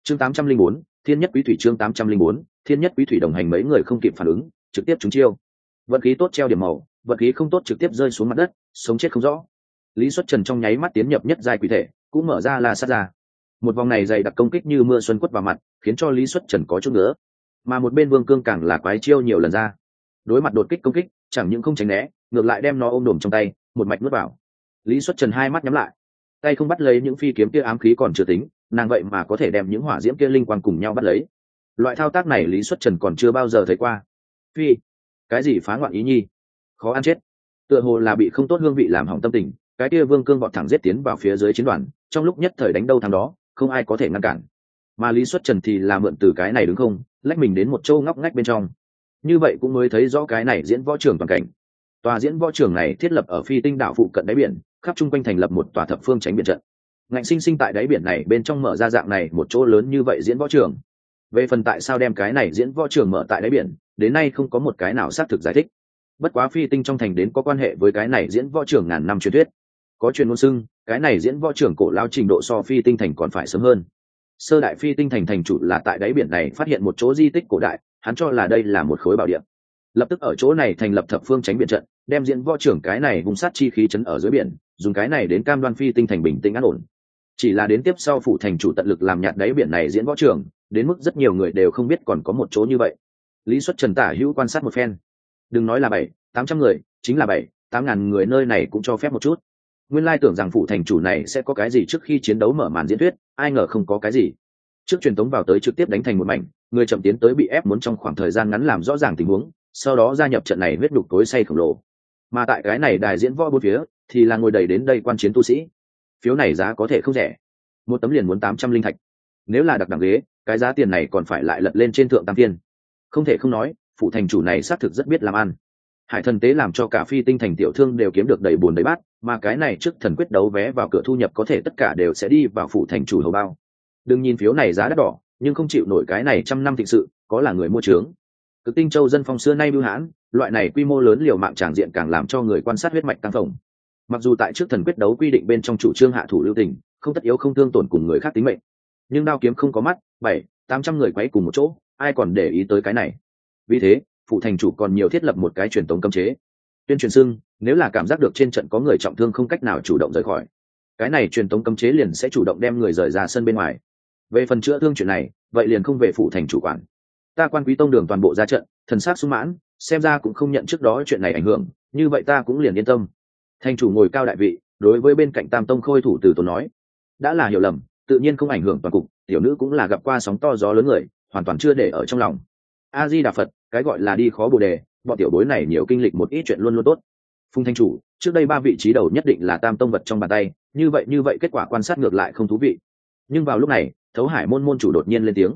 chương 804, thiên nhất quý thủy. chương 804, thiên nhất quý thủy. Đồng hành mấy người không kịp phản ứng, trực tiếp trúng chiêu. Vận khí tốt treo điểm màu, vận khí không tốt trực tiếp rơi xuống mặt đất, sống chết không rõ. Lý Xuất Trần trong nháy mắt tiến nhập nhất giai quỷ thể, cũng mở ra là sát ra. Một vòng này dày đặc công kích như mưa xuân quất vào mặt, khiến cho Lý Xuất Trần có chút nữa. Mà một bên Vương Cương càng là quái chiêu nhiều lần ra. Đối mặt đột kích công kích, chẳng những không tránh né, ngược lại đem nó ôm đồm trong tay, một mạch nuốt vào. Lý Xuất Trần hai mắt nhắm lại, tay không bắt lấy những phi kiếm kia ám khí còn chưa tính, nàng vậy mà có thể đem những hỏa diễm kia linh quang cùng nhau bắt lấy. Loại thao tác này Lý Xuất Trần còn chưa bao giờ thấy qua. Phi, cái gì phá ngoạn ý nhi, khó ăn chết. Tựa hồ là bị không tốt hương vị làm hỏng tâm tình, cái kia Vương Cương vọt thẳng giết tiến vào phía dưới chiến đoàn, trong lúc nhất thời đánh đâu thắng đó, không ai có thể ngăn cản. Mà Lý Xuất Trần thì là mượn từ cái này đứng không, lách mình đến một châu ngóc ngách bên trong. Như vậy cũng mới thấy rõ cái này diễn võ trường toàn cảnh. Tòa diễn võ trường này thiết lập ở Phi Tinh đảo phụ cận đáy biển, khắp chung quanh thành lập một tòa thập phương tránh biển trận. Ngạnh sinh sinh tại đáy biển này bên trong mở ra dạng này một chỗ lớn như vậy diễn võ trường. Về phần tại sao đem cái này diễn võ trường mở tại đáy biển, đến nay không có một cái nào xác thực giải thích. Bất quá Phi Tinh trong thành đến có quan hệ với cái này diễn võ trường ngàn năm truyền thuyết. Có truyền ngôn xưng, cái này diễn võ trường cổ lao trình độ so Phi Tinh thành còn phải sớm hơn. Sơ đại Phi Tinh thành thành chủ là tại đáy biển này phát hiện một chỗ di tích cổ đại, hắn cho là đây là một khối bảo địa. Lập tức ở chỗ này thành lập thập phương tránh biển trận, đem diễn võ trưởng cái này vùng sát chi khí chấn ở dưới biển, dùng cái này đến cam đoan Phi Tinh thành bình tĩnh an ổn. Chỉ là đến tiếp sau phủ thành chủ tận lực làm nhạt đáy biển này diễn võ trưởng, đến mức rất nhiều người đều không biết còn có một chỗ như vậy. Lý Xuất Trần tả hữu quan sát một phen, đừng nói là 700-800 người, chính là 7-8 ngàn người nơi này cũng cho phép một chút. Nguyên lai tưởng rằng phủ thành chủ này sẽ có cái gì trước khi chiến đấu mở màn diễn thuyết, ai ngờ không có cái gì. Trước truyền tống vào tới trực tiếp đánh thành một mảnh, người chậm tiến tới bị ép muốn trong khoảng thời gian ngắn làm rõ ràng tình huống, sau đó gia nhập trận này huyết đục tối say khổng lồ. Mà tại cái này đài diễn võ bốn phía thì là ngồi đầy đến đây quan chiến tu sĩ. Phiếu này giá có thể không rẻ, một tấm liền muốn 800 linh thạch. Nếu là đặc đẳng ghế, cái giá tiền này còn phải lại lật lên trên thượng tam thiên. Không thể không nói, phụ thành chủ này xác thực rất biết làm ăn. Hải thần tế làm cho cả Phi Tinh thành tiểu thương đều kiếm được đầy buồn đầy bát, mà cái này trước thần quyết đấu vé vào cửa thu nhập có thể tất cả đều sẽ đi vào phụ thành chủ hầu bao. Đừng nhìn phiếu này giá đắt đỏ, nhưng không chịu nổi cái này trăm năm thịnh sự, có là người mua trướng. Cực Tinh Châu dân phong xưa nay bưu hãn, loại này quy mô lớn liều mạng tràng diện càng làm cho người quan sát huyết mạch căng phồng. Mặc dù tại trước thần quyết đấu quy định bên trong chủ trương hạ thủ lưu tình, không tất yếu không thương tổn cùng người khác tính mệnh, nhưng đao kiếm không có mắt, 700-800 người quấy cùng một chỗ, ai còn để ý tới cái này. Vì thế, phụ thành chủ còn nhiều thiết lập một cái truyền tống cấm chế. Tuyên truyền xưng, nếu là cảm giác được trên trận có người trọng thương không cách nào chủ động rời khỏi, cái này truyền tống cấm chế liền sẽ chủ động đem người rời ra sân bên ngoài. Về phần chữa thương chuyện này, vậy liền không về phụ thành chủ quản. Ta Quan Quý Tông đường toàn bộ ra trận, thần sắc sung mãn, xem ra cũng không nhận trước đó chuyện này ảnh hưởng, như vậy ta cũng liền yên tâm. Thành chủ ngồi cao đại vị, đối với bên cạnh Tam Tông Khôi thủ từ tốn nói, đã là hiểu lầm, tự nhiên không ảnh hưởng toàn cục, tiểu nữ cũng là gặp qua sóng to gió lớn người, hoàn toàn chưa để ở trong lòng. A Di Đà Phật, cái gọi là đi khó bồ đề, bọn tiểu bối này nhiều kinh lịch một ít chuyện luôn luôn tốt. Phùng Thành chủ, trước đây 3 vị trí đầu nhất định là Tam Tông vật trong bàn tay, như vậy kết quả quan sát ngược lại không thú vị. Nhưng vào lúc này, Thấu Hải môn môn chủ đột nhiên lên tiếng.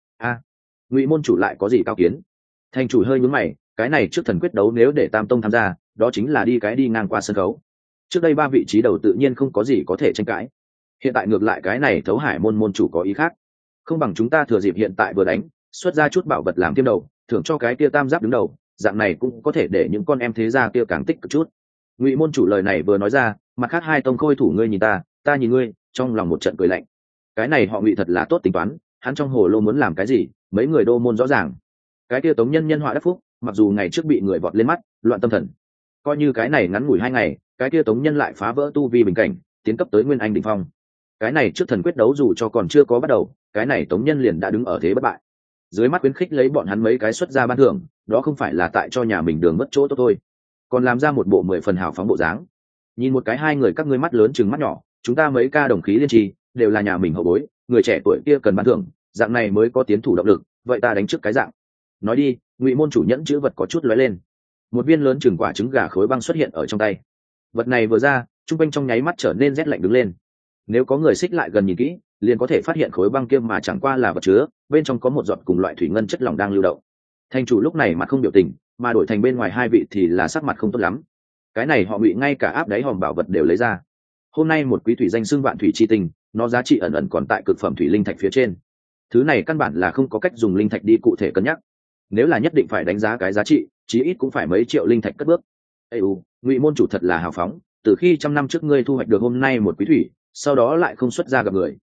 Ngụy môn chủ lại có gì cao kiến? Thành chủ hơi nhướng mày, cái này trước thần quyết đấu nếu để Tam Tông tham gia, đó chính là đi ngang qua sân khấu. Trước đây 3 vị trí đầu tự nhiên không có gì có thể tranh cãi. Hiện tại ngược lại cái này Thấu Hải môn môn chủ có ý khác. Không bằng chúng ta thừa dịp hiện tại vừa đánh, xuất ra chút bảo vật làm tiêm đầu, thưởng cho cái kia tam giáp đứng đầu, dạng này cũng có thể để những con em thế gia kia càng tích cực chút. Ngụy môn chủ lời này vừa nói ra, mặt khác 2 tông khôi thủ ngươi nhìn ta nhìn ngươi, trong lòng một trận cười lạnh. Cái này họ Ngụy thật là tốt tính toán, hắn trong hồ lô muốn làm cái gì, mấy người đô môn rõ ràng. Cái kia Tống nhân nhân họa đắc phúc, mặc dù ngày trước bị người vọt lên mắt, loạn tâm thần, coi như cái này ngắn ngủi 2 ngày, cái kia Tống nhân lại phá vỡ tu vi bình cảnh, tiến cấp tới nguyên anh đỉnh phong. Cái này trước thần quyết đấu dù cho còn chưa có bắt đầu, cái này Tống nhân liền đã đứng ở thế bất bại. Dưới mắt khuyến khích lấy bọn hắn mấy cái xuất ra ban thưởng, đó không phải là tại cho nhà mình đường mất chỗ tốt thôi, còn làm ra một bộ 10 phần hào phóng bộ dáng. Nhìn một cái 2 người các ngươi mắt lớn chừng mắt nhỏ, chúng ta mấy ca đồng khí liên trì, đều là nhà mình hậu bối, người trẻ tuổi kia cần ban thưởng, dạng này mới có tiến thủ động lực, vậy ta đánh trước cái dạng. Nói đi, Ngụy môn chủ nhẫn chữ vật có chút lóe lên, một viên lớn chừng quả trứng gà khối băng xuất hiện ở trong tay. Vật này vừa ra, trung quanh trong nháy mắt trở nên rét lạnh đứng lên. Nếu có người xích lại gần nhìn kỹ, liền có thể phát hiện khối băng kia mà chẳng qua là vật chứa, bên trong có một giọt cùng loại thủy ngân chất lỏng đang lưu động. Thành chủ lúc này mặt không biểu tình, mà đổi thành bên ngoài 2 vị thì là sắc mặt không tốt lắm. Cái này họ Ngụy ngay cả áp đáy hòm bảo vật đều lấy ra. Hôm nay một quý thủy danh xưng vạn thủy chi tinh, nó giá trị ẩn ẩn còn tại cực phẩm thủy linh thạch phía trên. Thứ này căn bản là không có cách dùng linh thạch đi cụ thể cân nhắc. Nếu là nhất định phải đánh giá cái giá trị, chí ít cũng phải mấy triệu linh thạch cất bước. Ngụy môn chủ thật là hào phóng, từ khi 100 năm trước ngươi thu hoạch được hôm nay một quý thủy, sau đó lại không xuất ra gặp người,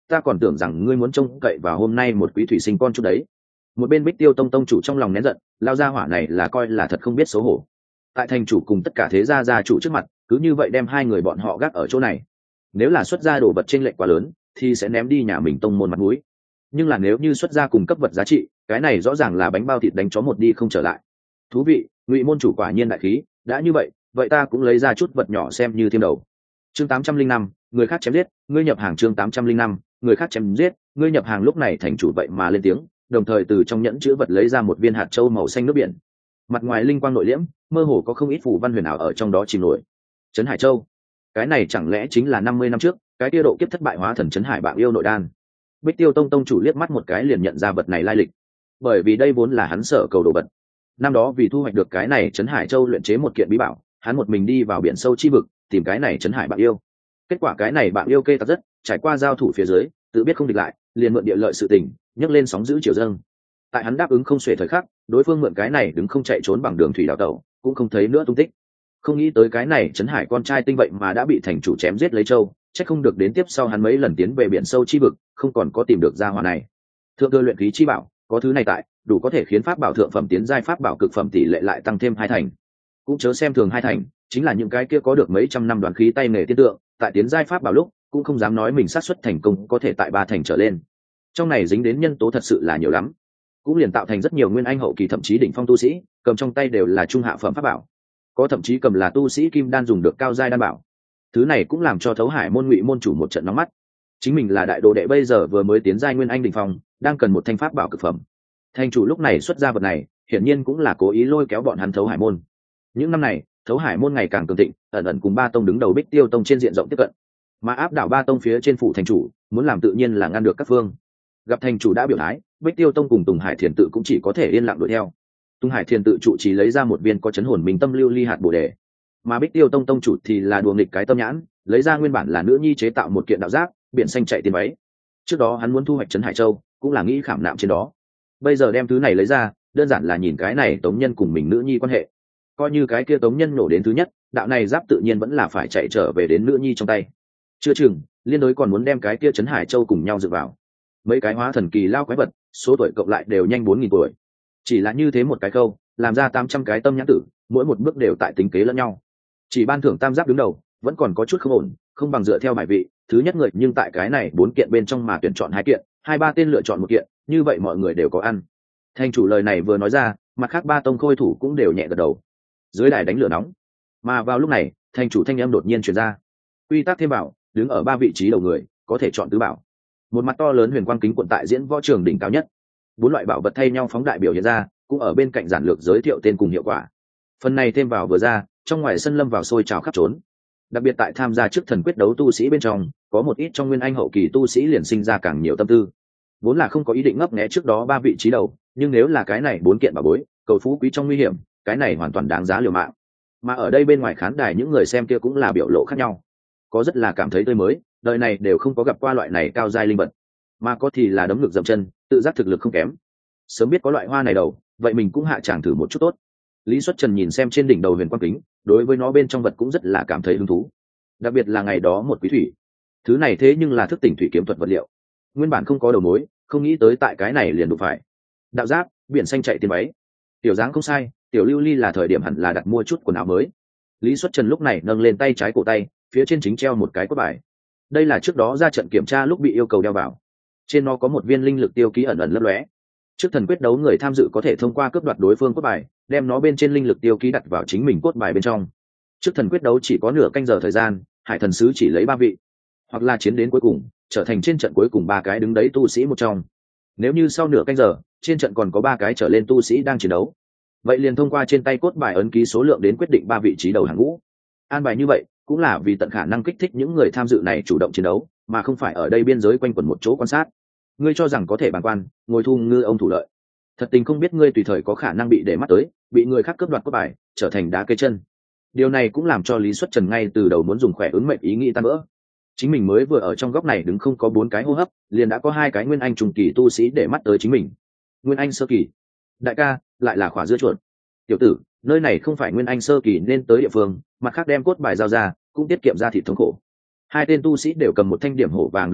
ta còn tưởng rằng ngươi muốn trông cậy vào hôm nay một quý thủy sinh con chút đấy. Một bên Bích Tiêu Tông tông chủ trong lòng nén giận, lao ra hỏa này là coi là thật không biết xấu hổ. Tại thành chủ cùng tất cả thế gia gia chủ trước mặt, cứ như vậy đem hai người bọn họ gác ở chỗ này. Nếu là xuất gia đồ vật chênh lệch quá lớn, thì sẽ ném đi nhà mình tông môn mặt mũi. Nhưng là nếu như xuất gia cùng cấp vật giá trị, cái này rõ ràng là bánh bao thịt đánh chó một đi không trở lại. Thú vị, Ngụy môn chủ quả nhiên đại khí, đã như vậy, vậy ta cũng lấy ra chút vật nhỏ xem như thêm đầu. Chương 805, người khác chém giết, ngươi nhập hàng. Chương 805, người khác chém giết, ngươi nhập hàng. Lúc này thành chủ vậy mà lên tiếng, đồng thời từ trong nhẫn chữ vật lấy ra một viên hạt châu màu xanh nước biển. Mặt ngoài linh quang nội liễm, mơ hồ có không ít phù văn huyền ảo ở trong đó chìm nổi. Trấn Hải Châu, cái này chẳng lẽ chính là 50 năm trước, cái kia độ kiếp thất bại hóa thần Trấn Hải Bạo yêu nội đan. Bích Tiêu Tông tông chủ liếc mắt một cái liền nhận ra vật này lai lịch, bởi vì đây vốn là hắn sở cầu đồ vật. Năm đó vì thu hoạch được cái này Trấn Hải Châu luyện chế một kiện bí bảo, hắn một mình đi vào biển sâu chi vực tìm cái này Trấn Hải Bạo yêu. Kết quả cái này Bạo yêu kê tặc rất, trải qua giao thủ phía dưới, tự biết không địch lại, liền mượn địa lợi sự tình, nhấc lên sóng dữ triều dâng. Tại hắn đáp ứng không xuể thời khắc, đối phương mượn cái này đứng không chạy trốn bằng đường thủy đào tẩu, cũng không thấy nữa tung tích. Không nghĩ tới cái này Trấn Hải con trai tinh vậy mà đã bị thành chủ chém giết lấy châu, chắc không được đến tiếp sau hắn mấy lần tiến về biển sâu chi vực, không còn có tìm được gia hỏa này. Thượng cơ luyện khí chi bảo, có thứ này tại, đủ có thể khiến pháp bảo thượng phẩm tiến giai pháp bảo cực phẩm tỷ lệ lại tăng thêm 2 thành. Cũng chớ xem thường 2 thành, chính là những cái kia có được mấy trăm năm đoán khí tay nghề tiên tượng, tại tiến giai pháp bảo lúc, cũng không dám nói mình xác suất thành công có thể tại 3 thành trở lên. Trong này dính đến nhân tố thật sự là nhiều lắm, cũng liền tạo thành rất nhiều nguyên anh hậu kỳ thậm chí đỉnh phong tu sĩ, cầm trong tay đều là trung hạ phẩm pháp bảo, có thậm chí cầm là tu sĩ kim đan dùng được cao giai đan bảo. Thứ này cũng làm cho Thấu Hải môn Ngụy môn chủ một trận nóng mắt. Chính mình là đại đồ đệ bây giờ vừa mới tiến giai nguyên anh đỉnh phong, đang cần một thanh pháp bảo cực phẩm. Thành chủ lúc này xuất ra vật này, hiển nhiên cũng là cố ý lôi kéo bọn hắn Thấu Hải môn. Những năm này, Thấu Hải môn ngày càng cường thịnh, ẩn ẩn cùng ba tông đứng đầu Bích Tiêu tông trên diện rộng tiếp cận. Mà áp đảo ba tông phía trên phủ thành chủ, muốn làm tự nhiên là ngăn được các phương. Gặp thành chủ đã biểu thái, Bích Tiêu tông cùng Tùng Hải Thiền tự cũng chỉ có thể yên lặng đuổi theo. Tùng Hải Thiền tự trụ chỉ lấy ra một viên có chấn hồn mình tâm lưu ly hạt bồ đề, mà Bích Tiêu tông tông chủ thì là đùa nghịch cái tâm nhãn, lấy ra nguyên bản là nữ nhi chế tạo một kiện đạo giáp, biển xanh chạy tiền váy. Trước đó hắn muốn thu hoạch Trấn Hải Châu, cũng là nghĩ khảm nạm trên đó. Bây giờ đem thứ này lấy ra, đơn giản là nhìn cái này tống nhân cùng mình nữ nhi quan hệ. Coi như cái kia tống nhân nổ đến thứ nhất, đạo này giáp tự nhiên vẫn là phải chạy trở về đến nữ nhi trong tay. Chưa chừng, liên đối còn muốn đem cái kia Trấn Hải Châu cùng nhau dự vào. Mấy cái hóa thần kỳ lao quái vật, số tuổi cộng lại đều nhanh 4000 tuổi. Chỉ là như thế một cái câu, làm ra 800 cái tâm nhãn tử, mỗi một bước đều tại tính kế lẫn nhau. Chỉ ban thưởng tam giáp đứng đầu, vẫn còn có chút không ổn, không bằng dựa theo bài vị, thứ nhất người nhưng tại cái này 4 kiện bên trong mà tuyển chọn 2 kiện, 2-3 tên lựa chọn 1 kiện, như vậy mọi người đều có ăn. Thành chủ lời này vừa nói ra, mặt khác ba tông khôi thủ cũng đều nhẹ gật đầu. Dưới đài đánh lửa nóng. Mà vào lúc này, thành chủ thanh âm đột nhiên truyền ra. Quy tắc thêm bảo, đứng ở 3 vị trí đầu người, có thể chọn tứ bảo. Một mặt to lớn huyền quang kính cuộn tại diễn võ trường đỉnh cao nhất. 4 loại bảo vật thay nhau phóng đại biểu hiện ra, cũng ở bên cạnh giản lược giới thiệu tên cùng hiệu quả. Phần này thêm vào vừa ra, trong ngoài sân lâm vào sôi trào khắp trốn. Đặc biệt tại tham gia trước thần quyết đấu tu sĩ bên trong, có một ít trong nguyên anh hậu kỳ tu sĩ liền sinh ra càng nhiều tâm tư. Vốn là không có ý định ngấp nghé trước đó 3 vị trí đầu, nhưng nếu là cái này 4 kiện bảo bối, cầu phú quý trong nguy hiểm, cái này hoàn toàn đáng giá liều mạng. Mà ở đây bên ngoài khán đài những người xem kia cũng là biểu lộ khác nhau. Có rất là cảm thấy tươi mới, đời này đều không có gặp qua loại này cao giai linh vật, mà có thì là đấm ngực dậm chân, tự giác thực lực không kém. Sớm biết có loại hoa này đầu, vậy mình cũng hạ tràng thử một chút tốt. Lý Xuất Trần nhìn xem trên đỉnh đầu huyền quang kính, đối với nó bên trong vật cũng rất là cảm thấy hứng thú. Đặc biệt là ngày đó một quý thủy, thứ này thế nhưng là thức tỉnh thủy kiếm thuật vật liệu, nguyên bản không có đầu mối, không nghĩ tới tại cái này liền đụng phải. Đạo giáp, biển xanh chạy tiền váy, tiểu dáng không sai, tiểu lưu ly là thời điểm hẳn là đặt mua chút quần áo mới. Lý Xuất Trần lúc này nâng lên tay trái cổ tay, phía trên chính treo một cái cốt bài. Đây là trước đó ra trận kiểm tra lúc bị yêu cầu đeo vào. Trên nó có một viên linh lực tiêu ký ẩn ẩn lấp lóe. Trước thần quyết đấu người tham dự có thể thông qua cướp đoạt đối phương cốt bài, đem nó bên trên linh lực tiêu ký đặt vào chính mình cốt bài bên trong. Trước thần quyết đấu chỉ có nửa canh giờ thời gian, Hải thần sứ chỉ lấy 3 vị, hoặc là chiến đến cuối cùng, trở thành trên trận cuối cùng 3 cái đứng đấy tu sĩ một trong. Nếu như sau nửa canh giờ, trên trận còn có 3 cái trở lên tu sĩ đang chiến đấu, vậy liền thông qua trên tay cốt bài ấn ký số lượng đến quyết định 3 vị trí đầu hàng ngũ. An bài như vậy cũng là vì tận khả năng kích thích những người tham dự này chủ động chiến đấu, mà không phải ở đây biên giới quanh quẩn một chỗ quan sát. Ngươi cho rằng có thể bàn quan, ngồi thu ngư ông thủ lợi, thật tình không biết ngươi tùy thời có khả năng bị để mắt tới, bị người khác cướp đoạt cốt bài, trở thành đá cây chân. Điều này cũng làm cho Lý Xuất Trần ngay từ đầu muốn dùng khỏe ứng mệnh ý nghĩ tan vỡ. Chính mình mới vừa ở trong góc này đứng không có 4 cái hô hấp, liền đã có 2 cái nguyên anh trung kỳ tu sĩ để mắt tới chính mình. Nguyên anh sơ kỳ, đại ca, lại là khỏa dưa chuột. Tiểu tử, nơi này không phải nguyên anh sơ kỳ nên tới địa phương, mặt khác đem cốt bài giao ra, cũng tiết kiệm ra thịt thống khổ. 2 tên tu sĩ đều cầm một thanh điểm hổ vàng đầu đao,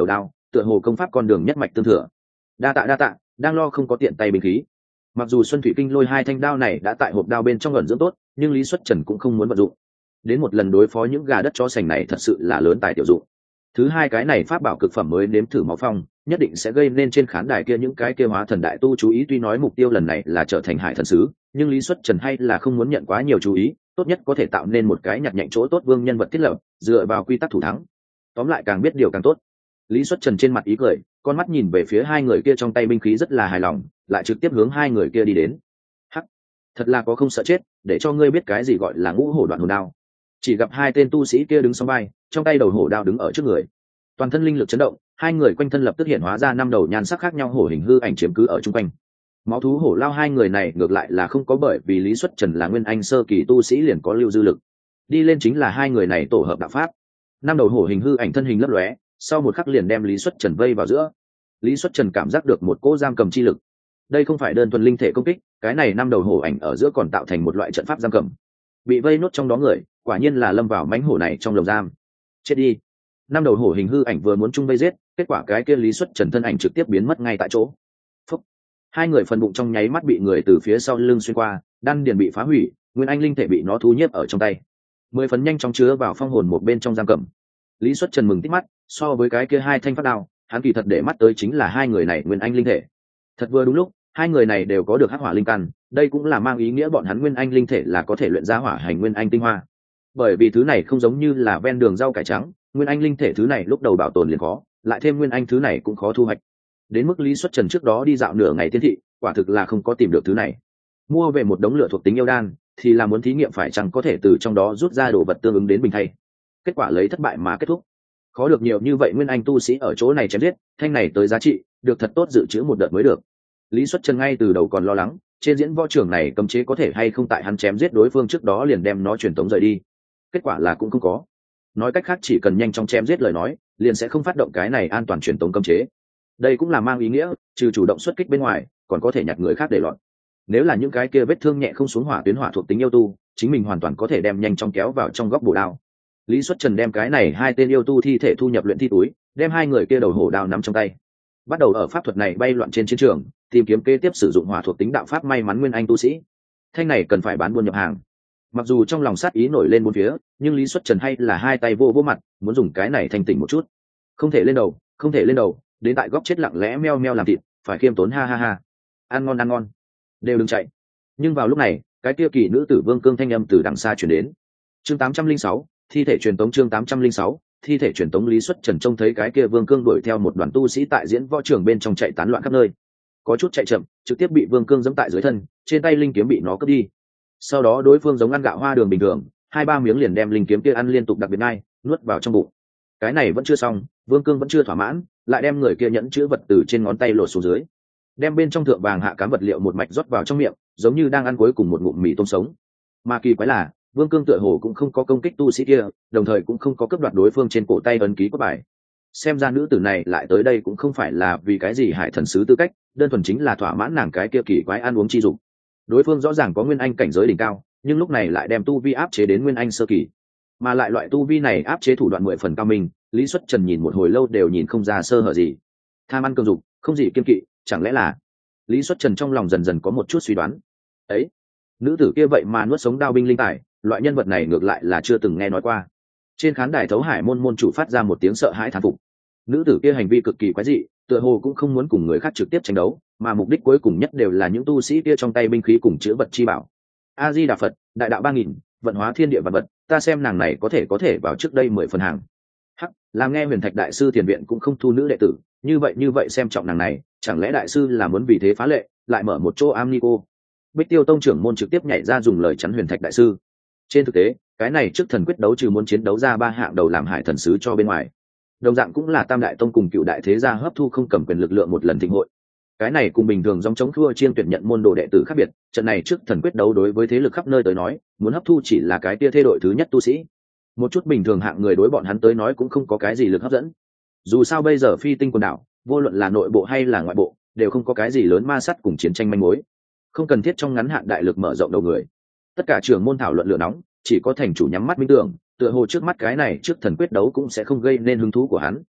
tựa hồ công pháp con đường nhất mạch tương thừa. Đa tạ, đang lo không có tiện tay binh khí. Mặc dù Xuân Thủy Kinh Lôi hai thanh đao này đã tại hộp đao bên trong ẩn dưỡng tốt, nhưng Lý Xuất Trần cũng không muốn vận dụng. Đến một lần đối phó những gà đất chó sành này thật sự là lớn tài tiểu dụng. Thứ hai, cái này pháp bảo cực phẩm mới nếm thử máu phong, nhất định sẽ gây nên trên khán đài kia những cái kia hóa thần đại tu chú ý. Tuy nói mục tiêu lần này là trở thành hải thần sứ, nhưng Lý Xuất Trần hay là không muốn nhận quá nhiều chú ý, tốt nhất có thể tạo nên một cái nhặt nhạnh chỗ tốt vương nhân vật thiết lập, dựa vào quy tắc thủ thắng. Tóm lại càng biết điều càng tốt. Lý Xuất Trần trên mặt ý cười, con mắt nhìn về phía hai người kia trong tay binh khí rất là hài lòng, lại trực tiếp hướng hai người kia đi đến. Hắc, thật là có không sợ chết, để cho ngươi biết cái gì gọi là ngũ hổ đoạn hồn đao. Chỉ gặp hai tên tu sĩ kia đứng song vai, trong tay đầu hổ đao đứng ở trước người, toàn thân linh lực chấn động, hai người quanh thân lập tức hiện hóa ra năm đầu nhan sắc khác nhau hổ hình hư ảnh chiếm cứ ở chung quanh. Máu thú hổ lao hai người này ngược lại là không có, bởi vì Lý Xuất Trần là nguyên anh sơ kỳ tu sĩ liền có lưu dư lực, đi lên chính là hai người này tổ hợp đạo pháp. Năm đầu hổ hình hư ảnh thân hình lấp lóe, sau một khắc liền đem Lý Xuất Trần vây vào giữa. Lý Xuất Trần cảm giác được một cỗ giam cầm chi lực. Đây không phải đơn thuần linh thể công kích, cái này năm đầu hổ ảnh ở giữa còn tạo thành một loại trận pháp giam cầm. Bị vây nốt trong đó người, quả nhiên là lâm vào mãnh hổ này trong lồng giam. Chết đi. Năm đầu hổ hình hư ảnh vừa muốn chung vây giết, kết quả cái kia Lý Xuất Trần thân ảnh trực tiếp biến mất ngay tại chỗ. Phúc. Hai người phần bụng trong nháy mắt bị người từ phía sau lưng xuyên qua, đan điền bị phá hủy, nguyên anh linh thể bị nó thu nhiếp ở trong tay. 10 phần nhanh chóng chứa vào phong hồn một bên trong giam cầm. Lý Xuất Trần mừng tít mắt, so với cái kia hai thanh pháp đao, hắn kỳ thật để mắt tới chính là hai người này nguyên anh linh thể. Thật vừa đúng lúc, hai người này đều có được hắc hỏa linh căn, đây cũng là mang ý nghĩa bọn hắn nguyên anh linh thể là có thể luyện ra hỏa hành nguyên anh tinh hoa. Bởi vì thứ này không giống như là ven đường rau cải trắng, nguyên anh linh thể thứ này lúc đầu bảo tồn liền khó, lại thêm nguyên anh thứ này cũng khó thu hoạch. Đến mức Lý Xuất Trần trước đó đi dạo nửa ngày tiên thị, quả thực là không có tìm được thứ này. Mua về một đống lửa thuộc tính yêu đan, thì là muốn thí nghiệm phải chăng có thể từ trong đó rút ra đồ vật tương ứng đến bình thay. Kết quả lấy thất bại mà kết thúc. Khó được nhiều như vậy nguyên anh tu sĩ ở chỗ này chém giết, thanh này tới giá trị, được thật tốt dự trữ một đợt mới được. Lý Xuất Trần ngay từ đầu còn lo lắng, trên diễn võ trường này cấm chế có thể hay không tại hắn chém giết đối phương trước đó liền đem nó truyền tống rời đi. Kết quả là cũng không có. Nói cách khác chỉ cần nhanh chóng chém giết lời nói, liền sẽ không phát động cái này an toàn truyền tống cấm chế. Đây cũng là mang ý nghĩa, trừ chủ động xuất kích bên ngoài, còn có thể nhặt người khác để lọt. Nếu là những cái kia vết thương nhẹ không xuống hỏa tuyến hỏa thuộc tính yêu tu, chính mình hoàn toàn có thể đem nhanh chóng kéo vào trong góc bổ đao. Lý Xuất Trần đem cái này hai tên yêu tu thi thể thu nhập luyện thi túi, đem hai người kia đầu hổ đao nắm trong tay, bắt đầu ở pháp thuật này bay loạn trên chiến trường, tìm kiếm kế tiếp sử dụng hỏa thuộc tính đạo pháp may mắn nguyên anh tu sĩ. Thanh này cần phải bán buôn nhập hàng. Mặc dù trong lòng sát ý nổi lên bốn phía, nhưng Lý Xuất Trần hay là hai tay vô vô mặt, muốn dùng cái này thanh tỉnh một chút. Không thể lên đầu, không thể lên đầu, đến tại góc chết lặng lẽ meo meo làm thịt, phải khiêm tốn ha ha ha. Ăn ngon, đều đừng chạy. Nhưng vào lúc này, cái kia kỳ nữ tử Vương Cương thanh âm từ đằng xa truyền đến. Chương 806, thi thể truyền tống. Chương 806, thi thể truyền tống. Lý Xuất Trần trông thấy cái kia Vương Cương đuổi theo một đoàn tu sĩ tại diễn võ trường bên trong chạy tán loạn khắp nơi, có chút chạy chậm, trực tiếp bị Vương Cương giẫm tại dưới thân, trên tay linh kiếm bị nó cướp đi. Sau đó đối phương giống ăn gạo hoa đường bình thường, 2-3 miếng liền đem linh kiếm kia ăn liên tục đặc biệt ngay, nuốt vào trong bụng. Cái này vẫn chưa xong, Vương Cương vẫn chưa thỏa mãn, lại đem người kia nhẫn chứa vật từ trên ngón tay lột xuống dưới, đem bên trong thượng vàng hạ cám vật liệu một mạch rót vào trong miệng, giống như đang ăn cuối cùng một ngụm mì tôm sống. Mà kỳ quái là, Vương Cương tựa hồ cũng không có công kích tu sĩ kia, đồng thời cũng không có cướp đoạt đối phương trên cổ tay ấn ký của bài. Xem ra nữ tử này lại tới đây cũng không phải là vì cái gì hải thần sứ tư cách, đơn thuần chính là thỏa mãn nàng cái kia kỳ quái ăn uống chi dục. Đối phương rõ ràng có nguyên anh cảnh giới đỉnh cao, nhưng lúc này lại đem tu vi áp chế đến nguyên anh sơ kỳ, mà lại loại tu vi này áp chế thủ đoạn 10 phần cao minh. Lý Xuất Trần nhìn một hồi lâu đều nhìn không ra sơ hở gì. Tham ăn cường dục, không gì kiên kỵ, chẳng lẽ là... Lý Xuất Trần trong lòng dần dần có một chút suy đoán. Ấy, nữ tử kia vậy mà nuốt sống đao binh linh tài, loại nhân vật này ngược lại là chưa từng nghe nói qua. Trên khán đài Thấu Hải môn môn chủ phát ra một tiếng sợ hãi thán phục. Nữ tử kia hành vi cực kỳ quái dị, tựa hồ cũng không muốn cùng người khác trực tiếp tranh đấu, mà mục đích cuối cùng nhất đều là những tu sĩ kia trong tay binh khí cùng chữa vật chi bảo. A Di Đà Phật, đại đạo 3000, vận hóa thiên địa vật vật, ta xem nàng này có thể vào trước đây 10 phần hàng. Hắc, làm nghe Huyền Thạch đại sư Thiền viện cũng không thu nữ đệ tử, như vậy xem trọng nàng này, chẳng lẽ đại sư là muốn vì thế phá lệ, lại mở một chỗ Amnico? Bích Tiêu tông trưởng môn trực tiếp nhảy ra dùng lời chắn Huyền Thạch đại sư. Trên thực tế, cái này trước thần quyết đấu trừ muốn chiến đấu ra 3 hạng đầu làm hải thần sứ cho bên ngoài, đồng dạng cũng là Tam đại tông cùng Cựu đại thế gia hấp thu không cầm quyền lực lượng một lần thịnh hội. Cái này cùng bình thường dòng chống thua chiên tuyển nhận môn đồ đệ tử khác biệt, trận này trước thần quyết đấu đối với thế lực khắp nơi tới nói, muốn hấp thu chỉ là cái tia thê đội thứ nhất tu sĩ. Một chút bình thường hạng người đối bọn hắn tới nói cũng không có cái gì lực hấp dẫn. Dù sao bây giờ Phi Tinh quần đảo, vô luận là nội bộ hay là ngoại bộ, đều không có cái gì lớn ma sát cùng chiến tranh manh mối, không cần thiết trong ngắn hạn đại lực mở rộng đầu người. Tất cả trưởng môn thảo luận lửa nóng, chỉ có thành chủ nhắm mắt minh tưởng, tựa hồ trước mắt cái này trước thần quyết đấu cũng sẽ không gây nên hứng thú của hắn.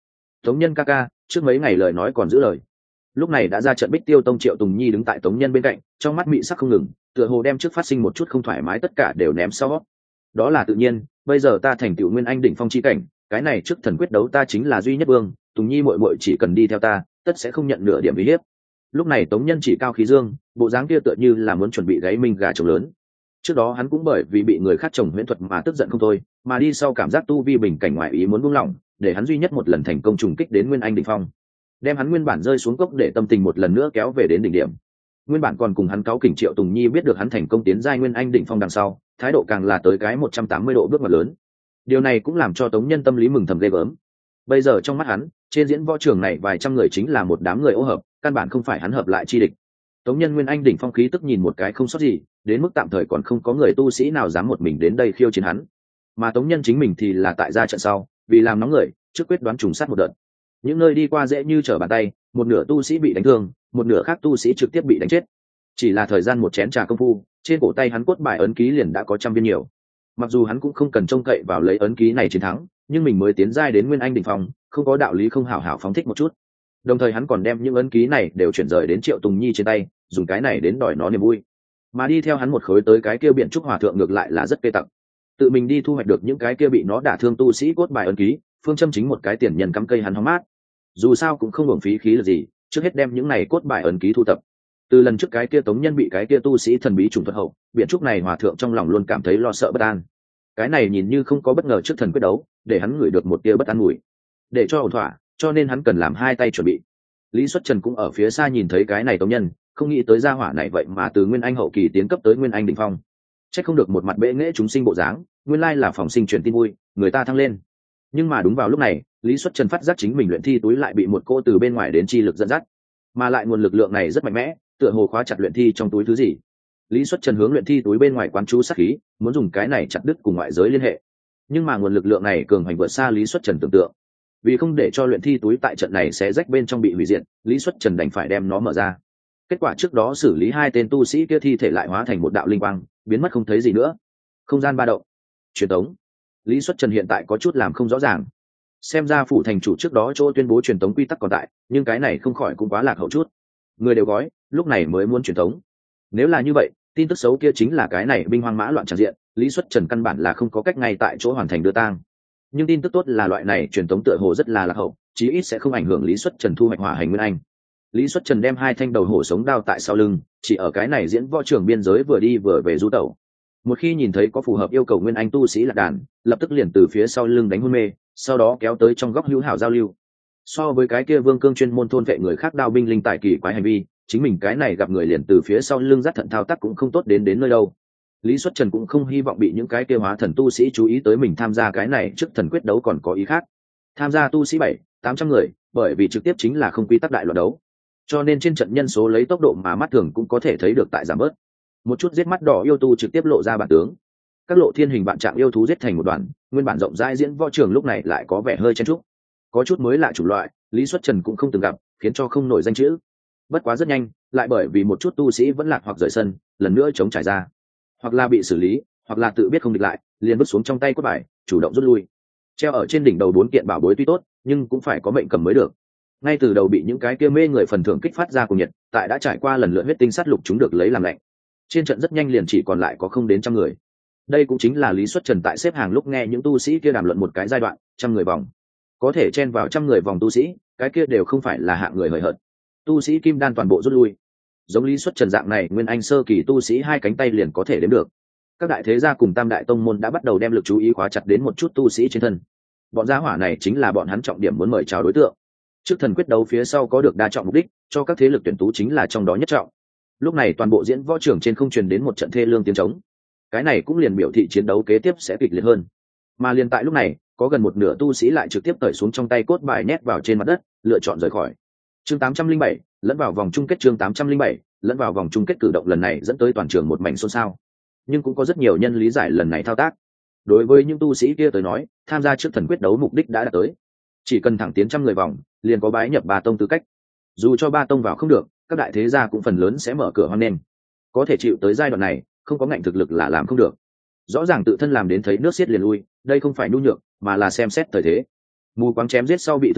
Tống Nhân ca ca, trước mấy ngày lời nói còn giữ lời. Lúc này đã ra trận Bích Tiêu Tông Triệu Tùng Nhi đứng tại Tống Nhân bên cạnh, trong mắt mị sắc không ngừng, tựa hồ đem trước phát sinh một chút không thoải mái tất cả đều ném sau. Đó là tự nhiên, bây giờ ta thành tựu nguyên anh đỉnh phong chi cảnh, cái này trước thần quyết đấu ta chính là duy nhất vương, Tùng Nhi muội muội chỉ cần đi theo ta, tất sẽ không nhận nửa điểm uy hiếp. Lúc này Tống Nhân chỉ cao khí dương, bộ dáng kia tựa như là muốn chuẩn bị gáy minh gà trống lớn. Trước đó hắn cũng bởi vì bị người khác trồng huyễn thuật mà tức giận không thôi, mà đi sau cảm giác tu vi bình cảnh ngoại ý muốn buông lỏng, để hắn duy nhất một lần thành công trùng kích đến nguyên anh đỉnh phong, đem hắn nguyên bản rơi xuống cốc để tâm tình một lần nữa kéo về đến đỉnh điểm. Nguyên bản còn cùng hắn cáu kỉnh Triệu Tùng Nhi biết được hắn thành công tiến giai nguyên anh đỉnh phong đằng sau, thái độ càng là tới cái 180 độ bước ngoặt lớn. Điều này cũng làm cho Tống Nhân tâm lý mừng thầm ghê gớm. Bây giờ trong mắt hắn, trên diễn võ trường này vài trăm người chính là một đám người ô hợp, căn bản không phải hắn hợp lại chi địch. Tống Nhân nguyên anh đỉnh phong khí tức nhìn một cái không sót gì, đến mức tạm thời còn không có người tu sĩ nào dám một mình đến đây khiêu chiến hắn. Mà Tống Nhân chính mình thì là tại ra trận sau, vì làm nóng người, trước quyết đoán trùng sát một đợt. Những nơi đi qua dễ như trở bàn tay, một nửa tu sĩ bị đánh thương, một nửa khác tu sĩ trực tiếp bị đánh chết. Chỉ là thời gian một chén trà công phu, trên cổ tay hắn cốt bài ấn ký liền đã có trăm viên nhiều. Mặc dù hắn cũng không cần trông cậy vào lấy ấn ký này chiến thắng, nhưng mình mới tiến giai đến nguyên anh đỉnh phong, không có đạo lý không hảo hảo phóng thích một chút. Đồng thời hắn còn đem những ấn ký này đều chuyển rời đến Triệu Tùng Nhi trên tay, dùng cái này đến đòi nó niềm vui. Mà đi theo hắn một khối tới cái kia biển trúc hòa thượng ngược lại là rất kê tặc. Tự mình đi thu hoạch được những cái kia bị nó đả thương tu sĩ cốt bài ấn ký, phương châm chính một cái tiền nhân cắm cây hắn hóng mát. Dù sao cũng không hưởng phí khí là gì, trước hết đem những này cốt bài ấn ký thu tập. Từ lần trước cái kia Tống Nhân bị cái kia tu sĩ thần bí trùng thuật hậu, biển trúc này hòa thượng trong lòng luôn cảm thấy lo sợ bất an. Cái này nhìn như không có bất ngờ trước thần quyết đấu, để hắn ngửi được một tia bất an mùi. Để cho ổn thỏa, cho nên hắn cần làm hai tay chuẩn bị. Lý Xuất Trần cũng ở phía xa nhìn thấy cái này Tống Nhân, không nghĩ tới gia hỏa này vậy mà từ nguyên anh hậu kỳ tiến cấp tới nguyên anh đỉnh phong. Chắc không được một mặt bệ nghệ chúng sinh bộ dáng, nguyên lai là phòng sinh truyền tin vui, người ta thăng lên. Nhưng mà đúng vào lúc này, Lý Xuất Trần phát giác chính mình luyện thi túi lại bị một cô từ bên ngoài đến chi lực dẫn dắt, mà lại nguồn lực lượng này rất mạnh mẽ, tựa hồ khóa chặt luyện thi trong túi thứ gì. Lý Xuất Trần hướng luyện thi túi bên ngoài quán chú sát khí, muốn dùng cái này chặt đứt cùng ngoại giới liên hệ. Nhưng mà nguồn lực lượng này cường hành vượt xa Lý Xuất Trần tưởng tượng. Vì không để cho luyện thi túi tại trận này sẽ rách bên trong bị hủy diệt, Lý Xuất Trần đành phải đem nó mở ra. Kết quả trước đó xử lý hai tên tu sĩ kia thi thể lại hóa thành một đạo linh quang, biến mất không thấy gì nữa. Không gian ba động, truyền tống. Lý Xuất Trần hiện tại có chút làm không rõ ràng. Xem ra phủ thành chủ trước đó chỗ tuyên bố truyền tống quy tắc còn tại, nhưng cái này không khỏi cũng quá lạc hậu chút. Người đều gói, lúc này mới muốn truyền tống. Nếu là như vậy, tin tức xấu kia chính là cái này binh hoang mã loạn tràn diện, Lý Xuất Trần căn bản là không có cách ngay tại chỗ hoàn thành đưa tang. Nhưng tin tức tốt là loại này truyền tống tựa hồ rất là lạc hậu, chí ít sẽ không ảnh hưởng Lý Xuất Trần thu hoạch hỏa hành nguyên anh. Lý Xuất Trần đem hai thanh đầu hổ sống đao tại sau lưng, chỉ ở cái này diễn võ trường biên giới vừa đi vừa về du tẩu. Một khi nhìn thấy có phù hợp yêu cầu nguyên anh tu sĩ lạc đàn, lập tức liền từ phía sau lưng đánh hôn mê, sau đó kéo tới trong góc hữu hảo giao lưu. So với cái kia Vương Cương chuyên môn thôn vệ người khác đao binh linh tài kỳ quái hành vi, chính mình cái này gặp người liền từ phía sau lưng dắt thận thao tác cũng không tốt đến nơi đâu. Lý Xuất Trần cũng không hy vọng bị những cái kia hóa thần tu sĩ chú ý tới mình tham gia cái này trước thần quyết đấu còn có ý khác. Tham gia tu sĩ 700-800 người, bởi vì trực tiếp chính là không quy tắc đại loạn đấu. Cho nên trên trận nhân số lấy tốc độ mà mắt thường cũng có thể thấy được tại giảm bớt. Một chút giết mắt đỏ yêu tu trực tiếp lộ ra bản tướng. Các lộ thiên hình vạn trạng yêu thú giết thành một đoàn, nguyên bản rộng rãi diễn võ trường lúc này lại có vẻ hơi chen chúc. Có chút mới lạ chủng loại, Lý Xuất Trần cũng không từng gặp, khiến cho không nổi danh chữ. Bất quá rất nhanh, lại bởi vì một chút tu sĩ vẫn lạc hoặc rời sân, lần nữa chống trải ra, hoặc là bị xử lý, hoặc là tự biết không địch lại, liền vứt xuống trong tay cốt bài, chủ động rút lui. Treo ở trên đỉnh đầu 4 kiện bảo bối tuy tốt, nhưng cũng phải có mệnh cầm mới được. Ngay từ đầu bị những cái kia mê người phần thưởng kích phát ra cùng nhiệt, tại đã trải qua lần lượt huyết tinh sát lục chúng được lấy làm lạnh. Trên trận rất nhanh liền chỉ còn lại có không đến trăm người. Đây cũng chính là Lý Xuất Trần tại xếp hàng lúc nghe những tu sĩ kia đàm luận một cái giai đoạn, 100 người vòng. Có thể chen vào 100 người vòng tu sĩ, cái kia đều không phải là hạng người hời hợt. Tu sĩ kim đan toàn bộ rút lui. Giống Lý Xuất Trần dạng này, nguyên anh sơ kỳ tu sĩ 2 cánh tay liền có thể đếm được. Các đại thế gia cùng tam đại tông môn đã bắt đầu đem lực chú ý khóa chặt đến một chút tu sĩ trên thân. Bọn gia hỏa này chính là bọn hắn trọng điểm muốn mời chào đối tượng. Trước thần quyết đấu phía sau có được đa trọng mục đích, cho các thế lực tuyển tú chính là trong đó nhất trọng. Lúc này toàn bộ diễn võ trường trên không truyền đến một trận thê lương tiếng trống. Cái này cũng liền biểu thị chiến đấu kế tiếp sẽ kịch liệt hơn. Mà liền tại lúc này, có gần một nửa tu sĩ lại trực tiếp cởi xuống trong tay cốt bài nhét vào trên mặt đất, lựa chọn rời khỏi. Chương 807, lẫn vào vòng chung kết. Chương 807, lẫn vào vòng chung kết. Cử động lần này dẫn tới toàn trường một mảnh xôn xao. Nhưng cũng có rất nhiều nhân lý giải lần này thao tác. Đối với những tu sĩ kia tới nói, tham gia trước thần quyết đấu mục đích đã đạt tới. Chỉ cần thẳng tiến 100 người vòng, liền có bái nhập 3 tông tư cách. Dù cho 3 tông vào không được, các đại thế gia cũng phần lớn sẽ mở cửa hoan nghênh. Có thể chịu tới giai đoạn này, không có ngạnh thực lực là làm không được. Rõ ràng tự thân làm đến thấy nước xiết liền lui, đây không phải nhu nhược, mà là xem xét thời thế. Mù quáng chém giết sau bị thương nặng,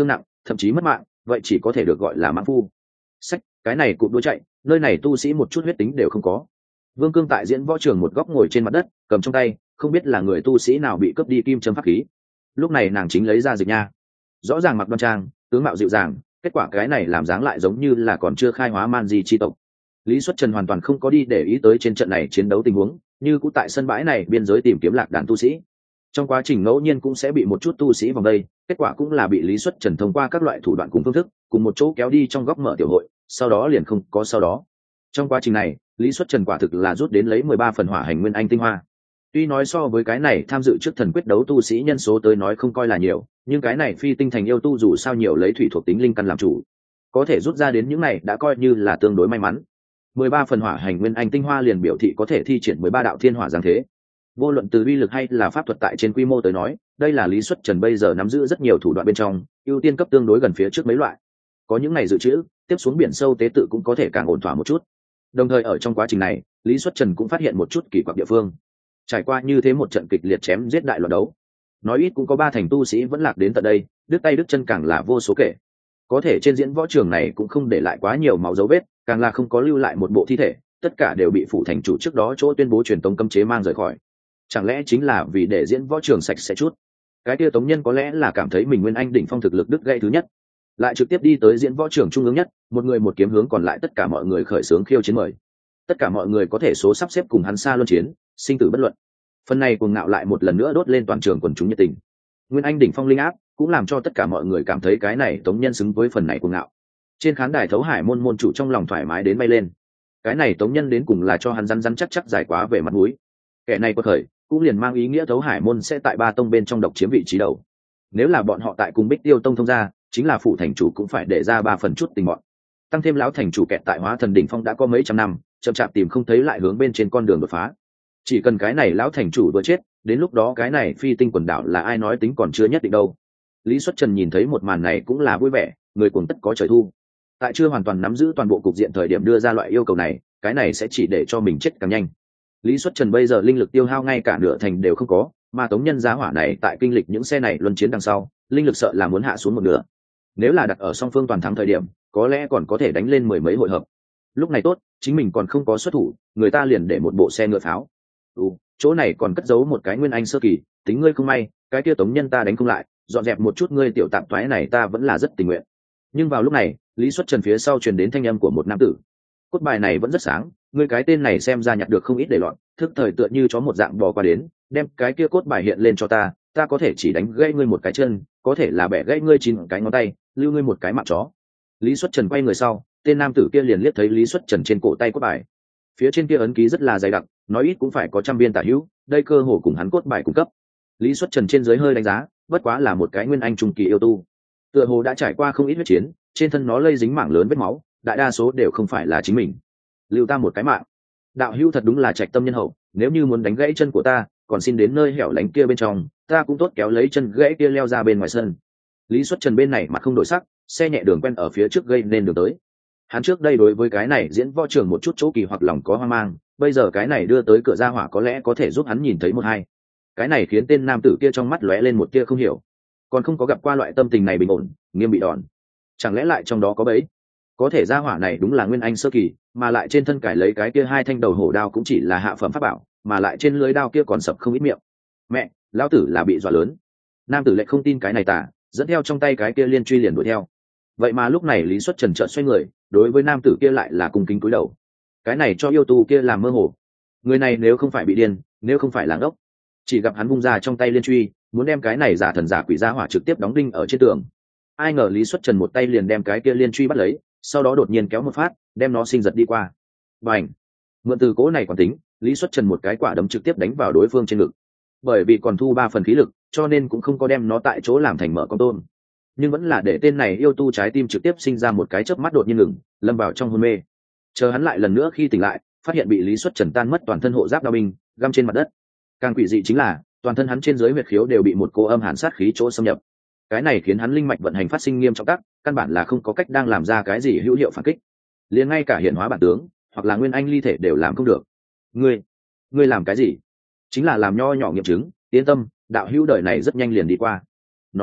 thậm chí mất mạng, vậy chỉ có thể được gọi là mãng phu. Sách, cái này cụm đuôi chạy, nơi này tu sĩ một chút huyết tính đều không có. Vương Cương tại diễn võ trường một góc ngồi trên mặt đất, cầm trong tay, không biết là người tu sĩ nào bị cướp đi kim châm pháp khí. Lúc này nàng chính lấy ra Dịch Nha, rõ ràng mặc đoan trang, tướng mạo dịu dàng, kết quả cái này làm dáng lại giống như là còn chưa khai hóa man di chi tộc. Lý Xuất Trần hoàn toàn không có đi để ý tới trên trận này chiến đấu tình huống, như cũng tại sân bãi này biên giới tìm kiếm lạc đàn tu sĩ. Trong quá trình ngẫu nhiên cũng sẽ bị một chút tu sĩ vòng đây, kết quả cũng là bị Lý Xuất Trần thông qua các loại thủ đoạn cùng phương thức, cùng một chỗ kéo đi trong góc mở tiểu hội, sau đó liền không có sau đó. Trong quá trình này, Lý Xuất Trần quả thực là rút đến lấy 13 phần hỏa hành nguyên anh tinh hoa. Tuy nói so với cái này tham dự trước thần quyết đấu tu sĩ nhân số tới nói không coi là nhiều, nhưng cái này phi tinh thành yêu tu dù sao nhiều lấy thủy thuộc tính linh căn làm chủ, có thể rút ra đến những này đã coi như là tương đối may mắn. 13 phần hỏa hành nguyên anh tinh hoa liền biểu thị có thể thi triển 13 đạo thiên hỏa giáng thế. Vô luận từ uy lực hay là pháp thuật tại trên quy mô tới nói, đây là Lý Xuất Trần bây giờ nắm giữ rất nhiều thủ đoạn bên trong, ưu tiên cấp tương đối gần phía trước mấy loại. Có những này dự trữ, tiếp xuống biển sâu tế tự cũng có thể càng ổn thỏa một chút. Đồng thời ở trong quá trình này, Lý Xuất Trần cũng phát hiện một chút kỳ quặc địa phương. Trải qua như thế một trận kịch liệt chém giết đại loạn đấu, nói ít cũng có 3 thành tu sĩ vẫn lạc đến tận đây, đứt tay đứt chân càng là vô số kể. Có thể trên diễn võ trường này cũng không để lại quá nhiều máu dấu vết, càng là không có lưu lại một bộ thi thể, tất cả đều bị phủ thành chủ trước đó chỗ tuyên bố truyền tống cấm chế mang rời khỏi. Chẳng lẽ chính là vì để diễn võ trường sạch sẽ chút? Cái kia tống nhân có lẽ là cảm thấy mình nguyên anh đỉnh phong thực lực đứt gãy thứ nhất, lại trực tiếp đi tới diễn võ trường trung ương nhất, một người một kiếm hướng còn lại tất cả mọi người khởi xướng khiêu chiến mời. Tất cả mọi người có thể số sắp xếp cùng hắn xa luân chiến, sinh tử bất luận. Phần này cuồng ngạo lại một lần nữa đốt lên toàn trường quần chúng nhiệt tình. Nguyên anh đỉnh phong linh áp cũng làm cho tất cả mọi người cảm thấy cái này tống nhân xứng với phần này cuồng ngạo. Trên khán đài Thấu Hải môn môn chủ trong lòng thoải mái đến bay lên. Cái này tống nhân đến cùng là cho hắn rắn chắc giải quá về mặt mũi. Kẻ này có thời cũng liền mang ý nghĩa Thấu Hải môn sẽ tại 3 tông bên trong độc chiếm vị trí đầu. Nếu là bọn họ tại cùng Bích Tiêu tông thông ra, chính là phủ thành chủ cũng phải để ra 3 phần chút tình bọn. Tăng thêm lão thành chủ kẹt tại Hóa Thần đỉnh phong đã có mấy trăm năm, chậm chạp tìm không thấy lại hướng bên trên con đường đột phá. Chỉ cần cái này lão thành chủ vừa chết, đến lúc đó cái này phi tinh quần đảo là ai nói tính còn chưa nhất định đâu. Lý Xuất Trần nhìn thấy một màn này cũng là vui vẻ, người cuồng tất có trời thu. Tại chưa hoàn toàn nắm giữ toàn bộ cục diện thời điểm đưa ra loại yêu cầu này, cái này sẽ chỉ để cho mình chết càng nhanh. Lý Xuất Trần bây giờ linh lực tiêu hao ngay cả nửa thành đều không có, mà tống nhân giá hỏa này tại kinh lịch những xe này luân chiến đằng sau, linh lực sợ là muốn hạ xuống một nửa. Nếu là đặt ở song phương toàn thắng thời điểm, có lẽ còn có thể đánh lên 10 mấy hội hợp. Lúc này tốt, chính mình còn không có xuất thủ, người ta liền để một bộ xe ngựa pháo. Chỗ này còn cất giấu một cái nguyên anh sơ kỳ, tính ngươi không may, cái kia tống nhân ta đánh không lại, dọn dẹp một chút ngươi tiểu tạm toái này ta vẫn là rất tình nguyện. Nhưng vào lúc này, Lý Xuất Trần phía sau truyền đến thanh âm của một nam tử. Cốt bài này vẫn rất sáng, ngươi cái tên này xem ra nhặt được không ít để loạn, thức thời tựa như chó một dạng bò qua đến, đem cái kia cốt bài hiện lên cho ta có thể chỉ đánh gãy ngươi một cái chân, có thể là bẻ gãy ngươi 9 cái ngón tay, lưu ngươi một cái mạng chó. Lý Xuất Trần quay người sau, tên nam tử kia liền liếc thấy Lý Xuất Trần trên cổ tay cốt bài. Phía trên kia ấn ký rất là dày đặc, nói ít cũng phải có 100 viên tả hữu, đây cơ hồ cùng hắn cốt bài cung cấp. Lý Xuất Trần trên dưới hơi đánh giá, bất quá là một cái nguyên anh trung kỳ yêu tu, tựa hồ đã trải qua không ít huyết chiến, trên thân nó lây dính mảng lớn vết máu, đại đa số đều không phải là chính mình. Lưu ta một cái mạng. Đạo hữu thật đúng là trạch tâm nhân hậu, nếu như muốn đánh gãy chân của ta, còn xin đến nơi hẻo lánh kia bên trong, ta cũng tốt kéo lấy chân gãy kia leo ra bên ngoài sân. Lý Xuất Trần bên này mặt không đổi sắc, xe nhẹ đường quen ở phía trước gây nên đường tới. Hắn trước đây đối với cái này diễn võ trường một chút chỗ kỳ hoặc lòng có hoang mang, bây giờ cái này đưa tới cửa ra hỏa có lẽ có thể giúp hắn nhìn thấy một hai. Cái này khiến tên nam tử kia trong mắt lóe lên một tia không hiểu, còn không có gặp qua loại tâm tình này bình ổn, nghiêm bị đòn. Chẳng lẽ lại trong đó có bẫy? Có thể ra hỏa này đúng là nguyên anh sơ kỳ, mà lại trên thân cải lấy cái kia 2 thanh đầu hổ đao cũng chỉ là hạ phẩm pháp bảo, mà lại trên lưới đao kia còn sập không ít miệng. Mẹ, lão tử là bị dọa lớn. Nam tử lại không tin cái này tả, dẫn theo trong tay cái kia liên truy liền đuổi theo. Vậy mà lúc này Lý Xuất Trần chợt xoay người, đối với nam tử kia lại là cung kính cúi đầu. Cái này cho yêu tu kia làm mơ hồ. Người này nếu không phải bị điên, nếu không phải là ngốc, chỉ gặp hắn vung ra trong tay liên truy, muốn đem cái này giả thần giả quỷ ra hỏa trực tiếp đóng đinh ở trên tường. Ai ngờ Lý Xuất Trần một tay liền đem cái kia liên truy bắt lấy, sau đó đột nhiên kéo một phát, đem nó sinh giật đi qua. Bành! Mượn từ cố này quản tính, Lý Xuất Trần một cái quả đấm trực tiếp đánh vào đối phương trên ngực. Bởi vì còn thu 3 phần khí lực, cho nên cũng không có đem nó tại chỗ làm thành mở con tôm, nhưng vẫn là để tên này yêu tu trái tim trực tiếp sinh ra một cái chớp mắt đột nhiên ngừng, lâm vào trong hôn mê. Chờ hắn lại lần nữa khi tỉnh lại, phát hiện bị Lý Xuất Trần tan mất toàn thân hộ giáp đao binh, găm trên mặt đất. Càng quỷ dị chính là, toàn thân hắn trên dưới huyệt khiếu đều bị một cô âm hàn sát khí chỗ xâm nhập. Cái này khiến hắn linh mạch vận hành phát sinh nghiêm trọng tắc, căn bản là không có cách đang làm ra cái gì hữu hiệu phản kích. Liền ngay cả hiện hóa bản tướng, hoặc là nguyên anh ly thể đều làm không được. Ngươi làm cái gì? Chính là làm nho nhỏ nghiệm chứng, yên tâm, đạo hữu đời này rất nhanh liền đi qua. Nói,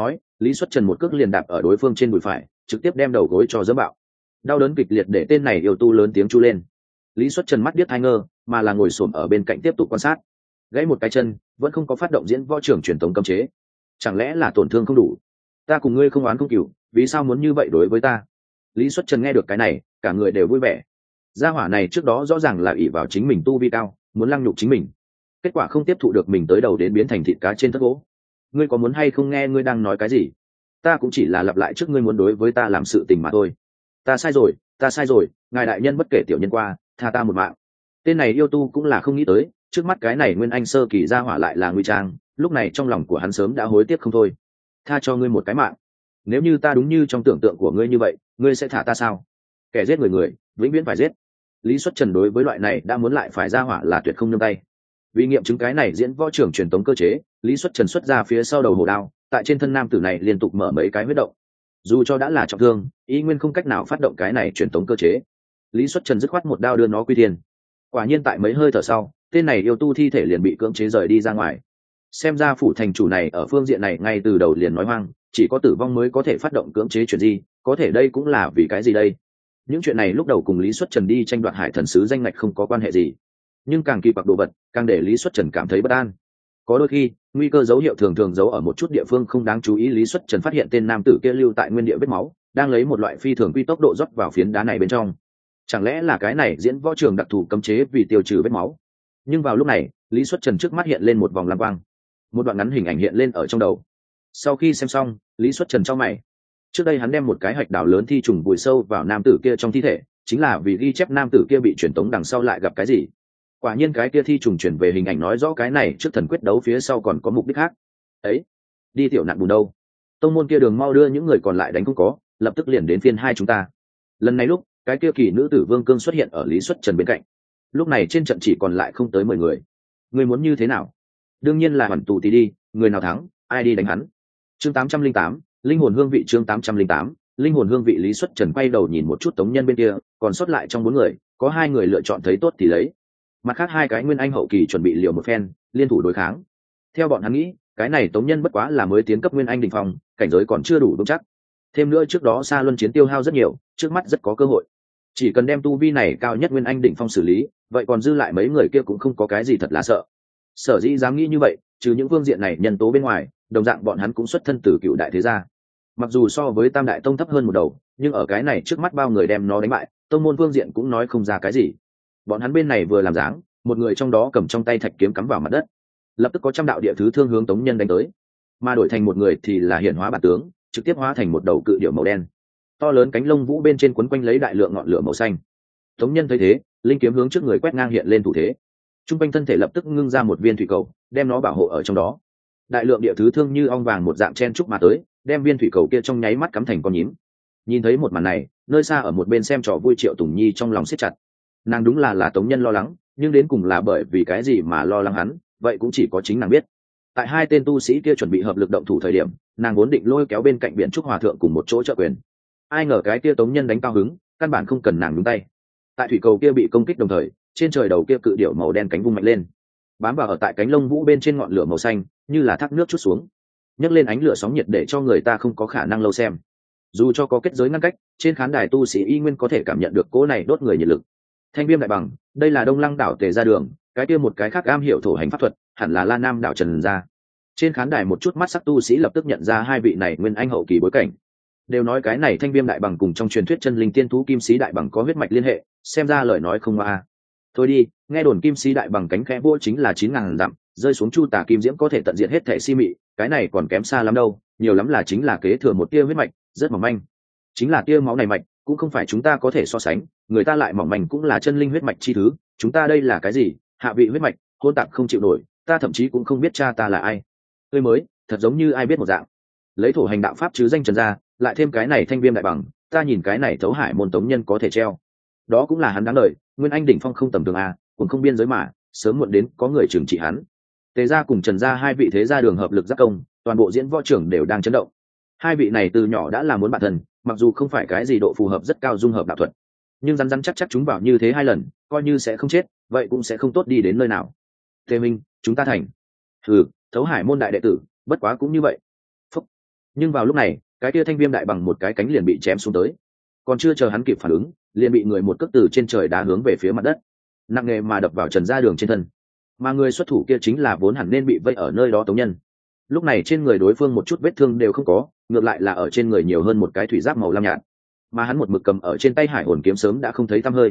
Lý Xuất Trần một cước liền đạp ở đối phương trên đùi phải, trực tiếp đem đầu gối cho dẫm bạo. Đau đớn kịch liệt để tên này yêu tu lớn tiếng chu lên. Lý Xuất Trần mắt điếc hai ngơ, mà là ngồi xổm ở bên cạnh tiếp tục quan sát. Gãy một cái chân, vẫn không có phát động diễn võ trưởng truyền thống cấm chế. Chẳng lẽ là tổn thương không đủ? Ta cùng ngươi không oán không cừu, vì sao muốn như vậy đối với ta? Lý Xuất Trần nghe được cái này, cả người đều vui vẻ. Gia hỏa này trước đó rõ ràng là ỷ vào chính mình tu vi cao, muốn lăng nhục chính mình. Kết quả không tiếp thụ được mình tới đầu đến biến thành thịt cá trên thớt gỗ. Ngươi có muốn hay không nghe ngươi đang nói cái gì? Ta cũng chỉ là lặp lại trước ngươi muốn đối với ta làm sự tình mà thôi. Ta sai rồi, ngài đại nhân bất kể tiểu nhân qua, tha ta một mạng. Tên này yêu tu cũng là không nghĩ tới, trước mắt cái này nguyên anh sơ kỳ gia hỏa lại là nguy trang, lúc này trong lòng của hắn sớm đã hối tiếc không thôi. Tha cho ngươi một cái mạng. Nếu như ta đúng như trong tưởng tượng của ngươi như vậy, ngươi sẽ thả ta sao? Kẻ giết người, vĩnh viễn phải giết. Lý Xuất Trần đối với loại này đã muốn lại phải gia hỏa là tuyệt không nương tay. Vì nghiệm chứng cái này diễn võ trưởng truyền tống cơ chế, Lý Xuất Trần xuất ra phía sau đầu hổ đao, tại trên thân nam tử này liên tục mở mấy cái huyết động. Dù cho đã là trọng thương, ý nguyên không cách nào phát động cái này truyền tống cơ chế. Lý Xuất Trần dứt khoát một đao đưa nó quy thiên. Quả nhiên tại mấy hơi thở sau, tên này yêu tu thi thể liền bị cưỡng chế rời đi ra ngoài. Xem ra phủ thành chủ này ở phương diện này ngay từ đầu liền nói hoang, chỉ có tử vong mới có thể phát động cưỡng chế chuyện gì, có thể đây cũng là vì cái gì đây? Những chuyện này lúc đầu cùng Lý Xuất Trần đi tranh đoạt hải thần sứ danh ngạch không có quan hệ gì, nhưng càng kỳ bạc đồ vật, càng để Lý Xuất Trần cảm thấy bất an. Có đôi khi, nguy cơ dấu hiệu thường thường giấu ở một chút địa phương không đáng chú ý. Lý Xuất Trần phát hiện tên nam tử kia lưu tại nguyên địa vết máu, đang lấy một loại phi thường quy tốc độ rót vào phiến đá này bên trong. Chẳng lẽ là cái này diễn võ trường đặc thù cấm chế vì tiêu trừ vết máu? Nhưng vào lúc này, Lý Xuất Trần trước mắt hiện lên một vòng lam quang, một đoạn ngắn hình ảnh hiện lên ở trong đầu. Sau khi xem xong, Lý Xuất Trần chau mày. Trước đây hắn đem một cái hạch đào lớn thi trùng vùi sâu vào nam tử kia trong thi thể, chính là vì ghi chép nam tử kia bị truyền tống đằng sau lại gặp cái gì. Quả nhiên cái kia thi trùng chuyển về hình ảnh nói rõ cái này trước thần quyết đấu phía sau còn có mục đích khác. Ấy, đi tiểu nạn bùn đâu? Tông môn kia đường mau đưa những người còn lại đánh không có, lập tức liền đến phiên hai chúng ta. Lần này lúc cái kia kỳ nữ tử Vương Cương xuất hiện ở Lý Xuất Trần bên cạnh. Lúc này trên trận chỉ còn lại không tới 10 người. Ngươi muốn như thế nào? Đương nhiên là hoàn tù tí đi, người nào thắng, ai đi đánh hắn. Chương 808, linh hồn hương vị. Chương 808, linh hồn hương vị. Lý Xuất Trần quay đầu nhìn một chút tống nhân bên kia, còn sót lại trong 4 người, có 2 người lựa chọn thấy tốt thì lấy. Mặt khác 2 cái nguyên anh hậu kỳ chuẩn bị liều một phen, liên thủ đối kháng. Theo bọn hắn nghĩ, cái này tống nhân bất quá là mới tiến cấp nguyên anh đỉnh phong, cảnh giới còn chưa đủ vững chắc. Thêm nữa trước đó xa luân chiến tiêu hao rất nhiều, trước mắt rất có cơ hội. Chỉ cần đem tu vi này cao nhất nguyên anh đỉnh phong xử lý, vậy còn dư lại mấy người kia cũng không có cái gì thật là sợ. Sở dĩ dám nghĩ như vậy, trừ những phương diện này nhân tố bên ngoài, đồng dạng bọn hắn cũng xuất thân từ cựu đại thế gia. Mặc dù so với Tam đại tông thấp hơn một đầu, nhưng ở cái này trước mắt bao người đem nó đánh bại, tông môn phương diện cũng nói không ra cái gì. Bọn hắn bên này vừa làm dáng, một người trong đó cầm trong tay thạch kiếm cắm vào mặt đất, lập tức có trăm đạo địa thứ thương hướng tống nhân đánh tới, mà đổi thành một người thì là hiển hóa bản tướng, trực tiếp hóa thành một đầu cự điểu màu đen, to lớn cánh lông vũ bên trên quấn quanh lấy đại lượng ngọn lửa màu xanh. Tống nhân thấy thế, linh kiếm hướng trước người quét ngang hiện lên thủ thế, trung quanh thân thể lập tức ngưng ra một viên thủy cầu, đem nó bảo hộ ở trong đó. Đại lượng địa thứ thương như ong vàng một dạng chen trúc mà tới, đem viên thủy cầu kia trong nháy mắt cắm thành con nhím. Nhìn thấy một màn này, nơi xa ở một bên xem trò vui Triệu Tùng Nhi trong lòng siết chặt. Nàng đúng là Tống nhân lo lắng, nhưng đến cùng là bởi vì cái gì mà lo lắng hắn, vậy cũng chỉ có chính nàng biết. Tại 2 tên tu sĩ kia chuẩn bị hợp lực động thủ thời điểm, nàng vốn định lôi kéo bên cạnh Biển Trúc Hòa thượng cùng một chỗ trợ quyền. Ai ngờ cái kia Tống nhân đánh cao hứng, căn bản không cần nàng nhúng tay. Tại thủy cầu kia bị công kích đồng thời, trên trời đầu kia cự điểu màu đen cánh vung mạnh lên, bám vào ở tại cánh lông vũ bên trên ngọn lửa màu xanh, như là thác nước chút xuống, nhấc lên ánh lửa sóng nhiệt để cho người ta không có khả năng lâu xem. Dù cho có kết giới ngăn cách, trên khán đài tu sĩ y nguyên có thể cảm nhận được cỗ này đốt người nhiệt lực. Thanh viêm đại bằng, đây là Đông Lăng đảo Tề ra đường, cái kia một cái khác am hiểu thổ hành pháp thuật, hẳn là La Nam đảo Trần gia. Trên khán đài một chút mắt sắc tu sĩ lập tức nhận ra 2 vị này nguyên anh hậu kỳ bối cảnh. Đều nói cái này thanh viêm đại bằng cùng trong truyền thuyết chân linh tiên thú kim sĩ đại bằng có huyết mạch liên hệ, xem ra lời nói không ma. Thôi đi, nghe đồn kim sĩ đại bằng cánh khẽ vua chính là 9.000 dặm, rơi xuống chu tà kim diễm có thể tận diệt hết thể si mị, cái này còn kém xa lắm đâu, nhiều lắm là chính là kế thừa một tia huyết mạch, rất mỏng manh. Chính là tia máu này mạch, cũng không phải chúng ta có thể so sánh, người ta lại mỏng manh cũng là chân linh huyết mạch chi thứ, chúng ta đây là cái gì? Hạ vị huyết mạch, hôn tạp không chịu nổi, ta thậm chí cũng không biết cha ta là ai. Tươi mới, thật giống như ai biết một dạng. Lấy thổ hành đạo pháp chứ danh Trần gia, lại thêm cái này thanh viêm đại bằng, ta nhìn cái này Thấu Hải môn Tống nhân có thể treo. Đó cũng là hắn đáng lời, nguyên anh đỉnh phong không tầm thường a, cũng không biên giới mà, sớm muộn đến có người trừng trị hắn. Tề gia cùng Trần gia 2 vị thế gia đường hợp lực giáp công, toàn bộ diễn võ trưởng đều đang chấn động. 2 vị này từ nhỏ đã là muốn bạn thân, mặc dù không phải cái gì độ phù hợp rất cao dung hợp đạo thuật, nhưng rắn chắc chúng vào như thế 2 lần, coi như sẽ không chết, vậy cũng sẽ không tốt đi đến nơi nào. Tề Minh, chúng ta thành. Thấu Hải môn đại đệ tử, bất quá cũng như vậy. Phúc. Nhưng vào lúc này cái kia thanh viêm đại bằng một cái cánh liền bị chém xuống tới, còn chưa chờ hắn kịp phản ứng liền bị người một cước từ trên trời đá hướng về phía mặt đất, nặng nề mà đập vào Trần Gia Đường trên thân. Mà người xuất thủ kia chính là vốn hẳn nên bị vây ở nơi đó Tống Nhân. Lúc này trên người đối phương một chút vết thương đều không có, ngược lại là ở trên người nhiều hơn một cái thủy giáp màu lam nhạt, mà hắn một mực cầm ở trên tay hải hồn kiếm sớm đã không thấy tăm hơi.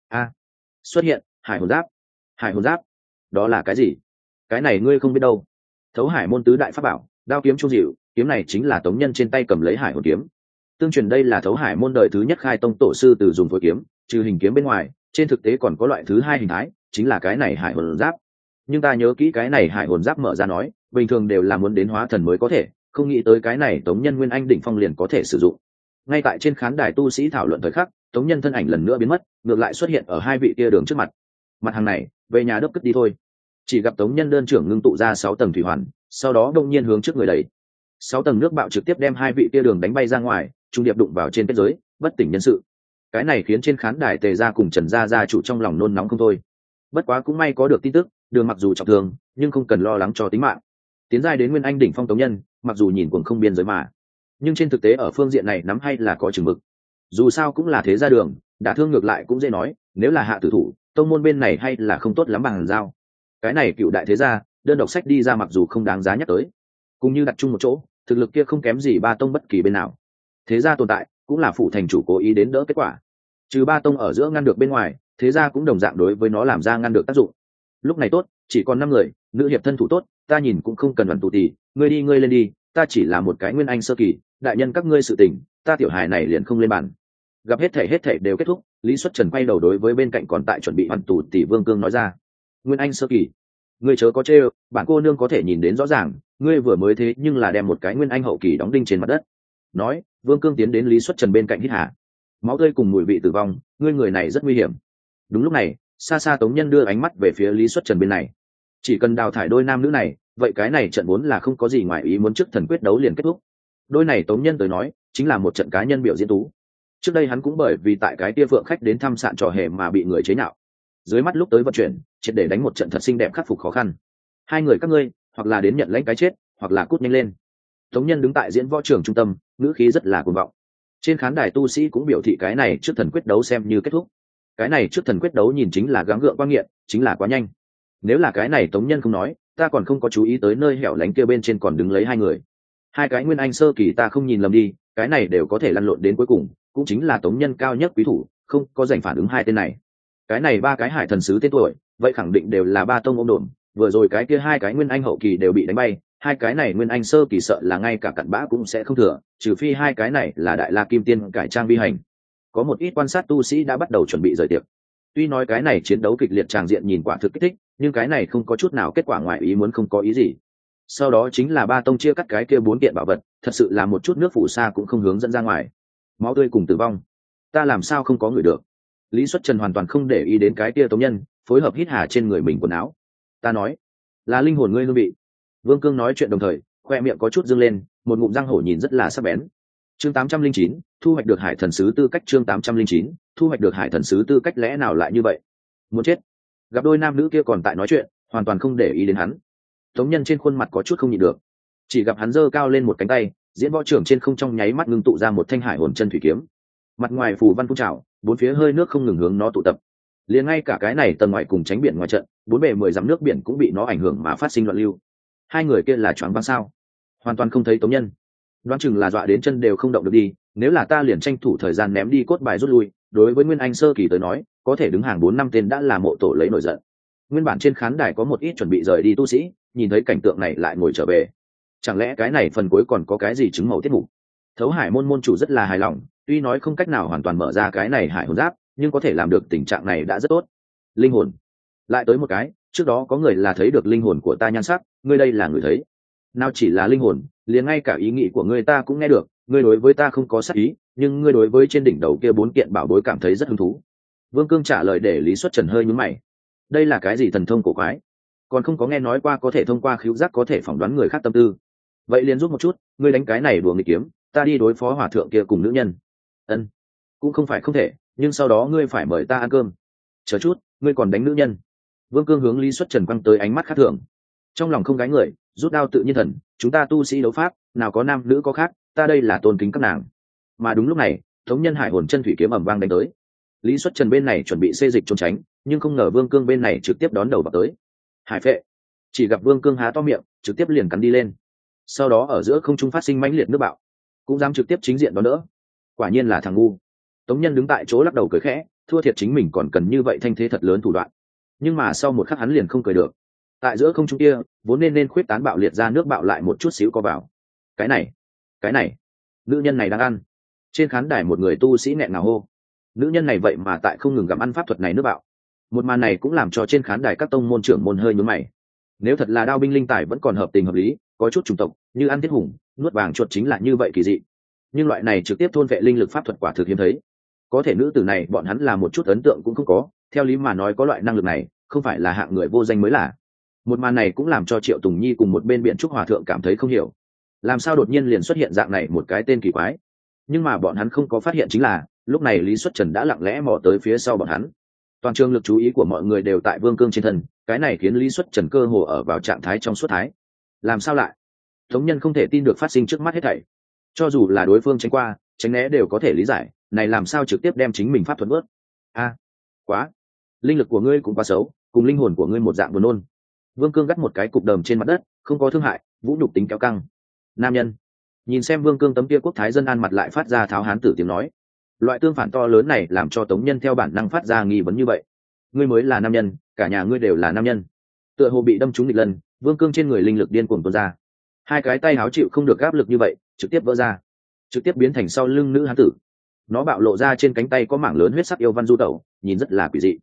Xuất hiện hải hồn giáp. Hải hồn giáp, đó là cái gì? Cái này ngươi không biết đâu. Thấu hải môn tứ đại pháp bảo, đao kiếm trung dịu, kiếm này chính là Tống Nhân trên tay cầm lấy hải hồn kiếm. Tương truyền đây là thấu hải môn đời thứ nhất khai tông tổ sư từ dùng phối kiếm, trừ hình kiếm bên ngoài trên thực tế còn có loại thứ hai hình thái, chính là cái này hải hồn giáp. Nhưng ta nhớ kỹ cái này hải hồn giáp mở ra nói bình thường đều là muốn đến hóa thần mới có thể, không nghĩ tới cái này Tống Nhân nguyên anh đỉnh phong liền có thể sử dụng. Ngay tại trên khán đài tu sĩ thảo luận thời khắc, Tống Nhân thân ảnh lần nữa biến mất, ngược lại xuất hiện ở hai vị kia đường trước mặt. Mặt hàng này về nhà đớp cất đi thôi. Chỉ gặp Tống Nhân đơn trưởng ngưng tụ ra 6 tầng thủy hoàn, sau đó đông nhiên hướng trước người đẩy 6 tầng nước bạo trực tiếp đem hai vị kia đường đánh bay ra ngoài, trung điệp đụng vào trên kết giới, bất tỉnh nhân sự. Cái này khiến trên khán đài Tề gia cùng Trần gia gia chủ trong lòng nôn nóng không thôi. Bất quá cũng may có được tin tức, đường mặc dù trọng thương nhưng không cần lo lắng cho tính mạng. Tiến giai đến nguyên anh đỉnh phong Tống Nhân mặc dù nhìn cuồng không biên giới mà, nhưng trên thực tế ở phương diện này nắm hay là có chừng mực. Dù sao cũng là thế gia đường, đả thương ngược lại cũng dễ nói, nếu là hạ tử thủ tông môn bên này hay là không tốt lắm bằng giao. Cái này cựu đại thế gia đơn độc sách đi ra mặc dù không đáng giá nhắc tới, cũng như đặt chung một chỗ thực lực kia không kém gì ba tông bất kỳ bên nào. Thế gia tồn tại cũng là phụ thành chủ cố ý đến đỡ kết quả, trừ ba tông ở giữa ngăn được bên ngoài, thế gia cũng đồng dạng đối với nó làm ra ngăn được tác dụng. Lúc này tốt, chỉ còn 5 người, nữ hiệp thân thủ tốt, ta nhìn cũng không cần đoàn tụ tì, ngươi đi ngươi lên đi, ta chỉ là một cái nguyên anh sơ kỳ, đại nhân các ngươi sự tình ta tiểu hài này liền không lên bàn. Gặp hết thảy đều kết thúc, Lý Xuất Trần quay đầu đối với bên cạnh còn tại chuẩn bị hoàn tù tỷ Vương Cương nói ra: nguyên anh sơ kỳ, ngươi chớ có trêu, bản cô nương có thể nhìn đến rõ ràng, ngươi vừa mới thế nhưng là đem một cái nguyên anh hậu kỳ đóng đinh trên mặt đất. Nói, Vương Cương tiến đến Lý Xuất Trần bên cạnh hít hà, máu tươi cùng mùi vị tử vong, ngươi người này rất nguy hiểm. Đúng lúc này, xa xa Tống Nhân đưa ánh mắt về phía Lý Xuất Trần bên này. Chỉ cần đào thải đôi nam nữ này, vậy cái này trận vốn là không có gì ngoài ý muốn trước thần quyết đấu liền kết thúc. Đôi này Tống Nhân tới nói, chính là một trận cá nhân biểu diễn tú. Trước đây hắn cũng bởi vì tại cái tia phượng khách đến thăm sạn trò hề mà bị người chế nhạo. Dưới mắt lúc tới vận chuyển, triệt để đánh một trận thật xinh đẹp khắc phục khó khăn. Hai người các ngươi, hoặc là đến nhận lãnh cái chết, hoặc là cút nhanh lên. Tống Nhân đứng tại diễn võ trường trung tâm, ngữ khí rất là cuồng vọng. Trên khán đài tu sĩ cũng biểu thị cái này trước thần quyết đấu xem như kết thúc. Cái này trước thần quyết đấu nhìn chính là gắng gượng quan nghiện, chính là quá nhanh. Nếu là cái này Tống Nhân không nói, ta còn không có chú ý tới nơi hẻo lánh kia bên trên còn đứng lấy hai người. Hai cái nguyên anh sơ kỳ ta không nhìn lầm đi, cái này đều có thể lăn lộn đến cuối cùng, cũng chính là Tống Nhân cao nhất quý thủ, không có giành phản ứng hai tên này. Cái này ba cái hải thần sứ tên tuổi, vậy khẳng định đều là ba tông ôm đồn, vừa rồi cái kia hai cái nguyên anh hậu kỳ đều bị đánh bay, hai cái này nguyên anh sơ kỳ sợ là ngay cả cặn bã cũng sẽ không thừa, trừ phi hai cái này là đại la kim tiên cải trang vi hành. Có một ít quan sát tu sĩ đã bắt đầu chuẩn bị rời tiệc. Tuy nói cái này chiến đấu kịch liệt tràng diện nhìn quả thực kích thích, nhưng cái này không có chút nào kết quả ngoài ý muốn, không có ý gì. Sau đó chính là ba tông chia cắt cái kia 4 kiện bảo vật, thật sự là một chút nước phủ sa cũng không hướng dẫn ra ngoài. Máu tươi cùng tử vong, ta làm sao không có người được. Lý Xuất Trần hoàn toàn không để ý đến cái kia Tống Nhân, phối hợp hít hà trên người mình quần áo. Ta nói, là linh hồn ngươi hương vị. Vương Cương nói chuyện đồng thời, khoe miệng có chút dương lên, một ngụm răng hổ nhìn rất là sắc bén. Chương 809, thu hoạch được hải thần sứ tư cách. Chương 809, thu hoạch được hải thần sứ tư cách. Lẽ nào lại như vậy? Muốn chết. Gặp đôi nam nữ kia còn tại nói chuyện, hoàn toàn không để ý đến hắn. Tống Nhân trên khuôn mặt có chút không nhịn được, chỉ gặp hắn giơ cao lên một cánh tay, diễn võ trưởng trên không trong nháy mắt ngưng tụ ra một thanh hải hồn chân thủy kiếm. Mặt ngoài phù văn phun trào, bốn phía hơi nước không ngừng hướng nó tụ tập. Liền ngay cả cái này tầng ngoài cùng tránh biển ngoài trận, 4 bề 10 dặm nước biển cũng bị nó ảnh hưởng mà phát sinh loạn lưu. Hai người kia là choáng váng sao? Hoàn toàn không thấy Tống Nhân, đoán chừng là dọa đến chân đều không động được đi. Nếu là ta liền tranh thủ thời gian ném đi cốt bài rút lui, đối với nguyên anh sơ kỳ tới nói, có thể đứng hàng 4-5 tên đã là mộ tổ lấy nổi giận. Nguyên bản trên khán đài có một ít chuẩn bị rời đi tu sĩ, nhìn thấy cảnh tượng này lại ngồi trở về. Chẳng lẽ cái này phần cuối còn có cái gì chứng màu tiết mục? Thấu Hải môn môn chủ rất là hài lòng, tuy nói không cách nào hoàn toàn mở ra cái này hải hồn giáp, nhưng có thể làm được tình trạng này đã rất tốt. Linh hồn, lại tới một cái, trước đó có người là thấy được linh hồn của ta nhan sắc, ngươi đây là người thấy. Nào chỉ là linh hồn, liền ngay cả ý nghĩ của ngươi ta cũng nghe được, ngươi đối với ta không có sát ý, nhưng ngươi đối với trên đỉnh đầu kia 4 kiện bảo bối cảm thấy rất hứng thú. Vương Cương trả lời để Lý Xuất Trần hơi nhướng mày. Đây là cái gì thần thông cổ quái? Còn không có nghe nói qua có thể thông qua khứu giác có thể phỏng đoán người khác tâm tư. Vậy liền giúp một chút, ngươi đánh cái này đùa nghịch kiếm, ta đi đối phó hòa thượng kia cùng nữ nhân. Ân, cũng không phải không thể, nhưng sau đó ngươi phải mời ta ăn cơm. Chờ chút, ngươi còn đánh nữ nhân? Vương Cương hướng Lý Xuất Trần quăng tới ánh mắt khác thường. Trong lòng không gái người, rút đao tự nhiên thần, chúng ta tu sĩ đấu pháp, nào có nam nữ có khác, ta đây là tôn kính các nàng. Mà đúng lúc này tống nhân hải hồn chân thủy kiếm ầm vang đánh tới. Lý Xuất Trần bên này chuẩn bị xê dịch trốn tránh, nhưng không ngờ Vương Cương bên này trực tiếp đón đầu vào tới. Hải phệ. Chỉ gặp Vương Cương há to miệng, trực tiếp liền cắn đi lên. Sau đó ở giữa không trung phát sinh mãnh liệt nước bạo, cũng dám trực tiếp chính diện đón đỡ. Quả nhiên là thằng ngu. Tống Nhân đứng tại chỗ lắc đầu cười khẽ, thua thiệt chính mình còn cần như vậy thanh thế thật lớn thủ đoạn. Nhưng mà sau một khắc hắn liền không cười được. Tại giữa không trung kia, vốn nên khuyết tán bạo liệt ra nước bạo lại một chút xíu co vào. Cái này, nữ nhân này đang ăn. Trên khán đài một người tu sĩ nghẹn ngào hô. Nữ nhân này vậy mà tại không ngừng gặm ăn pháp thuật này nước bạo. Một màn này cũng làm cho trên khán đài các tông môn trưởng môn hơi nhướng mày. Nếu thật là đao binh linh tài vẫn còn hợp tình hợp lý, có chút chủng tộc như ăn thiết hùng, nuốt vàng chuột chính là như vậy kỳ dị. Nhưng loại này trực tiếp thôn vệ linh lực pháp thuật quả thực hiếm thấy. Có thể nữ tử này bọn hắn là một chút ấn tượng cũng không có, theo lý mà nói có loại năng lực này, không phải là hạng người vô danh mới là. Một màn này cũng làm cho Triệu Tùng Nhi cùng một bên Biện Trúc Hòa thượng cảm thấy không hiểu, làm sao đột nhiên liền xuất hiện dạng này một cái tên kỳ quái. Nhưng mà bọn hắn không có phát hiện chính là, lúc này Lý Xuất Trần đã lặng lẽ mò tới phía sau bọn hắn. Toàn trường lực chú ý của mọi người đều tại Vương Cương trên thân, cái này khiến Lý Xuất Trần cơ hồ ở vào trạng thái trong suốt thái. Làm sao lại? Tống Nhân không thể tin được phát sinh trước mắt hết thảy. Cho dù là đối phương tránh qua, tránh né đều có thể lý giải, này làm sao trực tiếp đem chính mình pháp thuật bớt? Quá, linh lực của ngươi cũng quá xấu, cùng linh hồn của ngươi một dạng buồn nôn. Vương Cương gắt một cái cục đờm trên mặt đất, không có thương hại, vũ nhục tính kéo căng. Nam nhân. Nhìn xem Vương Cương tấm kia quốc thái dân an mặt lại phát ra tháo hán tử tiếng nói. Loại tương phản to lớn này làm cho Tống Nhân theo bản năng phát ra nghi vấn như vậy. Ngươi mới là nam nhân, cả nhà ngươi đều là nam nhân. Tựa hồ bị đâm trúng nghịch lần, Vương Cương trên người linh lực điên cuồng tuôn ra. Hai cái tay háo chịu không được áp lực như vậy, trực tiếp vỡ ra, trực tiếp biến thành sau lưng nữ hán tử. Nó bạo lộ ra trên cánh tay có mảng lớn huyết sắc yêu văn du tẩu, nhìn rất là quỷ dị.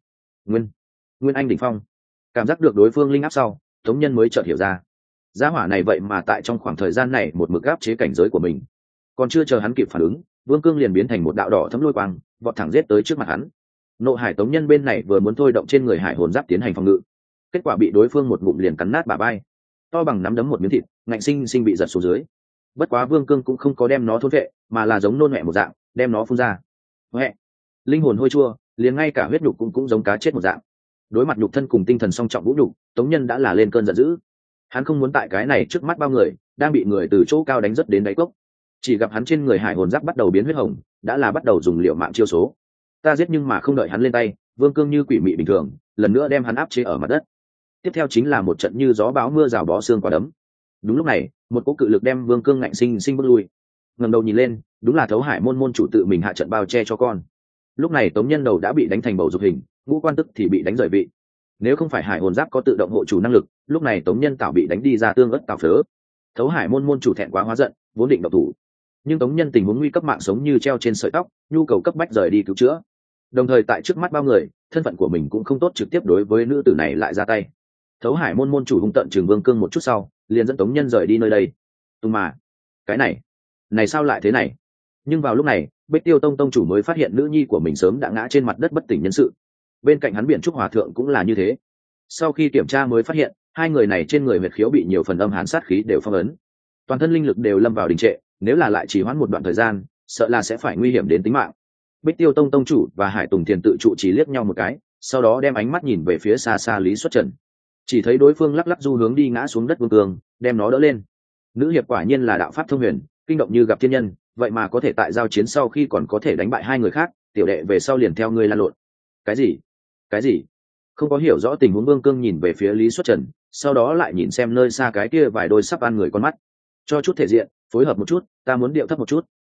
Nguyên Anh đỉnh phong. Cảm giác được đối phương linh áp sau, Tống Nhân mới chợt hiểu ra, gia hỏa này vậy mà tại trong khoảng thời gian này một mực áp chế cảnh giới của mình. Còn chưa chờ hắn kịp phản ứng, Vương Cương liền biến thành một đạo đỏ thấm lôi quang, vọt thẳng giết tới trước mặt hắn. Nộ Hải Tống Nhân bên này vừa muốn thôi động trên người hải hồn giáp tiến hành phòng ngự, kết quả bị đối phương một ngụm liền cắn nát bả vai, to bằng nắm đấm một miếng thịt, ngạnh sinh bị giật xuống dưới. Bất quá Vương Cương cũng không có đem nó thôn vệ, mà là giống nôn mẹ một dạng, đem nó phun ra. Huệ, linh hồn hôi chua, liền ngay cả huyết nhục cũng giống cá chết một dạng. Đối mặt nhục thân cùng tinh thần song trọng vũ nhục, Tống Nhân đã là lên cơn giận dữ. Hắn không muốn tại cái này trước mắt bao người, đang bị người từ chỗ cao đánh rất đến đáy cốc. Chỉ gặp hắn trên người hải hồn giáp bắt đầu biến huyết hồng, đã là bắt đầu dùng liệu mạng chiêu số. Ta giết nhưng mà không đợi hắn lên tay, Vương Cương như quỷ mị bình thường, lần nữa đem hắn áp chế ở mặt đất. Tiếp theo chính là một trận như gió bão mưa rào bó xương quả đấm. Đúng lúc này, một cỗ cự lực đem Vương Cương ngạnh sinh bước lui. Ngẩng đầu nhìn lên, đúng là Thấu Hải môn môn chủ tự mình hạ trận bao che cho con. Lúc này Tống Nhân đầu đã bị đánh thành bầu dục hình, ngũ quan tức thì bị đánh rời vị. Nếu không phải hải hồn giáp có tự động hộ chủ năng lực, lúc này Tống Nhân tạo bị đánh đi ra tương ớt tạo phớ. Thấu Hải môn môn chủ thẹn quá hóa giận, vốn định động thủ, nhưng Tống Nhân tình huống nguy cấp mạng sống như treo trên sợi tóc, nhu cầu cấp bách rời đi cứu chữa. Đồng thời tại trước mắt bao người, thân phận của mình cũng không tốt trực tiếp đối với nữ tử này lại ra tay. Thấu Hải môn môn chủ hung tận trừng Vương Cương một chút sau, liền dẫn Tống Nhân rời đi nơi đây. Tung mà, cái này sao lại thế này? Nhưng vào lúc này, Bích Tiêu Tông tông chủ mới phát hiện nữ nhi của mình sớm đã ngã trên mặt đất bất tỉnh nhân sự. Bên cạnh hắn Biện Trúc Hòa thượng cũng là như thế. Sau khi kiểm tra mới phát hiện, hai người này trên người huyệt khiếu bị nhiều phần âm hàn sát khí đều phong ấn, toàn thân linh lực đều lâm vào đình trệ, nếu là lại trì hoãn một đoạn thời gian, sợ là sẽ phải nguy hiểm đến tính mạng. Bích Tiêu Tông tông chủ và Hải Tùng Thiền tự trụ chỉ liếc nhau một cái, sau đó đem ánh mắt nhìn về phía xa xa Lý Xuất Trần. Chỉ thấy đối phương lắc lắc du hướng đi ngã xuống đất Vương Cương, đem nó đỡ lên. Nữ hiệp quả nhiên là đạo pháp thông huyền, kinh động như gặp thiên nhân, vậy mà có thể tại giao chiến sau khi còn có thể đánh bại hai người khác, tiểu đệ về sau liền theo ngươi lan lộn. Cái gì? Không có hiểu rõ tình huống Vương Cương nhìn về phía Lý Xuất Trần, sau đó lại nhìn xem nơi xa cái kia vài đôi sắp ăn người con mắt. Cho chút thể diện, phối hợp một chút, ta muốn điệu thấp một chút.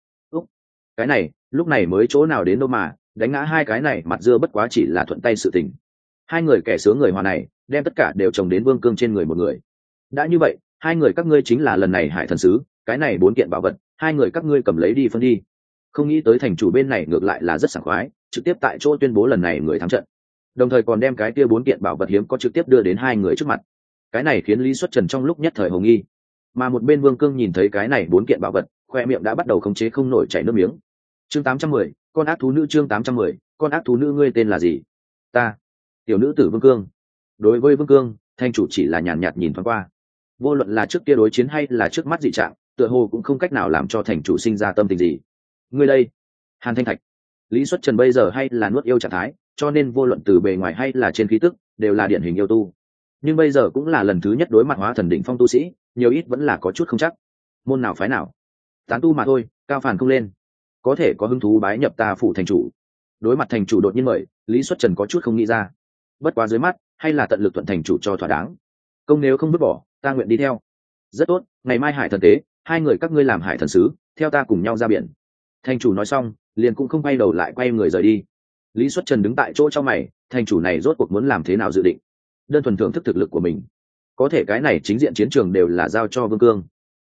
Cái này, lúc này mới chỗ nào đến đâu mà, đánh ngã hai cái này mặt dưa bất quá chỉ là thuận tay sự tình. Hai người kẻ sướng người hòa này, đem tất cả đều chồng đến Vương Cương trên người một người. Đã như vậy, hai người các ngươi chính là lần này Hải thần sứ, cái này 4 kiện bảo vật, hai người các ngươi cầm lấy đi phân đi. Không nghĩ tới thành chủ bên này ngược lại là rất sảng khoái, trực tiếp tại chỗ tuyên bố lần này người thắng trận, đồng thời còn đem cái kia 4 kiện bảo vật hiếm có trực tiếp đưa đến hai người trước mặt. Cái này khiến Lý Xuất Trần trong lúc nhất thời hồ nghi, mà một bên Vương Cương nhìn thấy cái này 4 kiện bảo vật, khoe miệng đã bắt đầu khống chế không nổi chảy nước miếng. Chương 810, con ác thú nữ. Chương 810, con ác thú nữ. Ngươi tên là gì? Ta, tiểu nữ tử Vương Cương. Đối với Vương Cương, thanh chủ chỉ là nhàn nhạt nhìn thoáng qua, vô luận là trước kia đối chiến hay là trước mắt dị trạng, tựa hồ cũng không cách nào làm cho thành chủ sinh ra tâm tình gì. Ngươi đây, Hàn Thanh Thạch. Lý Xuất Trần bây giờ hay là nuốt yêu trạng thái, cho nên vô luận từ bề ngoài hay là trên khí tức đều là điển hình yêu tu, nhưng bây giờ cũng là lần thứ nhất đối mặt hóa thần đỉnh phong tu sĩ, nhiều ít vẫn là có chút không chắc. Môn nào phái nào? Tán tu mà thôi, cao phản không lên. Có thể có hứng thú bái nhập ta phủ thành chủ. Đối mặt thành chủ đột nhiên mời, Lý Xuất Trần có chút không nghĩ ra. Bất quá dưới mắt, hay là tận lực thuận thành chủ cho thỏa đáng. Công nếu không vứt bỏ, ta nguyện đi theo. Rất tốt, ngày mai hải thần tế, hai người các ngươi làm hải thần sứ, theo ta cùng nhau ra biển. Thành chủ nói xong, liền cũng không quay đầu lại quay người rời đi. Lý Xuất Trần đứng tại chỗ trong mày, thành chủ này rốt cuộc muốn làm thế nào dự định? Đơn thuần thưởng thức thực lực của mình, có thể cái này chính diện chiến trường đều là giao cho Vương Cương.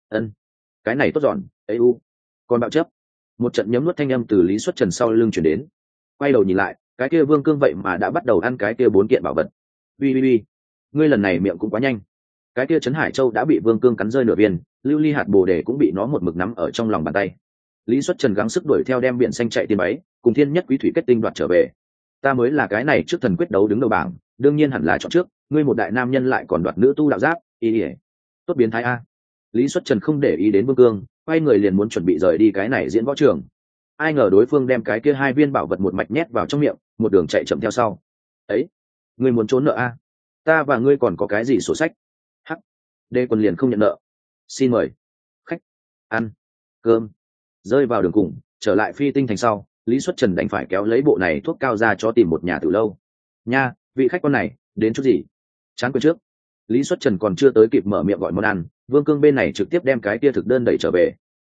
Cái này tốt dọn, ấy u. Còn bạo chấp. Một trận nhấm nuốt thanh âm từ Lý Xuất Trần sau lưng chuyển đến. Quay đầu nhìn lại, cái kia Vương Cương vậy mà đã bắt đầu ăn cái kia 4 kiện bảo vật. Ui, ngươi lần này miệng cũng quá nhanh. Cái kia Trấn Hải Châu đã bị Vương Cương cắn rơi nửa viên, lưu ly hạt bồ đề cũng bị nó một mực nắm ở trong lòng bàn tay. Lý Xuất Trần gắng sức đuổi theo đem biển xanh chạy tiền váy, cùng thiên nhất quý thủy kết tinh đoạt trở về. Ta mới là cái này trước thần quyết đấu đứng đầu bảng, đương nhiên hẳn là chọn trước, ngươi một đại nam nhân lại còn đoạt nữ tu đạo giáp, tốt biến thái a. Lý Xuất Trần không để ý đến Vương Cương, quay người liền muốn chuẩn bị rời đi cái này diễn võ trường. Ai ngờ đối phương đem cái kia 2 viên bảo vật một mạch nhét vào trong miệng, một đường chạy chậm theo sau. Ấy, ngươi muốn trốn nợ a? Ta và ngươi còn có cái gì sổ sách? Hắc, Đê Quân liền không nhận nợ. Xin mời khách ăn cơm. Rơi vào đường cùng, trở lại Phi Tinh thành sau, Lý Xuất Trần đành phải kéo lấy bộ này thuốc cao ra cho tìm một nhà từ lâu. Nha, vị khách quan này, đến chút gì? Chán quên trước. Lý Xuất Trần còn chưa tới kịp mở miệng gọi món ăn, Vương Cương bên này trực tiếp đem cái kia thực đơn đẩy trở về.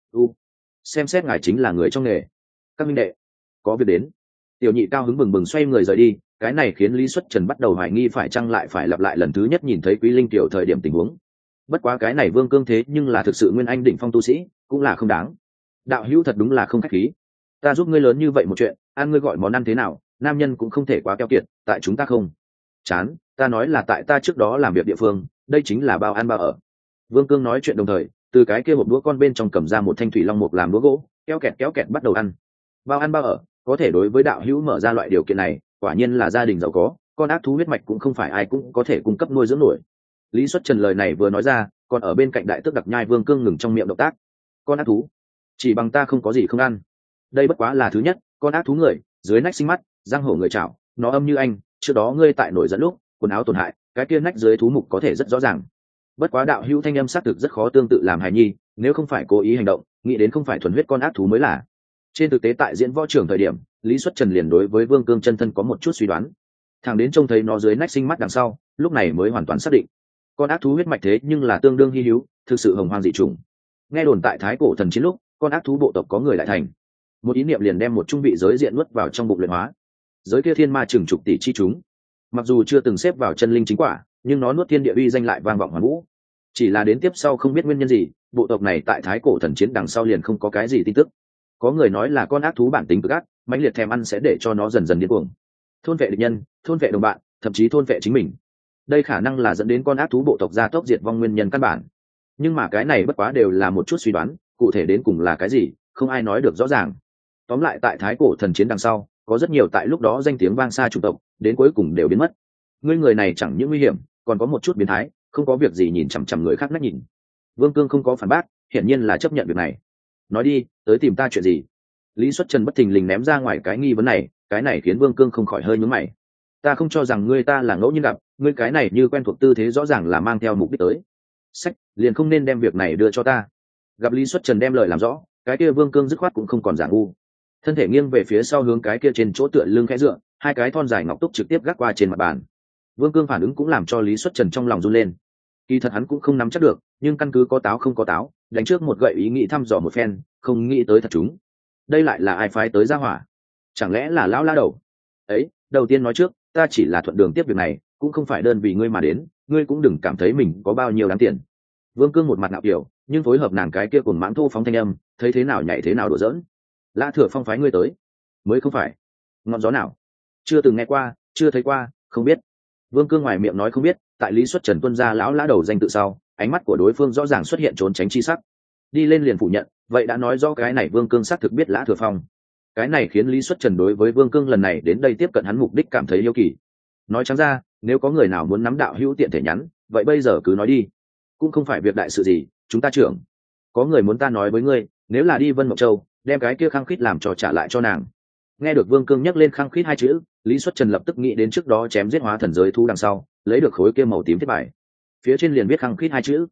Xem xét ngài chính là người trong nghề. Các minh đệ, có việc đến. Tiểu nhị cao hứng bừng bừng xoay người rời đi, cái này khiến Lý Xuất Trần bắt đầu hoài nghi phải chăng lại phải lặp lại lần thứ nhất nhìn thấy Quý Linh tiểu thời điểm tình huống. Bất quá cái này Vương Cương thế nhưng là thực sự nguyên anh đỉnh phong tu sĩ, cũng là không đáng. Đạo hữu thật đúng là không khách khí. Ta giúp ngươi lớn như vậy một chuyện, ăn ngươi gọi món ăn thế nào, nam nhân cũng không thể quá keo kiệt, tại chúng ta không. Chán, ta nói là tại ta trước đó làm việc địa phương, đây chính là bao ăn bao ở. Vương Cương nói chuyện đồng thời, từ cái kia hộp đũa con bên trong cầm ra một thanh thủy long mục làm đũa gỗ, kéo kẹt bắt đầu ăn. Bao ăn bao ở, có thể đối với đạo hữu mở ra loại điều kiện này, quả nhiên là gia đình giàu có, con ác thú huyết mạch cũng không phải ai cũng có thể cung cấp nuôi dưỡng nổi. Lý Xuất Trần lời này vừa nói ra, còn ở bên cạnh đại tước đặc nhai Vương Cương ngừng trong miệng động tác. Con ác thú, chỉ bằng ta không có gì không ăn. Đây bất quá là thứ nhất, con ác thú người, dưới nách sinh mắt, răng hổ người chảo, nó âm như anh, trước đó ngươi tại nổi dẫn lúc, quần áo tổn hại, cái kia nách dưới thú mục có thể rất rõ ràng. Bất quá đạo hữu thanh âm xác thực rất khó tương tự làm hài nhi, nếu không phải cố ý hành động, nghĩ đến không phải thuần huyết con ác thú mới là. Trên thực tế tại diễn võ trường thời điểm, Lý Xuất Trần liền đối với Vương Cương chân thân có một chút suy đoán. Thằng đến trông thấy nó dưới nách sinh mắt đằng sau, lúc này mới hoàn toàn xác định. Con ác thú huyết mạch thế nhưng là tương đương hi hữu, thực sự hồng hoang dị chủng. Nghe đồn tại Thái Cổ thần chiến lúc, con ác thú bộ tộc có người lại thành. Một ý niệm liền đem một trung vị giới diện nuốt vào trong bụng luyện hóa. Giới kia thiên ma chừng chục tỷ chi chúng. Mặc dù chưa từng xếp vào chân linh chính quả, nhưng nó nuốt thiên địa uy danh lại vang vọng hoàn vũ. Chỉ là đến tiếp sau không biết nguyên nhân gì, bộ tộc này tại Thái Cổ thần chiến đằng sau liền không có cái gì tin tức. Có người nói là con ác thú bản tính cực ác, mãnh liệt thèm ăn sẽ để cho nó dần dần điên cuồng, thôn vệ địch nhân, thôn vệ đồng bạn, thậm chí thôn vệ chính mình. Đây khả năng là dẫn đến con ác thú bộ tộc gia tốc diệt vong nguyên nhân căn bản. Nhưng mà cái này bất quá đều là một chút suy đoán, cụ thể đến cùng là cái gì, không ai nói được rõ ràng. Tóm lại tại Thái Cổ thần chiến đằng sau, có rất nhiều tại lúc đó danh tiếng vang xa chủng tộc, đến cuối cùng đều biến mất. Ngươi người này chẳng những nguy hiểm, còn có một chút biến thái, không có việc gì nhìn chằm chằm người khác nách nhìn. Vương Cương không có phản bác, hiển nhiên là chấp nhận việc này. Nói đi, tới tìm ta chuyện gì? Lý Xuất Trần bất thình lình ném ra ngoài cái nghi vấn này, cái này khiến Vương Cương không khỏi hơi nhướng mày. Ta không cho rằng ngươi ta là ngẫu nhiên gặp, ngươi cái này như quen thuộc tư thế rõ ràng là mang theo mục đích tới. Sách, liền không nên đem việc này đưa cho ta. Gặp Lý Xuất Trần đem lời làm rõ, cái kia Vương Cương dứt khoát cũng không còn giả ngu. Thân thể nghiêng về phía sau hướng cái kia trên chỗ tựa lưng khẽ dựa, hai cái thon dài ngọc túc trực tiếp gác qua trên mặt bàn. Vương Cương phản ứng cũng làm cho Lý Xuất Trần trong lòng run lên. Kỳ thật hắn cũng không nắm chắc được, nhưng căn cứ có táo không có táo, đánh trước một gậy ý nghĩ thăm dò một phen, không nghĩ tới thật chúng. Đây lại là ai phái tới ra hỏa? Chẳng lẽ là lão la đầu? Ấy, đầu tiên nói trước, ta chỉ là thuận đường tiếp việc này, cũng không phải đơn vì ngươi mà đến, ngươi cũng đừng cảm thấy mình có bao nhiêu đáng tiền. Vương Cương một mặt ngạo kiểu, nhưng phối hợp nàng cái kia cùng mãng thu phóng thanh âm, thấy thế nào nhảy thế nào đùa giỡn. Lã Thừa Phong phái ngươi tới, mới không phải. Ngọn gió nào? Chưa từng nghe qua, chưa thấy qua, không biết. Vương Cương ngoài miệng nói không biết, tại Lý Xuất Trần tuân ra lão lã đầu danh tự sau, ánh mắt của đối phương rõ ràng xuất hiện trốn tránh chi sắc. Đi lên liền phủ nhận, vậy đã nói rõ cái này Vương Cương xác thực biết Lã Thừa Phong. Cái này khiến Lý Xuất Trần đối với Vương Cương lần này đến đây tiếp cận hắn mục đích cảm thấy yêu kỳ. Nói trắng ra, nếu có người nào muốn nắm đạo hữu tiện thể nhắn, vậy bây giờ cứ nói đi. Cũng không phải việc đại sự gì, chúng ta trưởng. Có người muốn ta nói với ngươi, nếu là đi Vân Mộng Châu, đem cái kia khăng khít làm trò trả lại cho nàng. Nghe được Vương Cương nhắc lên khăng khít hai chữ, Lý Xuất Trần lập tức nghĩ đến trước đó chém giết hóa thần giới thu đằng sau, lấy được khối kia màu tím thiết bài. Phía trên liền viết khăng khít hai chữ.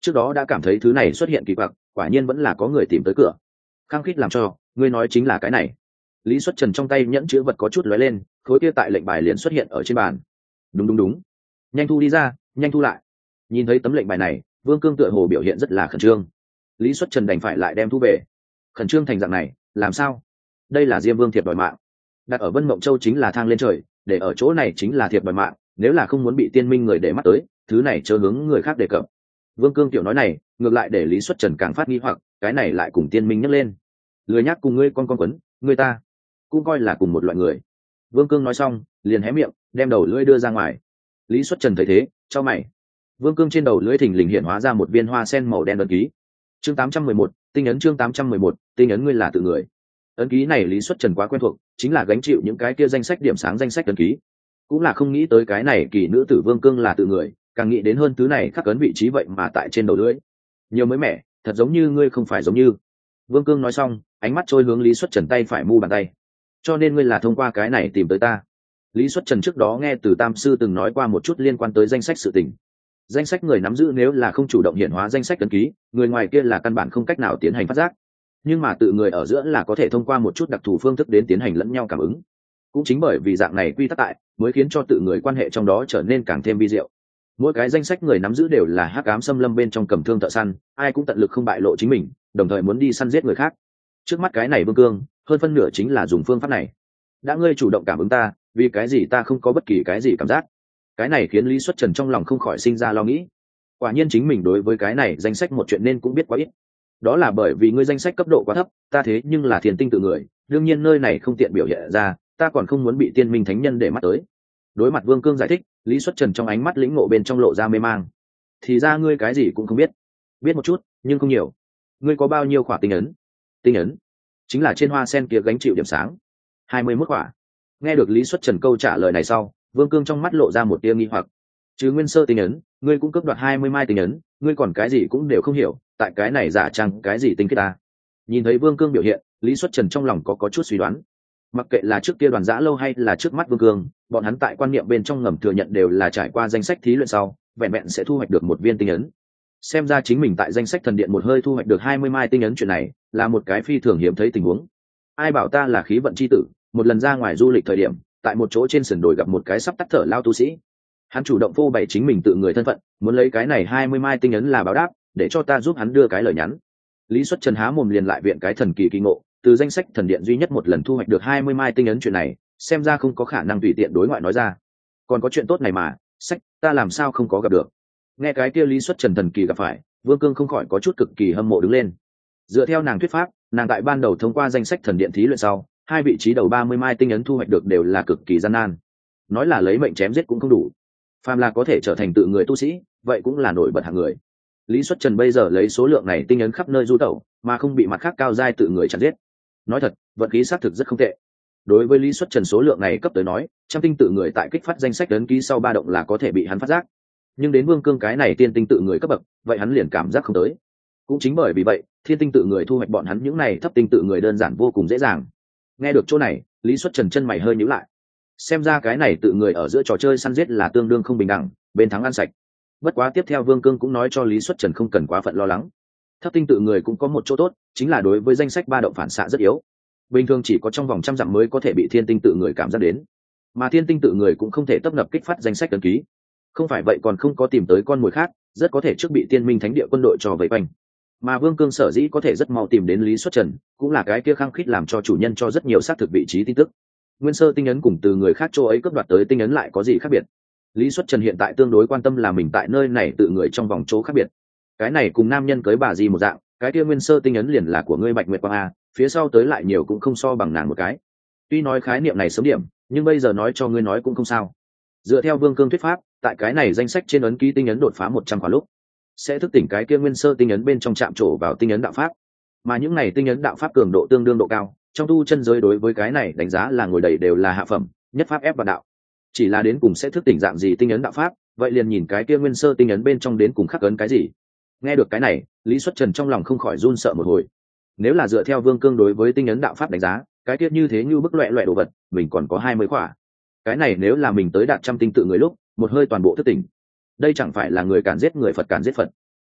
trước đó đã cảm thấy thứ này xuất hiện kỳ quặc, quả nhiên vẫn là có người tìm tới cửa. Khăng khít làm cho, ngươi nói chính là cái này. Lý Xuất Trần trong tay nhẫn chữ vật có chút lóe lên, khối kia tại lệnh bài liền xuất hiện ở trên bàn. Đúng, nhanh thu đi ra, nhanh thu lại. Nhìn thấy tấm lệnh bài này, Vương Cương tựa hồ biểu hiện rất là khẩn trương. Lý Xuất Trần đành phải lại đem thu về. Khẩn trương thành dạng này, làm sao? Đây là Diêm Vương thiệp đòi mạng, đặt ở Vân Mộng Châu chính là thang lên trời, để ở chỗ này chính là thiệp đòi mạng, nếu là không muốn bị tiên minh người để mắt tới, thứ này chớ hướng người khác đề cập. Vương Cương tiểu nói này, ngược lại để Lý Xuất Trần càng phát nghi hoặc, cái này lại cùng tiên minh nhắc lên. Lười nhắc cùng ngươi con quấn, người ta cũng coi là cùng một loại người. Vương Cương nói xong, liền hé miệng, đem đầu lưỡi đưa ra ngoài. Lý Xuất Trần thấy thế, chau mày. Vương Cương trên đầu lưỡi thình lình hiện hóa ra một viên hoa sen màu đen ấn ký. Chương 811, tinh ấn chương 811, tinh ấn ngươi là tự người. Ấn ký này Lý Xuất Trần quá quen thuộc, chính là gánh chịu những cái kia danh sách điểm sáng danh sách ấn ký. Cũng là không nghĩ tới cái này kỳ nữ tử Vương Cương là tự người, càng nghĩ đến hơn thứ này khắc ấn vị trí vậy mà tại trên đầu lưỡi. Nhiều mới mẻ, thật giống như ngươi không phải giống như. Vương Cương nói xong, ánh mắt trôi hướng Lý Xuất Trần tay phải mu bàn tay. Cho nên ngươi là thông qua cái này tìm tới ta. Lý Xuất Trần trước đó nghe từ Tam sư từng nói qua một chút liên quan tới danh sách sự tình. Danh sách người nắm giữ nếu là không chủ động hiện hóa danh sách ấn ký, người ngoài kia là căn bản không cách nào tiến hành phát giác. Nhưng mà tự người ở giữa là có thể thông qua một chút đặc thù phương thức đến tiến hành lẫn nhau cảm ứng. Cũng chính bởi vì dạng này quy tắc tại, mới khiến cho tự người quan hệ trong đó trở nên càng thêm vi diệu. Mỗi cái danh sách người nắm giữ đều là hắc ám xâm lâm bên trong cầm thương thợ săn, ai cũng tận lực không bại lộ chính mình, đồng thời muốn đi săn giết người khác. Trước mắt cái này Vương Cương, hơn phân nửa chính là dùng phương pháp này. Đã ngươi chủ động cảm ứng ta, vì cái gì ta không có bất kỳ cái gì cảm giác? Cái này khiến Lý Xuất Trần trong lòng không khỏi sinh ra lo nghĩ. Quả nhiên chính mình đối với cái này danh sách một chuyện nên cũng biết quá ít. Đó là bởi vì ngươi danh sách cấp độ quá thấp, ta thế nhưng là thiền tinh tự người, đương nhiên nơi này không tiện biểu hiện ra, ta còn không muốn bị tiên minh thánh nhân để mắt tới. Đối mặt Vương Cương giải thích, Lý Xuất Trần trong ánh mắt lĩnh ngộ bên trong lộ ra mê mang. Thì ra ngươi cái gì cũng không biết. Biết một chút, nhưng không nhiều. Ngươi có bao nhiêu khỏa tinh ấn? Tinh ấn chính là trên hoa sen kia gánh chịu điểm sáng. 21 khỏa. Nghe được Lý Xuất Trần câu trả lời này sau, Vương Cương trong mắt lộ ra một tia nghi hoặc. Chứ nguyên sơ tinh ấn, ngươi cũng cướp đoạt 20 mai tinh ấn, ngươi còn cái gì cũng đều không hiểu, tại cái này giả trang cái gì tinh kết ta? Nhìn thấy Vương Cương biểu hiện, Lý Xuất Trần trong lòng có chút suy đoán. Mặc kệ là trước kia Đoàn Dã Lâu hay là trước mắt Vương Cương, bọn hắn tại quan niệm bên trong ngầm thừa nhận đều là trải qua danh sách thí luyện sau, vẹn vẹn sẽ thu hoạch được một viên tinh ấn. Xem ra chính mình tại danh sách thần điện một hơi thu hoạch được 20 mai tinh ấn chuyện này, là một cái phi thường hiếm thấy tình huống. Ai bảo ta là khí vận chi tử, một lần ra ngoài du lịch thời điểm, tại một chỗ trên sườn đồi gặp một cái sắp tắt thở lao tu sĩ. Hắn chủ động phô bày chính mình tự người thân phận, muốn lấy cái này 20 mai tinh ấn là báo đáp, để cho ta giúp hắn đưa cái lời nhắn. Lý Xuất Trần há mồm liền lại viện cái thần kỳ kỳ ngộ, từ danh sách thần điện duy nhất một lần thu hoạch được 20 mai tinh ấn chuyện này, xem ra không có khả năng tùy tiện đối ngoại nói ra. Còn có chuyện tốt này mà, sách, ta làm sao không có gặp được. Nghe cái kia Lý Xuất Trần thần kỳ gặp phải, Vương Cương không khỏi có chút cực kỳ hâm mộ đứng lên. Dựa theo nàng thuyết pháp, nàng tại ban đầu thông qua danh sách thần điện thí luyện sau, hai vị trí đầu 30 mai tinh ấn thu hoạch được đều là cực kỳ gian nan. Nói là lấy mệnh chém giết cũng không đủ. Phàm là có thể trở thành tự người tu sĩ, vậy cũng là nổi bật hạng người. Lý Xuất Trần bây giờ lấy số lượng này tinh ấn khắp nơi du tẩu, mà không bị mặt khác cao giai tự người chặn giết. Nói thật, vận khí xác thực rất không tệ. Đối với Lý Xuất Trần số lượng này cấp tới nói, trăm tinh tự người tại kích phát danh sách ấn ký sau 3 động là có thể bị hắn phát giác. Nhưng đến Vương Cương cái này tiên tinh tự người cấp bậc, vậy hắn liền cảm giác không tới. Cũng chính bởi vì vậy, thiên tinh tự người thu hoạch bọn hắn những này thấp tinh tự người đơn giản vô cùng dễ dàng. Nghe được chỗ này, Lý Xuất Trần chân mày hơi nhíu lại. Xem ra cái này tự người ở giữa trò chơi săn giết là tương đương không bình đẳng, bên thắng ăn sạch. Bất quá tiếp theo Vương Cương cũng nói cho Lý Xuất Trần không cần quá phận lo lắng. Thấp tinh tự người cũng có một chỗ tốt, chính là đối với danh sách 3 động phản xạ rất yếu. Bình thường chỉ có trong vòng trăm dặm mới có thể bị thiên tinh tự người cảm giác đến, mà thiên tinh tự người cũng không thể tấp nập kích phát danh sách ấn ký. Không phải vậy còn không có tìm tới con mồi khác, rất có thể trước bị Tiên Minh Thánh Địa quân đội cho vây quanh. Mà Vương Cương sở dĩ có thể rất mau tìm đến Lý Xuất Trần, cũng là cái kia khăng khít làm cho chủ nhân cho rất nhiều xác thực vị trí tin tức. Nguyên sơ tinh ấn cùng từ người khác chỗ ấy cướp đoạt tới tinh ấn lại có gì khác biệt? Lý Xuất Trần hiện tại tương đối quan tâm là mình tại nơi này tự người trong vòng chỗ khác biệt. Cái này cùng nam nhân cưới bà gì một dạng, cái kia nguyên sơ tinh ấn liền là của ngươi Bạch Nguyệt Quang a, phía sau tới lại nhiều cũng không so bằng nàng một cái. Tuy nói khái niệm này sớm điểm, nhưng bây giờ nói cho ngươi nói cũng không sao. Dựa theo Vương Cương thuyết pháp, tại cái này danh sách trên ấn ký tinh ấn đột phá 100 khóa lúc, sẽ thức tỉnh cái kia nguyên sơ tinh ấn bên trong chạm trổ vào tinh ấn đạo pháp. Mà những này tinh ấn đạo pháp cường độ tương đương độ cao, trong tu chân giới đối với cái này đánh giá là ngồi đầy đều là hạ phẩm, nhất pháp ép vào đạo. Chỉ là đến cùng sẽ thức tỉnh dạng gì tinh ấn đạo pháp, vậy liền nhìn cái kia nguyên sơ tinh ấn bên trong đến cùng khắc ấn cái gì. Nghe được cái này, Lý Xuất Trần trong lòng không khỏi run sợ một hồi. Nếu là dựa theo Vương Cương đối với tinh ấn đạo pháp đánh giá, cái tiết như thế như bức loẹ loẹ đồ vật, mình còn có 20 khỏa. Cái này nếu là mình tới đạt trăm tinh tự người lúc, một hơi toàn bộ thức tỉnh. Đây chẳng phải là người càn giết người, Phật càn giết Phật.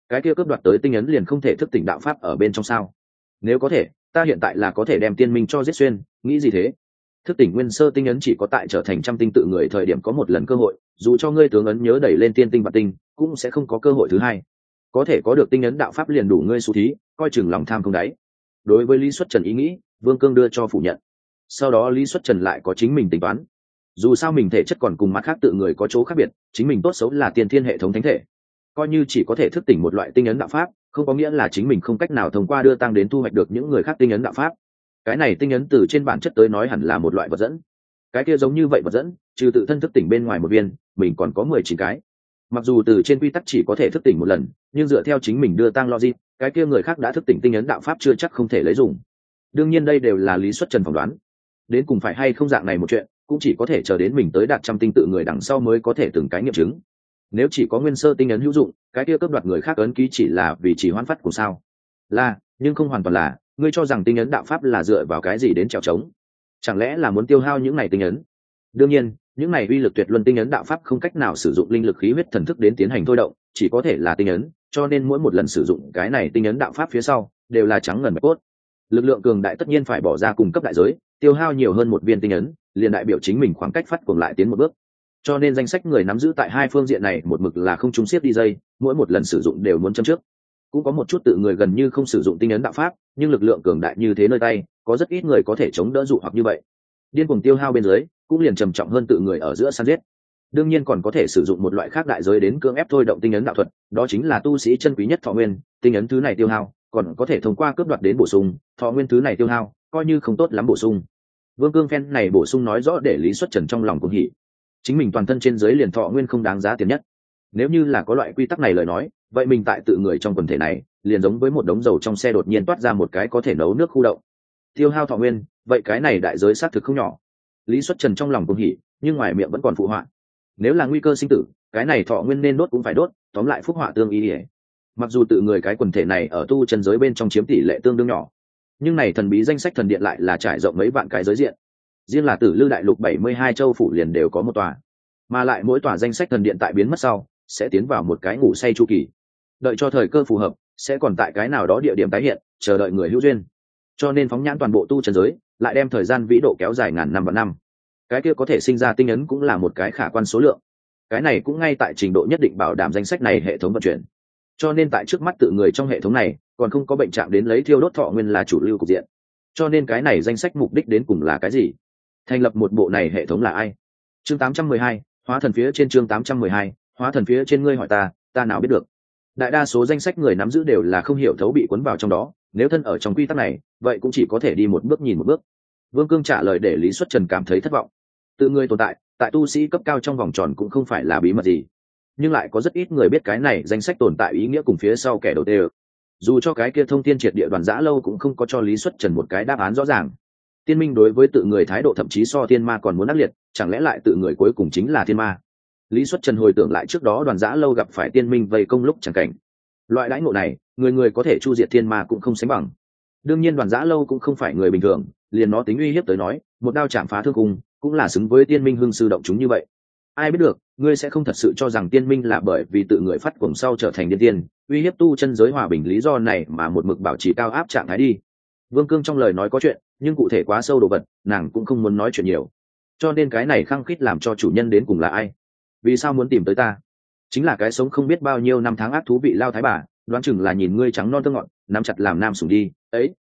cái kia cướp đoạt tới tinh ấn liền không thể thức tỉnh đạo pháp ở bên trong sao? Nếu có thể, ta hiện tại là có thể đem tiên minh cho giết xuyên, nghĩ gì thế? Thức tỉnh nguyên sơ tinh ấn chỉ có tại trở thành trăm tinh tự người thời điểm có một lần cơ hội, dù cho ngươi tướng ấn nhớ đẩy lên tiên tinh và tinh cũng sẽ không có cơ hội thứ hai. Có thể có được tinh ấn đạo pháp liền đủ ngươi xu thí, coi chừng lòng tham không đáy. Đối với Lý Xuất Trần ý nghĩ, Vương Cương đưa cho phủ nhận. Sau đó Lý Xuất Trần lại có chính mình tính toán. Dù sao mình thể chất còn cùng mặt khác tự người có chỗ khác biệt, chính mình tốt xấu là tiên thiên hệ thống thánh thể, coi như chỉ có thể thức tỉnh một loại tinh ấn đạo pháp, không có nghĩa là chính mình không cách nào thông qua đưa tăng đến thu hoạch được những người khác tinh ấn đạo pháp. Cái này tinh ấn từ trên bản chất tới nói hẳn là một loại vật dẫn. Cái kia giống như vậy vật dẫn, trừ tự thân thức tỉnh bên ngoài một viên, mình còn có 19 cái. Mặc dù từ trên quy tắc chỉ có thể thức tỉnh một lần, nhưng dựa theo chính mình đưa tăng logic, cái kia người khác đã thức tỉnh tinh ấn đạo pháp chưa chắc không thể lấy dùng. Đương nhiên đây đều là Lý Xuất Trần phỏng đoán. Đến cùng phải hay không dạng này một chuyện, cũng chỉ có thể chờ đến mình tới đạt trăm tinh tự người đằng sau mới có thể từng cái nghiệm chứng. Nếu chỉ có nguyên sơ tinh ấn hữu dụng, cái kia cướp đoạt người khác ấn ký chỉ là vì chỉ hoãn phát của sao? Là, nhưng không hoàn toàn là, ngươi cho rằng tinh ấn đạo pháp là dựa vào cái gì đến trèo trống? Chẳng lẽ là muốn tiêu hao những này tinh ấn? Đương nhiên, những này uy lực tuyệt luân tinh ấn đạo pháp không cách nào sử dụng linh lực khí huyết thần thức đến tiến hành thôi động, chỉ có thể là tinh ấn, cho nên mỗi một lần sử dụng cái này tinh ấn đạo pháp phía sau đều là trắng ngần bạch cốt. Lực lượng cường đại tất nhiên phải bỏ ra cùng cấp đại giới, tiêu hao nhiều hơn một viên tinh ấn, liền đại biểu chính mình khoảng cách phát cuồng lại tiến một bước. Cho nên danh sách người nắm giữ tại hai phương diện này một mực là không trung siết đi dây, mỗi một lần sử dụng đều muốn châm trước. Cũng có một chút tự người gần như không sử dụng tinh ấn đạo pháp, nhưng lực lượng cường đại như thế nơi tay, có rất ít người có thể chống đỡ dụ hoặc như vậy. Điên cuồng tiêu hao bên dưới, cũng liền trầm trọng hơn tự người ở giữa săn giết. Đương nhiên còn có thể sử dụng một loại khác đại giới đến cưỡng ép thôi động tinh ấn đạo thuật, đó chính là tu sĩ chân quý nhất thọ nguyên, tinh ấn thứ này tiêu hao, còn có thể thông qua cướp đoạt đến bổ sung, thọ nguyên thứ này tiêu hao, coi như không tốt lắm bổ sung. Vương Cương phen này bổ sung nói rõ để Lý Xuất Trần trong lòng cũng hỉ. Chính mình toàn thân trên dưới liền thọ nguyên không đáng giá tiền nhất. Nếu như là có loại quy tắc này lời nói, vậy mình tại tự người trong quần thể này, liền giống với một đống dầu trong xe đột nhiên toát ra một cái có thể nấu nước khu động. Tiêu hao thọ nguyên, vậy cái này đại giới xác thực không nhỏ. Lý Xuất Trần trong lòng cũng hỉ, nhưng ngoài miệng vẫn còn phụ họa. Nếu là nguy cơ sinh tử, cái này thọ nguyên nên đốt cũng phải đốt, tóm lại phúc họa tương y. Mặc dù tự người cái quần thể này ở tu chân giới bên trong chiếm tỷ lệ tương đương nhỏ, nhưng này thần bí danh sách thần điện lại là trải rộng mấy vạn cái giới diện. Riêng là Tử Lư đại lục 72 châu phủ liền đều có một tòa, mà lại mỗi tòa danh sách thần điện tại biến mất sau sẽ tiến vào một cái ngủ say chu kỳ, đợi cho thời cơ phù hợp sẽ còn tại cái nào đó địa điểm tái hiện, chờ đợi người hữu duyên. Cho nên phóng nhãn toàn bộ tu chân giới, lại đem thời gian vĩ độ kéo dài ngàn năm và năm, cái kia có thể sinh ra tinh ấn cũng là một cái khả quan số lượng. Cái này cũng ngay tại trình độ nhất định bảo đảm danh sách này hệ thống vận chuyển. Cho nên tại trước mắt tự người trong hệ thống này còn không có bệnh trạng đến lấy thiêu đốt thọ nguyên là chủ lưu cục diện. Cho nên cái này danh sách mục đích đến cùng là cái gì? Thành lập một bộ này hệ thống là ai? Chương 812, hóa thần phía trên. Chương 812, hóa thần phía trên. Ngươi hỏi ta nào biết được. Đại đa số danh sách người nắm giữ đều là không hiểu thấu bị cuốn vào trong đó, nếu thân ở trong quy tắc này, vậy cũng chỉ có thể đi một bước nhìn một bước. Vương Cương trả lời để Lý Xuất Trần cảm thấy thất vọng. Tự người tồn tại tu sĩ cấp cao trong vòng tròn cũng không phải là bí mật gì, nhưng lại có rất ít người biết cái này danh sách tồn tại ý nghĩa cùng phía sau kẻ đầu tê. Dù cho cái kia thông thiên triệt địa Đoàn Dã Lâu cũng không có cho Lý Xuất Trần một cái đáp án rõ ràng. Tiên minh đối với tự người thái độ thậm chí so thiên ma còn muốn ác liệt, chẳng lẽ lại tự người cuối cùng chính là thiên ma? Lý Xuất Trần hồi tưởng lại trước đó Đoàn Dã Lâu gặp phải tiên minh vây công lúc chẳng cảnh, loại đãi ngộ này người người có thể chu diệt thiên ma cũng không sánh bằng. Đương nhiên Đoàn Dã Lâu cũng không phải người bình thường, liền nó tính uy hiếp tới nói, một đao chạm phá thương cung cũng là xứng với tiên minh hưng sư động chúng như vậy. Ai biết được, ngươi sẽ không thật sự cho rằng tiên minh là bởi vì tự người phát cuồng sau trở thành điên tiên, uy hiếp tu chân giới hòa bình lý do này mà một mực bảo trì cao áp trạng thái đi. Vương Cương trong lời nói có chuyện, nhưng cụ thể quá sâu đồ vật, nàng cũng không muốn nói chuyện nhiều. Cho nên cái này khăng khít làm cho chủ nhân đến cùng là ai? Vì sao muốn tìm tới ta? Chính là cái sống không biết bao nhiêu năm tháng ác thú vị lao thái bà, đoán chừng là nhìn ngươi trắng non tương ngọn, nắm chặt làm nam sủng đi. Ấy,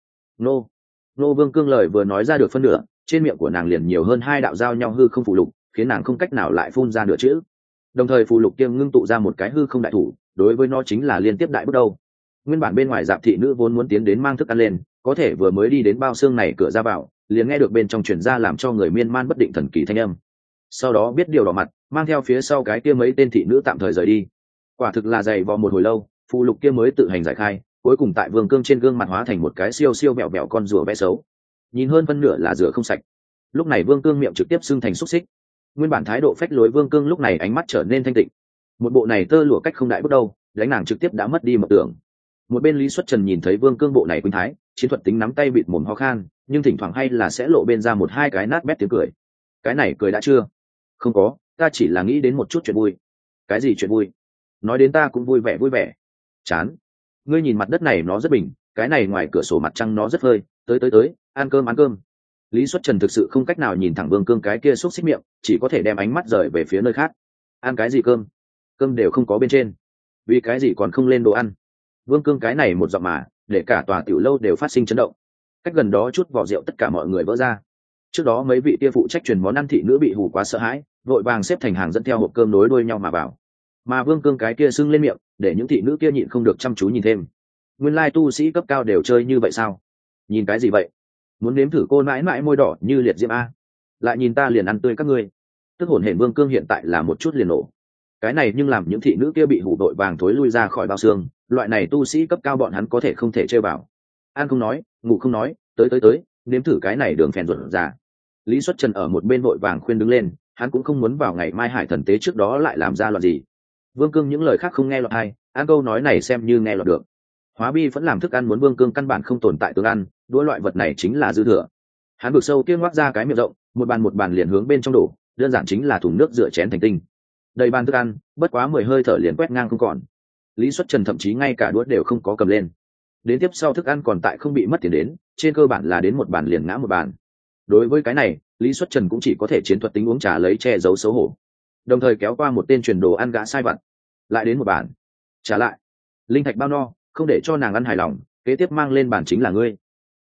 nô Vương Cương lời vừa nói ra được phân nửa, trên miệng của nàng liền nhiều hơn hai đạo giao nhau hư không phụ lục, khiến nàng không cách nào lại phun ra nửa chữ. Đồng thời phụ lục kia ngưng tụ ra một cái hư không đại thủ, đối với nó chính là liên tiếp đại bước đầu. Nguyên bản bên ngoài Dạp thị nữ vốn muốn tiến đến mang thức ăn lên, có thể vừa mới đi đến bao xương này cửa ra vào, liền nghe được bên trong truyền ra làm cho người miên man bất định thần kỳ thanh âm. Sau đó biết điều đỏ mặt, mang theo phía sau cái kia mấy tên thị nữ tạm thời rời đi. Quả thực là dày vò một hồi lâu, phụ lục kia mới tự hành giải khai, cuối cùng tại Vương Cương trên gương mặt hóa thành một cái siêu siêu mẹo mẹo con rùa bé xấu, nhìn hơn phân nửa là rửa không sạch. Lúc này Vương Cương miệng trực tiếp xưng thành xúc xích. Nguyên bản thái độ phách lối Vương Cương lúc này ánh mắt trở nên thanh tịnh. Một bộ này tơ lụa cách không đại bước đâu, đánh nàng trực tiếp đã mất đi mộng tưởng. Một bên Lý Xuất Trần nhìn thấy Vương Cương bộ này khuynh thái, chiến thuật tính nắm tay bịt mồm ho khan, nhưng thỉnh thoảng hay là sẽ lộ bên ra một hai cái nát bét tiếng cười. Cái này cười đã chưa? Không có, ta chỉ là nghĩ đến một chút chuyện vui. Cái gì chuyện vui? Nói đến ta cũng vui vẻ. chán. Ngươi nhìn mặt đất này nó rất bình, cái này ngoài cửa sổ mặt trăng nó rất phơi, tới ăn cơm ăn cơm. Lý Xuất Trần thực sự không cách nào nhìn thẳng Vương Cương cái kia xúc xích miệng, chỉ có thể đem ánh mắt rời về phía nơi khác. Ăn cái gì cơm? Cơm đều không có bên trên, vì cái gì còn không lên đồ ăn? Vương Cương cái này một giọng mà để cả tòa tiểu lâu đều phát sinh chấn động. Cách gần đó chút vỏ rượu tất cả mọi người vỡ ra. Trước đó mấy vị kia phụ trách truyền món ăn thị nữ bị hù quá sợ hãi, vội vàng xếp thành hàng dẫn theo hộp cơm nối đuôi nhau mà vào. Mà Vương Cương cái kia sưng lên miệng, để những thị nữ kia nhịn không được chăm chú nhìn thêm. Nguyên lai tu sĩ cấp cao đều chơi như vậy sao? Nhìn cái gì vậy? Muốn nếm thử cô mãi mãi môi đỏ như liệt diễm a? Lại nhìn ta liền ăn tươi các ngươi. Tức hồn hển Vương Cương hiện tại là một chút liền nổ. Cái này nhưng làm những thị nữ kia bị hù đội vàng thối lui ra khỏi bao xương. Loại này tu sĩ cấp cao bọn hắn có thể không thể chơi vào. Ăn không nói, ngủ không nói, tới, nếm thử cái này đường phèn ruột già. Lý Xuất Trần ở một bên vội vàng khuyên đứng lên, hắn cũng không muốn vào ngày mai hải thần tế trước đó lại làm ra loạn gì. Vương Cương những lời khác không nghe lọt hay, ăn câu nói này xem như nghe lọt được. Hóa bi vẫn làm thức ăn muốn Vương Cương căn bản không tồn tại tương ăn, đũa loại vật này chính là dư thừa. Hắn vực sâu kia ngoác ra cái miệng rộng, một bàn liền hướng bên trong đổ, đơn giản chính là thùng nước rửa chén thành tinh. Đầy bàn thức ăn, bất quá 10 hơi thở liền quét ngang không còn. Lý Xuất Trần thậm chí ngay cả đũa đều không có cầm lên. Đến tiếp sau thức ăn còn tại không bị mất tiền đến, trên cơ bản là đến một bàn liền ngã một bàn. Đối với cái này, Lý Xuất Trần cũng chỉ có thể chiến thuật tính uống trà lấy che giấu xấu hổ, đồng thời kéo qua một tên truyền đồ ăn gã sai vặt. Lại đến một bàn, trả lại linh thạch bao no, không để cho nàng ăn hài lòng, kế tiếp mang lên bàn chính là ngươi.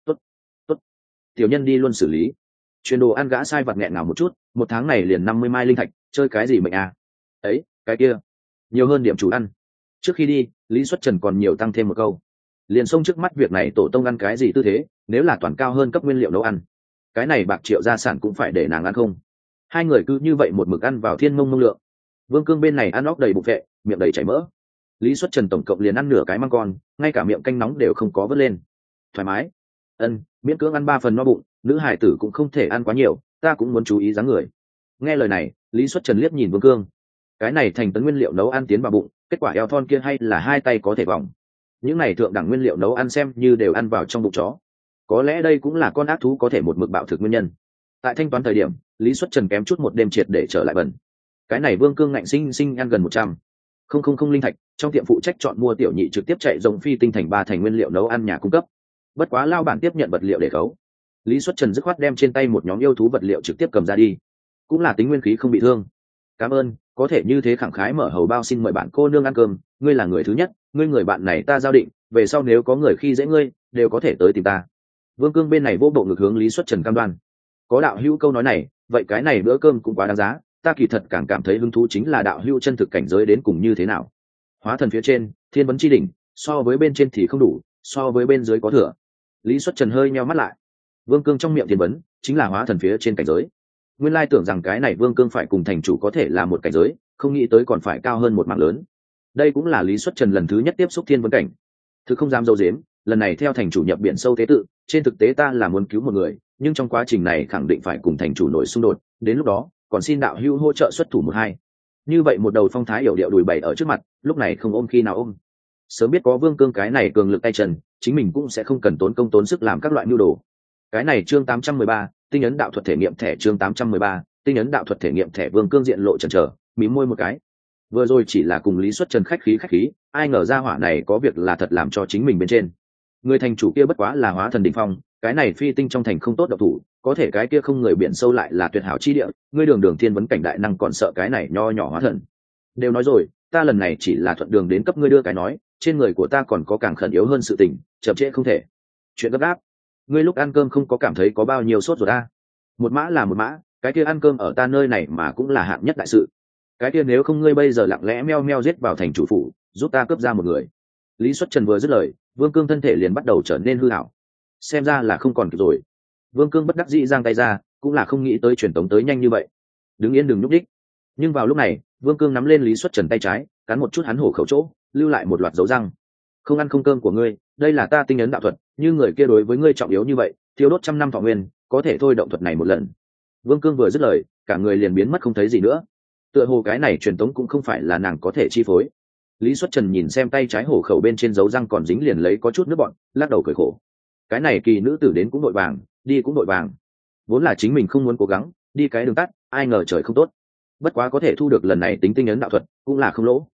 Tốt, tiểu nhân đi luôn xử lý. Truyền đồ ăn gã sai vặt nghẹn ngào một chút, một tháng này liền 50 mai linh thạch, chơi cái gì mệnh à? Ấy, cái kia, nhiều hơn điểm chủ ăn. Trước khi đi, Lý Xuất Trần còn nhiều tăng thêm một câu. Liền xông trước mắt việc này tổ tông ăn cái gì tư thế, nếu là toàn cao hơn cấp nguyên liệu nấu ăn, cái này bạc triệu gia sản cũng phải để nàng ăn không. Hai người cứ như vậy một mực ăn vào thiên mông mông lượng. Vương Cương bên này ăn óc đầy bụng vệ, miệng đầy chảy mỡ. Lý Xuất Trần tổng cộng liền ăn nửa cái măng con, ngay cả miệng canh nóng đều không có vớt lên. Thoải mái. Miễn cưỡng ăn 3 phần no bụng, nữ hải tử cũng không thể ăn quá nhiều, ta cũng muốn chú ý dáng người. Nghe lời này, Lý Xuất Trần liếc nhìn Vương Cương. Cái này thành tấn nguyên liệu nấu ăn tiến vào bụng, kết quả eo thon kia hay là hai tay có thể vòng. Những này thượng đẳng nguyên liệu nấu ăn xem như đều ăn vào trong bụng chó. Có lẽ đây cũng là con ác thú có thể một mực bạo thực nguyên nhân. Tại thanh toán thời điểm, Lý Xuất Trần kém chút một đêm triệt để trở lại bẩn. Cái này Vương Cương ngạnh sinh ăn gần 100 không linh thạch, trong tiệm phụ trách chọn mua tiểu nhị trực tiếp chạy rồng phi tinh thành 3 thành nguyên liệu nấu ăn nhà cung cấp. Bất quá lao bản tiếp nhận vật liệu để khấu. Lý Xuất Trần dứt khoát đem trên tay một nhóm yêu thú vật liệu trực tiếp cầm ra đi, cũng là tính nguyên khí không bị thương. Cảm ơn, có thể như thế khẳng khái mở hầu bao xin mời bạn cô nương ăn cơm, ngươi là người thứ nhất, ngươi người bạn này ta giao định, về sau nếu có người khi dễ ngươi, đều có thể tới tìm ta. Vương Cương bên này vô bộ ngực hướng Lý Xuất Trần cam đoan. Có đạo hữu câu nói này, vậy cái này bữa cơm cũng quá đáng giá, ta kỳ thật càng cảm thấy hứng thú chính là đạo hữu chân thực cảnh giới đến cùng như thế nào. Hóa thần phía trên, thiên vấn chi đỉnh, so với bên trên thì không đủ, so với bên dưới có thừa. Lý Xuất Trần hơi nheo mắt lại. Vương Cương trong miệng thiên vấn chính là hóa thần phía trên cảnh giới. Nguyên lai tưởng rằng cái này Vương Cương phải cùng thành chủ có thể là một cảnh giới, không nghĩ tới còn phải cao hơn một mảng lớn. Đây cũng là Lý Xuất Trần lần thứ nhất tiếp xúc thiên vấn cảnh. Thực không dám dâu dếm, lần này theo thành chủ nhập biển sâu tế tự, trên thực tế ta là muốn cứu một người, nhưng trong quá trình này khẳng định phải cùng thành chủ nổi xung đột, đến lúc đó còn xin đạo hữu hỗ trợ xuất thủ một hai. Như vậy một đầu phong thái hiểu điệu đùi bày ở trước mặt, lúc này không ôm khi nào ôm. Sớm biết có Vương Cương cái này cường lực tay chân, chính mình cũng sẽ không cần tốn công tốn sức làm các loại mưu đồ. Cái này chương 813, tinh ấn đạo thuật thể nghiệm thẻ chương 813, tinh ấn đạo thuật thể nghiệm thẻ. Vương Cương diện lộ chần chờ, mím môi một cái. Vừa rồi chỉ là cùng Lý Xuất Trần khách khí, ai ngờ ra hỏa này có việc là thật làm cho chính mình bên trên. Người thành chủ kia bất quá là hóa thần đỉnh phong, cái này phi tinh trong thành không tốt độc thủ, có thể cái kia không người biển sâu lại là tuyệt hảo chi địa, ngươi đường thiên vấn cảnh đại năng còn sợ cái này nho nhỏ hóa thần. Đều nói rồi, ta lần này chỉ là thuận đường đến cấp ngươi đưa cái nói, trên người của ta còn có càng khẩn yếu hơn sự tình, chậm trễ không thể. Chuyện gấp gáp. Ngươi lúc ăn cơm không có cảm thấy có bao nhiêu sốt rồi ta? Một mã là một mã, cái kia ăn cơm ở ta nơi này mà cũng là hạng nhất đại sự. Cái kia nếu không ngươi bây giờ lặng lẽ meo meo giết vào thành chủ phủ, giúp ta cướp ra một người. Lý Xuất Trần vừa dứt lời, Vương Cương thân thể liền bắt đầu trở nên hư hảo. Xem ra là không còn kịp rồi. Vương Cương bất đắc dĩ giang tay ra, cũng là không nghĩ tới truyền tống tới nhanh như vậy. Đứng yên đừng nhúc đích. Nhưng vào lúc này, Vương Cương nắm lên Lý Xuất Trần tay trái, cắn một chút hắn hổ khẩu chỗ, lưu lại một loạt dấu răng. Không ăn không cơm của ngươi, đây là ta tinh ấn đạo thuật, như người kia đối với ngươi trọng yếu như vậy, thiêu đốt 100 năm thọ nguyên, có thể thôi động thuật này một lần. Vương Cương vừa dứt lời, cả người liền biến mất không thấy gì nữa. Tựa hồ cái này truyền tống cũng không phải là nàng có thể chi phối. Lý Xuất Trần nhìn xem tay trái hổ khẩu bên trên dấu răng còn dính liền lấy có chút nước bọn, lắc đầu cười khổ. Cái này kỳ nữ tử đến cũng đội vàng, đi cũng đội vàng. Vốn là chính mình không muốn cố gắng, đi cái đường tắt, ai ngờ trời không tốt. Bất quá có thể thu được lần này tính tinh ấn đạo thuật, cũng là không lỗ.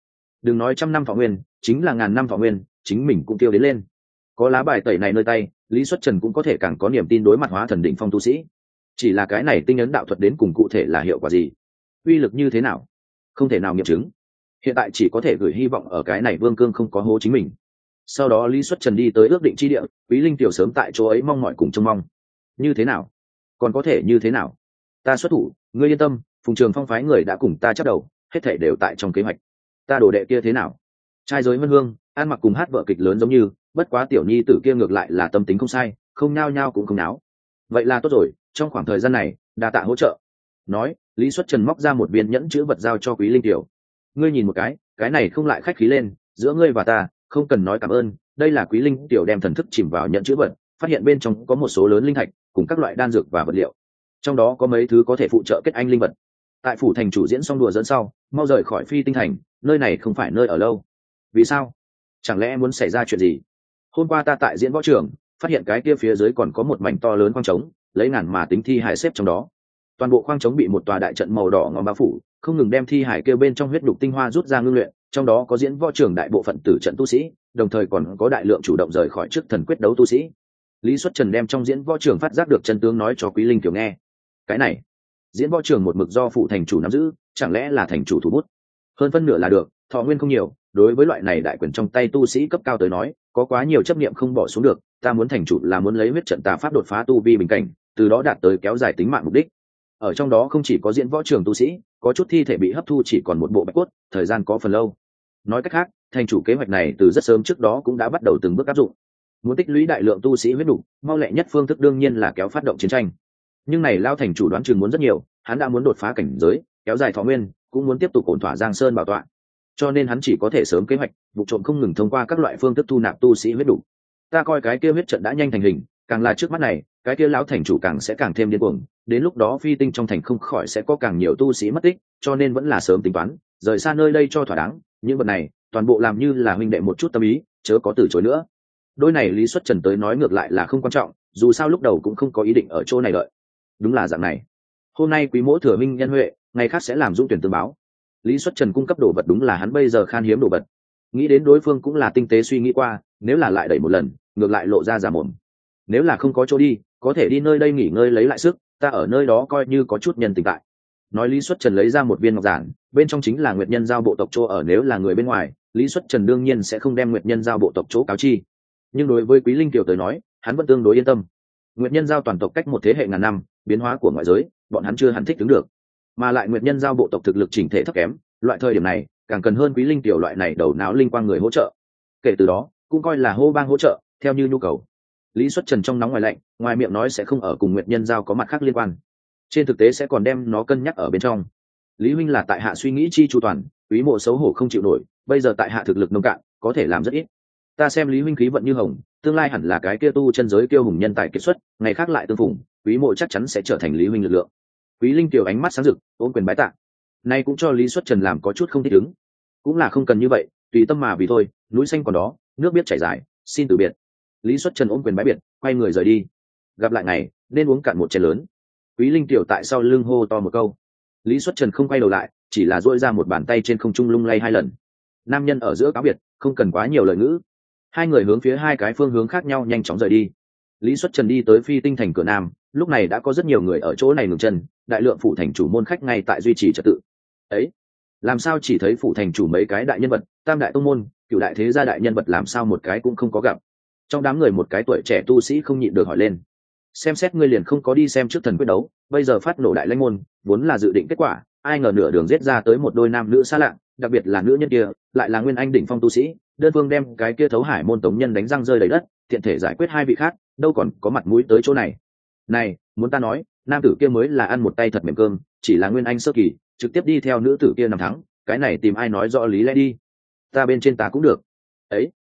đừng nói trăm năm thọ nguyên, chính là ngàn năm thọ nguyên, chính mình cũng tiêu đến lên. Có lá bài tẩy này nơi tay, Lý Xuất Trần cũng có thể càng có niềm tin đối mặt hóa thần đỉnh phong tu sĩ. Chỉ là cái này tinh ấn đạo thuật đến cùng cụ thể là hiệu quả gì, uy lực như thế nào, không thể nào nghiệm chứng. Hiện tại chỉ có thể gửi hy vọng ở cái này Vương Cương không có hố chính mình. Sau đó Lý Xuất Trần đi tới ước định chi địa, Quý Linh tiểu sớm tại chỗ ấy mong mỏi cùng trông mong. Như thế nào, còn có thể như thế nào? Ta xuất thủ, ngươi yên tâm, Phùng Trường Phong phái người đã cùng ta chấp đầu, hết thảy đều tại trong kế hoạch. Ta đồ đệ kia thế nào? Trai giới vân hương, ăn mặc cùng hát vợ kịch lớn giống như, bất quá tiểu nhi tử kia ngược lại là tâm tính không sai, không nhao nhao cũng không náo. Vậy là tốt rồi, trong khoảng thời gian này, đa tạ hỗ trợ. Nói, Lý Xuất Trần móc ra một viên nhẫn chữ vật giao cho Quý Linh tiểu. Ngươi nhìn một cái này không lại khách khí lên, giữa ngươi và ta, không cần nói cảm ơn. Đây là Quý Linh tiểu đem thần thức chìm vào nhẫn chữ vật, phát hiện bên trong có một số lớn linh thạch, cùng các loại đan dược và vật liệu. Trong đó có mấy thứ có thể phụ trợ kết anh linh vật. Tại phủ thành chủ diễn xong đùa dẫn sau, mau rời khỏi Phi Tinh thành, nơi này không phải nơi ở lâu. Vì sao? Chẳng lẽ muốn xảy ra chuyện gì? Hôm qua ta tại diễn võ trường, phát hiện cái kia phía dưới còn có một mảnh to lớn khoang trống, lấy ngàn mà tính thi hải xếp trong đó. Toàn bộ khoang trống bị một tòa đại trận màu đỏ ngòm bao phủ, không ngừng đem thi hải kêu bên trong huyết đục tinh hoa rút ra ngưng luyện, trong đó có diễn võ trường đại bộ phận tử trận tu sĩ, đồng thời còn có đại lượng chủ động rời khỏi trước thần quyết đấu tu sĩ. Lý Xuất Trần đem trong diễn võ trường phát giác được chân tướng nói cho Quý Linh Kiều nghe. Cái này, diễn võ trường một mực do phụ thành chủ nắm giữ, chẳng lẽ là thành chủ thủ bút? Hơn phân nửa là được, thọ nguyên không nhiều, đối với loại này đại quyền trong tay tu sĩ cấp cao tới nói, có quá nhiều chấp niệm không bỏ xuống được, ta muốn thành chủ là muốn lấy huyết trận tà pháp đột phá tu vi bình cảnh, từ đó đạt tới kéo dài tính mạng mục đích. Ở trong đó không chỉ có diễn võ trường tu sĩ, có chút thi thể bị hấp thu chỉ còn một bộ bạch cốt, thời gian có phần lâu. Nói cách khác, thành chủ kế hoạch này từ rất sớm trước đó cũng đã bắt đầu từng bước áp dụng. Muốn tích lũy đại lượng tu sĩ huyết đủ, mau lẹ nhất phương thức đương nhiên là kéo phát động chiến tranh. Nhưng này lao thành chủ đoán chừng muốn rất nhiều, hắn đã muốn đột phá cảnh giới, kéo dài thọ nguyên, cũng muốn tiếp tục ổn thỏa Giang Sơn bảo tọa. Cho nên hắn chỉ có thể sớm kế hoạch, vụ trộm không ngừng thông qua các loại phương thức thu nạp tu sĩ huyết đủ. Ta coi cái kia huyết trận đã nhanh thành hình, càng là trước mắt này, cái kia lão thành chủ càng sẽ càng thêm điên cuồng, đến lúc đó Phi Tinh trong thành không khỏi sẽ có càng nhiều tu sĩ mất tích, cho nên vẫn là sớm tính toán, rời xa nơi đây cho thỏa đáng. Những vật này, toàn bộ làm như là huynh đệ một chút tâm ý, chớ có từ chối nữa. Đôi này Lý Xuất Trần tới nói ngược lại là không quan trọng, dù sao lúc đầu cũng không có ý định ở chỗ này đợi. Đúng là dạng này. Hôm nay quý mỗ thừa minh nhân huệ, ngày khác sẽ làm dũng tuyển tương báo. Lý Xuất Trần cung cấp đồ vật đúng là hắn bây giờ khan hiếm đồ vật. Nghĩ đến đối phương cũng là tinh tế suy nghĩ qua, nếu là lại đẩy một lần, ngược lại lộ ra giả mồm. Nếu là không có chỗ đi, có thể đi nơi đây nghỉ ngơi lấy lại sức, ta ở nơi đó coi như có chút nhân tình tại. Nói Lý Xuất Trần lấy ra một viên ngọc giản, bên trong chính là Nguyệt Nhân Giao bộ tộc chỗ ở, nếu là người bên ngoài, Lý Xuất Trần đương nhiên sẽ không đem Nguyệt Nhân Giao bộ tộc chỗ cáo chi. Nhưng đối với Quý Linh Kiều tới nói, hắn vẫn tương đối yên tâm. Nguyệt Nhân Giao toàn tộc cách một thế hệ ngàn năm, biến hóa của ngoại giới, bọn hắn chưa hẳn thích ứng được. Mà lại Nguyệt Nhân Giao bộ tộc thực lực chỉnh thể thấp kém, loại thời điểm này, càng cần hơn Quý Linh Kiều loại này đầu não linh quang người hỗ trợ. Kể từ đó, cũng coi là hô bang hỗ trợ, theo như nhu cầu. Lý Xuất Trần trong nóng ngoài lạnh, ngoài miệng nói sẽ không ở cùng Nguyệt Nhân Giao có mặt khác liên quan, trên thực tế sẽ còn đem nó cân nhắc ở bên trong. Lý huynh là tại hạ suy nghĩ chi chu toàn, quý mộ xấu hổ không chịu nổi, bây giờ tại hạ thực lực nông cạn, có thể làm rất ít. Ta xem Lý huynh khí vận như hồng, tương lai hẳn là cái kia tu chân giới kiêu hùng nhân tài kiệt xuất, ngày khác lại tương phùng, quý mộ chắc chắn sẽ trở thành Lý huynh lực lượng. Quý Linh Kiều ánh mắt sáng rực, ôm quyền bái tạ. Nay cũng cho Lý Xuất Trần làm có chút không thích ứng. Cũng là không cần như vậy, tùy tâm mà vì thôi, núi xanh còn đó, nước biết chảy dài, xin từ biệt. Lý Xuất Trần ôm quyền bái biệt, quay người rời đi. Gặp lại ngày, nên uống cạn một chén lớn. Quý Linh Tiểu tại sau lưng hô to một câu. Lý Xuất Trần không quay đầu lại, chỉ là duỗi ra một bàn tay trên không trung lung lay 2 lần. Nam nhân ở giữa cáo biệt, không cần quá nhiều lời ngữ. Hai người hướng phía hai cái phương hướng khác nhau nhanh chóng rời đi. Lý Xuất Trần đi tới Phi Tinh thành cửa nam, lúc này đã có rất nhiều người ở chỗ này ngừng chân, đại lượng phụ thành chủ môn khách ngay tại duy trì trật tự. Ấy, làm sao chỉ thấy phụ thành chủ mấy cái đại nhân vật, tam đại tông môn, cửu đại thế gia đại nhân vật làm sao một cái cũng không có gặp. Trong đám người một cái tuổi trẻ tu sĩ không nhịn được hỏi lên. Xem xét ngươi liền không có đi xem trước thần quyết đấu, bây giờ phát nổ đại lãnh môn, vốn là dự định kết quả, ai ngờ nửa đường giết ra tới một đôi nam nữ xa lạ, đặc biệt là nữ nhân kia, lại là nguyên anh đỉnh phong tu sĩ, đơn phương đem cái kia Thấu Hải môn tống nhân đánh răng rơi đầy đất, tiện thể giải quyết 2 vị khác, đâu còn có mặt mũi tới chỗ này. Này, muốn ta nói, nam tử kia mới là ăn một tay thật mềm cơm, chỉ là nguyên anh sơ kỳ, trực tiếp đi theo nữ tử kia 5 tháng, cái này tìm ai nói rõ lý lẽ đi. Ta bên trên ta cũng được. Ấy,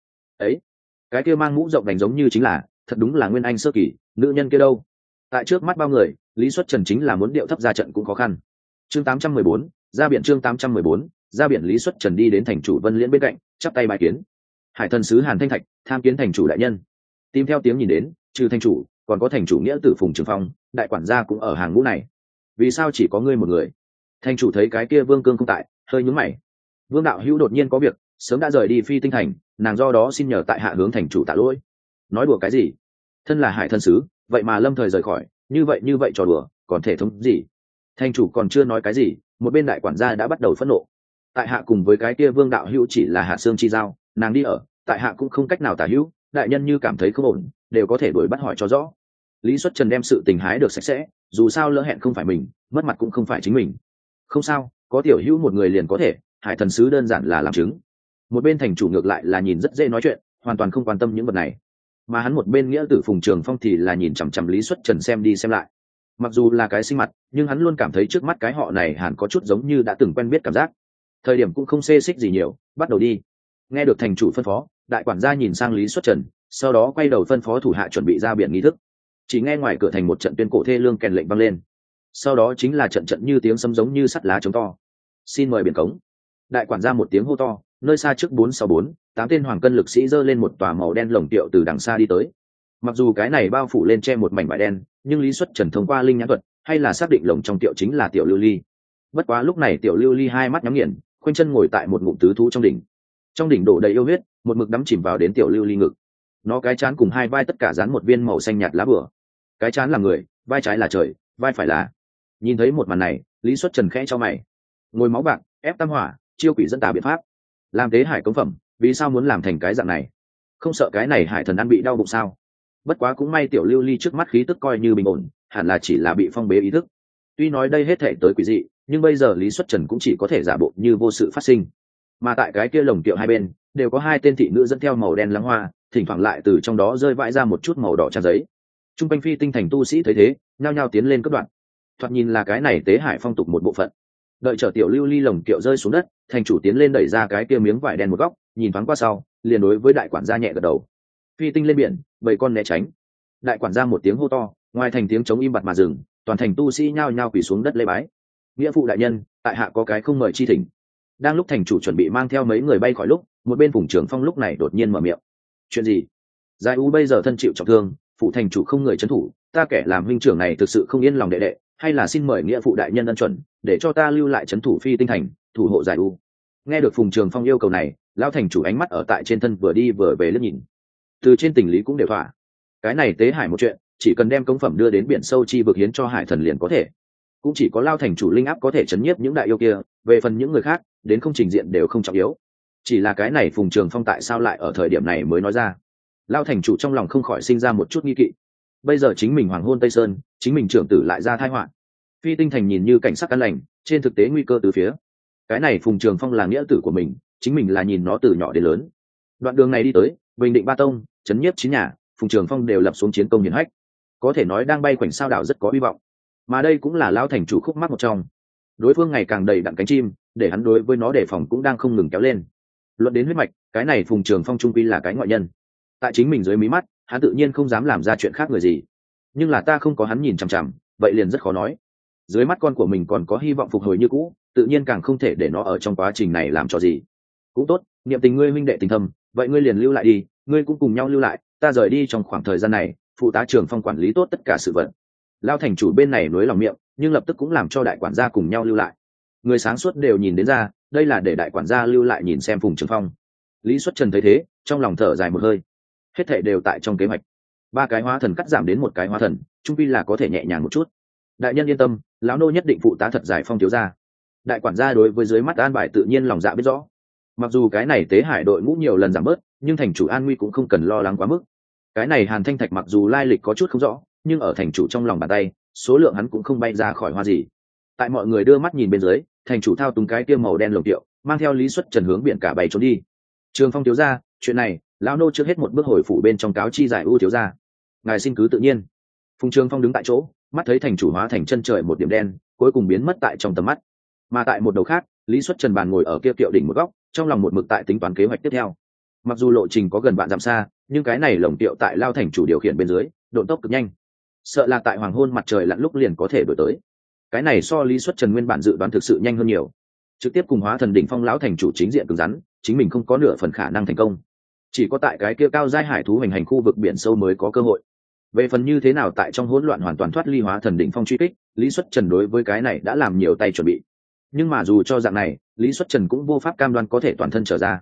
cái kia mang mũ rộng vành giống như chính là, thật đúng là nguyên anh sơ kỳ, nữ nhân kia đâu? Tại trước mắt bao người, Lý Xuất Trần chính là muốn điệu thấp ra trận cũng khó khăn. Chương 814, ra biển. Chương 814, ra biển. Lý Xuất Trần đi đến thành chủ Vân Liễn bên cạnh, chắp tay bài kiến. Hải thần sứ Hàn Thanh Thạch, tham kiến thành chủ đại nhân. Tìm theo tiếng nhìn đến, trừ thành chủ, còn có thành chủ nghĩa tử Phùng Trường Phong, đại quản gia cũng ở hàng ngũ này. Vì sao chỉ có ngươi một người? Thành chủ thấy cái kia Vương Cương không tại, hơi nhướng mày. Vương đạo hữu đột nhiên có việc, sớm đã rời đi Phi Tinh Thành, nàng do đó xin nhờ tại hạ hướng thành chủ tạ lỗi. Nói đùa cái gì? Thân là hải thân sứ, vậy mà lâm thời rời khỏi, như vậy trò đùa, còn thể thống gì? Thành chủ còn chưa nói cái gì, một bên đại quản gia đã bắt đầu phẫn nộ. Tại hạ cùng với cái kia Vương đạo hữu chỉ là hạ xương chi giao, nàng đi ở, tại hạ cũng không cách nào tả hữu, đại nhân như cảm thấy không ổn, đều có thể đuổi bắt hỏi cho rõ. Lý Xuất Trần đem sự tình hái được sạch sẽ, dù sao lỡ hẹn không phải mình, mất mặt cũng không phải chính mình. Không sao, có tiểu hữu một người liền có thể, hải thần sứ đơn giản là làm chứng. Một bên thành chủ ngược lại là nhìn rất dễ nói chuyện, hoàn toàn không quan tâm những vật này. Mà hắn một bên nghĩa tử Phùng Trường Phong thì là nhìn chằm chằm Lý Xuất Trần xem đi xem lại. Mặc dù là cái sinh mặt, nhưng hắn luôn cảm thấy trước mắt cái họ này hẳn có chút giống như đã từng quen biết cảm giác. Thời điểm cũng không xê xích gì nhiều, bắt đầu đi. Nghe được thành chủ phân phó, đại quản gia nhìn sang Lý Xuất Trần, sau đó quay đầu phân phó thủ hạ chuẩn bị ra biển nghi thức. Chỉ nghe ngoài cửa thành một trận tuyên cổ thê lương kèn lệnh vang lên, sau đó chính là trận trận như tiếng sấm giống như sắt lá chống to. Xin mời biển cống. Đại quản gia một tiếng hô to, nơi xa trước 464, 8 tên hoàng cân lực sĩ giơ lên một tòa màu đen lồng tiệu từ đằng xa đi tới. Mặc dù cái này bao phủ lên che một mảnh vải đen, nhưng Lý Xuất Trần thông qua linh nhãn thuật, hay là xác định lồng trong tiệu chính là tiểu lưu ly. Bất quá lúc này tiểu lưu ly hai mắt nhắm nghiền, khoanh chân ngồi tại một ngụm tứ thú trong đỉnh. Trong đỉnh đổ đầy yêu huyết, một mực đắm chìm vào đến tiểu lưu ly ngực. Nó cái trán cùng hai vai tất cả dán một viên màu xanh nhạt lá bửa. Cái trán là người, vai trái là trời, vai phải là. Nhìn thấy một màn này, Lý Xuất Trần khẽ cho mày. Ngồi máu bạc, ép tam hỏa, chiêu quỷ dẫn tà biện pháp. Làm tế hải cống phẩm, vì sao muốn làm thành cái dạng này? Không sợ cái này hải thần ăn bị đau bụng sao? Bất quá cũng may tiểu lưu ly trước mắt khí tức coi như bình ổn, hẳn là chỉ là bị phong bế ý thức. Tuy nói đây hết thể tới quỷ dị, nhưng bây giờ Lý Xuất Trần cũng chỉ có thể giả bộ như vô sự phát sinh. Mà tại cái kia lồng tiệu hai bên đều có hai tên thị nữ dẫn theo màu đen lắng hoa, thỉnh thoảng lại từ trong đó rơi vãi ra một chút màu đỏ trang giấy. Trung quanh Phi Tinh Thành tu sĩ thấy thế, nhao nhao tiến lên cấp đoạn. Thoạt nhìn là cái này tế hải phong tục một bộ phận. Đợi chờ tiểu lưu ly lồng tiệu rơi xuống đất, thành chủ tiến lên đẩy ra cái kia miếng vải đen một góc, nhìn thoáng qua sau, liền đối với đại quản gia nhẹ gật đầu. Phi tinh lên biển, bảy con né tránh. Đại quản gia một tiếng hô to, ngoài thành tiếng chống im bặt mà dừng, toàn thành tu sĩ nhao nhao quỳ xuống đất lễ bái. Nghĩa phụ đại nhân, tại hạ có cái không mời chi thỉnh. Đang lúc thành chủ chuẩn bị mang theo mấy người bay khỏi lúc, một bên Phùng Trường Phong lúc này đột nhiên mở miệng. Chuyện gì? Giải U bây giờ thân chịu trọng thương, phụ thành chủ không người trấn thủ, ta kẻ làm huynh trưởng này thực sự không yên lòng đệ đệ, hay là xin mời nghĩa phụ đại nhân ân chuẩn, để cho ta lưu lại trấn thủ Phi Tinh Thành, thủ hộ Giải U. Nghe được Phùng Trường Phong yêu cầu này, lão thành chủ ánh mắt ở tại trên thân vừa đi vừa về liếc nhìn. Từ trên tình lý cũng đều thỏa. Cái này tế hải một chuyện, chỉ cần đem công phẩm đưa đến biển sâu chi vực hiến cho hải thần liền có thể. Cũng chỉ có Lao thành chủ linh áp có thể chấn nhiếp những đại yêu kia, về phần những người khác, đến không trình diện đều không trọng yếu. Chỉ là cái này Phùng Trường Phong tại sao lại ở thời điểm này mới nói ra? Lao thành chủ trong lòng không khỏi sinh ra một chút nghi kỵ. Bây giờ chính mình hoàng hôn Tây Sơn, chính mình trưởng tử lại ra tai họa. Phi Tinh Thành nhìn như cảnh sắc an lành, trên thực tế nguy cơ từ phía. Cái này Phùng Trường Phong là nghĩa tử của mình, chính mình là nhìn nó từ nhỏ đến lớn. Đoạn đường này đi tới, Bình Định ba tông, trấn nhiếp chín nhà, Phùng Trường Phong đều lập xuống chiến công hiển hách, có thể nói đang bay khoảnh sao đảo rất có hy vọng. Mà đây cũng là Lao thành chủ khúc mắc một trong. Đối phương ngày càng đầy đặn cánh chim, để hắn đối với nó đề phòng cũng đang không ngừng kéo lên. Luận đến huyết mạch, cái này Phùng Trường Phong trung quy là cái ngoại nhân. Tại chính mình dưới mí mắt, hắn tự nhiên không dám làm ra chuyện khác người gì. Nhưng là ta không có hắn nhìn chằm chằm, vậy liền rất khó nói. Dưới mắt con của mình còn có hy vọng phục hồi như cũ, tự nhiên càng không thể để nó ở trong quá trình này làm cho gì. Cũng tốt, niệm tình ngươi huynh đệ tình thâm, vậy ngươi liền lưu lại đi, ngươi cũng cùng nhau lưu lại, ta rời đi trong khoảng thời gian này, phụ tá Trường Phong quản lý tốt tất cả sự vật. Lao thành chủ bên này nối lòng miệng, nhưng lập tức cũng làm cho đại quản gia cùng nhau lưu lại. Người sáng suốt đều nhìn đến ra, đây là để đại quản gia lưu lại nhìn xem Phùng Trường Phong. Lý Xuất Trần thấy thế, trong lòng thở dài một hơi. Hết thảy đều tại trong kế hoạch. 3 cái hóa thần cắt giảm đến 1 cái hóa thần, chung quy là có thể nhẹ nhàng một chút. Đại nhân yên tâm, lão nô nhất định phụ tá thật giải Phong thiếu gia. Đại quản gia đối với dưới mắt an bài tự nhiên lòng dạ biết rõ. Mặc dù cái này tế hải đội ngũ nhiều lần giảm bớt, nhưng thành chủ an nguy cũng không cần lo lắng quá mức. Cái này Hàn Thanh Thạch mặc dù lai lịch có chút không rõ, nhưng ở thành chủ trong lòng bàn tay, số lượng hắn cũng không bay ra khỏi hoa gì. Tại mọi người đưa mắt nhìn bên dưới, thành chủ thao túng cái kia màu đen lồng tiệu, mang theo Lý Xuất Trần hướng biển cả bay trốn đi. Trường Phong thiếu gia, chuyện này, lão nô trước hết một bước hồi phủ bên trong cáo chi Giải U thiếu gia. Ngài xin cứ tự nhiên. Phùng Trường Phong đứng tại chỗ, mắt thấy thành chủ hóa thành chân trời một điểm đen, cuối cùng biến mất tại trong tầm mắt. Mà tại một đầu khác, Lý Xuất Trần bàn ngồi ở kia kiệu đỉnh một góc, trong lòng một mực tại tính toán kế hoạch tiếp theo. Mặc dù lộ trình có gần vạn dặm xa, nhưng cái này lồng tiệu tại Lao thành chủ điều khiển bên dưới, độ tốc cực nhanh. Sợ là tại hoàng hôn mặt trời lặn lúc liền có thể đổi tới. Cái này so Lý Xuất Trần nguyên bản dự đoán thực sự nhanh hơn nhiều. Trực tiếp cùng hóa thần đỉnh phong lão thành chủ chính diện cứng rắn, chính mình không có nửa phần khả năng thành công. Chỉ có tại cái kia cao giai hải thú hành hành khu vực biển sâu mới có cơ hội. Về phần như thế nào tại trong hỗn loạn hoàn toàn thoát ly hóa thần đỉnh phong truy kích, Lý Xuất Trần đối với cái này đã làm nhiều tay chuẩn bị. Nhưng mà dù cho dạng này, Lý Xuất Trần cũng vô pháp cam đoan có thể toàn thân trở ra.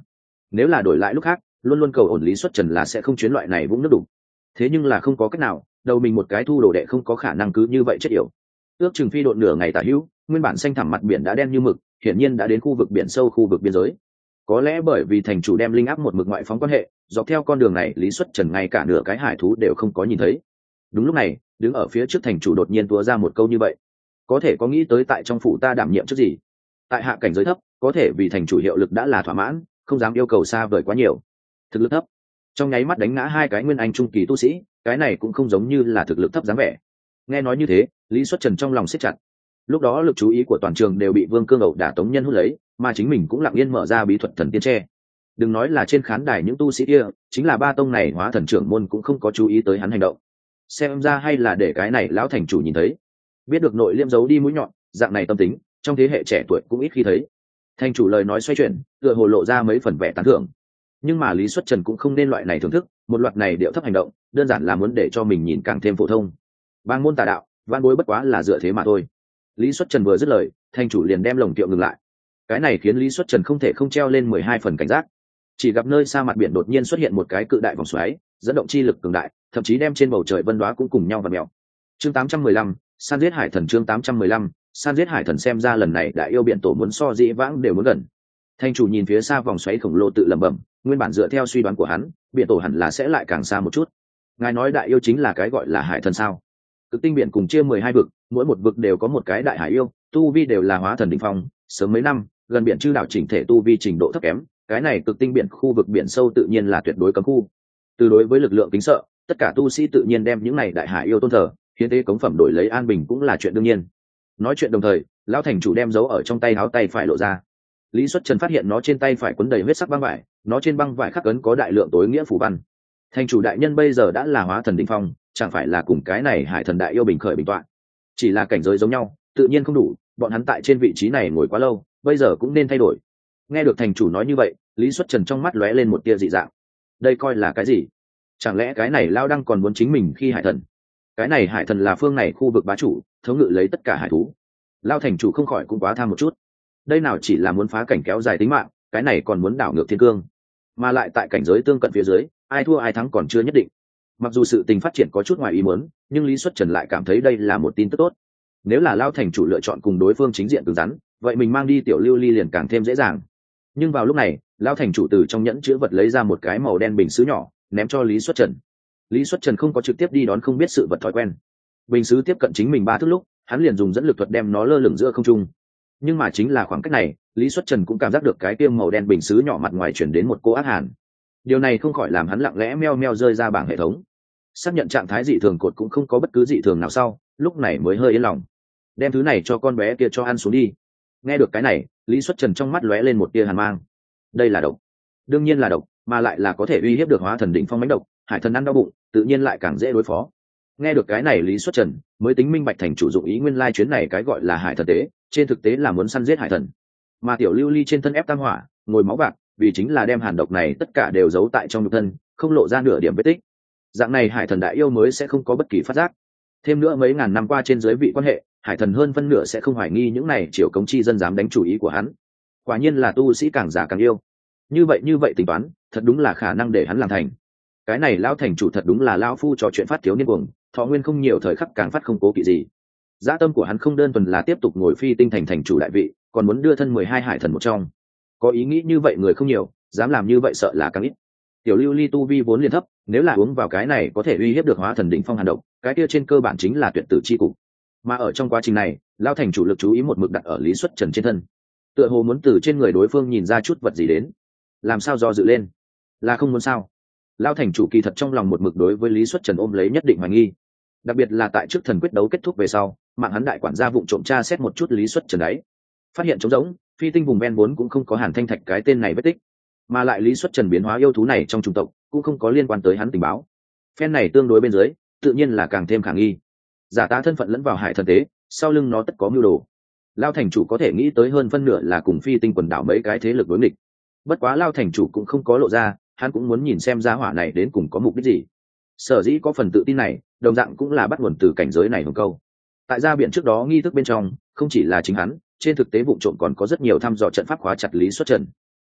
Nếu là đổi lại lúc khác luôn luôn cầu ổn Lý Xuất Trần là sẽ không chuyến loại này vũng nước đục. Thế nhưng là không có cách nào, đầu mình một cái thu đồ đệ không có khả năng cứ như vậy chết yểu. Ước chừng phi độn nửa ngày tả hữu, nguyên bản xanh thẳm mặt biển đã đen như mực, hiển nhiên đã đến khu vực biển sâu, khu vực biên giới. Có lẽ bởi vì thành chủ đem linh áp một mực ngoại phóng quan hệ, dọc theo con đường này Lý Xuất Trần ngay cả nửa cái hải thú đều không có nhìn thấy. Đúng lúc này, đứng ở phía trước thành chủ đột nhiên túa ra một câu như vậy: có thể có nghĩ tới tại trong phủ ta đảm nhiệm chức gì? Tại hạ cảnh giới thấp, có thể vì thành chủ hiệu lực đã là thỏa mãn, không dám yêu cầu xa vời quá nhiều. Thực lực thấp, trong nháy mắt đánh ngã hai cái nguyên anh trung kỳ tu sĩ, cái này cũng không giống như là thực lực thấp dáng vẻ. Nghe nói như thế, Lý Xuất Trần trong lòng siết chặt. Lúc đó lực chú ý của toàn trường đều bị Vương Cương ẩu đả Tống Nhân hút lấy, mà chính mình cũng lặng yên mở ra bí thuật thần tiên tre. Đừng nói là trên khán đài những tu sĩ kia, chính là ba tông này hóa thần trưởng môn cũng không có chú ý tới hắn hành động. Xem ra hay là để cái này lão thành chủ nhìn thấy, biết được nội liêm giấu đi mũi nhọn, dạng này tâm tính trong thế hệ trẻ tuổi cũng ít khi thấy. Thành chủ lời nói xoay chuyển, tựa hồ lộ ra mấy phần vẻ tán thưởng. Nhưng mà Lý Xuất Trần cũng không nên loại này thưởng thức, một loạt này điệu thấp hành động, đơn giản là muốn để cho mình nhìn càng thêm phổ thông. Bang môn tà đạo, van bối bất quá là dựa thế mà thôi. Lý Xuất Trần vừa dứt lời, thành chủ liền đem lồng kiệu ngừng lại. Cái này khiến Lý Xuất Trần không thể không treo lên 12 phần cảnh giác. Chỉ gặp nơi xa mặt biển đột nhiên xuất hiện một cái cự đại vòng xoáy, dẫn động chi lực cường đại, thậm chí đem trên bầu trời vân đóa cũng cùng nhau vặn mèo. Chương 815, san giết hải thần. Chương 815, san giết hải thần. Xem ra lần này đại yêu biện tổ muốn so dĩ vãng đều muốn gần. Thành chủ nhìn phía xa vòng xoáy khổng lồ tự lẩm bẩm, nguyên bản dựa theo suy đoán của hắn, biện tổ hẳn là sẽ lại càng xa một chút. Ngài nói đại yêu chính là cái gọi là hải thần sao? Cực tinh biển cùng chia 12 vực, mỗi một vực đều có một cái đại hải yêu, tu vi đều là hóa thần đỉnh phong, sớm mấy năm, gần biển chư đảo chỉnh thể tu vi trình độ thấp kém, cái này cực tinh biển khu vực biển sâu tự nhiên là tuyệt đối cấm khu. Từ đối với lực lượng kính sợ, tất cả tu sĩ tự nhiên đem những này đại hải yêu tôn thờ, hiến tế cống phẩm đổi lấy an bình cũng là chuyện đương nhiên. Nói chuyện đồng thời, lão thành chủ đem giấu ở trong tay áo tay phải lộ ra. Lý Xuất Trần phát hiện nó trên tay phải quấn đầy huyết sắc băng vải, nó trên băng vải khắc ấn có đại lượng tối nghĩa phù văn. Thành chủ đại nhân bây giờ đã là hóa thần đỉnh phong, chẳng phải là cùng cái này hải thần đại yêu bình khởi bình tọa. Chỉ là cảnh giới giống nhau, tự nhiên không đủ, bọn hắn tại trên vị trí này ngồi quá lâu, bây giờ cũng nên thay đổi. Nghe được thành chủ nói như vậy, Lý Xuất Trần trong mắt lóe lên một tia dị dạng. Đây coi là cái gì? Chẳng lẽ cái này lao đăng còn muốn chính mình khi hải thần? Cái này hải thần là phương này khu vực bá chủ, thống ngự lấy tất cả hải thú. Lao thành chủ không khỏi cũng quá tham một chút. Đây nào chỉ là muốn phá cảnh kéo dài tính mạng, cái này còn muốn đảo ngược thiên cương. Mà lại tại cảnh giới tương cận phía dưới, ai thua ai thắng còn chưa nhất định. Mặc dù sự tình phát triển có chút ngoài ý muốn, nhưng Lý Xuất Trần lại cảm thấy đây là một tin tức tốt. Nếu là Lao thành chủ lựa chọn cùng đối phương chính diện cứng rắn, vậy mình mang đi tiểu lưu ly liền càng thêm dễ dàng. Nhưng vào lúc này, Lao thành chủ từ trong nhẫn chứa vật lấy ra một cái màu đen bình sứ nhỏ, ném cho Lý Xuất Trần. Lý Xuất Trần không có trực tiếp đi đón không biết sự vật thói quen. Bình sứ tiếp cận chính mình 3 thước lúc, hắn liền dùng dẫn lực thuật đem nó lơ lửng giữa không trung. Nhưng mà chính là khoảng cách này, Lý Xuất Trần cũng cảm giác được cái tiêm màu đen bình sứ nhỏ mặt ngoài chuyển đến một cô ác hàn. Điều này không khỏi làm hắn lặng lẽ meo meo rơi ra bảng hệ thống. Xác nhận trạng thái dị thường cột cũng không có bất cứ dị thường nào sau, lúc này mới hơi yên lòng. Đem thứ này cho con bé kia cho ăn xuống đi. Nghe được cái này, Lý Xuất Trần trong mắt lóe lên một tia hàn mang. Đây là độc. Đương nhiên là độc, mà lại là có thể uy hiếp được hóa thần đỉnh phong mãnh độc, hải thần ăn đau bụng, tự nhiên lại càng dễ đối phó. Nghe được cái này Lý Xuất Trần mới tính minh bạch thành chủ dụng ý nguyên lai chuyến này cái gọi là hải thần tế, trên thực tế là muốn săn giết hải thần. Mà tiểu lưu ly trên thân ép tam hỏa, ngồi máu bạc, vì chính là đem hàn độc này tất cả đều giấu tại trong nhục thân, không lộ ra nửa điểm vết tích. Dạng này hải thần đại yêu mới sẽ không có bất kỳ phát giác. Thêm nữa mấy ngàn năm qua trên dưới vị quan hệ, hải thần hơn phân nửa sẽ không hoài nghi những này triều cống chi dân dám đánh chủ ý của hắn. Quả nhiên là tu sĩ càng già càng yêu. Như vậy tính toán, thật đúng là khả năng để hắn làm thành. Cái này lão thành chủ thật đúng là lão phu trò chuyện phát thiếu niên cuồng, thọ nguyên không nhiều thời khắc càng phát không cố kỵ gì. Dã tâm của hắn không đơn thuần là tiếp tục ngồi phi tinh thành chủ đại vị, còn muốn đưa thân 12 hải thần một trong. Có ý nghĩ như vậy người không nhiều, dám làm như vậy sợ là càng ít. Tiểu lưu ly tu vi vốn liền thấp, nếu là uống vào cái này có thể uy hiếp được hóa thần đỉnh phong hàn độc, cái kia trên cơ bản chính là tuyệt tử chi cục. Mà ở trong quá trình này, lão thành chủ lực chú ý một mực đặt ở Lý Xuất Trần trên thân, tựa hồ muốn từ trên người đối phương nhìn ra chút vật gì đến. Làm sao do dự lên? Là không muốn sao? Lão thành chủ kỳ thật trong lòng một mực đối với Lý Xuất Trần ôm lấy nhất định hoài nghi, đặc biệt là tại trước thần quyết đấu kết thúc về sau, mạng hắn đại quản gia vụng trộm tra xét một chút Lý Xuất Trần đấy, phát hiện trống rỗng, phi tinh vùng ven vốn cũng không có Hàn Thanh Thạch cái tên này vết tích, mà lại Lý Xuất Trần biến hóa yêu thú này trong chủng tộc cũng không có liên quan tới hắn tình báo. Phen này tương đối bên dưới, tự nhiên là càng thêm khả nghi. Giả tá thân phận lẫn vào hải thần tế, sau lưng nó tất có mưu đồ. Lão thành chủ có thể nghĩ tới hơn phân nửa là cùng phi tinh quần đảo mấy cái thế lực đối nghịch. Bất quá Lão thành chủ cũng không có lộ ra, hắn cũng muốn nhìn xem gia hỏa này đến cùng có mục đích gì. Sở dĩ có phần tự tin này, đồng dạng cũng là bắt nguồn từ cảnh giới này hồng câu. Tại ra biển trước đó nghi thức bên trong, không chỉ là chính hắn, trên thực tế vụ trộm còn có rất nhiều thăm dò trận pháp khóa chặt Lý Xuất Trần.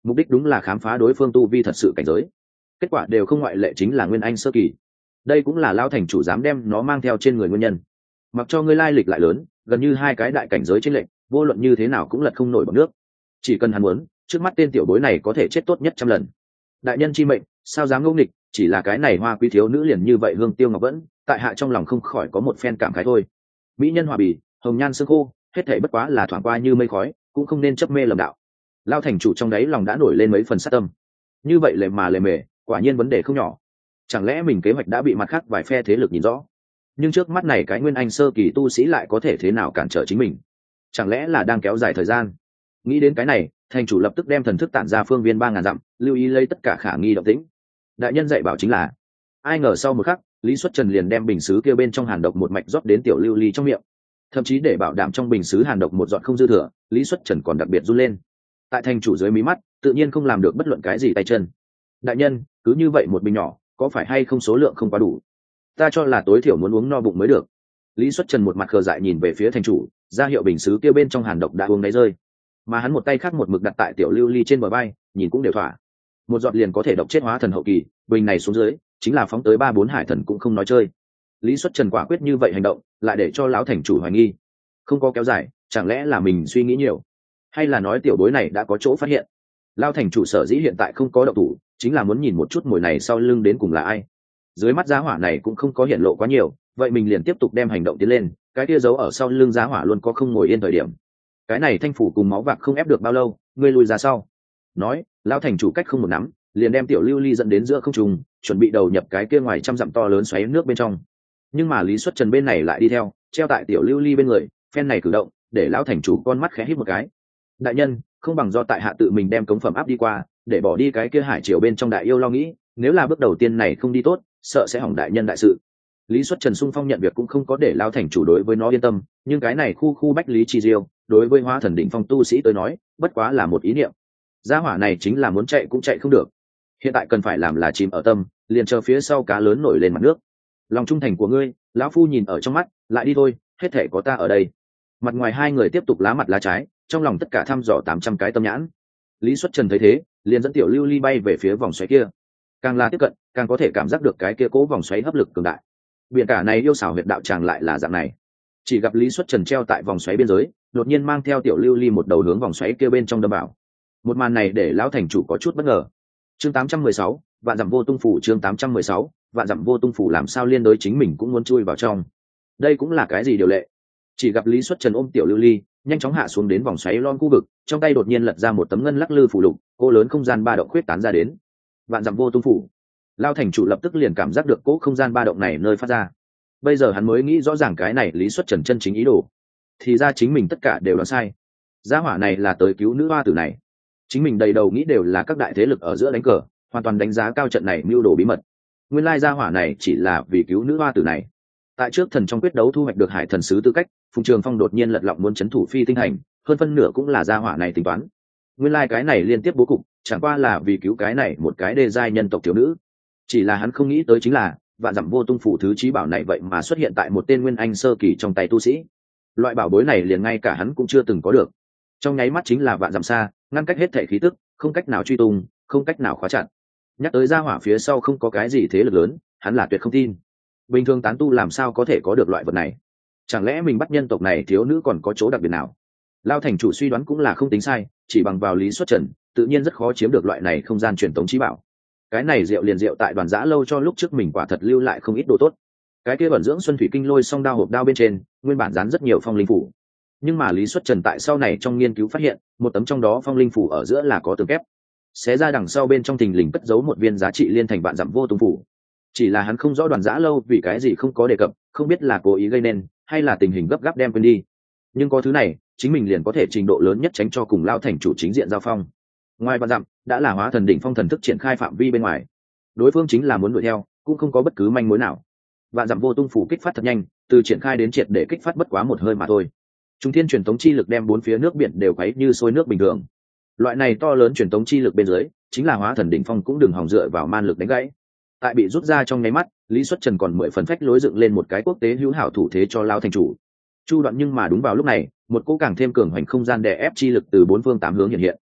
mục đích đúng là khám phá đối phương tu vi thật sự cảnh giới. Kết quả đều không ngoại lệ chính là nguyên anh sơ kỳ. Đây cũng là lão thành chủ dám đem nó mang theo trên người nguyên nhân. Mặc cho ngươi lai lịch lại lớn, gần như hai cái đại cảnh giới trên lệnh, vô luận như thế nào cũng lật không nổi bằng nước. Chỉ cần hắn muốn, trước mắt tên tiểu bối này có thể chết tốt nhất trăm lần. Đại nhân chi mệnh, sao dám ngông nghịch, chỉ là cái này hoa quý thiếu nữ liền như vậy hương tiêu ngọc vẫn, tại hạ trong lòng không khỏi có một phen cảm khái thôi. Mỹ nhân hòa bì, hồng nhan sương khô, hết thảy bất quá là thoáng qua như mây khói, cũng không nên chấp mê lầm đạo. Lao thành chủ trong đáy lòng đã nổi lên mấy phần sát tâm. Như vậy lề mà lề mề, quả nhiên vấn đề không nhỏ. Chẳng lẽ mình kế hoạch đã bị mặt khác vài phe thế lực nhìn rõ? Nhưng trước mắt này cái nguyên anh sơ kỳ tu sĩ lại có thể thế nào cản trở chính mình? Chẳng lẽ là đang kéo dài thời gian? Nghĩ đến cái này, thành chủ lập tức đem thần thức tản ra phương viên 3000 dặm, lưu ý lấy tất cả khả nghi động tĩnh. Đại nhân dạy bảo chính là, ai ngờ sau một khắc, Lý Xuất Trần liền đem bình sứ kia bên trong hàn độc một mạch rót đến tiểu lưu ly trong miệng. Thậm chí để bảo đảm trong bình sứ hàn độc một giọt không dư thừa, Lý Xuất Trần còn đặc biệt run lên. Tại thành chủ dưới mí mắt, tự nhiên không làm được bất luận cái gì tay chân. Đại nhân, cứ như vậy một bình nhỏ, có phải hay không số lượng không quá đủ? Ta cho là tối thiểu muốn uống no bụng mới được. Lý Xuất Trần một mặt khờ dại nhìn về phía thành chủ, ra hiệu bình sứ kia bên trong hàn độc đã uống đáy rơi, mà hắn một tay khác một mực đặt tại tiểu lưu ly trên bờ vai, nhìn cũng đều thỏa. Một giọt liền có thể độc chết hóa thần hậu kỳ, bình này xuống dưới chính là phóng tới 3-4 hải thần cũng không nói chơi. Lý Xuất Trần quả quyết như vậy hành động, lại để cho lão thành chủ hoài nghi. Không có kéo dài, chẳng lẽ là mình suy nghĩ nhiều, hay là nói tiểu bối này đã có chỗ phát hiện? Lão thành chủ sở dĩ hiện tại không có động thủ, chính là muốn nhìn một chút mồi này sau lưng đến cùng là ai. Dưới mắt giá hỏa này cũng không có hiện lộ quá nhiều, vậy mình liền tiếp tục đem hành động tiến lên, cái kia giấu ở sau lưng giá hỏa luôn có không ngồi yên thời điểm. Cái này thanh phủ cùng máu vạc không ép được bao lâu, ngươi lùi ra sau. Nói, lão thành chủ cách không một nắm, liền đem tiểu lưu ly dẫn đến giữa không trung, chuẩn bị đầu nhập cái kia ngoài trăm dặm to lớn xoáy nước bên trong. Nhưng mà Lý Xuất Trần bên này lại đi theo, treo tại tiểu lưu ly bên người, phen này cử động để lão thành chủ con mắt khẽ híp một cái. Đại nhân, không bằng do tại hạ tự mình đem cống phẩm áp đi qua, để bỏ đi cái kia hải triều bên trong đại yêu lo nghĩ, nếu là bước đầu tiên này không đi tốt, sợ sẽ hỏng đại nhân đại sự. Lý Xuất Trần sung phong nhận việc cũng không có để lão thành chủ đối với nó yên tâm, nhưng cái này khu bách lý chi diêu, đối với hóa thần đỉnh phong tu sĩ tới nói, bất quá là một ý niệm. Gia hỏa này chính là muốn chạy cũng chạy không được. Hiện tại cần phải làm là chìm ở tâm, liền chờ phía sau cá lớn nổi lên mặt nước. Lòng trung thành của ngươi, lão phu nhìn ở trong mắt, lại đi thôi, hết thể có ta ở đây. Mặt ngoài hai người tiếp tục lá mặt lá trái, trong lòng tất cả thăm dò 800 cái tâm nhãn. Lý Xuất Trần thấy thế, liền dẫn tiểu lưu ly bay về phía vòng xoáy kia. Càng là tiếp cận, càng có thể cảm giác được cái kia cố vòng xoáy hấp lực cường đại. Biển cả này yêu xảo huyệt đạo tràng lại là dạng này. Chỉ gặp Lý Xuất Trần treo tại vòng xoáy biên giới, đột nhiên mang theo tiểu lưu ly một đầu hướng vòng xoáy kia bên trong đâm vào. Một màn này để lão thành chủ có chút bất ngờ. Chương 816, vạn dặm vô tung phủ. Chương 816, vạn dặm vô tung phủ làm sao liên đối chính mình cũng muốn chui vào trong. Đây cũng là cái gì điều lệ? Chỉ gặp Lý Xuất Trần ôm tiểu lưu ly, nhanh chóng hạ xuống đến vòng xoáy lon khu vực, trong tay đột nhiên lật ra một tấm ngân lắc lư phù lục, cô lớn không gian ba động khuyết tán ra đến. Vạn dặm vô tung phủ. Lão thành chủ lập tức liền cảm giác được cỗ không gian ba động này nơi phát ra. Bây giờ hắn mới nghĩ rõ ràng cái này Lý Xuất Trần chân chính ý đồ. Thì ra chính mình tất cả đều đoán sai. Gia hỏa này là tới cứu nữ hoa tử này. Chính mình đầy đầu nghĩ đều là các đại thế lực ở giữa đánh cờ, hoàn toàn đánh giá cao trận này mưu đồ bí mật. Nguyên lai gia hỏa này chỉ là vì cứu nữ hoa tử này. Tại trước thần trong quyết đấu thu hoạch được hải thần sứ tư cách, Phùng Trường Phong đột nhiên lật lọng muốn chấn thủ Phi Tinh Thành, hơn phân nửa cũng là gia hỏa này tính toán. Nguyên lai cái này liên tiếp bố cục, chẳng qua là vì cứu cái này một cái đê giai nhân tộc thiếu nữ. Chỉ là hắn không nghĩ tới chính là, vạn dặm vô tung phủ thứ chí bảo này vậy mà xuất hiện tại một tên nguyên anh sơ kỳ trong tay tu sĩ. Loại bảo bối này liền ngay cả hắn cũng chưa từng có được. Trong nháy mắt chính là vạn dặm xa, ngăn cách hết thể khí tức, không cách nào truy tung, không cách nào khóa chặt. Nhắc tới gia hỏa phía sau không có cái gì thế lực lớn, hắn là tuyệt không tin. Bình thường tán tu làm sao có thể có được loại vật này? Chẳng lẽ mình bắt nhân tộc này thiếu nữ còn có chỗ đặc biệt nào? Lao thành chủ suy đoán cũng là không tính sai, chỉ bằng vào Lý Xuất Trần, tự nhiên rất khó chiếm được loại này không gian truyền tống chí bảo. Cái này rượu liền rượu tại Đoàn Giã lâu cho lúc trước mình quả thật lưu lại không ít đồ tốt. Cái kia bẩn dưỡng xuân thủy kinh lôi song đao hộp đao bên trên, nguyên bản dán rất nhiều phong linh phủ. Nhưng mà Lý Xuất Trần tại sau này trong nghiên cứu phát hiện, một tấm trong đó phong linh phủ ở giữa là có tường kép. Xé ra đằng sau bên trong thình lình cất giấu một viên giá trị liên thành vạn dặm vô tung phủ. Chỉ là hắn không rõ Đoàn Giã lâu vì cái gì không có đề cập, không biết là cố ý gây nên, hay là tình hình gấp gáp đem quên đi. Nhưng có thứ này, chính mình liền có thể trình độ lớn nhất tránh cho cùng Lao thành chủ chính diện giao phong. Ngoài vạn dặm, đã là hóa thần đỉnh phong thần thức triển khai phạm vi bên ngoài. Đối phương chính là muốn đuổi theo, cũng không có bất cứ manh mối nào. Vạn dặm vô tung phủ kích phát thật nhanh, từ triển khai đến triệt để kích phát bất quá một hơi mà thôi. Trung thiên truyền tống chi lực đem bốn phía nước biển đều quấy như sôi nước bình thường. Loại này to lớn truyền tống chi lực bên dưới, chính là hóa thần đỉnh phong cũng đừng hòng dựa vào man lực đánh gãy. Tại bị rút ra trong nháy mắt, Lý Xuất Trần còn 10 phần phách lối dựng lên một cái quốc tế hữu hảo thủ thế cho Lao thành chủ. Chu đoạn nhưng mà đúng vào lúc này, một cỗ càng thêm cường hoành không gian đè ép chi lực từ bốn phương tám hướng hiện hiện.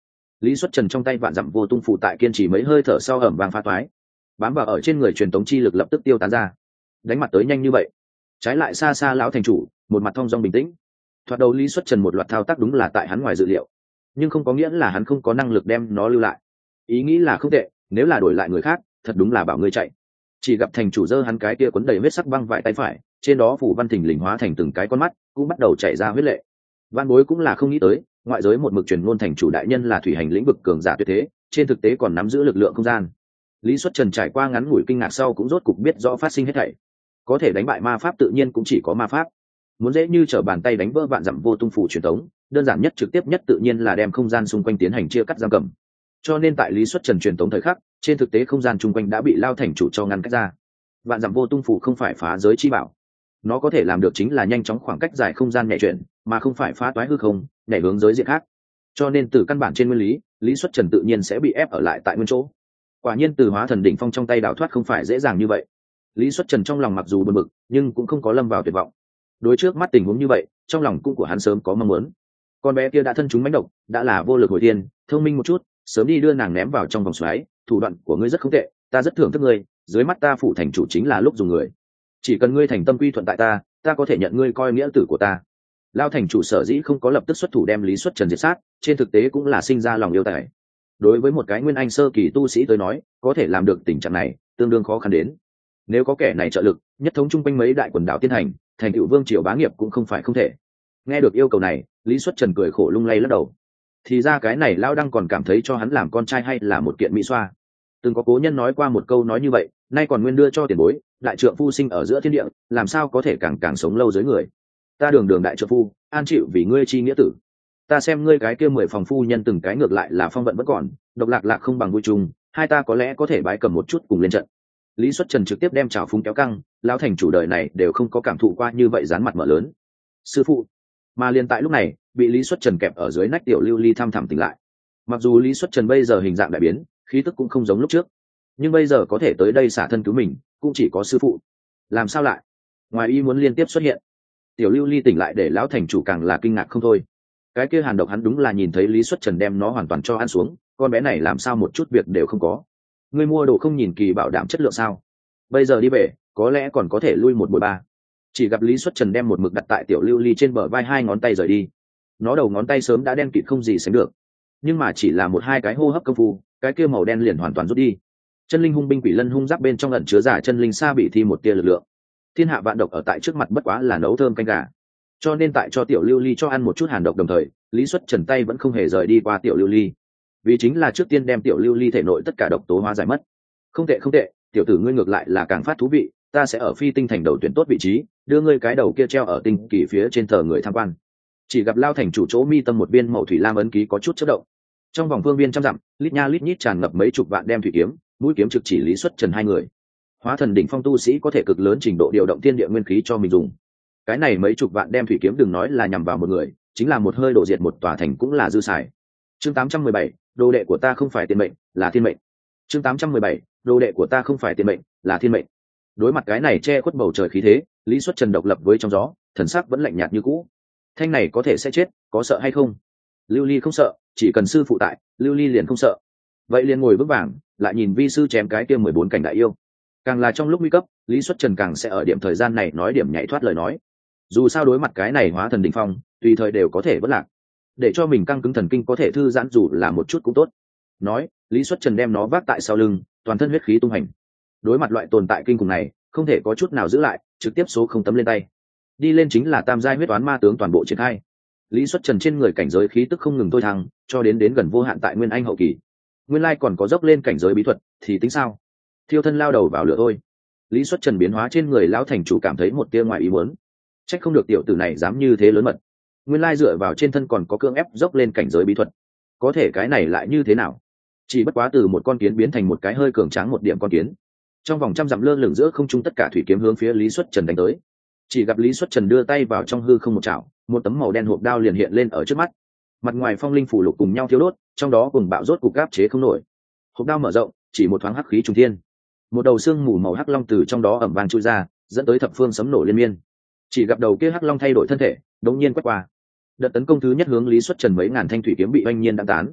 Lý Xuất Trần trong tay vạn dặm vô tung phủ tại kiên trì mấy hơi thở sau ẩm vàng pha toái, bám vào ở trên người truyền tống chi lực lập tức tiêu tán ra. Đánh mặt tới nhanh như vậy, trái lại xa xa lão thành chủ một mặt thong dong bình tĩnh. Thoạt đầu Lý Xuất Trần một loạt thao tác đúng là tại hắn ngoài dự liệu, nhưng không có nghĩa là hắn không có năng lực đem nó lưu lại. Ý nghĩ là không tệ, nếu là đổi lại người khác thật đúng là bảo ngươi chạy. Chỉ gặp thành chủ giơ hắn cái kia cuốn đầy huyết sắc băng vải tay phải, trên đó phủ văn thình lình hóa thành từng cái con mắt cũng bắt đầu chảy ra huyết lệ. Văn Bối cũng là không nghĩ tới, ngoại giới một mực truyền ngôn thành chủ đại nhân là thủy hành lĩnh vực cường giả tuyệt thế, trên thực tế còn nắm giữ lực lượng không gian. Lý Xuất Trần trải qua ngắn ngủi kinh ngạc sau cũng rốt cục biết rõ phát sinh hết thảy. Có thể đánh bại ma pháp tự nhiên cũng chỉ có ma pháp. Muốn dễ như trở bàn tay đánh vỡ vạn dặm vô tung phủ truyền tống, đơn giản nhất trực tiếp nhất tự nhiên là đem không gian xung quanh tiến hành chia cắt giam cầm. Cho nên tại Lý Xuất Trần truyền tống thời khắc, trên thực tế không gian xung quanh đã bị lao thành chủ cho ngăn cách ra. Vạn dặm vô tung phủ không phải phá giới chi bảo, nó có thể làm được chính là nhanh chóng khoảng cách dài không gian nhảy chuyển, mà không phải phá toái hư không nhảy hướng giới diện khác. Cho nên từ căn bản trên nguyên lý, Lý Xuất Trần tự nhiên sẽ bị ép ở lại tại nguyên chỗ. Quả nhiên từ hóa thần đỉnh phong trong tay đào thoát không phải dễ dàng như vậy. Lý Xuất Trần trong lòng mặc dù bực bực, nhưng cũng không có lâm vào tuyệt vọng. Đối trước mắt tình huống như vậy, trong lòng cũng của hắn sớm có mong muốn. Con bé kia đã thân chúng mãnh độc, đã là vô lực hồi thiên, thông minh một chút, sớm đi đưa nàng ném vào trong vòng xoáy. Thủ đoạn của ngươi rất không tệ, ta rất thưởng thức ngươi, dưới mắt ta phụ thành chủ chính là lúc dùng người. Chỉ cần ngươi thành tâm quy thuận tại ta, ta có thể nhận ngươi coi nghĩa tử của ta. Lao thành chủ sở dĩ không có lập tức xuất thủ đem Lý Xuất Trần diệt sát, trên thực tế cũng là sinh ra lòng yêu tài. Đối với một cái nguyên anh sơ kỳ tu sĩ tới nói, có thể làm được tình trạng này tương đương khó khăn đến. Nếu có kẻ này trợ lực, nhất thống chung quanh mấy đại quần đảo tiên thành tựu vương triều bá nghiệp cũng không phải không thể. Nghe được yêu cầu này, Lý Xuất Trần cười khổ lung lay lắc đầu. Thì ra cái này Lao Đăng còn cảm thấy cho hắn làm con trai hay là một kiện mỹ xoa. Từng có cố nhân nói qua một câu nói như vậy, nay còn nguyên đưa cho tiền bối, đại trượng phu sinh ở giữa thiên địa, làm sao có thể càng càng sống lâu dưới người. Ta đường đường đại trượng phu, an chịu vì ngươi chi nghĩa tử. Ta xem ngươi cái kia 10 phòng phu nhân từng cái ngược lại là phong vận vẫn còn, độc lạc lạc không bằng vui chung, hai ta có lẽ có thể bái cầm một chút cùng lên trận. Lý Xuất Trần trực tiếp đem trào phúng kéo căng, lão thành chủ đời này đều không có cảm thụ qua như vậy dán mặt mở lớn. Sư phụ. Mà liền tại lúc này, bị Lý Xuất Trần kẹp ở dưới nách tiểu Lưu Ly thăm thẳm tỉnh lại. Mặc dù Lý Xuất Trần bây giờ hình dạng đại biến, khí tức cũng không giống lúc trước, nhưng bây giờ có thể tới đây xả thân cứu mình, cũng chỉ có sư phụ. Làm sao lại? Ngoài ý muốn liên tiếp xuất hiện. Tiểu Lưu Ly tỉnh lại để lão thành chủ càng là kinh ngạc không thôi. Cái kia hàn độc hắn đúng là nhìn thấy Lý Xuất Trần đem nó hoàn toàn cho ăn xuống, con bé này làm sao một chút việc đều không có. Ngươi mua đồ không nhìn kỳ bảo đảm chất lượng sao? Bây giờ đi về, có lẽ còn có thể lui một bồi ba. Chỉ gặp Lý Xuất Trần đem một mực đặt tại tiểu Lưu Ly trên bờ vai hai ngón tay rời đi. Nó đầu ngón tay sớm đã đen kịt không gì sánh được, nhưng mà chỉ là một hai cái hô hấp công phu, cái kia màu đen liền hoàn toàn rút đi. Chân linh hung binh quỷ lân hung giáp bên trong ẩn chứa giả chân linh sa bị thi một tia lực lượng. Thiên hạ vạn độc ở tại trước mặt bất quá là nấu thơm canh gà. Cho nên tại cho tiểu Lưu Ly cho ăn một chút hàn độc đồng thời, Lý Xuất Trần tay vẫn không hề rời đi qua tiểu Lưu Ly, vì chính là trước tiên đem tiểu Lưu Ly thể nội tất cả độc tố hóa giải mất. Không tệ không tệ, tiểu tử ngươi ngược lại là càng phát thú vị, ta sẽ ở phi tinh thành đầu tuyển tốt vị trí, đưa ngươi cái đầu kia treo ở tinh kỳ phía trên thờ người tham quan. Chỉ gặp lao thành chủ chỗ mi tâm một viên màu thủy lam ấn ký có chút chớp động. Trong vòng phương viên trăm dặm, lít nha lít nhít tràn ngập mấy chục vạn đem thủy kiếm, mũi kiếm trực chỉ Lý Xuất Trần hai người. Hóa thần đỉnh phong tu sĩ có thể cực lớn trình độ điều động thiên địa nguyên khí cho mình dùng. Cái này mấy chục vạn đem thủy kiếm đừng nói là nhằm vào một người, chính là một hơi đổ diệt một tòa thành cũng là dư xài. Chương 817, đồ đệ của ta không phải tiền mệnh, là thiên mệnh. Chương 817, đồ đệ của ta không phải tiền mệnh, là thiên mệnh. Đối mặt cái này che khuất bầu trời khí thế, Lý Xuất Trần độc lập với trong gió, thần sắc vẫn lạnh nhạt như cũ. Thanh này có thể sẽ chết, có sợ hay không? Lưu Ly không sợ, chỉ cần sư phụ tại, Lưu Ly liền không sợ. Vậy liền ngồi vững vàng, lại nhìn vi sư chém cái kia 14 cảnh đại yêu. Càng là trong lúc nguy cấp, Lý Xuất Trần càng sẽ ở điểm thời gian này nói điểm nhảy thoát lời nói. Dù sao đối mặt cái này hóa thần đỉnh phong, tùy thời đều có thể vỡ lạc. Để cho mình căng cứng thần kinh có thể thư giãn dù là một chút cũng tốt. Nói, Lý Xuất Trần đem nó vác tại sau lưng, toàn thân huyết khí tung hành. Đối mặt loại tồn tại kinh khủng này, không thể có chút nào giữ lại, trực tiếp số không tấm lên tay. Đi lên chính là tam giai huyết toán ma tướng toàn bộ triển khai. Lý Xuất Trần trên người cảnh giới khí tức không ngừng thôi thăng, cho đến gần vô hạn tại nguyên anh hậu kỳ. Nguyên lai còn có dốc lên cảnh giới bí thuật, thì tính sao? Thiêu thân lao đầu vào lửa thôi. Lý Xuất Trần biến hóa trên người lão thành chủ cảm thấy một tia ngoài ý muốn. Trách không được tiểu tử này dám như thế lớn mật. Nguyên lai dựa vào trên thân còn có cưỡng ép dốc lên cảnh giới bí thuật. Có thể cái này lại như thế nào? Chỉ bất quá từ một con kiến biến thành một cái hơi cường tráng một điểm con kiến. Trong vòng trăm dặm lơ lửng giữa không trung tất cả thủy kiếm hướng phía Lý Xuất Trần đánh tới. Chỉ gặp Lý Xuất Trần đưa tay vào trong hư không một chảo, một tấm màu đen hộp đao liền hiện lên ở trước mắt. Mặt ngoài phong linh phủ lục cùng nhau thiêu đốt, trong đó cùng bạo rốt cục áp chế không nổi. Hộp đao mở rộng, chỉ một thoáng hắc khí trùng thiên. Một đầu xương mù màu hắc long từ trong đó ẩm vang chui ra, dẫn tới thập phương sấm nổ liên miên. Chỉ gặp đầu kia hắc long thay đổi thân thể, đống nhiên quét qua. Đợt tấn công thứ nhất hướng Lý Xuất Trần mấy ngàn thanh thủy kiếm bị oanh nhiên đạn tán.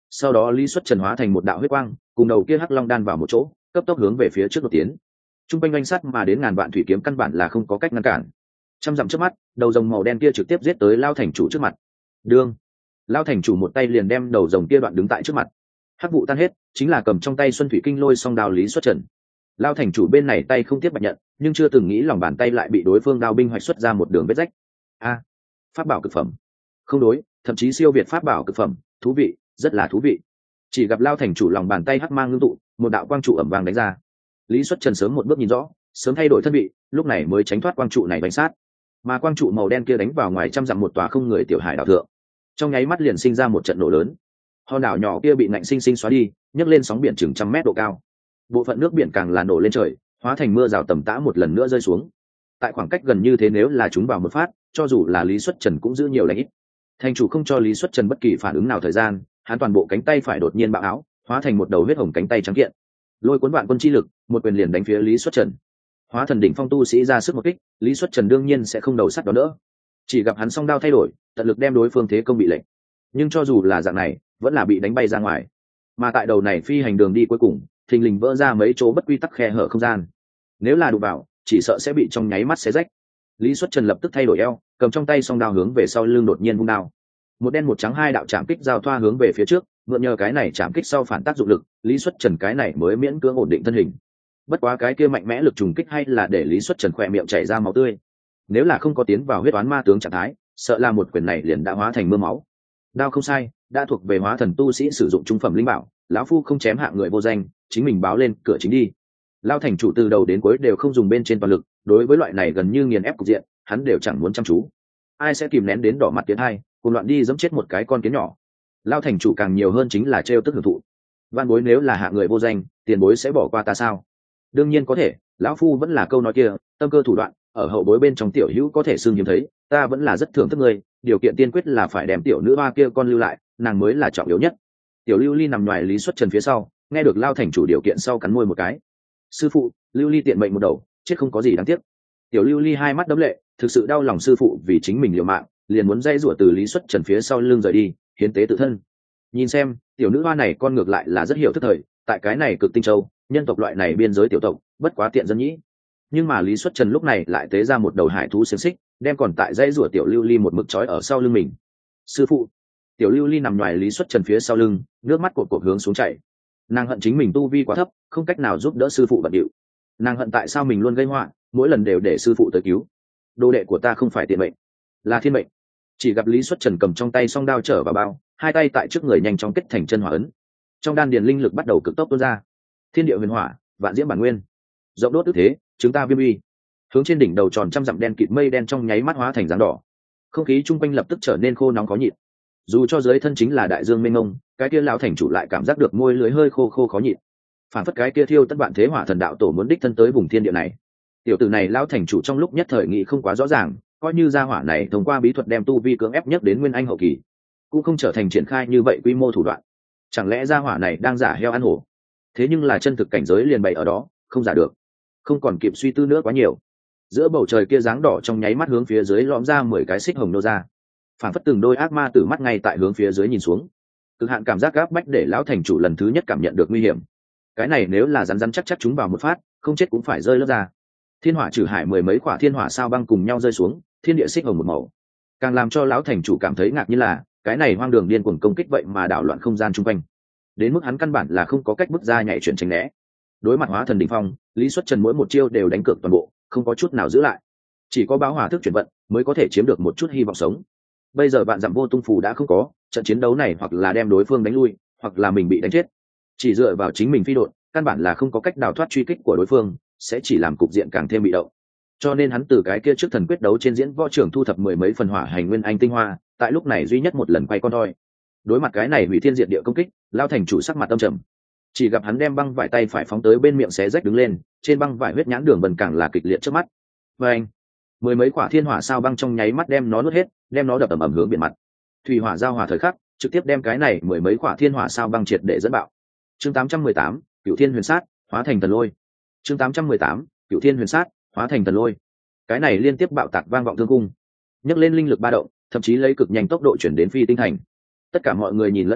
sau đó lý xuất trần hóa thành một đạo huyết quang cùng đầu kia hắc long đan vào một chỗ, cấp tốc hướng về phía trước đột tiến. Trung quanh oanh sắt mà đến ngàn vạn thủy kiếm căn bản là không có cách ngăn cản. Trăm dặm trước mắt, đầu rồng màu đen kia trực tiếp giết tới Lao thành chủ trước mặt. Đương, Lao thành chủ một tay liền đem đầu rồng kia đoạn đứng tại trước mặt. Hắc vụ tan hết, chính là cầm trong tay Xuân Thủy Kinh lôi song đao lý xuất trần. Lao thành chủ bên này tay không tiếp bạch nhận, nhưng chưa từng nghĩ lòng bàn tay lại bị đối phương đao binh hoạch xuất ra một đường vết rách. A, pháp bảo cực phẩm. Không đối, thậm chí siêu việt pháp bảo cực phẩm, thú vị, rất là thú vị. Chỉ gặp Lao thành chủ lòng bàn tay hắc mang ngưng tụ, một đạo quang trụ ẩm vàng đánh ra. Lý xuất trần sớm một bước nhìn rõ, sớm thay đổi thân vị, lúc này mới tránh thoát quang trụ này đánh sát. Mà quang trụ màu đen kia đánh vào ngoài trăm dặm một tòa không người tiểu hải đảo thượng, trong nháy mắt liền sinh ra một trận nổ lớn. Hòn đảo nhỏ kia bị ngạnh sinh sinh xóa đi, nhấc lên sóng biển chừng 100 mét độ cao. Bộ phận nước biển càng là nổ lên trời, hóa thành mưa rào tầm tã một lần nữa rơi xuống. Tại khoảng cách gần như thế nếu là chúng vào một phát, cho dù là Lý Xuất Trần cũng giữ nhiều lành ít. Thành chủ không cho Lý Xuất Trần bất kỳ phản ứng nào thời gian, hắn toàn bộ cánh tay phải đột nhiên bạo áo, hóa thành một đầu huyết hồng cánh tay trắng kiện. Lôi cuốn vạn quân chi lực, một quyền liền đánh phía Lý Xuất Trần. Hóa thần đỉnh phong tu sĩ ra sức một kích, Lý Xuất Trần đương nhiên sẽ không đầu sắt đó nữa. Chỉ gặp hắn song đao thay đổi, tận lực đem đối phương thế công bị lệnh. Nhưng cho dù là dạng này, vẫn là bị đánh bay ra ngoài. Mà tại đầu này phi hành đường đi cuối cùng, thình lình vỡ ra mấy chỗ bất quy tắc khe hở không gian. Nếu là đụng vào, chỉ sợ sẽ bị trong nháy mắt xé rách. Lý Xuất Trần lập tức thay đổi eo, cầm trong tay song đao hướng về sau lưng đột nhiên vung đao. Một đen một trắng hai đạo chạm kích giao thoa hướng về phía trước, mượn nhờ cái này chạm kích sau phản tác dụng lực, Lý Xuất Trần cái này mới miễn cưỡng ổn định thân hình. Bất quá cái kia mạnh mẽ lực trùng kích hay là để Lý Xuất Trần khỏe miệng chảy ra máu tươi. Nếu là không có tiến vào huyết toán ma tướng trạng thái, sợ là một quyền này liền đã hóa thành mưa máu. Đao không sai, đã thuộc về hóa thần tu sĩ sử dụng trung phẩm linh bảo, lão phu không chém hạng người vô danh, chính mình báo lên cửa chính đi. Lao thành chủ từ đầu đến cuối đều không dùng bên trên toàn lực, đối với loại này gần như nghiền ép cục diện, hắn đều chẳng muốn chăm chú. Ai sẽ kìm nén đến đỏ mặt tiến hai, cùng loạn đi giẫm chết một cái con kiến nhỏ. Lao thành chủ càng nhiều hơn chính là trêu tức hưởng thụ. Văn bối nếu là hạng người vô danh, tiền bối sẽ bỏ qua ta sao? Đương nhiên có thể, lão phu vẫn là câu nói kia, tâm cơ thủ đoạn ở hậu bối bên trong tiểu hữu có thể xưng hiếm thấy, ta vẫn là rất thưởng thức ngươi, điều kiện tiên quyết là phải đem tiểu nữ hoa kia con lưu lại, nàng mới là trọng yếu nhất. Tiểu Lưu Ly nằm ngoài Lý Xuất Trần phía sau, nghe được Lao thành chủ điều kiện sau cắn môi một cái. Sư phụ, Lưu Ly tiện mệnh một đầu, chết không có gì đáng tiếc. Tiểu Lưu Ly hai mắt đấm lệ, thực sự đau lòng sư phụ vì chính mình liều mạng, liền muốn dây rủa từ Lý Xuất Trần phía sau lưng rời đi, hiến tế tự thân. Nhìn xem, tiểu nữ hoa này con ngược lại là rất hiểu thức thời, tại cái này Cực Tinh Châu, nhân tộc loại này biên giới tiểu tộc, bất quá tiện dân nhĩ. Nhưng mà Lý Xuất Trần lúc này lại tế ra một đầu hải thú xiềng xích, đem còn tại dây rủa tiểu Lưu Ly một mực trói ở sau lưng mình. Sư phụ, tiểu Lưu Ly nằm ngoài Lý Xuất Trần phía sau lưng, nước mắt cột cột hướng xuống chảy. Nàng hận chính mình tu vi quá thấp, không cách nào giúp đỡ sư phụ bận điệu. Nàng hận tại sao mình luôn gây họa, mỗi lần đều để sư phụ tới cứu. Đồ đệ của ta không phải tiện mệnh, là thiên mệnh. Chỉ gặp Lý Xuất Trần cầm trong tay song đao trở vào bao, hai tay tại trước người nhanh chóng kết thành chân hỏa ấn. Trong đan điền linh lực bắt đầu cực tốc tuôn ra. Thiên địa huyền hỏa, vạn diễm bản nguyên, rộng đốt ức thế, chúng ta viêm uy. Hướng trên đỉnh đầu tròn trăm dặm đen kịt mây đen trong nháy mắt hóa thành dáng đỏ. Không khí chung quanh lập tức trở nên khô nóng khó nhịn. Dù cho dưới thân chính là đại dương mênh mông, cái kia lão thành chủ lại cảm giác được môi lưới hơi khô khô khó nhịn. Phản phất cái kia thiêu tất bạn thế hỏa thần đạo tổ muốn đích thân tới vùng thiên địa này. Tiểu tử này lão thành chủ trong lúc nhất thời nghĩ không quá rõ ràng, coi như gia hỏa này thông qua bí thuật đem tu vi cưỡng ép nhất đến nguyên anh hậu kỳ, cũng không trở thành triển khai như vậy quy mô thủ đoạn. Chẳng lẽ gia hỏa này đang giả heo ăn hổ? Thế nhưng là chân thực cảnh giới liền bày ở đó, không giả được. Không còn kịp suy tư nữa quá nhiều. Giữa bầu trời kia dáng đỏ trong nháy mắt hướng phía dưới lõm ra 10 cái xích hồng nô ra. Phản phất từng đôi ác ma tử mắt ngay tại hướng phía dưới nhìn xuống. Cực hạn cảm giác gáp bách để lão thành chủ lần thứ nhất cảm nhận được nguy hiểm. Cái này nếu là rắn rắn chắc chắc chúng vào một phát, không chết cũng phải rơi lớp ra. Thiên hỏa trừ hải 10 mấy quả thiên hỏa sao băng cùng nhau rơi xuống, thiên địa xích hồng một màu. Càng làm cho lão thành chủ cảm thấy ngạc nhiên là, cái này hoang đường điên cuồng công kích vậy mà đảo loạn không gian chung quanh. Đến mức hắn căn bản là không có cách bước ra nhảy chuyển tránh né. Đối mặt hóa thần đỉnh phong, Lý Xuất Trần mỗi một chiêu đều đánh cược toàn bộ, không có chút nào giữ lại. Chỉ có báo hỏa thức chuyển vận mới có thể chiếm được một chút hy vọng sống. Bây giờ bạn dặm vô tung phù đã không có, trận chiến đấu này hoặc là đem đối phương đánh lui, hoặc là mình bị đánh chết. Chỉ dựa vào chính mình phi độn, căn bản là không có cách đào thoát truy kích của đối phương, sẽ chỉ làm cục diện càng thêm bị động. Cho nên hắn từ cái kia trước thần quyết đấu trên diễn võ trưởng thu thập 10 mấy phần hỏa hành nguyên anh tinh hoa, tại lúc này duy nhất một lần quay con thoi. Đối mặt cái này hủy thiên diệt địa công kích, lao thành chủ sắc mặt âm trầm. Chỉ gặp hắn đem băng vải tay phải phóng tới bên miệng xé rách đứng lên, trên băng vải huyết nhãn đường vần càng là kịch liệt trước mắt. Và anh, 10 mấy quả thiên hỏa sao băng trong nháy mắt đem nó nuốt hết, đem nó đập ầm ầm hướng biển mặt. Thủy hỏa giao hòa thời khắc, trực tiếp đem cái này 10 mấy quả thiên hỏa sao băng triệt để dẫn bạo. Chương 818, Cửu Thiên Huyền Sát, hóa thành thần lôi. Chương 818, Cửu Thiên Huyền Sát, hóa thành thần lôi. Cái này liên tiếp bạo tạc vang vọng thương cung, nhấc lên linh lực ba động, thậm chí lấy cực nhanh tốc độ chuyển đến Phi Tinh Thành. Tất cả mọi người nhìn lẫn nhau,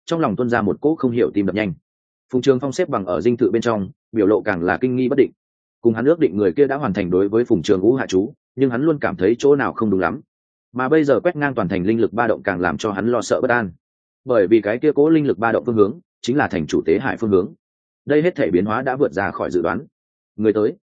trong lòng tuôn ra một cỗ không hiểu tim đập nhanh. Phùng Trường Phong xếp bằng ở dinh thự bên trong, biểu lộ càng là kinh nghi bất định. Cùng hắn ước định người kia đã hoàn thành đối với Phùng Trường Vũ hạ chú, nhưng hắn luôn cảm thấy chỗ nào không đúng lắm. Mà bây giờ quét ngang toàn thành linh lực ba động càng làm cho hắn lo sợ bất an. Bởi vì cái kia cố linh lực ba động phương hướng chính là thành chủ tế hải phương hướng. Đây hết thể biến hóa đã vượt ra khỏi dự đoán. Người tới,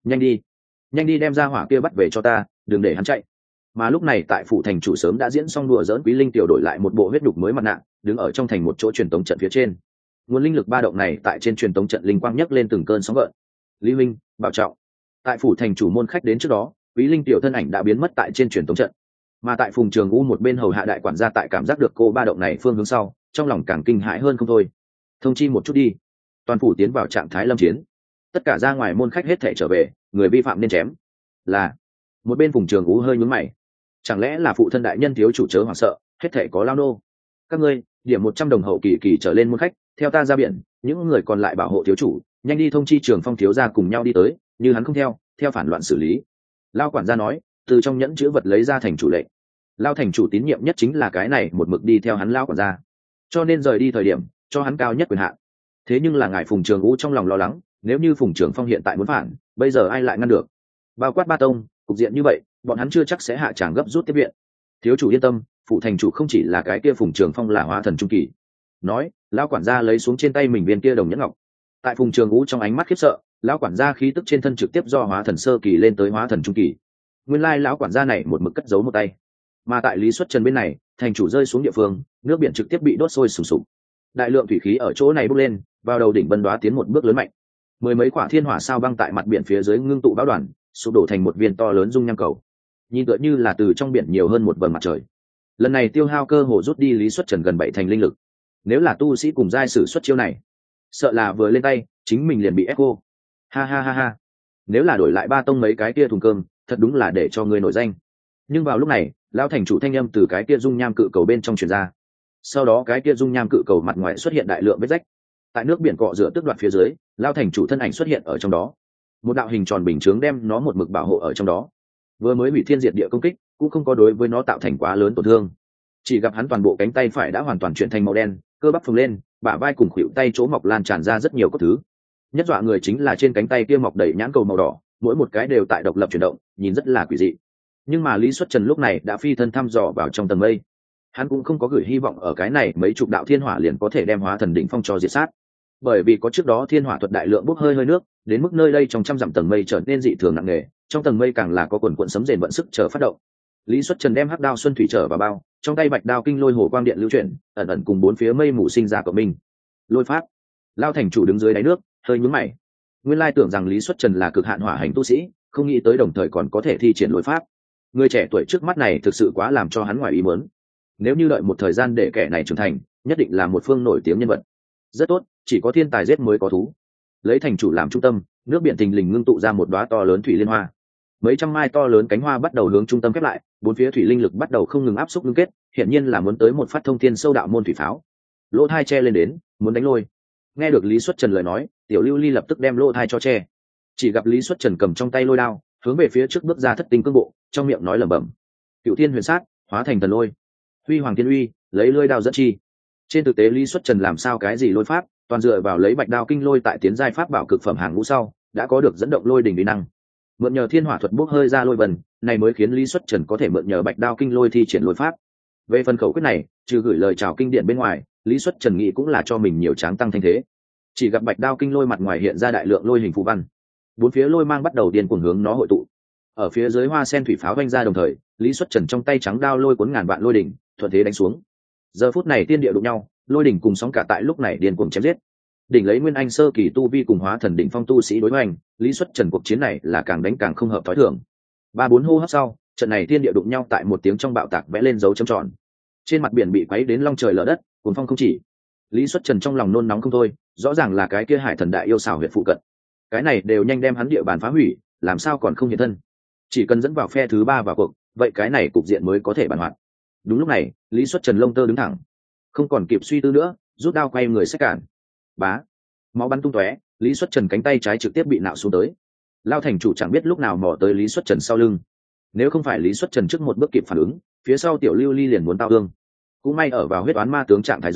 nhanh đi đem ra hỏa kia bắt về cho ta, đừng để hắn chạy. Mà lúc này tại phủ thành chủ sớm đã diễn xong đùa giỡn Quý Linh tiểu đổi lại một bộ huyết đục mới mặt nạ, đứng ở trong thành một chỗ truyền tống trận phía trên. Nguồn linh lực ba động này tại trên truyền tống trận linh quang nhấc lên từng cơn sóng gợn. Lý Minh, bảo trọng. Tại phủ thành chủ môn khách đến trước đó, Quý Linh tiểu thân ảnh đã biến mất tại trên truyền tống trận. Mà tại Phùng Trường U một bên hầu hạ đại quản gia tại cảm giác được cô ba động này phương hướng sau, trong lòng càng kinh hãi hơn không thôi. Thông chi một chút đi. Toàn phủ tiến vào trạng thái lâm chiến. Tất cả ra ngoài môn khách hết thảy trở về, người vi phạm nên chém. Là. Một bên Phùng Trường U hơi nhướng mày. Chẳng lẽ là phụ thân đại nhân thiếu chủ chớ hoảng sợ, hết thảy có lao nô. Các ngươi, điểm 100 đồng hậu kỳ trở lên môn khách, theo ta ra biển, những người còn lại bảo hộ thiếu chủ, nhanh đi thông chi Trường Phong thiếu gia cùng nhau đi tới, như hắn không theo phản loạn xử lý. Lao quản gia nói, từ trong nhẫn chữ vật lấy ra thành chủ lệnh. Lao thành chủ tín nhiệm nhất chính là cái này một mực đi theo hắn lao quản gia, cho nên rời đi thời điểm cho hắn cao nhất quyền hạn. Thế nhưng là ngài Phùng Trường U trong lòng lo lắng, nếu như Phùng Trường Phong hiện tại muốn phản, bây giờ ai lại ngăn được? Bao quát ba tông, cục diện như vậy, bọn hắn chưa chắc sẽ hạ tràng gấp rút tiếp viện. Thiếu chủ yên tâm, phụ thành chủ không chỉ là cái kia Phùng Trường Phong là hóa thần trung kỳ. Nói, lão quản gia lấy xuống trên tay mình viên kia đồng nhẫn ngọc. Tại Phùng Trường U trong ánh mắt khiếp sợ, lão quản gia khí tức trên thân trực tiếp do hóa thần sơ kỳ lên tới hóa thần trung kỳ. Nguyên lai lão quản gia này một mực cất giấu một tay. Mà tại Lý Xuất Trần bên này, thành chủ rơi xuống địa phương, nước biển trực tiếp bị đốt sôi sùng sục. Đại lượng thủy khí ở chỗ này bốc lên, vào đầu đỉnh Vân Đoá tiến một bước lớn mạnh. Mười mấy quả thiên hỏa sao băng tại mặt biển phía dưới ngưng tụ bão đoàn, sụp đổ thành một viên to lớn dung nham cầu. Nhìn tựa như là từ trong biển nhiều hơn một vầng mặt trời. Lần này tiêu hao cơ hồ rút đi Lý Xuất Trần gần 7 thành linh lực. Nếu là tu sĩ cùng giai sử xuất chiêu này, sợ là vừa lên tay, chính mình liền bị ép cô. Ha ha ha ha. Nếu là đổi lại ba tông mấy cái kia thùng cơm, thật đúng là để cho người nổi danh. Nhưng vào lúc này, lão thành chủ thanh âm từ cái kia dung nham cự cầu bên trong truyền ra. Sau đó cái kia dung nham cự cầu mặt ngoài xuất hiện đại lượng vết rách. Tại nước biển cọ rửa tước đoạt phía dưới, lão thành chủ thân ảnh xuất hiện ở trong đó. Một đạo hình tròn bình chướng đem nó một mực bảo hộ ở trong đó. Vừa mới hủy thiên diệt địa công kích, cũng không có đối với nó tạo thành quá lớn tổn thương. Chỉ gặp hắn toàn bộ cánh tay phải đã hoàn toàn chuyển thành màu đen, cơ bắp phồng lên, bả vai cùng khuỷu tay chỗ mọc lan tràn ra rất nhiều cốt thứ. Nhất dọa người chính là trên cánh tay kia mọc đầy nhãn cầu màu đỏ, mỗi một cái đều tại độc lập chuyển động, nhìn rất là quỷ dị. Nhưng mà Lý Xuất Trần lúc này đã phi thân thăm dò vào trong tầng mây. Hắn cũng không có gửi hy vọng ở cái này mấy chục đạo thiên hỏa liền có thể đem hóa thần đỉnh phong cho diệt sát. Bởi vì có trước đó thiên hỏa thuật đại lượng bốc hơi nước, đến mức nơi đây trong trăm dặm tầng mây trở nên dị thường nặng nề, trong tầng mây càng là có quần quần sấm rền vận sức chờ phát động. Lý Xuất Trần đem hắc đao xuân thủy trở vào bao, trong tay bạch đao kinh lôi hồ quang điện lưu chuyển, ẩn ẩn cùng bốn phía mây mù sinh ra cộng minh. Lôi pháp. Lao thành chủ đứng dưới đáy nước, hơi nhướng mày. Nguyên lai tưởng rằng Lý Xuất Trần là cực hạn hỏa hành tu sĩ, không nghĩ tới đồng thời còn có thể thi triển lôi pháp. Người trẻ tuổi trước mắt này thực sự quá làm cho hắn ngoài ý muốn. Nếu như đợi một thời gian để kẻ này trưởng thành, nhất định là một phương nổi tiếng nhân vật. Rất tốt, chỉ có thiên tài giết mới có thú. Lấy thành chủ làm trung tâm, nước biển thình lình ngưng tụ ra một đóa to lớn thủy liên hoa. Mấy trăm mai to lớn cánh hoa bắt đầu hướng trung tâm khép lại, bốn phía thủy linh lực bắt đầu không ngừng áp xúc ngưng kết, hiển nhiên là muốn tới một phát thông thiên sâu đạo môn thủy pháo. Lỗ thai che lên đến, muốn đánh lôi. Nghe được Lý Xuất Trần lời nói, Tiểu Lưu Ly lập tức đem lỗ thai cho che. Chỉ gặp Lý Xuất Trần cầm trong tay lôi đao, hướng về phía trước bước ra thất tinh cương bộ, trong miệng nói lẩm bẩm: Cựu Thiên Huyền Sát, hóa thành thần lôi. Huy Hoàng Thiên Uy, lấy lôi đao dẫn chi. Trên thực tế Lý Xuất Trần làm sao cái gì lôi pháp, toàn dựa vào lấy bạch đao kinh lôi tại tiến giai pháp bảo cực phẩm hàng ngũ sau, đã có được dẫn động lôi đỉnh uy năng. Mượn nhờ thiên hỏa thuật bốc hơi ra lôi vần, này mới khiến Lý Xuất Trần có thể mượn nhờ bạch đao kinh lôi thi triển lôi pháp. Về phần khẩu quyết này, trừ gửi lời chào kinh điển bên ngoài, Lý Xuất Trần nghĩ cũng là cho mình nhiều tráng tăng thanh thế. Chỉ gặp bạch đao kinh lôi mặt ngoài hiện ra đại lượng lôi hình phù văn, bốn phía lôi mang bắt đầu điên cuồng hướng nó hội tụ. Ở phía dưới hoa sen thủy pháo vanh ra đồng thời, Lý Xuất Trần trong tay trắng đao lôi cuốn ngàn vạn lôi đỉnh, thuận thế đánh xuống. Giờ phút này tiên địa đụng nhau, lôi đỉnh cùng sóng cả tại lúc này điên cuồng chém giết. Đỉnh lấy nguyên anh sơ kỳ tu vi cùng hóa thần đỉnh phong tu sĩ đối hoành, Lý Xuất Trần cuộc chiến này là càng đánh càng không hợp thói thường. 3-4 hô hấp sau, trận này tiên địa đụng nhau tại một tiếng trong bạo tạc vẽ lên dấu chấm tròn. Trên mặt biển bị quấy đến long trời lở đất, cuồng phong không chỉ. Lý Xuất Trần trong lòng nôn nóng không thôi, rõ ràng là cái kia hải thần đại yêu xảo huyệt phụ cận. Cái này đều nhanh đem hắn địa bàn phá hủy, làm sao còn không hiện thân? Chỉ cần dẫn vào phe thứ 3 vào cuộc, vậy cái này cục diện mới có thể bàn hoạt. Đúng lúc này, Lý Xuất Trần lông tơ đứng thẳng, không còn kịp suy tư nữa, rút đao quay người xách cản. Bá, máu bắn tung tóe, Lý Xuất Trần cánh tay trái trực tiếp bị nạo xuống tới. Lao thành chủ chẳng biết lúc nào mò tới Lý Xuất Trần sau lưng. Nếu không phải Lý Xuất Trần trước một bước kịp phản ứng, phía sau Tiểu Lưu Ly liền muốn tao thương. Cũng may ở vào huyết oán ma tướng trạng thái dưới,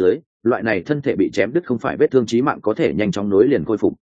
loại này thân thể bị chém đứt không phải vết thương chí mạng có thể nhanh chóng nối liền khôi phục.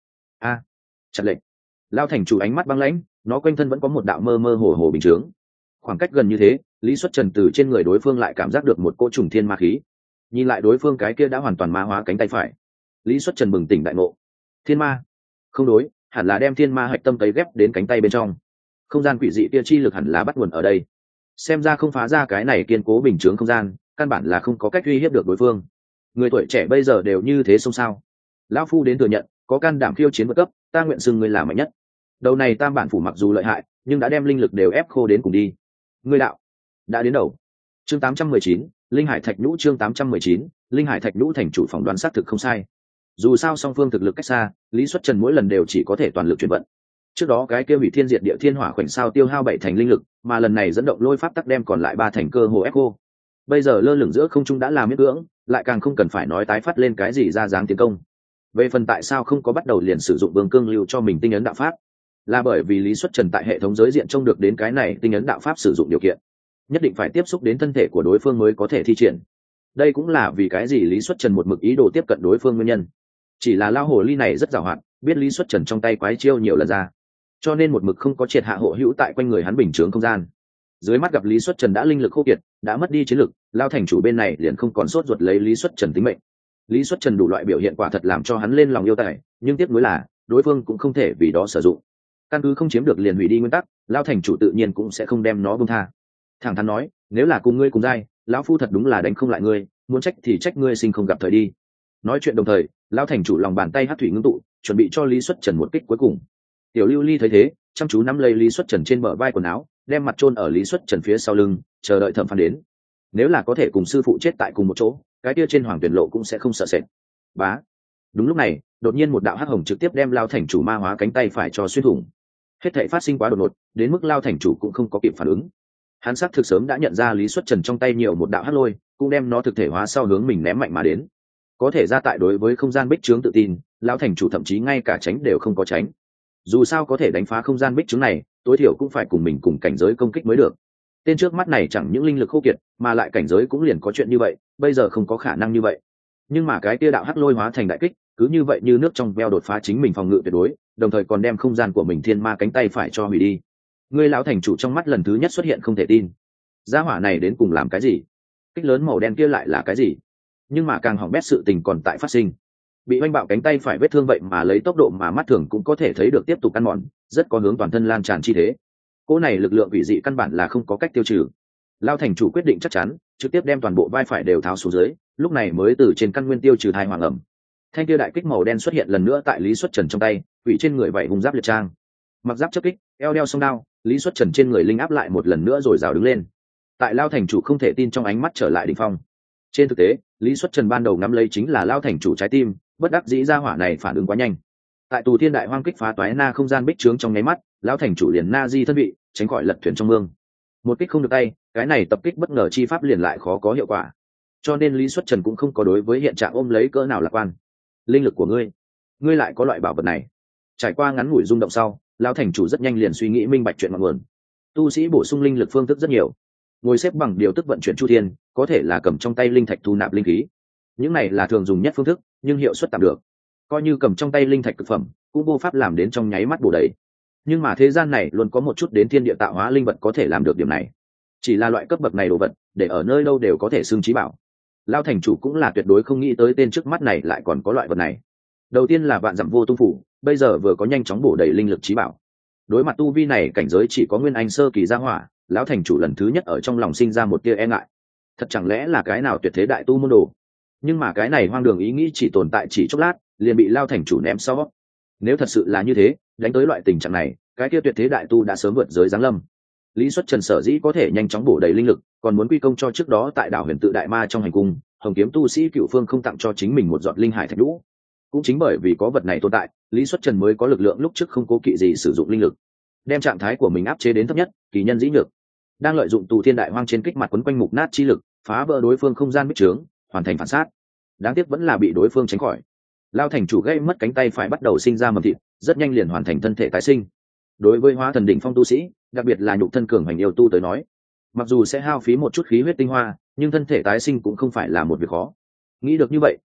Chặt lệnh. Lao thành chủ ánh mắt băng lãnh, nó quanh thân vẫn có một đạo mơ mơ hồ hồ bình chướng. Khoảng cách gần như thế, Lý Xuất Trần từ trên người đối phương lại cảm giác được một cỗ trùng thiên ma khí. Nhìn lại đối phương cái kia đã hoàn toàn ma hóa cánh tay phải, Lý Xuất Trần bừng tỉnh đại ngộ. Thiên ma? Không đối, hẳn là đem thiên ma hạch tâm tấy ghép đến cánh tay bên trong. Không gian quỷ dị kia chi lực hẳn là bắt nguồn ở đây. Xem ra không phá ra cái này kiên cố bình chướng không gian, căn bản là không có cách uy hiếp được đối phương. Người tuổi trẻ bây giờ đều như thế xông sao? Lão phu đến thừa nhận, có can đảm khiêu chiến vượt cấp, ta nguyện xưng ngươi là mạnh nhất. Đầu này tam bản phủ mặc dù lợi hại, nhưng đã đem linh lực đều ép khô đến cùng đi. Ngươi đạo đã đến đầu. Chương 819, Linh Hải Thạch Nhũ. Chương 819, Linh Hải Thạch Nhũ. Thành chủ phỏng đoán xác thực không sai. Dù sao song phương thực lực cách xa, Lý Xuất Trần mỗi lần đều chỉ có thể toàn lực chuyển vận. Trước đó cái kia hủy thiên diệt địa thiên hỏa khoảnh sao tiêu hao 7 thành linh lực, mà lần này dẫn động lôi pháp tắc đem còn lại 3 thành cơ hồ ép khô. Bây giờ lơ lửng giữa không trung đã là miễn cưỡng, lại càng không cần phải nói tái phát lên cái gì ra dáng tiến công. Về phần tại sao không có bắt đầu liền sử dụng vương cương lưu cho mình tinh ấn đạo pháp, là bởi vì Lý Xuất Trần tại hệ thống giới diện trông được đến cái này tinh ấn đạo pháp sử dụng điều kiện, nhất định phải tiếp xúc đến thân thể của đối phương mới có thể thi triển. Đây cũng là vì cái gì Lý Xuất Trần một mực ý đồ tiếp cận đối phương nguyên nhân. Chỉ là lao hồ ly này rất giàu hạn, biết Lý Xuất Trần trong tay quái chiêu nhiều lần ra, cho nên một mực không có triệt hạ hộ hữu tại quanh người hắn bình chướng không gian. Dưới mắt gặp Lý Xuất Trần đã linh lực khô kiệt, đã mất đi chiến lực, lao thành chủ bên này liền không còn sốt ruột lấy Lý Xuất Trần tính mệnh. Lý Xuất Trần đủ loại biểu hiện quả thật làm cho hắn lên lòng yêu tài, nhưng tiếc nuối là đối phương cũng không thể vì đó sử dụng. Căn cứ không chiếm được liền hủy đi nguyên tắc, lao thành chủ tự nhiên cũng sẽ không đem nó buông tha. Thẳng thắn nói, nếu là cùng ngươi cùng giai, lão phu thật đúng là đánh không lại ngươi, muốn trách thì trách ngươi sinh không gặp thời đi. Nói chuyện đồng thời, lao thành chủ lòng bàn tay hắc thủy ngưng tụ, chuẩn bị cho Lý Xuất Trần một kích cuối cùng. Tiểu Lưu Ly thấy thế, chăm chú nắm lấy Lý Xuất Trần trên bờ vai quần áo, đem mặt chôn ở Lý Xuất Trần phía sau lưng, chờ đợi thẩm phán đến. Nếu là có thể cùng sư phụ chết tại cùng một chỗ, cái kia trên hoàng tuyển lộ cũng sẽ không sợ sệt. Bá. Đúng lúc này, đột nhiên một đạo hắc hồng trực tiếp đem lao thành chủ ma hóa cánh tay phải cho xuyên thủng. Hết thảy phát sinh quá đột ngột, đến mức lao thành chủ cũng không có kịp phản ứng. Hắn xác thực sớm đã nhận ra Lý Xuất Trần trong tay nhiều một đạo hắc lôi, cũng đem nó thực thể hóa sau hướng mình ném mạnh mà đến. Có thể ra tại đối với không gian bích trướng tự tin, lão thành chủ thậm chí ngay cả tránh đều không có tránh. Dù sao có thể đánh phá không gian bích trướng này, tối thiểu cũng phải cùng mình cùng cảnh giới công kích mới được. Tên trước mắt này chẳng những linh lực khô kiệt, mà lại cảnh giới cũng liền có chuyện như vậy, bây giờ không có khả năng như vậy. Nhưng mà cái tia đạo hắc lôi hóa thành đại kích, cứ như vậy như nước trong veo đột phá chính mình phòng ngự tuyệt đối, đồng thời còn đem không gian của mình thiên ma cánh tay phải cho hủy đi. Ngươi lão thành chủ trong mắt lần thứ nhất xuất hiện không thể tin. Gia hỏa này đến cùng làm cái gì? Kích lớn màu đen kia lại là cái gì? Nhưng mà càng hỏng bét sự tình còn tại phát sinh. Bị oanh bạo cánh tay phải vết thương vậy mà lấy tốc độ mà mắt thường cũng có thể thấy được tiếp tục ăn mòn, rất có hướng toàn thân lan tràn chi thế. Cỗ này lực lượng quỷ dị căn bản là không có cách tiêu trừ. Lao thành chủ quyết định chắc chắn, trực tiếp đem toàn bộ vai phải đều tháo xuống dưới, lúc này mới từ trên căn nguyên tiêu trừ thai hoàng ẩm. Thanh kia đại kích màu đen xuất hiện lần nữa tại Lý Xuất Trần trong tay, quỷ trên người vậy hung giáp liệt trang. Mặc giáp chấp kích, eo đeo song đao, Lý Xuất Trần trên người linh áp lại một lần nữa rồi rào đứng lên. Tại Lao thành chủ không thể tin trong ánh mắt trở lại đỉnh phong. Trên thực tế, Lý Xuất Trần ban đầu nắm lấy chính là Lao thành chủ trái tim, bất đắc dĩ ra hỏa này phản ứng quá nhanh. Tại tù thiên đại hoang kích phá toái na không gian bích trướng trong nháy mắt, Lão thành chủ liền na di thân vị, tránh khỏi lật thuyền trong mương. Một kích không được tay, cái này tập kích bất ngờ chi pháp liền lại khó có hiệu quả. Cho nên Lý Xuất Trần cũng không có đối với hiện trạng ôm lấy cỡ nào lạc quan. Linh lực của ngươi lại có loại bảo vật này. Trải qua ngắn ngủi rung động sau, Lão thành chủ rất nhanh liền suy nghĩ minh bạch chuyện ngọn nguồn. Tu sĩ bổ sung linh lực phương thức rất nhiều. Ngồi xếp bằng điều tức vận chuyển chu thiên, có thể là cầm trong tay linh thạch thu nạp linh khí. Những này là thường dùng nhất phương thức, nhưng hiệu suất tạm được. Coi như cầm trong tay linh thạch cực phẩm, cũng vô pháp làm đến trong nháy mắt bổ đầy. Nhưng mà thế gian này luôn có một chút đến thiên địa tạo hóa linh vật có thể làm được điểm này. Chỉ là loại cấp bậc này đồ vật, để ở nơi đâu đều có thể xưng chí bảo. Lao thành chủ cũng là tuyệt đối không nghĩ tới tên trước mắt này lại còn có loại vật này. Đầu tiên là vạn dặm vô tung phủ, bây giờ vừa có nhanh chóng bổ đầy linh lực chí bảo. Đối mặt tu vi này cảnh giới chỉ có nguyên anh sơ kỳ gia hỏa, lão thành chủ lần thứ nhất ở trong lòng sinh ra một tia e ngại. Thật chẳng lẽ là cái nào tuyệt thế đại tu môn đồ? Nhưng mà cái này hoang đường ý nghĩ chỉ tồn tại chỉ chốc lát, liền bị Lao thành chủ ném sau. Nếu thật sự là như thế, đánh tới loại tình trạng này, cái kia tuyệt thế đại tu đã sớm vượt giới giáng lâm. Lý Xuất Trần sở dĩ có thể nhanh chóng bổ đầy linh lực, còn muốn quy công cho trước đó tại đảo Huyền Tự Đại Ma trong hành cung, Hồng Kiếm tu sĩ Cửu Phương không tặng cho chính mình một giọt linh hải thạch nhũ. Cũng chính bởi vì có vật này tồn tại, Lý Xuất Trần mới có lực lượng lúc trước không cố kỵ gì sử dụng linh lực, đem trạng thái của mình áp chế đến thấp nhất, kỳ nhân dĩ nhược. Đang lợi dụng tù thiên đại hoang trên kích mặt quấn quanh mục nát chi lực, phá vỡ đối phương không gian bích trướng, hoàn thành phản sát. Đáng tiếc vẫn là bị đối phương tránh khỏi. Lao thành chủ gây mất cánh tay phải bắt đầu sinh ra mầm thịt, rất nhanh liền hoàn thành thân thể tái sinh. Đối với hóa thần đỉnh phong tu sĩ, đặc biệt là nhục thân cường hành yêu tu tới nói, mặc dù sẽ hao phí một chút khí huyết tinh hoa, nhưng thân thể tái sinh cũng không phải là một việc khó. Nghĩ được như vậy,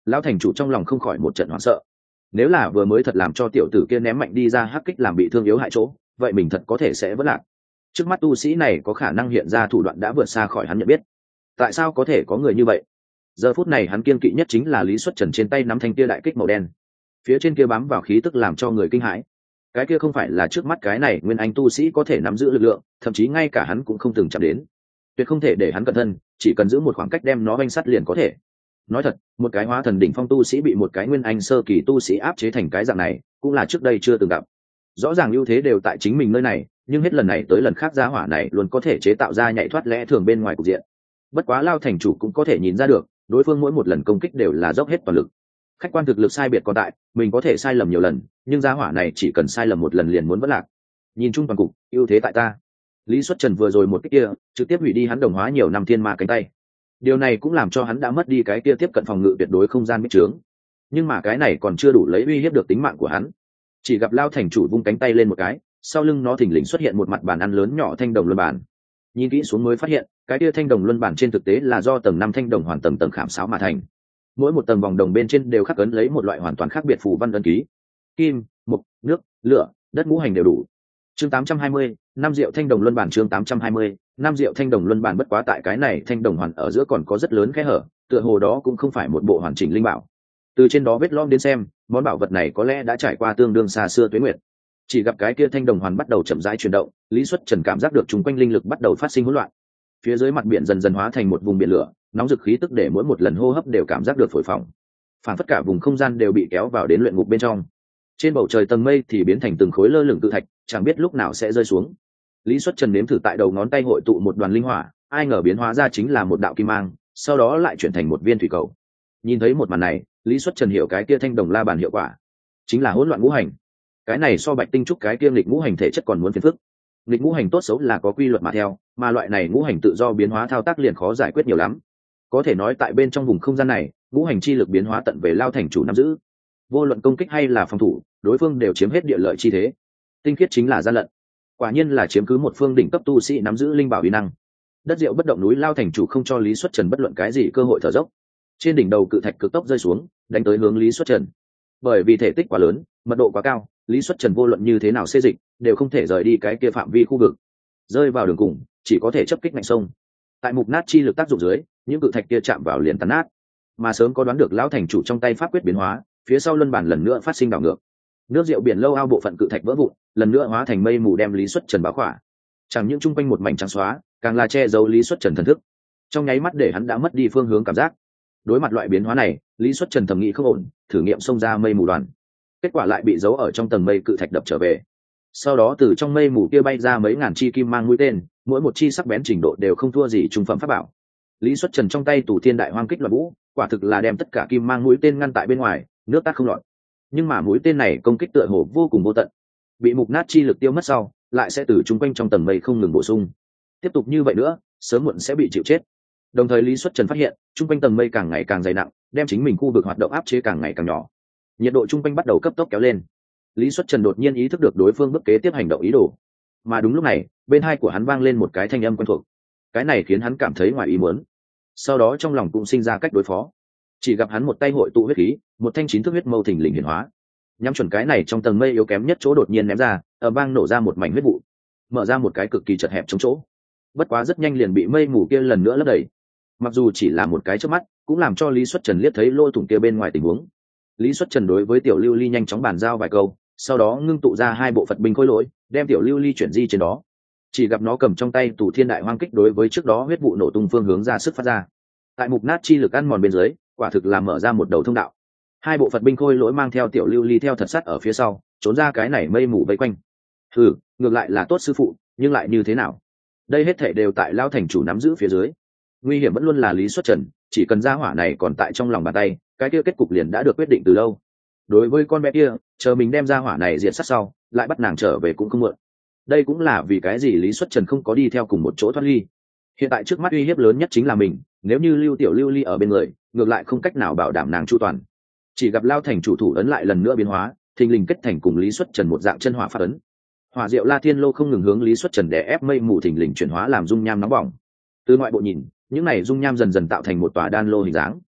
lão thành chủ trong lòng không khỏi một trận hoảng sợ. Nếu là vừa mới thật làm cho tiểu tử kia ném mạnh đi ra hắc kích làm bị thương yếu hại chỗ, vậy mình thật có thể sẽ vỡ lạc. Trước mắt tu sĩ này có khả năng hiện ra thủ đoạn đã vượt xa khỏi hắn nhận biết. Tại sao có thể có người như vậy? Giờ phút này hắn kiên kỵ nhất chính là Lý Xuất Trần trên tay nắm thanh kia đại kích màu đen, phía trên kia bám vào khí tức làm cho người kinh hãi. Cái kia không phải là trước mắt cái này nguyên anh tu sĩ có thể nắm giữ lực lượng, thậm chí ngay cả hắn cũng không từng chạm đến. Tuyệt không thể để hắn cẩn thân, chỉ cần giữ một khoảng cách đem nó vanh sắt liền có thể. Nói thật, một cái hóa thần đỉnh phong tu sĩ bị một cái nguyên anh sơ kỳ tu sĩ áp chế thành cái dạng này, cũng là trước đây chưa từng gặp. Rõ ràng ưu thế đều tại chính mình nơi này, nhưng hết lần này tới lần khác gia hỏa này luôn có thể chế tạo ra nhảy thoát lẽ thường bên ngoài cục diện. Bất quá Lao thành chủ cũng có thể nhìn ra được, đối phương mỗi một lần công kích đều là dốc hết toàn lực. Khách quan thực lực sai biệt còn tại, mình có thể sai lầm nhiều lần, nhưng gia hỏa này chỉ cần sai lầm một lần liền muốn vỡ lạc. Nhìn chung toàn cục, ưu thế tại ta. Lý Xuất Trần vừa rồi một kích kia, trực tiếp hủy đi hắn đồng hóa nhiều năm thiên ma cánh tay. Điều này cũng làm cho hắn đã mất đi cái kia tiếp cận phòng ngự tuyệt đối không gian bích trướng. Nhưng mà cái này còn chưa đủ lấy uy hiếp được tính mạng của hắn. Chỉ gặp Lao thành chủ vung cánh tay lên một cái, sau lưng nó thình lình xuất hiện một mặt bàn ăn lớn nhỏ thanh đồng luân bản. Nhìn kỹ xuống mới phát hiện, cái kia thanh đồng luân bản trên thực tế là do tầng 5 thanh đồng hoàn tầng tầng khảm sáo mà thành. Mỗi một tầng vòng đồng bên trên đều khắc ấn lấy một loại hoàn toàn khác biệt phù văn ấn ký. Kim, mộc, nước, lửa, đất ngũ hành đều đủ. Chương 820, năm diệu thanh đồng luân bản. Chương 820, năm diệu thanh đồng luân bản. Bất quá tại cái này thanh đồng hoàn ở giữa còn có rất lớn kẽ hở, tựa hồ đó cũng không phải một bộ hoàn chỉnh linh bảo. Từ trên đó vết lõm đến xem, món bảo vật này có lẽ đã trải qua tương đương xa xưa tuế nguyệt. Chỉ gặp cái kia thanh đồng hoàn bắt đầu chậm rãi chuyển động, Lý Xuất Trần cảm giác được chúng quanh linh lực bắt đầu phát sinh hỗn loạn. Phía dưới mặt biển dần dần hóa thành một vùng biển lửa, nóng rực khí tức để mỗi một lần hô hấp đều cảm giác được phổi phồng. Phản phất cả vùng không gian đều bị kéo vào đến luyện ngục bên trong. Trên bầu trời tầng mây thì biến thành từng khối lơ lửng tự thạch, chẳng biết lúc nào sẽ rơi xuống. Lý Xuất Trần nếm thử tại đầu ngón tay hội tụ một đoàn linh hỏa, ai ngờ biến hóa ra chính là một đạo kim mang, sau đó lại chuyển thành một viên thủy cầu. Nhìn thấy một màn này, Lý Xuất Trần hiểu cái kia thanh đồng la bàn hiệu quả chính là hỗn loạn ngũ hành. Cái này so Bạch Tinh trúc cái kia nghịch ngũ hành thể chất còn muốn phiền phức. Nghịch ngũ hành tốt xấu là có quy luật mà theo, mà loại này ngũ hành tự do biến hóa thao tác liền khó giải quyết nhiều lắm. Có thể nói tại bên trong vùng không gian này, ngũ hành chi lực biến hóa tận về Lao thành chủ nắm giữ. Vô luận công kích hay là phòng thủ, đối phương đều chiếm hết địa lợi chi thế. Tinh khiết chính là gian lận. Quả nhiên là chiếm cứ một phương đỉnh cấp tu sĩ nắm giữ linh bảo uy năng. Đất diệu bất động núi Lao thành chủ không cho Lý Xuất Trần bất luận cái gì cơ hội thở dốc. Trên đỉnh đầu cự thạch cực tốc rơi xuống, đánh tới hướng Lý Xuất Trần. Bởi vì thể tích quá lớn, mật độ quá cao, Lý Xuất Trần vô luận như thế nào xê dịch đều không thể rời đi cái kia phạm vi khu vực. Rơi vào đường cùng, chỉ có thể chấp kích mạnh sông. Tại mục nát chi lực tác dụng dưới, những cự thạch kia chạm vào liền tan nát. Mà sớm có đoán được lão thành chủ trong tay pháp quyết biến hóa, phía sau luân bản lần nữa phát sinh đảo ngược. Nước rượu biển lâu ao bộ phận cự thạch vỡ vụn, lần nữa hóa thành mây mù đem Lý Xuất Trần bao khỏa. Chẳng những chung quanh một mảnh trắng xóa, càng là che giấu Lý Xuất Trần thần thức. Trong nháy mắt để hắn đã mất đi phương hướng cảm giác. Đối mặt loại biến hóa này, Lý Xuất Trần thầm nghĩ không ổn, thử nghiệm xông ra mây mù đoàn. Kết quả lại bị giấu ở trong tầng mây cự thạch đập trở về. Sau đó từ trong mây mù kia bay ra mấy ngàn chi kim mang mũi tên, mỗi một chi sắc bén trình độ đều không thua gì trung phẩm pháp bảo. Lý Xuất Trần trong tay Tù Thiên Đại Hoang kích loạn vũ, quả thực là đem tất cả kim mang mũi tên ngăn tại bên ngoài, nước tát không lọt. Nhưng mà mũi tên này công kích tựa hồ vô cùng vô tận, bị mục nát chi lực tiêu mất sau, lại sẽ từ trung quanh trong tầng mây không ngừng bổ sung. Tiếp tục như vậy nữa, sớm muộn sẽ bị chịu chết. Đồng thời Lý Xuất Trần phát hiện, trung quanh tầng mây càng ngày càng dày nặng, đem chính mình khu vực hoạt động áp chế càng ngày càng nhỏ. Nhiệt độ trung quanh bắt đầu cấp tốc kéo lên. Lý Xuất Trần đột nhiên ý thức được đối phương bước kế tiếp hành động ý đồ. Mà đúng lúc này, bên tai của hắn vang lên một cái thanh âm quen thuộc. Cái này khiến hắn cảm thấy ngoài ý muốn. Sau đó trong lòng cũng sinh ra cách đối phó. Chỉ gặp hắn một tay hội tụ huyết khí, một thanh 9 thước huyết mâu thình lình hiển hóa. Nhắm chuẩn cái này trong tầng mây yếu kém nhất chỗ đột nhiên ném ra, ở bang nổ ra một mảnh huyết vụ, mở ra một cái cực kỳ chật hẹp trong chỗ. Bất quá rất nhanh liền bị mây mù kia lần nữa lấp đầy. Mặc dù chỉ là một cái chớp mắt, cũng làm cho Lý Xuất Trần liếc thấy lỗ thủng kia bên ngoài tình huống. Lý Xuất Trần đối với Tiểu Lưu Ly nhanh chóng bàn giao vài câu, sau đó ngưng tụ ra 2 bộ Phật binh khối lỗi, đem Tiểu Lưu Ly chuyển di trên đó. Chỉ gặp nó cầm trong tay Tù Thiên Đại Hoang kích đối với trước đó huyết vụ nổ tung phương hướng ra sức phát ra. Tại mục nát chi lực ăn mòn bên dưới, quả thực là mở ra một đầu thông đạo. 2 bộ Phật binh khôi lỗi mang theo Tiểu Lưu Ly theo thật sát ở phía sau, trốn ra cái này mây mù vây quanh. Ngược lại là tốt sư phụ, nhưng lại như thế nào? Đây hết thảy đều tại Lão thành chủ nắm giữ phía dưới. Nguy hiểm vẫn luôn là Lý Xuất Trần, chỉ cần ra hỏa này còn tại trong lòng bàn tay, cái kia kết cục liền đã được quyết định từ lâu. Đối với con bé kia, chờ mình đem ra hỏa này diệt sát sau, lại bắt nàng trở về cũng không muộn. Đây cũng là vì cái gì Lý Xuất Trần không có đi theo cùng một chỗ thoát ly. Hiện tại trước mắt uy hiếp lớn nhất chính là mình, nếu như lưu Tiểu Lưu Ly ở bên người, ngược lại không cách nào bảo đảm nàng chu toàn. Chỉ gặp Lao thành chủ thủ ấn lại lần nữa biến hóa, thình lình kết thành cùng Lý Xuất Trần một dạng chân hỏa pháp ấn. Hỏa diệu La Thiên Lô không ngừng hướng Lý Xuất Trần đè ép mây mù thình lình chuyển hóa làm dung nham nóng bỏng. Từ ngoại bộ nhìn, những này dung nham dần dần tạo thành một tòa đan lô hình dáng.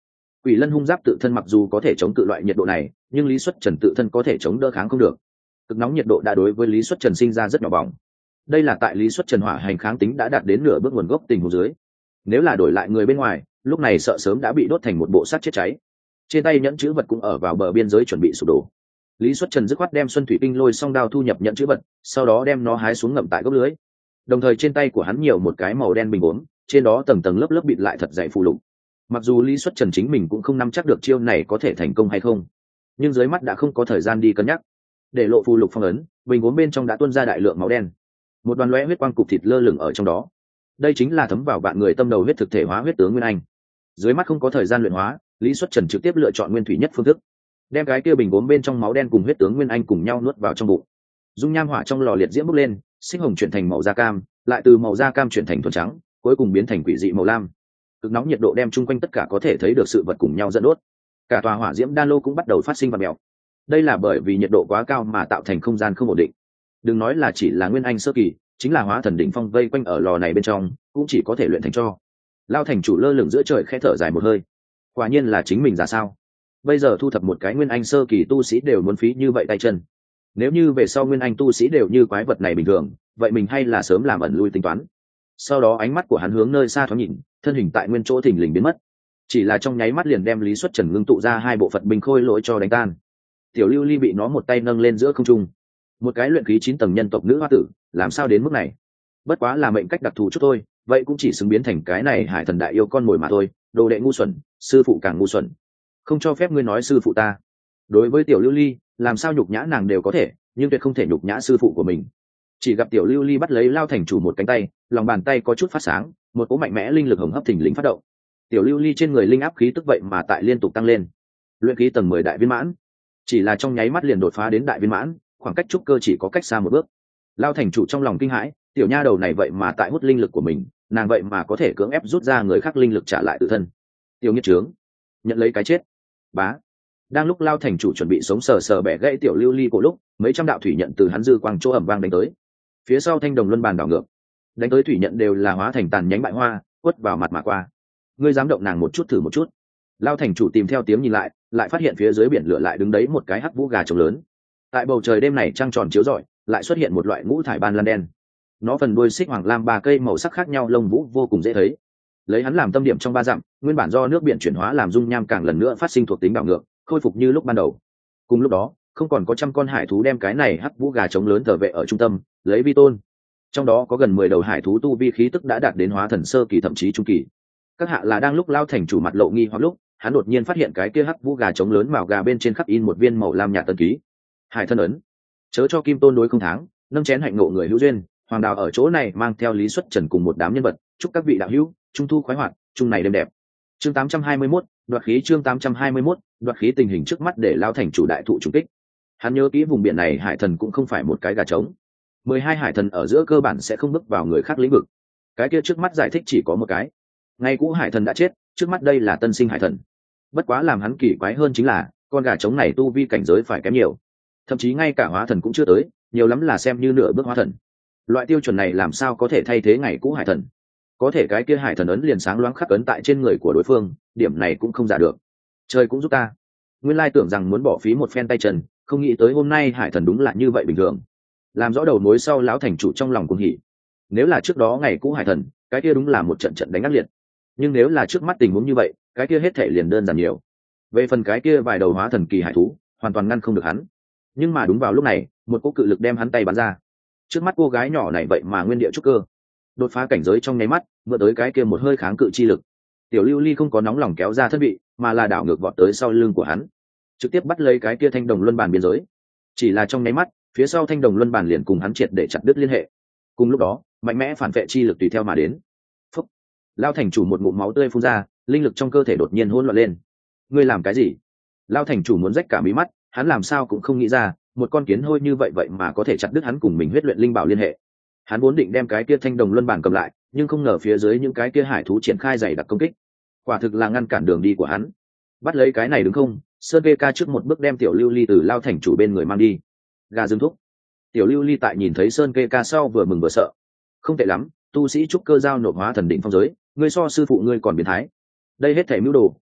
Quỷ lân hung giáp tự thân mặc dù có thể chống cự loại nhiệt độ này, nhưng Lý Xuất Trần tự thân có thể chống đỡ kháng không được. Cực nóng nhiệt độ đã đối với Lý Xuất Trần sinh ra rất nhỏ bỏng. Đây là tại Lý Xuất Trần hỏa hành kháng tính đã đạt đến nửa bước nguồn gốc tình huống dưới. Nếu là đổi lại người bên ngoài, lúc này sợ sớm đã bị đốt thành một bộ xác chết cháy. Trên tay nhẫn chữ vật cũng ở vào bờ biên giới chuẩn bị sụp đổ. Lý Xuất Trần dứt khoát đem Xuân Thủy Kinh lôi song đao thu nhập nhẫn chữ vật, sau đó đem nó hái xuống ngậm tại gốc lưới. Đồng thời trên tay của hắn nhiều một cái màu đen bình uống, trên đó tầng tầng lớp lớp bịt lại thật dày phù lục. Mặc dù Lý Xuất Trần chính mình cũng không nắm chắc được chiêu này có thể thành công hay không, nhưng dưới mắt đã không có thời gian đi cân nhắc. Để lộ phù lục phong ấn, bình uống bên trong đã tuôn ra đại lượng máu đen, một đoàn lóe huyết quang cục thịt lơ lửng ở trong đó. Đây chính là thấm vào bạn người tâm đầu huyết thực thể hóa huyết tướng Nguyên Anh. Dưới mắt không có thời gian luyện hóa, Lý Xuất Trần trực tiếp lựa chọn nguyên thủy nhất phương thức, đem cái kia bình uống bên trong máu đen cùng huyết tướng Nguyên Anh cùng nhau nuốt vào trong bụng. Dung nham hỏa trong lò liệt diễm bốc lên, sinh hồng chuyển thành màu da cam, lại từ màu da cam chuyển thành thuần trắng, cuối cùng biến thành quỷ dị màu lam. Cực nóng nhiệt độ đem chung quanh tất cả có thể thấy được sự vật cùng nhau dẫn đốt. Cả tòa hỏa diễm đan lô cũng bắt đầu phát sinh vật mèo. Đây là bởi vì nhiệt độ quá cao mà tạo thành không gian không ổn định. Đừng nói là chỉ là Nguyên Anh sơ kỳ, chính là hóa thần đỉnh phong vây quanh ở lò này bên trong, cũng chỉ có thể luyện thành cho. Lao thành chủ lơ lửng giữa trời khẽ thở dài một hơi. Quả nhiên là chính mình ra sao? Bây giờ thu thập một cái Nguyên Anh sơ kỳ tu sĩ đều muốn phí như vậy tay chân. Nếu như về sau Nguyên Anh tu sĩ đều như quái vật này bình thường, vậy mình hay là sớm làm ẩn lui tính toán. Sau đó ánh mắt của hắn hướng nơi xa thoáng nhìn, thân hình tại nguyên chỗ thình lình biến mất. Chỉ là trong nháy mắt liền đem Lý Xuất Trần ngưng tụ ra hai bộ Phật binh khôi lỗi cho đánh tan. Tiểu Lưu Ly bị nó một tay nâng lên giữa không trung. Một cái luyện khí 9 tầng nhân tộc nữ hoa tử, làm sao đến mức này? Bất quá là mệnh cách đặc thù chút thôi, vậy cũng chỉ xứng biến thành cái này Hải Thần đại yêu con mồi mà thôi. Đồ đệ ngu xuẩn, sư phụ càng ngu xuẩn. Không cho phép ngươi nói sư phụ ta. Đối với Tiểu Lưu Ly, làm sao nhục nhã nàng đều có thể, nhưng tuyệt không thể nhục nhã sư phụ của mình. Chỉ gặp Tiểu Lưu Ly bắt lấy Lao thành chủ một cánh tay, lòng bàn tay có chút phát sáng, một cỗ mạnh mẽ linh lực hồng hấp thình lình phát động. Tiểu Lưu Ly trên người linh áp khí tức vậy mà tại liên tục tăng lên. Luyện khí tầng 10 đại viên mãn, chỉ là trong nháy mắt liền đột phá đến đại viên mãn, khoảng cách trúc cơ chỉ có cách xa một bước. Lao thành chủ trong lòng kinh hãi, tiểu nha đầu này vậy mà tại hút linh lực của mình, nàng vậy mà có thể cưỡng ép rút ra người khác linh lực trả lại tự thân. Tiểu nghiệt trướng, nhận lấy cái chết. Bá. Đang lúc Lao thành chủ chuẩn bị sống sờ sờ bẻ gãy Tiểu Lưu Ly cổ lúc, mấy trăm đạo thủy nhận từ hắn dư quang chỗ ầm vang đánh tới. Phía sau thanh đồng luân bàn đảo ngược, đánh tới thủy nhận đều là hóa thành tàn nhánh bại hoa, quất vào mặt mà qua. Ngươi dám động nàng một chút thử một chút. Lao thành chủ tìm theo tiếng nhìn lại, lại phát hiện phía dưới biển lửa lại đứng đấy một cái hắc vũ gà trống lớn. Tại bầu trời đêm này trăng tròn chiếu rọi, lại xuất hiện một loại ngũ thải ban lan đen. Nó phần đuôi xích hoàng lam ba cây màu sắc khác nhau, lông vũ vô cùng dễ thấy. Lấy hắn làm tâm điểm trong 3 dặm, nguyên bản do nước biển chuyển hóa làm dung nham càng lần nữa phát sinh thuộc tính đảo ngược, khôi phục như lúc ban đầu. Cùng lúc đó, không còn có trăm con hải thú đem cái này hắc vũ gà trống lớn thờ vệ ở trung tâm, lấy vi tôn. Trong đó có gần 10 đầu hải thú tu vi khí tức đã đạt đến hóa thần sơ kỳ thậm chí trung kỳ. Các hạ là đang lúc Lao thành chủ mặt lộ nghi hoặc lúc, hắn đột nhiên phát hiện cái kia hắc vũ gà trống lớn màu gà bên trên khắc in một viên màu lam nhạt tân ký. Hải thân ấn. Chớ cho kim tôn đối không tháng, nâng chén hạnh ngộ người hữu duyên. Hoàng đào ở chỗ này mang theo Lý Xuất Trần cùng một đám nhân vật, chúc các vị đạo hữu trung thu khoái hoạt, chung này đêm đẹp. Chương 821, đoạt khí. Chương 821, đoạt khí. Tình hình trước mắt để Lao thành chủ đại thụ trùng kích. Hắn nhớ kỹ vùng biển này hải thần cũng không phải một cái gà trống. 12 hải thần ở giữa cơ bản sẽ không bước vào người khác lĩnh vực. Cái kia trước mắt giải thích chỉ có một cái. Ngay cũ hải thần đã chết, trước mắt đây là tân sinh hải thần. Bất quá làm hắn kỳ quái hơn chính là con gà trống này tu vi cảnh giới phải kém nhiều, thậm chí ngay cả hóa thần cũng chưa tới, nhiều lắm là xem như nửa bước hóa thần. Loại tiêu chuẩn này làm sao có thể thay thế ngày cũ hải thần? Có thể cái kia hải thần ấn liền sáng loáng khắc ấn tại trên người của đối phương, điểm này cũng không giả được. Trời cũng giúp ta. Nguyên lai tưởng rằng muốn bỏ phí một phen tay chân, không nghĩ tới hôm nay hải thần đúng là như vậy bình thường. Làm rõ đầu mối sau, lão thành chủ trong lòng cuồng hỉ. Nếu là trước đó ngày cũ hải thần, cái kia đúng là một trận trận đánh ác liệt. Nhưng nếu là trước mắt tình huống như vậy, cái kia hết thể liền đơn giản nhiều. Về phần cái kia vài đầu hóa thần kỳ hải thú, hoàn toàn ngăn không được hắn. Nhưng mà đúng vào lúc này, một cỗ cự lực đem hắn tay bắn ra. Trước mắt cô gái nhỏ này vậy mà nguyên địa trúc cơ, đột phá cảnh giới trong nháy mắt, vượt tới cái kia một hơi kháng cự chi lực. Tiểu Lưu Ly không có nóng lòng kéo ra thân vị, mà là đảo ngược vọt tới sau lưng của hắn, trực tiếp bắt lấy cái kia thanh đồng luân bàn biên giới. Chỉ là trong nháy mắt, phía sau thanh đồng luân bàn liền cùng hắn triệt để chặt đứt liên hệ. Cùng lúc đó, mạnh mẽ phản vệ chi lực tùy theo mà đến. Phúc! Lao thành chủ một ngụm máu tươi phun ra, linh lực trong cơ thể đột nhiên hỗn loạn lên. Ngươi làm cái gì? Lao thành chủ muốn rách cả mí mắt, hắn làm sao cũng không nghĩ ra, một con kiến hôi như vậy vậy mà có thể chặt đứt hắn cùng mình huyết luyện linh bảo liên hệ. Hắn vốn định đem cái kia thanh đồng luân bản cầm lại, nhưng không ngờ phía dưới những cái kia hải thú triển khai dày đặc công kích, quả thực là ngăn cản đường đi của hắn. Bắt lấy cái này đúng không? Sơn Vê Ca trước một bước đem Tiểu Lưu Ly từ Lao thành chủ bên người mang đi. Gà dương thúc. Tiểu Lưu Ly tại nhìn thấy Sơn Vê Ca sau vừa mừng vừa sợ. Không tệ lắm, tu sĩ trúc cơ giao nộp hóa thần đỉnh phong giới, ngươi so sư phụ ngươi còn biến thái. Đây hết thảy mưu đồ,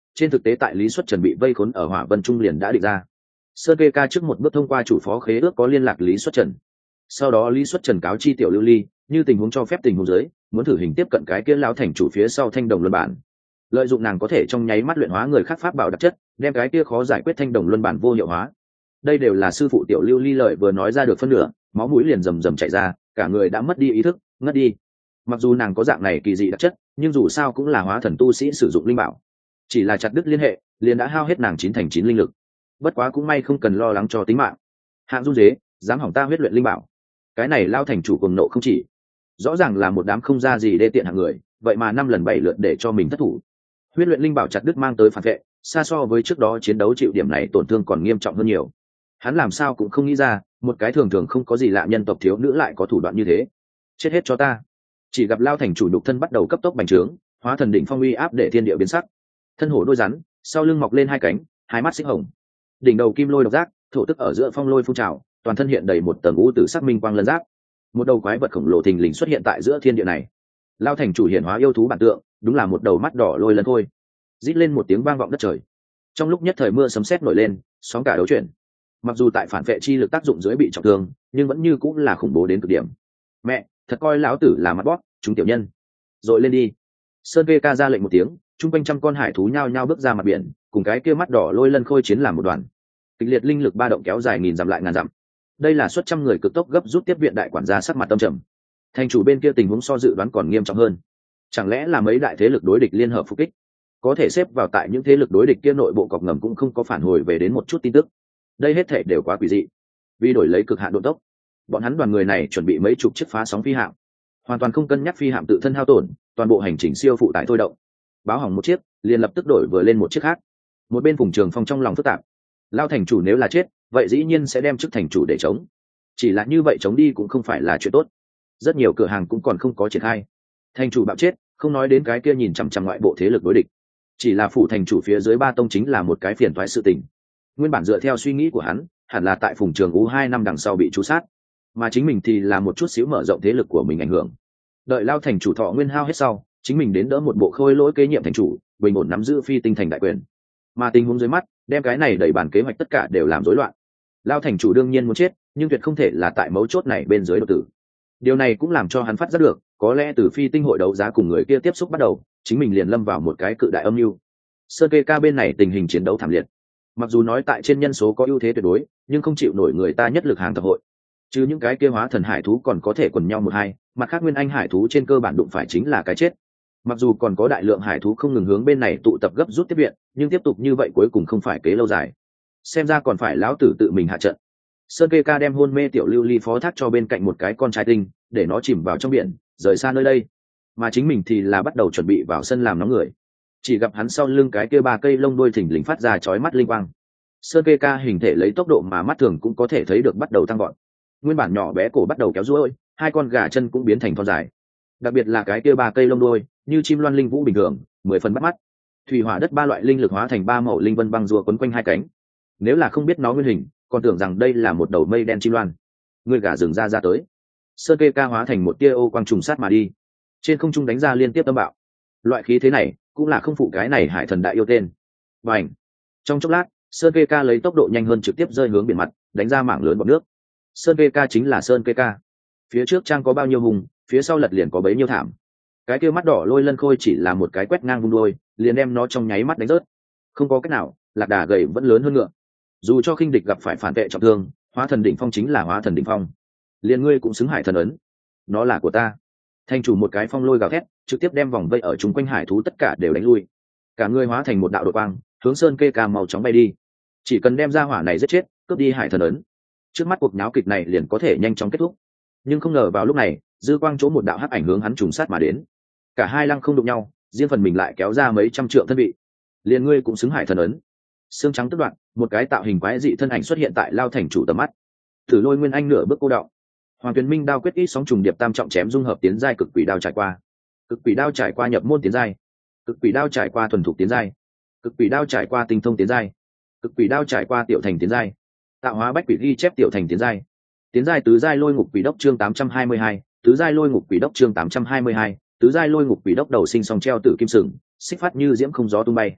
trên thực tế tại lý xuất trần bị vây khốn ở hỏa vân trung liền đã định ra. Sơn kê ca trước một bước thông qua chủ phó khế ước có liên lạc lý xuất trần, sau đó lý xuất trần cáo chi tiểu lưu ly như tình huống cho phép tình huống dưới muốn thử hình tiếp cận cái kia lão thành chủ phía sau thanh đồng luân bản, lợi dụng nàng có thể trong nháy mắt luyện hóa người khác pháp bảo đặc chất, đem cái kia khó giải quyết thanh đồng luân bản vô hiệu hóa. Đây đều là sư phụ tiểu lưu ly lợi vừa nói ra được phân nửa, máu mũi liền rầm rầm chảy ra, cả người đã mất đi ý thức, ngất đi. Mặc dù nàng có dạng này kỳ dị đặc chất, nhưng dù sao cũng là hóa thần tu sĩ sử dụng linh bảo, chỉ là chặt đứt liên hệ liền đã hao hết nàng 9 thành 9 linh lực. Bất quá cũng may không cần lo lắng cho tính mạng. Hạng Du Dế dám hỏng ta huyết luyện linh bảo, cái này lao thành chủ cùng nộ không chỉ, rõ ràng là một đám không ra gì đê tiện hạng người, vậy mà 5 lần 7 lượt để cho mình thất thủ. Huyết luyện linh bảo chặt đứt mang tới phản vệ xa so với trước đó chiến đấu chịu điểm này tổn thương còn nghiêm trọng hơn nhiều. Hắn làm sao cũng không nghĩ ra, một cái thường thường không có gì lạ nhân tộc thiếu nữ lại có thủ đoạn như thế. Chết hết cho ta. Chỉ gặp lao thành chủ nhục thân bắt đầu cấp tốc bành trướng, hóa thần đỉnh phong uy áp để thiên địa biến sắc. Thân hổ đôi rắn, sau lưng mọc lên 2 cánh, 2 mắt xích hồng. Đỉnh đầu kim lôi độc giác, thổ tức ở giữa phong lôi phun trào, toàn thân hiện đầy một tầng u tử sắc minh quang lân giáp. Một đầu quái vật khổng lồ thình lình xuất hiện tại giữa thiên địa này. Lao thành chủ hiển hóa yêu thú bản tượng, đúng là một đầu mắt đỏ lôi lân thôi. Rít lên một tiếng vang vọng đất trời. Trong lúc nhất thời mưa sấm sét nổi lên, sóng cả đấu chuyển. Mặc dù tại phản vệ chi lực tác dụng dưới bị trọng thương, nhưng vẫn như cũng là khủng bố đến cực điểm. Mẹ, thật coi lão tử là mắt bóp, chúng tiểu nhân. Rồi lên đi. Sơn Vê Ca ra lệnh một tiếng, trung quanh trăm con hải thú nhao nhao bước ra mặt biển, cùng cái kia mắt đỏ lôi lân khôi chiến làm một đoàn. Kịch liệt linh lực ba động kéo dài nghìn dặm lại ngàn dặm. Đây là suất trăm người cực tốc gấp rút tiếp viện đại quản gia sắc mặt tâm trầm. Thành chủ bên kia tình huống so dự đoán còn nghiêm trọng hơn. Chẳng lẽ là mấy đại thế lực đối địch liên hợp phục kích? Có thể xếp vào tại những thế lực đối địch kia nội bộ cọc ngầm cũng không có phản hồi về đến một chút tin tức. Đây hết thể đều quá quỷ dị. Vì đổi lấy cực hạn độ tốc, bọn hắn đoàn người này chuẩn bị mấy chục chiếc phá sóng phi hạm, hoàn toàn không cân nhắc phi hạm tự thân hao tổn, toàn bộ hành trình siêu phụ tải thôi động. Báo hỏng một chiếc, liền lập tức đổi vừa lên một chiếc khác. Một bên Phùng Trường Phong trong lòng phức tạp. Lao thành chủ nếu là chết, vậy dĩ nhiên sẽ đem chức thành chủ để chống. Chỉ là như vậy chống đi cũng không phải là chuyện tốt. Rất nhiều cửa hàng cũng còn không có triển khai. Thành chủ bạo chết, không nói đến cái kia nhìn chằm chằm ngoại bộ thế lực đối địch, chỉ là phủ thành chủ phía dưới ba tông chính là một cái phiền toái sự tình. Nguyên bản dựa theo suy nghĩ của hắn, hẳn là tại Phùng Trường Ú 2 năm đằng sau bị trú sát, mà chính mình thì là một chút xíu mở rộng thế lực của mình ảnh hưởng. Đợi Lao thành chủ thọ nguyên hao hết sau, chính mình đến đỡ một bộ khôi lỗi kế nhiệm thành chủ, bình ổn nắm giữ phi tinh thành đại quyền. Mà tình huống dưới mắt, đem cái này đẩy bàn kế hoạch tất cả đều làm rối loạn. Lao thành chủ đương nhiên muốn chết, nhưng tuyệt không thể là tại mấu chốt này bên dưới đột tử. Điều này cũng làm cho hắn phát giác được, có lẽ từ phi tinh hội đấu giá cùng người kia tiếp xúc bắt đầu, chính mình liền lâm vào một cái cự đại âm mưu. Sơn Kê Ca bên này tình hình chiến đấu thảm liệt. Mặc dù nói tại trên nhân số có ưu thế tuyệt đối, nhưng không chịu nổi người ta nhất lực hàng thập hội. Chứ những cái kia hóa thần hải thú còn có thể quần nhau một hai, mặt khác nguyên anh hải thú trên cơ bản đụng phải chính là cái chết. Mặc dù còn có đại lượng hải thú không ngừng hướng bên này tụ tập gấp rút tiếp viện, nhưng tiếp tục như vậy cuối cùng không phải kế lâu dài. Xem ra còn phải lão tử tự mình hạ trận. Sơn Kê Ca đem hôn mê tiểu lưu ly phó thác cho bên cạnh một cái con trai tinh, để nó chìm vào trong biển, rời xa nơi đây. Mà chính mình thì là bắt đầu chuẩn bị vào sân làm nóng người. Chỉ gặp hắn sau lưng cái kia 3 cây lông đuôi thình lình phát ra chói mắt linh quang. Sơn Kê Ca hình thể lấy tốc độ mà mắt thường cũng có thể thấy được bắt đầu tăng vọt. Nguyên bản nhỏ bé cổ bắt đầu kéo duỗi, 2 con gà chân cũng biến thành thon dài. Đặc biệt là cái kia 3 cây lông đuôi, như chim loan linh vũ bình thường, 10 phần bắt mắt. Thủy hỏa đất 3 loại linh lực hóa thành 3 màu linh vân băng rùa quấn quanh 2 cánh. Nếu là không biết nó nguyên hình, còn tưởng rằng đây là một đầu mây đen chim loan. Người gà rừng ra tới. Sơn Kê Ca hóa thành một tia ô quang trùng sát mà đi, trên không trung đánh ra liên tiếp tâm bạo. Loại khí thế này cũng là không phụ cái này hải thần đại yêu tên. Bành! Trong chốc lát, Sơn Kê Ca lấy tốc độ nhanh hơn trực tiếp rơi hướng biển mặt, đánh ra mảng lớn bọt nước. Sơn Kê Ca chính là Sơn Kê Ca. Phía trước trang có bao nhiêu hùng, phía sau lật liền có bấy nhiêu thảm. Cái kia mắt đỏ lôi lân khôi chỉ là một cái quét ngang vung đôi, liền đem nó trong nháy mắt đánh rớt. Không có cách nào, lạc đà gầy vẫn lớn hơn ngựa. Dù cho khinh địch gặp phải phản vệ trọng thương, hóa thần đỉnh phong chính là hóa thần đỉnh phong. Liền ngươi cũng xứng hải thần ấn. Nó là của ta. Thành chủ một cái phong lôi gào thét, trực tiếp đem vòng vây ở chung quanh hải thú tất cả đều đánh lui. Cả người hóa thành một đạo đột quang, hướng Sơn Kê Ca màu chóng bay đi. Chỉ cần đem ra hỏa này giết chết, cướp đi hải thần ấn, trước mắt cuộc náo kịch này liền có thể nhanh chóng kết thúc. Nhưng không ngờ vào lúc này, dư quang chỗ một đạo hắc ảnh hướng hắn trùng sát mà đến. Cả hai lăng không đụng nhau, riêng phần mình lại kéo ra mấy trăm trượng thân vị. Liền ngươi cũng xứng hải thần ấn. Xương trắng tức đoạn, một cái tạo hình quái dị thân ảnh xuất hiện tại Lao thành chủ tầm mắt. Thử Lôi Nguyên Anh nửa bước cô đọng. Hoàng Tuyền Minh đao quyết ít sóng trùng điệp tam trọng chém dung hợp tiến giai cực quỷ đao trải qua. Cực quỷ đao trải qua nhập môn tiến giai. Cực quỷ đao trải qua thuần thục tiến giai. Cực quỷ đao trải qua tinh thông tiến giai. Cực quỷ đao trải qua tiểu thành tiến giai. Tạo hóa bách quỷ ghi chép tiểu thành tiến giai. Tiến giai tứ giai lôi ngục quỷ đốc chương 822, tứ giai lôi ngục quỷ đốc chương 822, tứ giai lôi ngục quỷ đốc đầu sinh song treo tử kim sừng, xích phát như diễm không gió tung bay.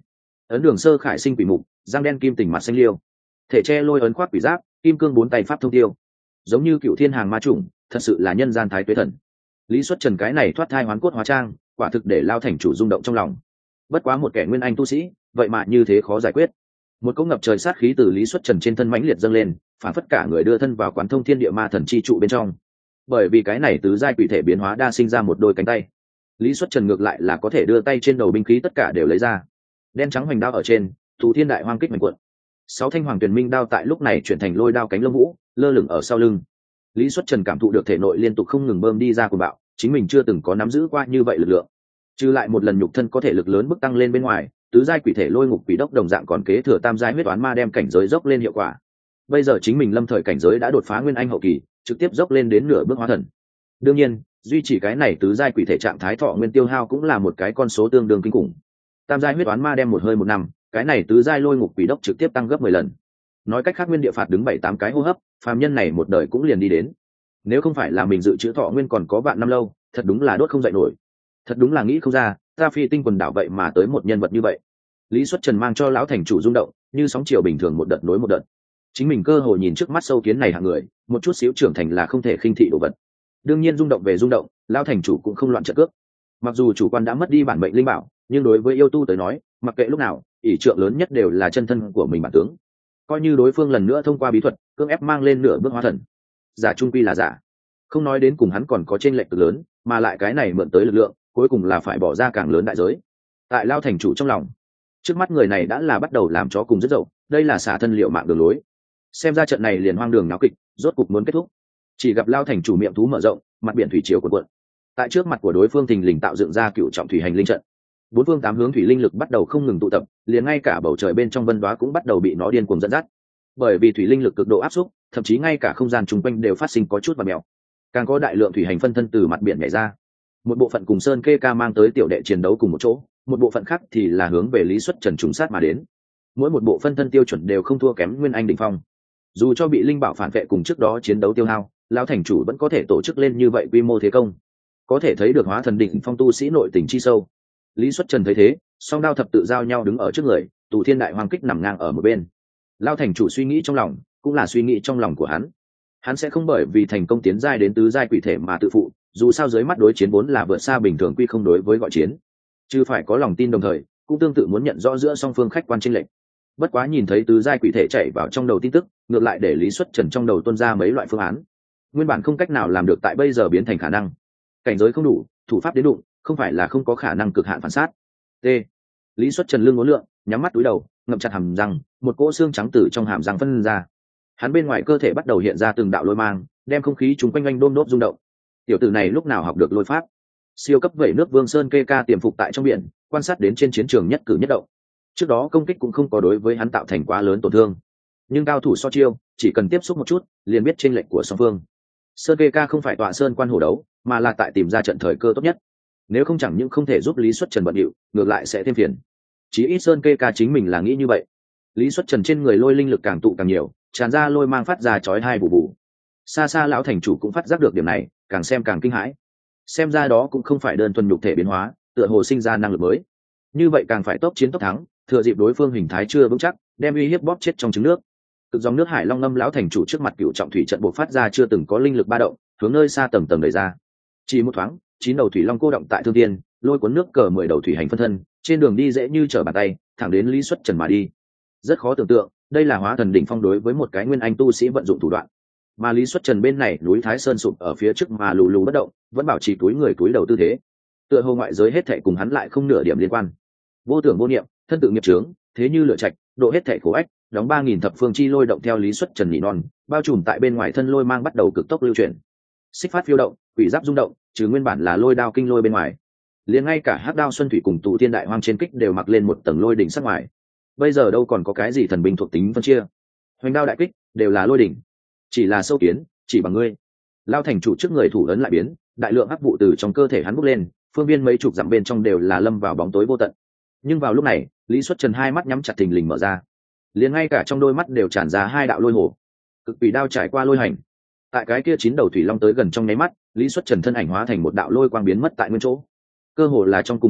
ấn đường sơ khải sinh quỷ mục, răng đen kim tình mặt xanh liêu, thể che lôi ấn khoác quỷ giáp, kim cương bốn tay pháp thông tiêu, giống như cựu thiên hàng ma chủng, thật sự là nhân gian thái tuế thần. Lý Xuất Trần cái này thoát thai hoán cốt hóa trang, quả thực để Lao thành chủ rung động trong lòng. Bất quá một kẻ nguyên anh tu sĩ, vậy mà như thế khó giải quyết. Một cỗ ngập trời sát khí từ Lý Xuất Trần trên thân mãnh liệt dâng lên, phản phất cả người đưa thân vào quán thông thiên địa ma thần chi trụ bên trong. Bởi vì cái này tứ giai quỷ thể biến hóa đa sinh ra một đôi cánh tay, Lý Xuất Trần ngược lại là có thể đưa tay trên đầu binh khí tất cả đều lấy ra. Đen trắng hoành đao ở trên, Thủ Thiên Đại Hoang kích mạnh cuộn. 6 thanh hoàng tuyển minh đao tại lúc này chuyển thành lôi đao cánh lông vũ, lơ lửng ở sau lưng. Lý Xuất Trần cảm thụ được thể nội liên tục không ngừng bơm đi ra cuồng bạo, chính mình chưa từng có nắm giữ qua như vậy lực lượng. Trừ lại một lần nhục thân có thể lực lớn bức tăng lên bên ngoài, tứ giai quỷ thể lôi ngục quỷ đốc đồng dạng còn kế thừa tam giai huyết toán ma đem cảnh giới dốc lên hiệu quả. Bây giờ chính mình lâm thời cảnh giới đã đột phá nguyên anh hậu kỳ, trực tiếp dốc lên đến nửa bước hóa thần. Đương nhiên, duy trì cái này tứ giai quỷ thể trạng thái thọ nguyên tiêu hao cũng là một cái con số tương đương kinh khủng. Tam giai huyết toán ma đem một hơi một năm, cái này tứ giai lôi ngục quỷ đốc trực tiếp tăng gấp 10 lần. Nói cách khác nguyên địa phạt đứng 7-8 cái hô hấp, phàm nhân này một đời cũng liền đi đến. Nếu không phải là mình dự trữ thọ nguyên còn có vạn năm lâu, thật đúng là đốt không dậy nổi. Thật đúng là nghĩ không ra, ta Phi Tinh quần đảo vậy mà tới một nhân vật như vậy. Lý Xuất Trần mang cho lão thành chủ rung động, như sóng chiều bình thường một đợt nối một đợt. Chính mình cơ hội nhìn trước mắt sâu kiến này hạng người, một chút xíu trưởng thành là không thể khinh thị đồ vật. Đương nhiên rung động về rung động, lão thành chủ cũng không loạn trận cước. Mặc dù chủ quan đã mất đi bản mệnh linh bảo, nhưng đối với yêu tu tới nói, mặc kệ lúc nào, ỷ trượng lớn nhất đều là chân thân của mình bản tướng. Coi như đối phương lần nữa thông qua bí thuật cưỡng ép mang lên nửa bước hóa thần, giả trung quy là giả. Không nói đến cùng hắn còn có chênh lệch cực lớn, mà lại cái này mượn tới lực lượng, cuối cùng là phải bỏ ra càng lớn đại giới. Tại lao thành chủ trong lòng, trước mắt người này đã là bắt đầu làm chó cùng rất dậu, đây là xả thân liệu mạng đường lối. Xem ra trận này liền hoang đường náo kịch, rốt cục muốn kết thúc. Chỉ gặp lao thành chủ miệng thú mở rộng, mặt biển thủy triều cuộn cuộn. Tại trước mặt của đối phương thình lình tạo dựng ra cựu trọng thủy hành linh trận. Bốn phương tám hướng thủy linh lực bắt đầu không ngừng tụ tập, liền ngay cả bầu trời bên trong vân đoá cũng bắt đầu bị nó điên cuồng dẫn dắt. Bởi vì thủy linh lực cực độ áp xúc, thậm chí ngay cả không gian chung quanh đều phát sinh có chút và mèo. Càng có đại lượng thủy hành phân thân từ mặt biển nhảy ra. Một bộ phận cùng Sơn Kê Ca mang tới tiểu đệ chiến đấu cùng một chỗ, một bộ phận khác thì là hướng về Lý Xuất Trần trùng sát mà đến. Mỗi một bộ phân thân tiêu chuẩn đều không thua kém nguyên anh đỉnh phong. Dù cho bị linh bảo phản vệ cùng trước đó chiến đấu tiêu hao, lão thành chủ vẫn có thể tổ chức lên như vậy quy mô thế công. Có thể thấy được hóa thần đỉnh phong tu sĩ nội tình chi sâu. Lý Xuất Trần thấy thế, song đao thập tự giao nhau đứng ở trước người, Tù Thiên Đại Hoang kích nằm ngang ở một bên. Lão thành chủ suy nghĩ trong lòng, cũng là suy nghĩ trong lòng của hắn. Hắn sẽ không bởi vì thành công tiến giai đến tứ giai quỷ thể mà tự phụ, dù sao dưới mắt đối chiến vốn là vượt xa bình thường quy không đối với gọi chiến, chứ phải có lòng tin đồng thời, cũng tương tự muốn nhận rõ giữa song phương khách quan chênh lệch. Bất quá nhìn thấy tứ giai quỷ thể chạy vào trong đầu tin tức, ngược lại để Lý Xuất Trần trong đầu tuôn ra mấy loại phương án. Nguyên bản không cách nào làm được tại bây giờ biến thành khả năng. Cảnh giới không đủ, thủ pháp đến đụng, không phải là không có khả năng cực hạn phản sát. T. Lý Xuất Trần lưng ngốn lượng, nhắm mắt túi đầu, ngậm chặt hàm răng, một cỗ xương trắng từ trong hàm răng phân ra. Hắn bên ngoài cơ thể bắt đầu hiện ra từng đạo lôi mang, đem không khí chúng quanh anh đôm đốp rung động. Tiểu tử này lúc nào học được lôi pháp? Siêu cấp vẩy nước Vương Sơn Kê Ca tiềm phục tại trong biển, quan sát đến trên chiến trường nhất cử nhất động. Trước đó công kích cũng không có đối với hắn tạo thành quá lớn tổn thương, nhưng cao thủ so chiêu, chỉ cần tiếp xúc một chút, liền biết chênh lệch của song phương. Sơn Kê Ca không phải tọa sơn quan hổ đấu, mà là tại tìm ra trận thời cơ tốt nhất. Nếu không chẳng những không thể giúp Lý Xuất Trần bận điệu, ngược lại sẽ thêm phiền. Chí ít Sơn Kê Ca chính mình là nghĩ như vậy. Lý Xuất Trần trên người lôi linh lực càng tụ càng nhiều, tràn ra lôi mang phát ra chói tai bù bù. Xa xa lão thành chủ cũng phát giác được điểm này, càng xem càng kinh hãi. Xem ra đó cũng không phải đơn thuần nhục thể biến hóa, tựa hồ sinh ra năng lực mới. Như vậy càng phải tốc chiến tốc thắng, thừa dịp đối phương hình thái chưa vững chắc, đem uy hiếp bóp chết trong trứng nước. Cực dòng nước hải long ngâm lão thành chủ trước mặt cựu trọng thủy trận bộc phát ra chưa từng có linh lực ba động, hướng nơi xa tầng tầng đẩy ra. Chỉ một thoáng, 9 đầu thủy long cô động tại thương tiên, lôi cuốn nước cờ 10 đầu thủy hành phân thân, trên đường đi dễ như trở bàn tay, thẳng đến Lý Xuất Trần mà đi. Rất khó tưởng tượng, đây là hóa thần đỉnh phong đối với một cái nguyên anh tu sĩ vận dụng thủ đoạn. Mà Lý Xuất Trần bên này núi Thái Sơn sụp ở phía trước mà lù lù bất động, vẫn bảo trì túi người túi đầu tư thế. Tựa hồ ngoại giới hết thảy cùng hắn lại không nửa điểm liên quan. Vô tưởng vô niệm, thân tự nghiệp chướng, thế như lửa trạch, độ hết thảy khổ ách, đóng 3000 thập phương chi lôi động theo Lý Xuất Trần nhị non, bao trùm tại bên ngoài thân lôi mang bắt đầu cực tốc lưu chuyển. Xích phát phiêu động, quỷ giáp rung động, trừ nguyên bản là lôi đao kinh lôi bên ngoài, liền ngay cả hắc đao xuân thủy cùng tụ thiên đại hoang trên kích đều mặc lên một tầng lôi đỉnh sắc ngoài. Bây giờ đâu còn có cái gì thần binh thuộc tính phân chia, hoành đao đại kích đều là lôi đỉnh. Chỉ là sâu kiến, chỉ bằng ngươi. Lao thành chủ trước người thủ ấn lại biến, đại lượng hắc vụ từ trong cơ thể hắn bốc lên, phương viên mấy chục dặm bên trong đều là lâm vào bóng tối vô tận. Nhưng vào lúc này, Lý Xuất Trần hai mắt nhắm chặt thình lình mở ra, liền ngay cả trong đôi mắt đều tràn ra hai đạo lôi hồ. Cực quỷ đao trải qua lôi hành, tại cái kia 9 đầu thủy long tới gần trong nháy mắt, Lý Xuất Trần thân ảnh hóa thành một đạo lôi quang biến mất tại nguyên chỗ. Cơ hồ là trong cùng một lúc,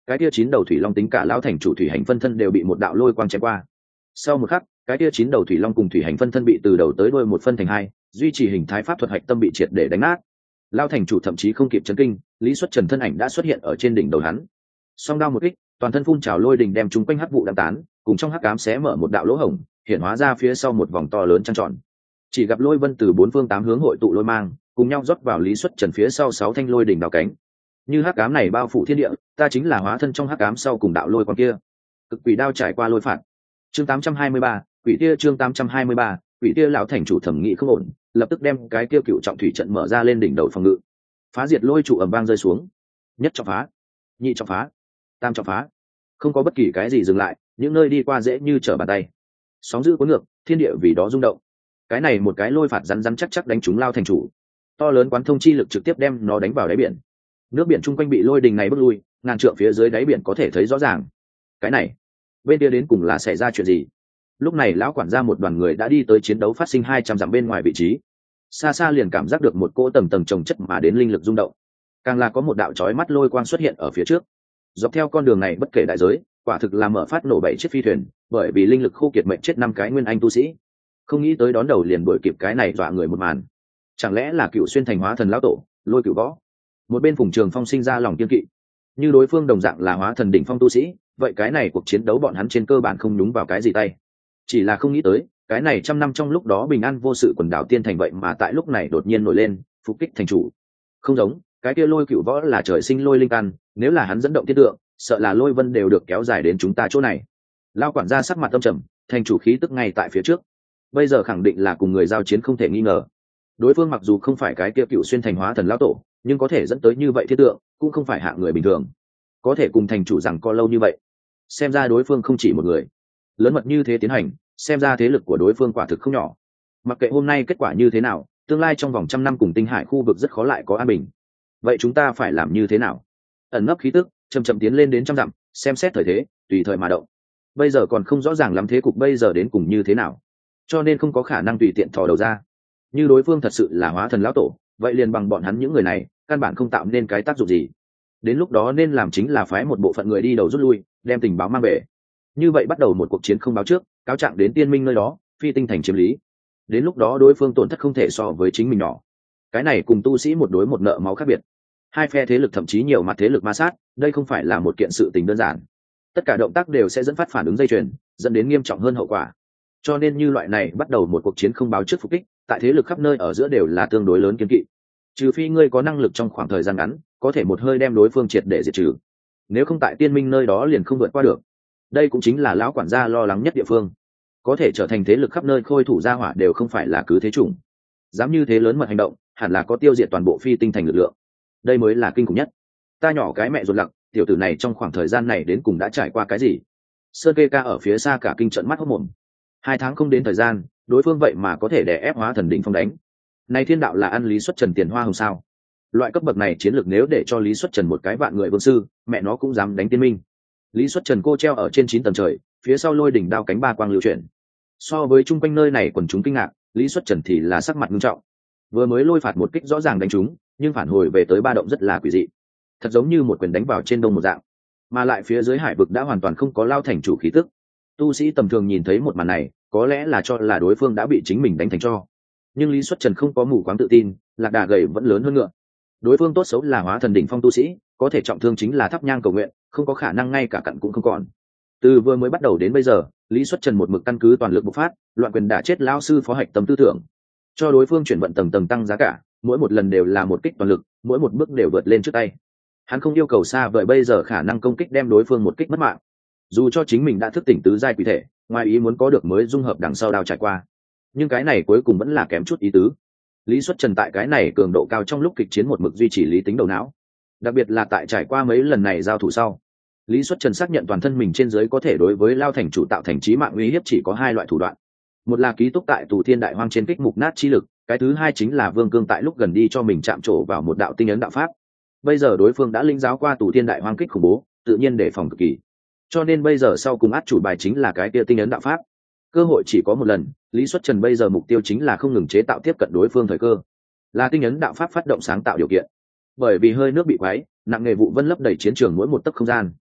cái kia 9 đầu thủy long tính cả lão thành chủ thủy hành phân thân đều bị một đạo lôi quang chém qua. Sau một khắc, cái kia 9 đầu thủy long cùng thủy hành phân thân bị từ đầu tới đuôi một phân thành hai, duy trì hình thái pháp thuật hạch tâm bị triệt để đánh nát. Lão thành chủ thậm chí không kịp chấn kinh, Lý Xuất Trần thân ảnh đã xuất hiện ở trên đỉnh đầu hắn. Song đao một kích, toàn thân phun trào lôi đình đem chúng quanh hắc vụ đan tán, cùng trong hắc ám xé mở một đạo lỗ hổng, hiện hóa ra phía sau một vòng to lớn trăng tròn. Chỉ gặp lôi vân từ bốn phương tám hướng hội tụ lôi mang, cùng nhau rót vào Lý Xuất Trần phía sau 6 thanh lôi đỉnh đào cánh. Như hắc ám này bao phủ thiên địa, ta chính là hóa thân trong hắc ám sau cùng đạo lôi quang kia. Cực quỷ đao trải qua lôi phạt. Chương 823, quỷ tia chương 823, quỷ tia lão thành chủ thẩm nghị không ổn, lập tức đem cái kia cựu trọng thủy trận mở ra lên đỉnh đầu phòng ngự. Phá diệt lôi trụ ầm vang rơi xuống. Nhất trọng phá, nhị trọng phá, tam trọng phá. Không có bất kỳ cái gì dừng lại, những nơi đi qua dễ như trở bàn tay. Sóng dữ cuốn ngược, thiên địa vì đó rung động. Cái này một cái lôi phạt rắn rắn chắc chắc đánh trúng lao thành chủ. To lớn quán thông chi lực trực tiếp đem nó đánh vào đáy biển. Nước biển chung quanh bị lôi đình này bước lui, ngàn trượng phía dưới đáy biển có thể thấy rõ ràng. Cái này, bên kia đến cùng là xảy ra chuyện gì? Lúc này lão quản gia một đoàn người đã đi tới chiến đấu phát sinh 200 dặm bên ngoài vị trí. Xa xa liền cảm giác được một cỗ tầng tầng chồng chất mà đến linh lực rung động. Càng là có một đạo chói mắt lôi quang xuất hiện ở phía trước. Dọc theo con đường này bất kể đại giới, quả thực là mở phát nổ 7 chiếc phi thuyền, bởi vì linh lực khô kiệt mệnh chết 5 cái nguyên anh tu sĩ. Không nghĩ tới đón đầu liền đuổi kịp cái này dọa người một màn. Chẳng lẽ là Cựu Xuyên thành hóa thần lão tổ, Lôi Cửu Võ? Một bên Phùng Trường Phong sinh ra lòng kiên kỵ. Như đối phương đồng dạng là hóa thần đỉnh phong tu sĩ, vậy cái này cuộc chiến đấu bọn hắn trên cơ bản không nhúng vào cái gì tay. Chỉ là không nghĩ tới, cái này trăm năm trong lúc đó bình an vô sự quần đảo tiên thành vậy mà tại lúc này đột nhiên nổi lên, phục kích thành chủ. Không giống, cái kia Lôi Cửu Võ là trời sinh lôi linh căn, nếu là hắn dẫn động thiên tượng, sợ là lôi vân đều được kéo dài đến chúng ta chỗ này. Lao quản gia sắc mặt âm trầm, thành chủ khí tức ngay tại phía trước. Bây giờ khẳng định là cùng người giao chiến không thể nghi ngờ. Đối phương mặc dù không phải cái kia Cựu Xuyên thành hóa thần lão tổ, nhưng có thể dẫn tới như vậy thiết tượng, cũng không phải hạng người bình thường. Có thể cùng thành chủ rằng co lâu như vậy, xem ra đối phương không chỉ một người. Lớn mật như thế tiến hành, xem ra thế lực của đối phương quả thực không nhỏ. Mặc kệ hôm nay kết quả như thế nào, tương lai trong vòng 100 năm cùng Tinh Hải khu vực rất khó lại có an bình. Vậy chúng ta phải làm như thế nào? Ẩn nấp khí tức, chậm chậm tiến lên đến 100 dặm, xem xét thời thế, tùy thời mà động. Bây giờ còn không rõ ràng lắm thế cục bây giờ đến cùng như thế nào, cho nên không có khả năng tùy tiện thò đầu ra. Như đối phương thật sự là hóa thần lão tổ, vậy liền bằng bọn hắn những người này, căn bản không tạo nên cái tác dụng gì. Đến lúc đó nên làm chính là phái một bộ phận người đi đầu rút lui, đem tình báo mang về. Như vậy bắt đầu một cuộc chiến không báo trước, cáo trạng đến tiên minh nơi đó, phi tinh thành chiếm lý. Đến lúc đó đối phương tổn thất không thể so với chính mình nhỏ. Cái này cùng tu sĩ một đối một nợ máu khác biệt. Hai phe thế lực thậm chí nhiều mặt thế lực ma sát, đây không phải là một kiện sự tình đơn giản. Tất cả động tác đều sẽ dẫn phát phản ứng dây chuyền, dẫn đến nghiêm trọng hơn hậu quả. Cho nên như loại này bắt đầu một cuộc chiến không báo trước phục kích, tại thế lực khắp nơi ở giữa đều là tương đối lớn kiên kỵ. Trừ phi ngươi có năng lực trong khoảng thời gian ngắn, có thể một hơi đem đối phương triệt để diệt trừ. Nếu không tại tiên minh nơi đó liền không vượt qua được. Đây cũng chính là lão quản gia lo lắng nhất địa phương. Có thể trở thành thế lực khắp nơi khôi thủ gia hỏa đều không phải là cứ thế chủng. Dám như thế lớn mật hành động, hẳn là có tiêu diệt toàn bộ phi tinh thành lực lượng. Đây mới là kinh khủng nhất. Ta nhỏ cái mẹ ruột lặc, tiểu tử này trong khoảng thời gian này đến cùng đã trải qua cái gì? Sơn Kê Ca ở phía xa cả kinh trận mắt hốt mồm. 2 tháng không đến thời gian, đối phương vậy mà có thể đè ép hóa thần đỉnh phong đánh. Này thiên đạo là ăn Lý Xuất Trần tiền hoa hồng sao? Loại cấp bậc này chiến lược nếu để cho Lý Xuất Trần một cái vạn người vương sư, mẹ nó cũng dám đánh tiên minh. Lý Xuất Trần cô treo ở trên 9 tầng trời, phía sau lôi đỉnh đao cánh ba quang lưu chuyển. So với chung quanh nơi này quần chúng kinh ngạc, Lý Xuất Trần thì là sắc mặt nghiêm trọng. Vừa mới lôi phạt một kích rõ ràng đánh trúng, nhưng phản hồi về tới ba động rất là quỷ dị, thật giống như một quyền đánh vào trên đông một dạng, mà lại phía dưới hải vực đã hoàn toàn không có lao thành chủ khí tức. Tu sĩ tầm thường nhìn thấy một màn này, có lẽ là cho là đối phương đã bị chính mình đánh thành tro, nhưng Lý Xuất Trần không có mù quáng tự tin, lạc đà gầy vẫn lớn hơn ngựa. Đối phương tốt xấu là hóa thần đỉnh phong tu sĩ, có thể trọng thương chính là thắp nhang cầu nguyện, không có khả năng ngay cả cặn cũng không còn. Từ vừa mới bắt đầu đến bây giờ, Lý Xuất Trần một mực căn cứ toàn lực bộc phát, loạn quyền đả chết lão sư phó hạch tâm tư tưởng, cho đối phương chuyển vận tầng tầng tăng giá cả, mỗi một lần đều là một kích toàn lực, mỗi một bước đều vượt lên trước tay. Hắn không yêu cầu xa vời bây giờ khả năng công kích đem đối phương một kích mất mạng, dù cho chính mình đã thức tỉnh tứ giai quỷ thể, ngoài ý muốn có được mới dung hợp đằng sau đao trải qua, nhưng cái này cuối cùng vẫn là kém chút ý tứ. Lý Xuất Trần tại cái này cường độ cao trong lúc kịch chiến một mực duy trì lý tính đầu não, đặc biệt là tại trải qua mấy lần này giao thủ sau, Lý Xuất Trần xác nhận toàn thân mình trên dưới có thể đối với lao thành chủ tạo thành chí mạng uy hiếp chỉ có 2 loại thủ đoạn. Một là ký túc tại Tù Thiên Đại Hoang trên kích mục nát chi lực, cái thứ hai chính là Vương Cương tại lúc gần đi cho mình chạm trổ vào một đạo tinh ấn đạo pháp. Bây giờ đối phương đã linh giáo qua Tù Thiên Đại Hoang kích khủng bố, tự nhiên đề phòng cực kỳ. Cho nên bây giờ sau cùng át chủ bài chính là cái kia tinh ấn đạo pháp. Cơ hội chỉ có một lần, Lý Xuất Trần bây giờ mục tiêu chính là không ngừng chế tạo tiếp cận đối phương thời cơ, là tinh ấn đạo pháp phát động sáng tạo điều kiện. Bởi vì hơi nước bị quấy, nặng nghề vụ vân lấp đầy chiến trường mỗi một tấc không gian.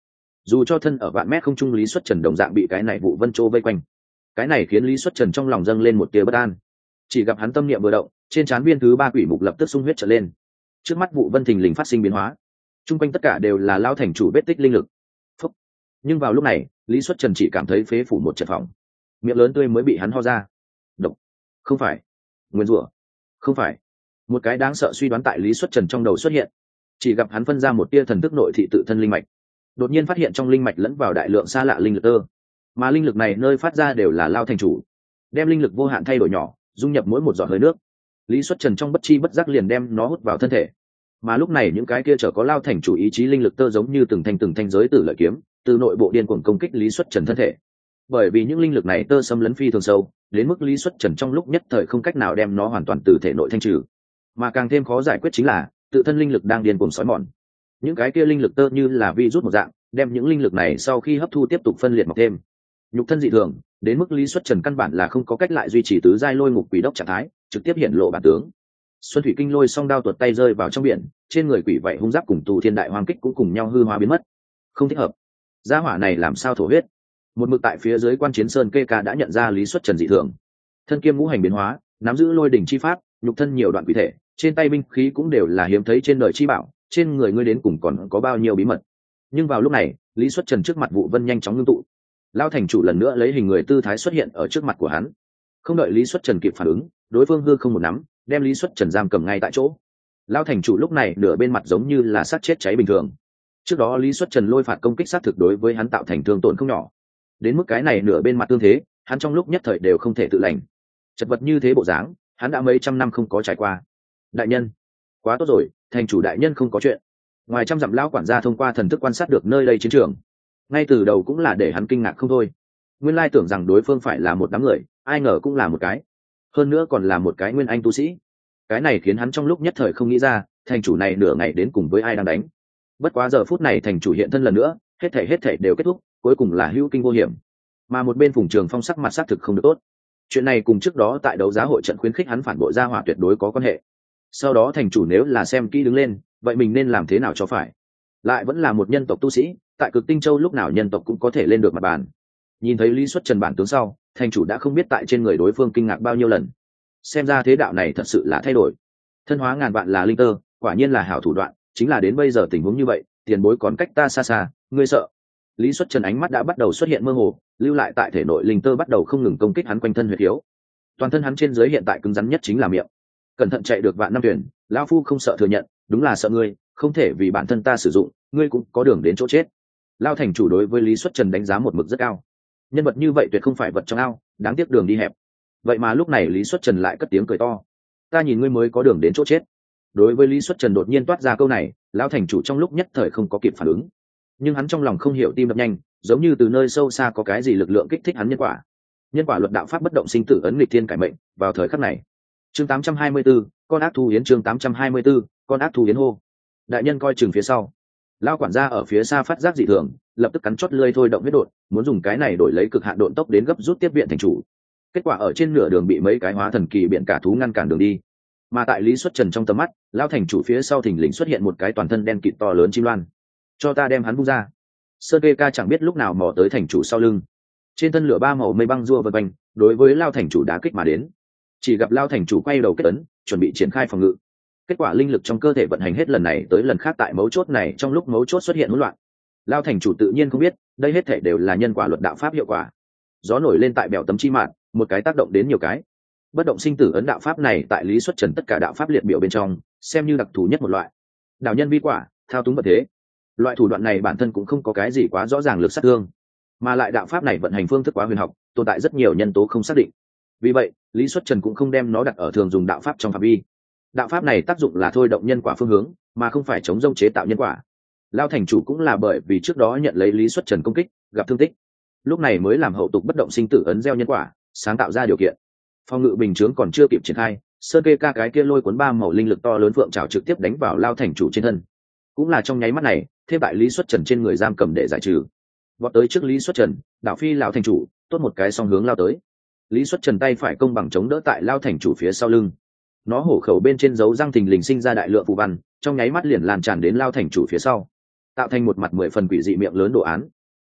dù cho thân ở vạn mét không trung lý xuất trần đồng dạng bị cái này vụ vân châu vây quanh. Cái này khiến lý xuất trần trong lòng dâng lên một tia bất an. Chỉ gặp hắn tâm niệm vừa động, trên trán viên thứ ba quỷ mục lập tức sung huyết trở lên. Trước mắt vụ vân thình lình phát sinh biến hóa, chung quanh tất cả đều là lao thành chủ vết tích linh lực. Phúc. Nhưng vào lúc này lý xuất trần chỉ cảm thấy phế phủ một trận phòng, miệng lớn tươi mới bị hắn ho ra. Độc. Không phải. Nguyên rủa. Không phải. Một cái đáng sợ suy đoán tại lý xuất trần trong đầu xuất hiện. Chỉ gặp hắn phân ra một tia thần thức nội thị tự thân linh mạch, đột nhiên phát hiện trong linh mạch lẫn vào đại lượng xa lạ linh lực tơ, mà linh lực này nơi phát ra đều là lao thành chủ đem linh lực vô hạn thay đổi nhỏ, dung nhập mỗi một giọt hơi nước. Lý xuất trần trong bất chi bất giác liền đem nó hút vào thân thể, mà lúc này những cái kia chở có lao thành chủ ý chí linh lực tơ giống như từng thanh giới tử lợi kiếm từ nội bộ điên cuồng công kích lý xuất trần thân thể. Bởi vì những linh lực này tơ xâm lấn phi thường sâu, đến mức lý xuất trần trong lúc nhất thời không cách nào đem nó hoàn toàn từ thể nội thanh trừ, mà càng thêm khó giải quyết chính là tự thân linh lực đang điên cuồng xói mòn. Những cái kia linh lực tơ như là virus một dạng, đem những linh lực này sau khi hấp thu tiếp tục phân liệt mọc thêm. Nhục thân dị thường, đến mức lý xuất trần căn bản là không có cách lại duy trì tứ giai lôi ngục quỷ đốc trạng thái, trực tiếp hiện lộ bản tướng. Xuân thủy kinh lôi song đao tuột tay rơi vào trong biển, trên người quỷ vậy hung giáp cùng tù thiên đại hoang kích cũng cùng nhau hư hóa biến mất. Không thích hợp, gia hỏa này làm sao thổ huyết? Một mực tại phía dưới quan chiến sơn kê ca đã nhận ra lý xuất trần dị thường. Thân kiêm ngũ hành biến hóa, nắm giữ lôi đỉnh chi pháp, nhục thân nhiều đoạn quỷ thể, trên tay binh khí cũng đều là hiếm thấy trên đời chi bảo, trên người ngươi đến cùng còn có bao nhiêu bí mật. Nhưng vào lúc này lý xuất trần trước mặt vụ vân nhanh chóng ngưng tụ, lao thành chủ lần nữa lấy hình người tư thái xuất hiện ở trước mặt của hắn. Không đợi lý xuất trần kịp phản ứng, đối phương hư không một nắm đem lý xuất trần giam cầm ngay tại chỗ. Lao thành chủ lúc này nửa bên mặt giống như là xác chết cháy bình thường. Trước đó lý xuất trần lôi phạt công kích sát thực đối với hắn tạo thành thương tổn không nhỏ, đến mức cái này nửa bên mặt tương thế hắn trong lúc nhất thời đều không thể tự lành. Chật vật như thế bộ dáng hắn đã mấy trăm năm không có trải qua. Đại nhân, quá tốt rồi, thành chủ đại nhân không có chuyện. Ngoài trăm dặm lão quản gia thông qua thần thức quan sát được nơi đây chiến trường, ngay từ đầu cũng là để hắn kinh ngạc không thôi. Nguyên lai tưởng rằng đối phương phải là một đám người, ai ngờ cũng là một cái, hơn nữa còn là một cái nguyên anh tu sĩ. Cái này khiến hắn trong lúc nhất thời không nghĩ ra thành chủ này nửa ngày đến cùng với ai đang đánh. Bất quá giờ phút này thành chủ hiện thân lần nữa, hết thảy đều kết thúc, cuối cùng là hữu kinh vô hiểm. Mà một bên Phùng Trường Phong sắc mặt xác thực không được tốt. Chuyện này cùng trước đó tại đấu giá hội trận khuyến khích hắn phản bội gia hỏa tuyệt đối có quan hệ. Sau đó thành chủ nếu là xem kỹ đứng lên, vậy mình nên làm thế nào cho phải? Lại vẫn là một nhân tộc tu sĩ, tại Cực Tinh Châu lúc nào nhân tộc cũng có thể lên được mặt bàn. Nhìn thấy lý xuất trần bản tướng sau, thành chủ đã không biết tại trên người đối phương kinh ngạc bao nhiêu lần. Xem ra thế đạo này thật sự là thay đổi. Thân hóa ngàn vạn là linh tơ, quả nhiên là hảo thủ đoạn, chính là đến bây giờ tình huống như vậy, tiền bối còn cách ta xa xa, ngươi sợ? Lý xuất trần ánh mắt đã bắt đầu xuất hiện mơ hồ, lưu lại tại thể nội linh tơ bắt đầu không ngừng công kích hắn quanh thân huyệt yếu. Toàn thân hắn trên dưới hiện tại cứng rắn nhất chính là miệng. Cẩn thận chạy được vạn năm thuyền, lão phu không sợ thừa nhận, đúng là sợ ngươi, không thể vì bản thân ta sử dụng, ngươi cũng có đường đến chỗ chết. Lao thành chủ đối với lý xuất trần đánh giá một mực rất cao. Nhân vật như vậy tuyệt không phải vật trong ao, đáng tiếc đường đi hẹp. Vậy mà lúc này lý xuất trần lại cất tiếng cười to, ta nhìn ngươi mới có đường đến chỗ chết. Đối với lý xuất trần đột nhiên toát ra câu này, lão thành chủ trong lúc nhất thời không có kịp phản ứng, nhưng hắn trong lòng không hiểu tim đập nhanh, giống như từ nơi sâu xa có cái gì lực lượng kích thích hắn. Nhân quả luật đạo pháp bất động sinh tử ấn nghịch thiên cải mệnh vào thời khắc này. Chương 824, con ác thú yến. Chương 824, con ác thú yến hô. Đại nhân coi chừng phía sau. Lao quản gia ở phía xa phát giác dị thường, lập tức cắn chót lưỡi thôi động huyết độn, muốn dùng cái này đổi lấy cực hạn độn tốc đến gấp rút tiếp viện thành chủ. Kết quả ở trên nửa đường bị mấy cái hóa thần kỳ biện cả thú ngăn cản đường đi. Mà tại lý xuất trần trong tầm mắt, lão thành chủ phía sau thình lình xuất hiện một cái toàn thân đen kịt to lớn chim loan. Cho ta đem hắn vung ra. Sơn kê ca chẳng biết lúc nào mò tới thành chủ sau lưng, trên thân lửa ba màu mây băng rua vần quanh, đối với lao thành chủ đá kích mà đến. Chỉ gặp lao thành chủ quay đầu kết ấn, chuẩn bị triển khai phòng ngự. Kết quả linh lực trong cơ thể vận hành hết lần này tới lần khác, tại mấu chốt này trong lúc mấu chốt xuất hiện hỗn loạn. Lao thành chủ tự nhiên không biết, đây hết thể đều là nhân quả luật đạo pháp hiệu quả. Gió nổi lên tại bèo tấm chi mạn, một cái tác động đến nhiều cái. Bất động sinh tử ấn đạo pháp này tại lý xuất trần tất cả đạo pháp liệt biểu bên trong, xem như đặc thù nhất một loại. Đạo nhân vi quả, thao túng vật thế. Loại thủ đoạn này bản thân cũng không có cái gì quá rõ ràng lực sát thương, mà lại đạo pháp này vận hành phương thức quá huyền học, tồn tại rất nhiều nhân tố không xác định. Vì vậy lý xuất trần cũng không đem nó đặt ở thường dùng đạo pháp trong phạm vi. Đạo pháp này tác dụng là thôi động nhân quả phương hướng, mà không phải chống dông chế tạo nhân quả. Lao thành chủ cũng là bởi vì trước đó nhận lấy lý xuất trần công kích, gặp thương tích, lúc này mới làm hậu tục bất động sinh tử ấn gieo nhân quả, sáng tạo ra điều kiện. Phòng ngự bình chướng còn chưa kịp triển khai, sơn kê ca cái kia lôi cuốn ba màu linh lực to lớn phượng trào trực tiếp đánh vào lao thành chủ trên thân. Cũng là trong nháy mắt này, thêm bại lý xuất trần trên người giam cầm để giải trừ. Vọt tới trước lý xuất trần, đạo phi lão thành chủ tốt một cái song hướng lao tới. Lý xuất trần tay phải công bằng chống đỡ tại lao thành chủ phía sau lưng, nó hổ khẩu bên trên dấu răng thình lình sinh ra đại lượng phù văn, trong nháy mắt liền lan tràn đến lao thành chủ phía sau, tạo thành một mặt 10 phần quỷ dị miệng lớn đồ án,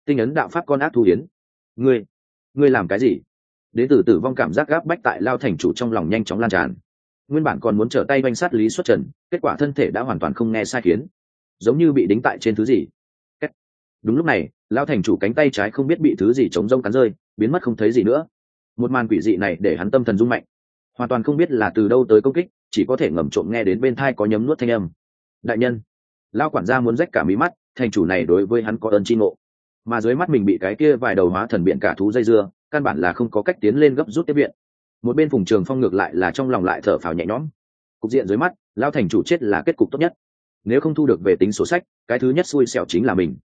tinh ấn đạo pháp con ác thú hiến. Ngươi làm cái gì? Đến từ tử vong cảm giác gáp bách tại Lao thành chủ trong lòng nhanh chóng lan tràn. Nguyên bản còn muốn trở tay oanh sát Lý Xuất Trần, kết quả thân thể đã hoàn toàn không nghe sai khiến, giống như bị đính tại trên thứ gì. Đúng lúc này, Lao thành chủ cánh tay trái không biết bị thứ gì chống rông cắn rơi, biến mất không thấy gì nữa. Một màn quỷ dị này để hắn tâm thần rung mạnh, hoàn toàn không biết là từ đâu tới công kích, chỉ có thể ngầm trộm nghe đến bên thai có nhấm nuốt thanh âm. Đại nhân, Lao quản gia muốn rách cả mí mắt, thành chủ này đối với hắn có ơn tri ngộ, mà dưới mắt mình bị cái kia vài đầu hóa thần biện cả thú dây dưa, căn bản là không có cách tiến lên gấp rút tiếp viện. Một bên Phùng Trường Phong ngược lại là trong lòng lại thở phào nhẹ nhõm. Cục diện dưới mắt, Lao thành chủ chết là kết cục tốt nhất. Nếu không thu được về tính sổ sách, cái thứ nhất xui xẻo chính là mình.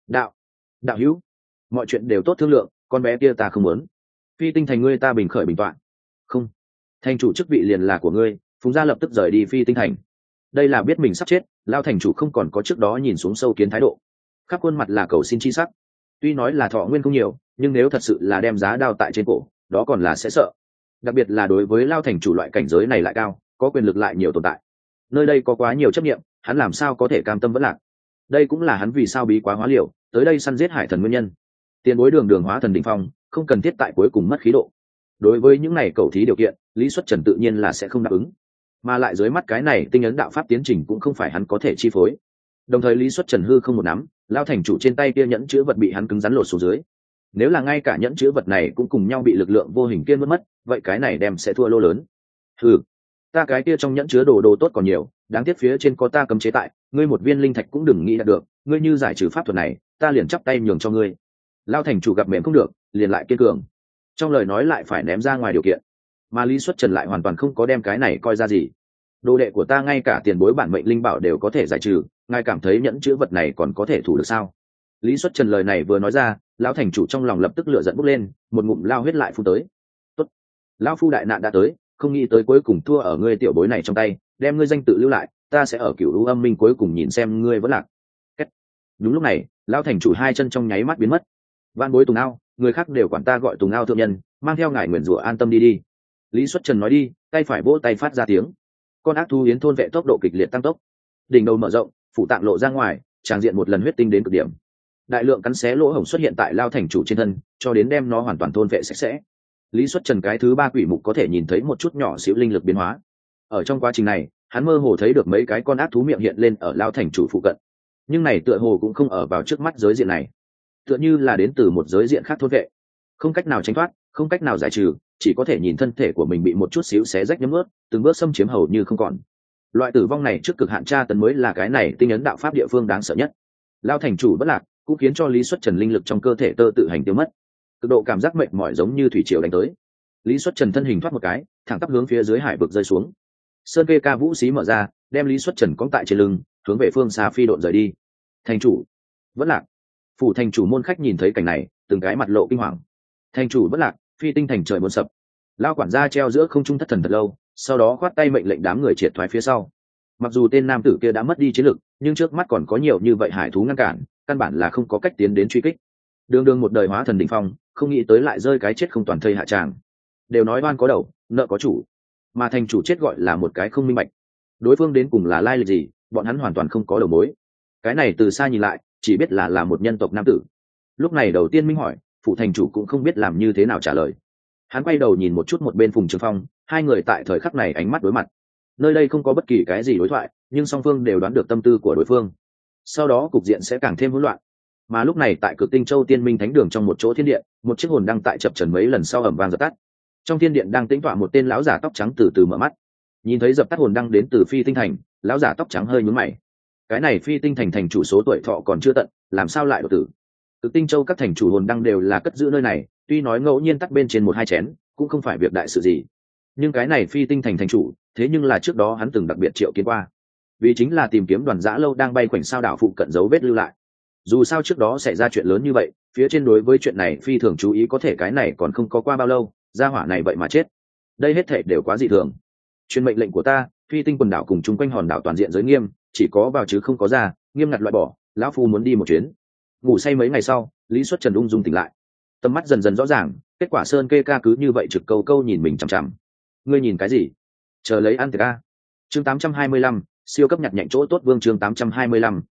Đạo hữu, mọi chuyện đều tốt thương lượng, con bé kia ta không muốn. Phi tinh thành ngươi ta bình khởi bình toạn. Không, thành chủ chức vị liền là của ngươi. Phùng gia lập tức rời đi Phi tinh thành. Đây là biết mình sắp chết, Lao thành chủ không còn có trước đó nhìn xuống sâu kiến thái độ, khắp khuôn mặt là cầu xin chi sắc. Tuy nói là thọ nguyên không nhiều, nhưng nếu thật sự là đem giá đao tại trên cổ, đó còn là sẽ sợ. Đặc biệt là đối với Lao thành chủ loại cảnh giới này lại cao, có quyền lực lại nhiều tồn tại, nơi đây có quá nhiều chấp nghiệm, hắn làm sao có thể cam tâm vẫn lạc. Đây cũng là hắn vì sao bí quá hóa liều tới đây săn giết hải thần nguyên nhân. Tiền bối đường hóa thần đỉnh phong, không cần thiết tại cuối cùng mất khí độ. Đối với những này cầu thí điều kiện, Lý Xuất Trần tự nhiên là sẽ không đáp ứng, mà lại dưới mắt cái này tinh ấn đạo pháp tiến trình cũng không phải hắn có thể chi phối. Đồng thời Lý Xuất Trần hư không một nắm, Lao thành chủ trên tay kia nhẫn chữ vật bị hắn cứng rắn lột xuống dưới. Nếu là ngay cả nhẫn chữ vật này cũng cùng nhau bị lực lượng vô hình kia mất, vậy cái này đem sẽ thua lô lớn. Ta cái kia trong nhẫn chứa đồ tốt còn nhiều, đáng tiếc phía trên có ta cấm chế tại, ngươi một viên linh thạch cũng đừng nghĩ đạt được, ngươi như giải trừ pháp thuật này, ta liền chắp tay nhường cho ngươi. Lao thành chủ gặp mềm không được, liền lại kiên cường, trong lời nói lại phải ném ra ngoài điều kiện, mà Lý Xuất Trần lại hoàn toàn không có đem cái này coi ra gì. Đồ đệ của ta ngay cả tiền bối bản mệnh linh bảo đều có thể giải trừ, ngài cảm thấy nhẫn chữ vật này còn có thể thủ được sao? Lý Xuất Trần lời này vừa nói ra, lão thành chủ trong lòng lập tức lửa giận bốc lên, một ngụm lao huyết lại phun tới. Tốt, lão phu đại nạn đã tới, không nghĩ tới cuối cùng thua ở ngươi tiểu bối này trong tay, đem ngươi danh tự lưu lại, ta sẽ ở Cửu U Âm Minh cuối cùng nhìn xem ngươi vẫn lạc. Đúng lúc này, lão thành chủ hai chân trong nháy mắt biến mất. Vạn bối Tùng Ao, người khác đều quản ta gọi Tùng Ao thượng nhân, mang theo ngài nguyền rủa an tâm đi. Lý Xuất Trần nói đi, tay phải vỗ tay phát ra tiếng. Con ác thú yến thôn vệ tốc độ kịch liệt tăng tốc, đỉnh đầu mở rộng, phủ tạng lộ ra ngoài, tràng diện một lần huyết tinh đến cực điểm. Đại lượng cắn xé lỗ hổng xuất hiện tại Lao thành chủ trên thân, cho đến đem nó hoàn toàn thôn vệ sạch sẽ. Lý Xuất Trần cái thứ ba quỷ mục có thể nhìn thấy một chút nhỏ xíu linh lực biến hóa. Ở trong quá trình này, hắn mơ hồ thấy được mấy cái con ác thú miệng hiện lên ở Lao thành chủ phụ cận, nhưng này tựa hồ cũng không ở vào trước mắt giới diện này, tựa như là đến từ một giới diện khác thôn vệ, không cách nào tránh thoát, không cách nào giải trừ, chỉ có thể nhìn thân thể của mình bị một chút xíu xé rách nhấm ướt, từng bước xâm chiếm hầu như không còn. Loại tử vong này trước cực hạn tra tấn mới là cái này tinh ấn đạo pháp địa phương đáng sợ nhất. Lao thành chủ bất lạc, cũng khiến cho Lý Xuất Trần linh lực trong cơ thể tơ tự hành tiêu mất, cực độ cảm giác mệt mỏi giống như thủy triều đánh tới. Lý Xuất Trần thân hình thoát một cái, thẳng tắp hướng phía dưới hải vực rơi xuống. Sơn kê ca vũ xí mở ra, đem Lý Xuất Trần cõng tại trên lưng, hướng về phương xa phi độn rời đi. Thành chủ vẫn lạc. Phủ thành chủ môn khách nhìn thấy cảnh này, từng cái mặt lộ kinh hoàng. Thành chủ bất lạc, phi tinh thành trời muốn sập. Lao quản gia treo giữa không trung thất thần thật lâu, sau đó khoát tay mệnh lệnh đám người triệt thoái phía sau. Mặc dù tên nam tử kia đã mất đi chiến lực, nhưng trước mắt còn có nhiều như vậy hải thú ngăn cản, căn bản là không có cách tiến đến truy kích. Đường một đời hóa thần đỉnh phong, không nghĩ tới lại rơi cái chết không toàn thây hạ tràng. Đều nói oan có đầu, nợ có chủ, mà thành chủ chết gọi là một cái không minh bạch. Đối phương đến cùng là lai lịch gì, bọn hắn hoàn toàn không có đầu mối. Cái này từ xa nhìn lại, chỉ biết là một nhân tộc nam tử. Lúc này đầu tiên minh hỏi, phụ thành chủ cũng không biết làm như thế nào trả lời. Hắn quay đầu nhìn một chút một bên Phùng Trường Phong, hai người tại thời khắc này ánh mắt đối mặt. Nơi đây không có bất kỳ cái gì đối thoại, nhưng song phương đều đoán được tâm tư của đối phương. Sau đó cục diện sẽ càng thêm hỗn loạn. Mà lúc này tại Cực Tinh Châu Tiên Minh Thánh Đường trong một chỗ thiên điện, một chiếc hồn đang tại chập chờn mấy lần sau ầm vang dập tắt. Trong thiên điện đang tĩnh tọa một tên lão giả tóc trắng từ từ mở mắt. Nhìn thấy dập tắt hồn đang đến từ Phi Tinh Thành, lão giả tóc trắng hơi nhướng mày. Cái này Phi Tinh Thành thành chủ số tuổi thọ còn chưa tận, làm sao lại đột tử? Cực Tinh Châu các thành chủ hồn đăng đều là cất giữ nơi này, tuy nói ngẫu nhiên tắt bên trên một hai chén, cũng không phải việc đại sự gì. Nhưng cái này Phi Tinh Thành thành chủ, thế nhưng là trước đó hắn từng đặc biệt triệu kiến qua, vì chính là tìm kiếm đoàn dã lâu đang bay quanh sao đảo phụ cận dấu vết lưu lại. Dù sao trước đó xảy ra chuyện lớn như vậy, phía trên đối với chuyện này phi thường chú ý, có thể cái này còn không có qua bao lâu, gia hỏa này vậy mà chết. Đây hết thể đều quá dị thường. Truyền mệnh lệnh của ta, Phi Tinh quần đảo cùng chung quanh hòn đảo toàn diện giới nghiêm, chỉ có vào chứ không có ra, nghiêm ngặt loại bỏ. Lão phu muốn đi một chuyến. Ngủ say mấy ngày sau, Lý Xuất Trần ung dung tỉnh lại, tầm mắt dần dần rõ ràng. Kết quả Sơn kê ca cứ như vậy trực câu câu nhìn mình chằm chằm. Ngươi nhìn cái gì? Chờ lấy ăn tiệc a. Chương 825, siêu cấp nhặt nhạnh chỗ tốt vương. Chương 825,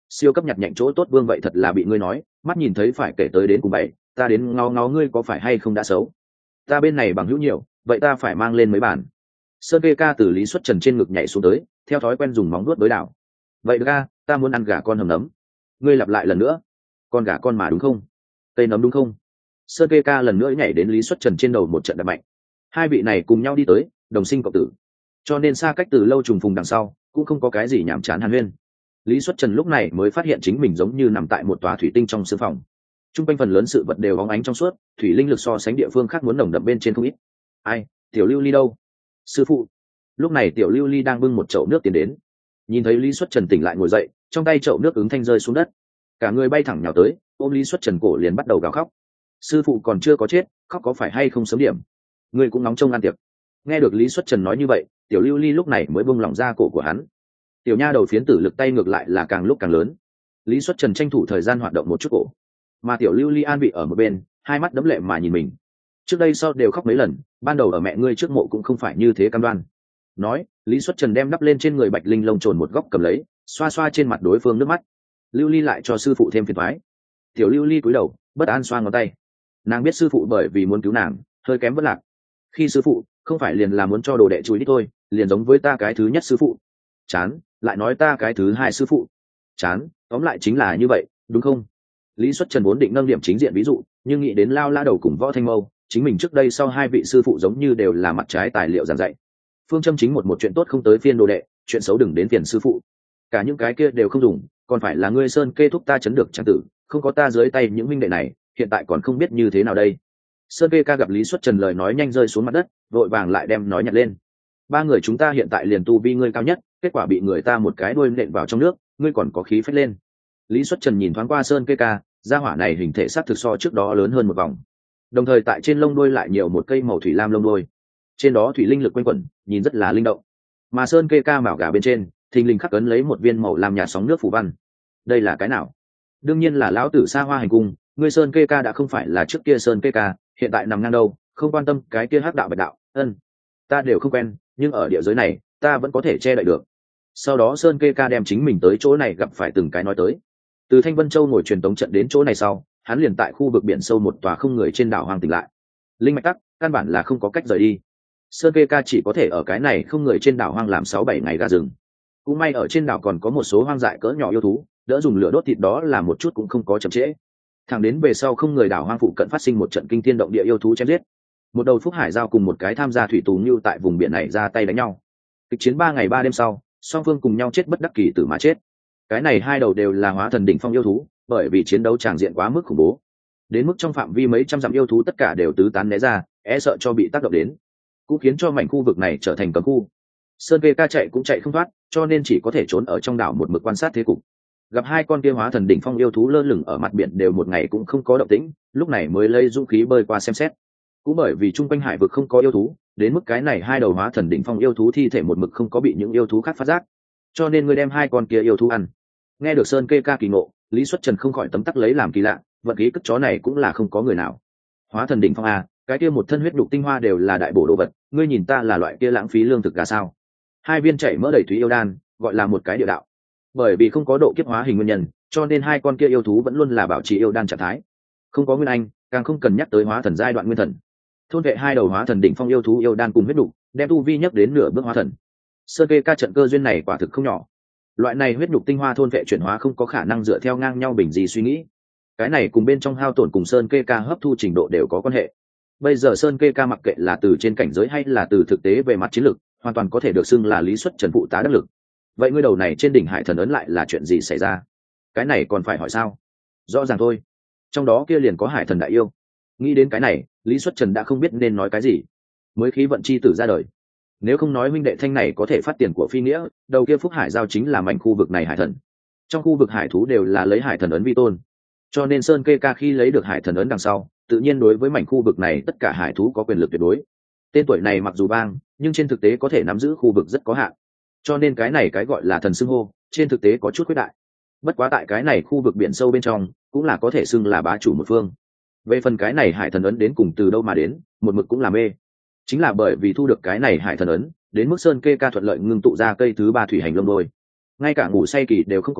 siêu cấp nhặt nhạnh chỗ tốt vương vậy thật là bị ngươi nói, mắt nhìn thấy phải kể tới đến cùng bảy, ta đến ngó ngó ngươi có phải hay không đã xấu. Ta bên này bằng hữu nhiều, vậy ta phải mang lên mấy bản. Sơn kê ca từ Lý Xuất Trần trên ngực nhảy xuống tới, theo thói quen dùng móng vuốt đối đảo. Vậy được a, ta muốn ăn gà con hầm nấm. Ngươi lặp lại lần nữa. Con gà con mà đúng không? Cây nấm đúng không? Sơn kê ca lần nữa nhảy đến Lý Xuất Trần trên đầu một trận đập mạnh. Hai vị này cùng nhau đi tới, đồng sinh cộng tử. Cho nên xa cách từ lâu trùng phùng đằng sau, cũng không có cái gì nhảm chán hàn huyên. Lý Xuất Trần lúc này mới phát hiện chính mình giống như nằm tại một tòa thủy tinh trong sương phòng. Trung quanh phần lớn sự vật đều óng ánh trong suốt, thủy linh lực so sánh địa phương khác muốn nồng đậm bên trên không ít. Ai, tiểu Lưu Ly đâu? Sư phụ. Lúc này tiểu Lưu Ly đang bưng một chậu nước tiến đến. Nhìn thấy Lý Xuất Trần tỉnh lại ngồi dậy, trong tay chậu nước ứng thanh rơi xuống đất. Cả người bay thẳng nhào tới, ôm Lý Xuất Trần cổ liền bắt đầu gào khóc. Sư phụ còn chưa có chết, khóc có phải hay không sớm điểm? Ngươi cũng nóng trông ăn tiệc. Nghe được Lý Xuất Trần nói như vậy, tiểu Lưu Ly lúc này mới buông lỏng ra cổ của hắn. Tiểu nha đầu phiến tử lực tay ngược lại là càng lúc càng lớn. Lý Xuất Trần tranh thủ thời gian hoạt động một chút cổ, mà tiểu Lưu Ly an bị ở một bên, hai mắt đẫm lệ mà nhìn mình. Trước đây sau đều khóc mấy lần, ban đầu ở mẹ ngươi trước mộ cũng không phải như thế cam đoan. Nói, Lý Xuất Trần đem đắp lên trên người Bạch Linh lông trồn một góc cầm lấy, xoa xoa trên mặt đối phương nước mắt. Lưu Ly lại cho sư phụ thêm phiền toái. Tiểu Lưu Ly cúi đầu, bất an xoa ngón tay. Nàng biết sư phụ bởi vì muốn cứu nàng, hơi kém bất lạc. Khi sư phụ, không phải liền là muốn cho đồ đệ chui đi thôi, liền giống với ta cái thứ nhất sư phụ. Chán, lại nói ta cái thứ hai sư phụ. Chán, tóm lại chính là như vậy, đúng không? Lý Xuất Trần vốn định nâng điểm chính diện ví dụ, nhưng nghĩ đến Lao La Đầu cùng Võ Thanh Mâu, chính mình trước đây sau hai vị sư phụ giống như đều là mặt trái tài liệu giảng dạy. Phương châm chính một chuyện tốt không tới phiên đồ đệ, chuyện xấu đừng đến phiền sư phụ. Cả những cái kia đều không dùng, còn phải là ngươi Sơn Kê thúc ta chấn được chẳng tử, không có ta dưới tay những minh đệ này, hiện tại còn không biết như thế nào đây. Sơn Kê ca gặp Lý Xuất Trần lời nói nhanh rơi xuống mặt đất, vội vàng lại đem nói nhặt lên. Ba người chúng ta hiện tại liền tu vi ngươi cao nhất, kết quả bị người ta một cái đuôi nện vào trong nước, ngươi còn có khí phách lên. Lý Xuất Trần nhìn thoáng qua Sơn Kê ca, gia hỏa này hình thể xác thực so trước đó lớn hơn một vòng, đồng thời tại trên lông đuôi lại nhiều một cây màu thủy lam lông đuôi, trên đó thủy linh lực quanh quẩn, nhìn rất là linh động. Mà Sơn Kê ca mảo gà bên trên thình lình khắc ấn lấy một viên màu lam nhạt sóng nước phù văn. Đây là cái nào? Đương nhiên là lão tử Sa Hoa hành cung. Ngươi Sơn Kê ca đã không phải là trước kia Sơn Kê ca, hiện tại nằm ngang đâu, không quan tâm cái kia hắc đạo bạch đạo. Ta đều không quen, nhưng ở địa giới này ta vẫn có thể che đậy được. Sau đó Sơn Kê ca đem chính mình tới chỗ này gặp phải từng cái nói tới. Từ Thanh Vân Châu ngồi truyền tống trận đến chỗ này sau, hắn liền tại khu vực biển sâu một tòa không người trên đảo hoang tỉnh lại. Linh mạch tắc, căn bản là không có cách rời đi. Sơn Kê ca chỉ có thể ở cái này không người trên đảo hoang làm 6-7 ngày gà rừng. Cũng may ở trên đảo còn có một số hoang dại cỡ nhỏ yêu thú, đỡ dùng lửa đốt thịt đó là một chút cũng không có chậm trễ. Thẳng đến về sau không người đảo hoang phụ cận phát sinh một trận kinh thiên động địa yêu thú chém giết. Một đầu Phúc Hải giao cùng một cái tham gia thủy tù như tại vùng biển này ra tay đánh nhau. Kịch chiến 3 ngày 3 đêm sau, song phương cùng nhau chết bất đắc kỳ tử mà chết. Cái này hai đầu đều là hóa thần đỉnh phong yêu thú, bởi vì chiến đấu tràng diện quá mức khủng bố, đến mức trong phạm vi mấy trăm dặm yêu thú tất cả đều tứ tán né ra, e sợ cho bị tác động đến, cũng khiến cho mảnh khu vực này trở thành cấm khu. Sơn Kê ca chạy cũng chạy không thoát, cho nên chỉ có thể trốn ở trong đảo một mực quan sát thế cục. Gặp hai con kia hóa thần đỉnh phong yêu thú lơ lửng ở mặt biển đều một ngày cũng không có động tĩnh, lúc này mới lấy dũng khí bơi qua xem xét. Cũng bởi vì chung quanh hải vực không có yêu thú, đến mức cái này hai đầu hóa thần đỉnh phong yêu thú thi thể một mực không có bị những yêu thú khác phát giác, cho nên ngươi đem hai con kia yêu thú ăn. Nghe được Sơn Kê ca kỳ ngộ, Lý Xuất Trần không khỏi tấm tắc lấy làm kỳ lạ, vận khí cất chó này cũng là không có người nào. Hóa thần đỉnh phong a, cái kia một thân huyết đục tinh hoa đều là đại bổ đồ vật, ngươi nhìn ta là loại kia lãng phí lương thực gà sao? Hai viên chảy mỡ đầy thúy yêu đan, gọi là một cái địa đạo. Bởi vì không có độ kiếp hóa hình nguyên nhân, cho nên hai con kia yêu thú vẫn luôn là bảo trì yêu đan trạng thái. Không có nguyên anh, càng không cần nhắc tới hóa thần giai đoạn nguyên thần. Thôn vệ hai đầu hóa thần đỉnh phong yêu thú yêu đan cùng huyết đục, đem tu vi nhắc đến nửa bước hóa thần. Sơn Kê ca trận cơ duyên này quả thực không nhỏ. Loại này huyết nhục tinh hoa thôn vệ chuyển hóa không có khả năng dựa theo ngang nhau bình gì suy nghĩ, cái này cùng bên trong hao tổn cùng Sơn Kê ca hấp thu trình độ đều có quan hệ. Bây giờ Sơn Kê ca mặc kệ là từ trên cảnh giới hay là từ thực tế về mặt chiến lược, hoàn toàn có thể được xưng là Lý Xuất Trần phụ tá đắc lực. Vậy ngươi đầu này trên đỉnh hải thần ấn lại là chuyện gì xảy ra? Cái này còn phải hỏi sao? Rõ ràng thôi, trong đó kia liền có hải thần đại yêu. Nghĩ đến cái này, Lý Xuất Trần đã không biết nên nói cái gì. Mới khí vận chi tử ra đời, nếu không nói huynh đệ thanh này có thể phát tiền của phi nghĩa, đầu kia Phúc Hải giao chính là mảnh khu vực này hải thần. Trong khu vực hải thú đều là lấy hải thần ấn vi tôn, cho nên Sơn Kê ca khi lấy được hải thần ấn đằng sau, tự nhiên đối với mảnh khu vực này tất cả hải thú có quyền lực tuyệt đối. Tên tuổi này mặc dù vang, nhưng trên thực tế có thể nắm giữ khu vực rất có hạn, cho nên cái này cái gọi là thần xưng hô, trên thực tế có chút khuyết đại. Bất quá tại cái này khu vực biển sâu bên trong, cũng là có thể xưng là bá chủ một phương. Về phần cái này hải thần ấn đến cùng từ đâu mà đến, một mực cũng là mê. Chính là bởi vì thu được cái này hải thần ấn, đến mức Sơn Kê ca thuận lợi ngưng tụ ra cây thứ 3 thủy hành lông đôi, ngay cả ngủ say kỳ đều không có,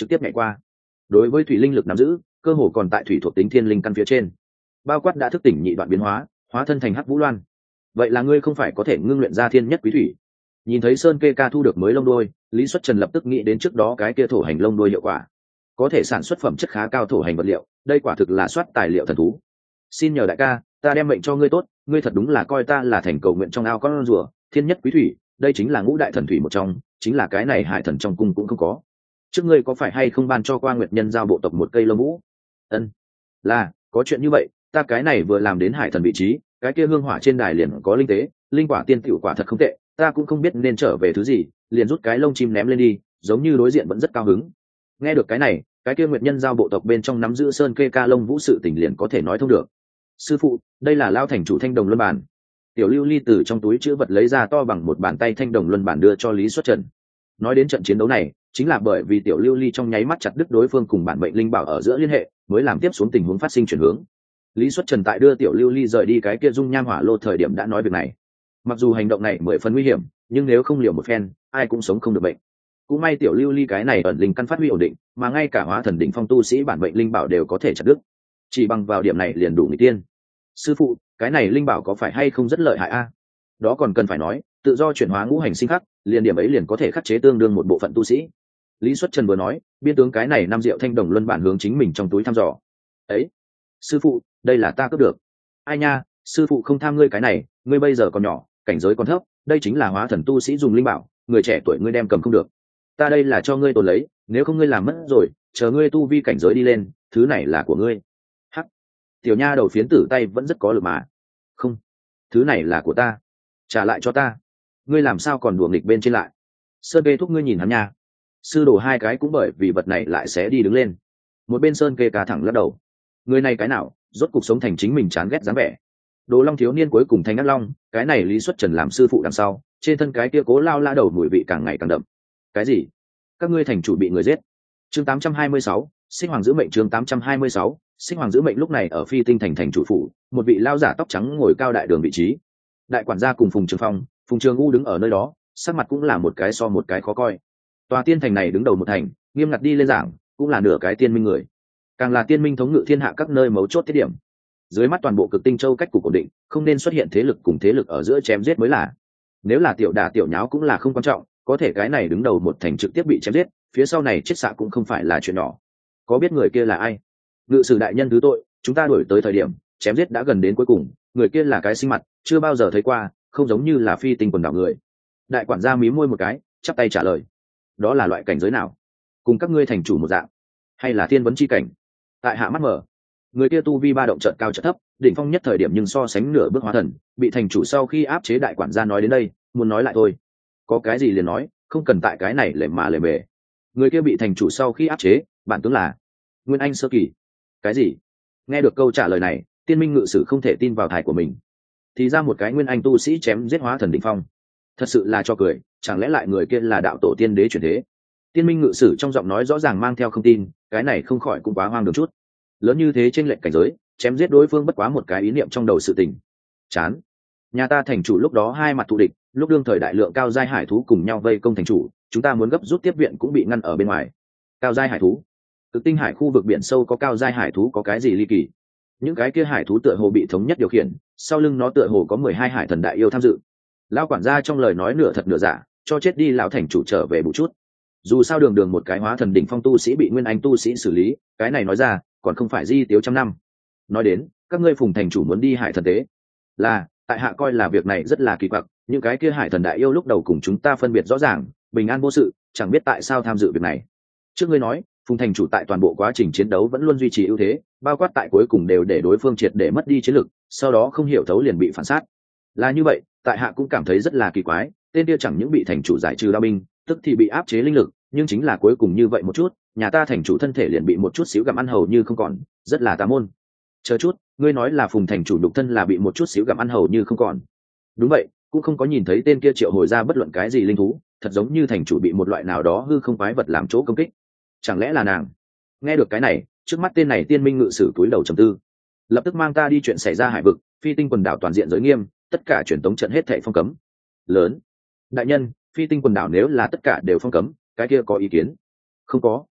trực tiếp nhảy qua. Đối với thủy linh lực nắm giữ, cơ hồ còn tại thủy thuộc tính thiên linh căn phía trên, bao quát đã thức tỉnh nhị đoạn biến hóa, hóa thân thành hắc vũ loan. Vậy là ngươi không phải có thể ngưng luyện ra thiên nhất quý thủy? Nhìn thấy sơn kê ca thu được mới lông đôi, Lý Xuất Trần lập tức nghĩ đến trước đó cái kia thổ hành lông đôi hiệu quả, có thể sản xuất phẩm chất khá cao thổ hành vật liệu, đây quả thực là soát tài liệu thần thú. Xin nhờ đại ca, ta đem mệnh cho ngươi tốt, ngươi thật đúng là coi ta là thành cầu nguyện trong ao con rùa, thiên nhất quý thủy, đây chính là ngũ đại thần thủy một trong, chính là cái này hải thần trong cung cũng không có. Trước ngươi có phải hay không ban cho qua nguyệt nhân giao bộ tộc một cây lông vũ? Ân, là có chuyện như vậy, ta cái này vừa làm đến hải thần vị trí, cái kia hương hỏa trên đài liền có linh tế, linh quả tiên tiểu quả thật không tệ, ta cũng không biết nên trở về thứ gì, liền rút cái lông chim ném lên đi, giống như đối diện vẫn rất cao hứng. Nghe được cái này, cái kia nguyệt nhân giao bộ tộc bên trong nắm giữ sơn kê ca lông vũ sự tình liền có thể nói thông được. Sư phụ, đây là lao thành chủ thanh đồng luân bản. Tiểu lưu ly từ trong túi chữ vật lấy ra to bằng một bàn tay thanh đồng luân bản đưa cho Lý Xuất Trần. Nói đến trận chiến đấu này, chính là bởi vì tiểu lưu ly trong nháy mắt chặt đứt đối phương cùng bản mệnh linh bảo ở giữa liên hệ, mới làm tiếp xuống tình huống phát sinh chuyển hướng. Lý Xuất Trần tại đưa tiểu lưu ly rời đi cái kia dung nham hỏa lô thời điểm đã nói việc này. Mặc dù hành động này 10 phần nguy hiểm, nhưng nếu không liều một phen, ai cũng sống không được bệnh. Cũng may tiểu lưu ly cái này ẩn linh căn phát huy ổn định, mà ngay cả hóa thần đỉnh phong tu sĩ bản mệnh linh bảo đều có thể chặt đứt. Chỉ bằng vào điểm này liền đủ người tiên. Sư phụ, cái này linh bảo có phải hay không rất lợi hại a? Đó còn cần phải nói, tự do chuyển hóa ngũ hành sinh khắc, liền điểm ấy liền có thể khắc chế tương đương một bộ phận tu sĩ. Lý Xuất Trần vừa nói, biên tướng cái này 5 rượu thanh đồng luân bản hướng chính mình trong túi thăm dò. Ấy, sư phụ, đây là ta cướp được. Ai nha, sư phụ không tham ngươi cái này, ngươi bây giờ còn nhỏ, cảnh giới còn thấp, đây chính là hóa thần tu sĩ dùng linh bảo, người trẻ tuổi ngươi đem cầm không được. Ta đây là cho ngươi tồn lấy, nếu không ngươi làm mất rồi, chờ ngươi tu vi cảnh giới đi lên, thứ này là của ngươi. Hắc, tiểu nha đầu phiến tử tay vẫn rất có lực mà. Không, thứ này là của ta, trả lại cho ta. Ngươi làm sao còn đùa nghịch bên trên lại? Sơn kê thúc ngươi nhìn hắn nha. Sư đồ hai cái cũng bởi vì vật này lại sẽ đi đứng lên. Một bên sơn kê ca thẳng lắc đầu. Người này cái nào, rốt cuộc sống thành chính mình chán ghét dáng vẻ. Đồ Long thiếu niên cuối cùng thành ác long, cái này Lý Xuất Trần làm sư phụ đằng sau, trên thân cái kia cố lao la đầu mùi vị càng ngày càng đậm. Cái gì? Các ngươi thành chủ bị người giết? Chương 826, Sinh Hoàng giữ mệnh. Chương 826, Sinh Hoàng giữ mệnh. Lúc này ở Phi Tinh thành thành chủ phủ, một vị lao giả tóc trắng ngồi cao đại đường vị trí. Đại quản gia cùng Phùng Trường Phong, Phùng Trường U đứng ở nơi đó, sắc mặt cũng là một cái so một cái khó coi. Tòa tiên thành này đứng đầu một thành, nghiêm ngặt đi lên giảng, cũng là nửa cái tiên minh người, càng là tiên minh thống ngự thiên hạ các nơi mấu chốt tiết điểm. Dưới mắt toàn bộ Cực Tinh Châu cách cục ổn định, không nên xuất hiện thế lực cùng thế lực ở giữa chém giết mới là. Nếu là tiểu đả tiểu nháo cũng là không quan trọng, có thể cái này đứng đầu một thành trực tiếp bị chém giết, phía sau này chết xạ cũng không phải là chuyện nhỏ. Có biết người kia là ai? Ngự sử đại nhân thứ tội, chúng ta đuổi tới thời điểm chém giết đã gần đến cuối cùng, người kia là cái sinh mặt, chưa bao giờ thấy qua, không giống như là Phi Tinh quần đảo người. Đại quản gia mím môi một cái, chắp tay trả lời. Đó là loại cảnh giới nào? Cùng các ngươi thành chủ một dạng, hay là thiên vấn chi cảnh? Tại hạ mắt mở, người kia tu vi ba động trận cao trận thấp, đỉnh phong nhất thời điểm nhưng so sánh nửa bước hóa thần, bị thành chủ sau khi áp chế. Đại quản gia nói đến đây, muốn nói lại thôi. Có cái gì liền nói, không cần tại cái này lề mà lề mề. Người kia bị thành chủ sau khi áp chế, bản tướng là Nguyên Anh sơ kỳ. Cái gì? Nghe được câu trả lời này, tiên minh ngự sử không thể tin vào thải của mình. Thì ra một cái Nguyên Anh tu sĩ chém giết hóa thần đỉnh phong, thật sự là cho cười. Chẳng lẽ lại người kia là đạo tổ tiên đế chuyển thế? Tiên minh ngự sử trong giọng nói rõ ràng mang theo không tin, cái này không khỏi cũng quá hoang đường chút. Lớn như thế trên lệnh cảnh giới, chém giết đối phương bất quá một cái ý niệm trong đầu sự tình. Chán. Nhà ta thành chủ lúc đó hai mặt thù địch, lúc đương thời đại lượng cao giai hải thú cùng nhau vây công thành chủ, chúng ta muốn gấp rút tiếp viện cũng bị ngăn ở bên ngoài. Cao giai hải thú? Cực Tinh hải khu vực biển sâu có cao giai hải thú có cái gì ly kỳ? Những cái kia hải thú tựa hồ bị thống nhất điều khiển, sau lưng nó tựa hồ có 12 hải thần đại yêu tham dự. Lão quản gia trong lời nói nửa thật nửa giả, cho chết đi lão thành chủ trở về bù chút. Dù sao đường đường một cái hóa thần đỉnh phong tu sĩ bị Nguyên Anh tu sĩ xử lý, cái này nói ra còn không phải di tiếu trăm năm. Nói đến các ngươi Phùng thành chủ muốn đi hải thần tế, là tại hạ coi là việc này rất là kỳ quặc. Những cái kia hải thần đại yêu lúc đầu cùng chúng ta phân biệt rõ ràng, bình an vô sự, chẳng biết tại sao tham dự việc này. Trước ngươi nói Phùng thành chủ tại toàn bộ quá trình chiến đấu vẫn luôn duy trì ưu thế, bao quát tại cuối cùng đều để đối phương triệt để mất đi chiến lực, sau đó không hiểu thấu liền bị phản sát. Là như vậy, tại hạ cũng cảm thấy rất là kỳ quái, tên kia chẳng những bị thành chủ giải trừ đao binh, tức thì bị áp chế linh lực, nhưng chính là cuối cùng như vậy một chút, nhà ta thành chủ thân thể liền bị một chút xíu gặm ăn hầu như không còn, rất là tà môn. Chờ chút, ngươi nói là Phùng thành chủ đục thân là bị một chút xíu gặm ăn hầu như không còn? Đúng vậy, cũng không có nhìn thấy tên kia triệu hồi ra bất luận cái gì linh thú, thật giống như thành chủ bị một loại nào đó hư không quái vật làm chỗ công kích. Chẳng lẽ là nàng? Nghe được cái này, trước mắt tên này tiên minh ngự sử túi đầu trầm tư. Lập tức mang ta đi chuyện xảy ra hải vực, Phi Tinh quần đảo toàn diện giới nghiêm, tất cả truyền tống trận hết thảy phong cấm. Lớn. Đại nhân, Phi Tinh quần đảo nếu là tất cả đều phong cấm, cái kia có ý kiến? Không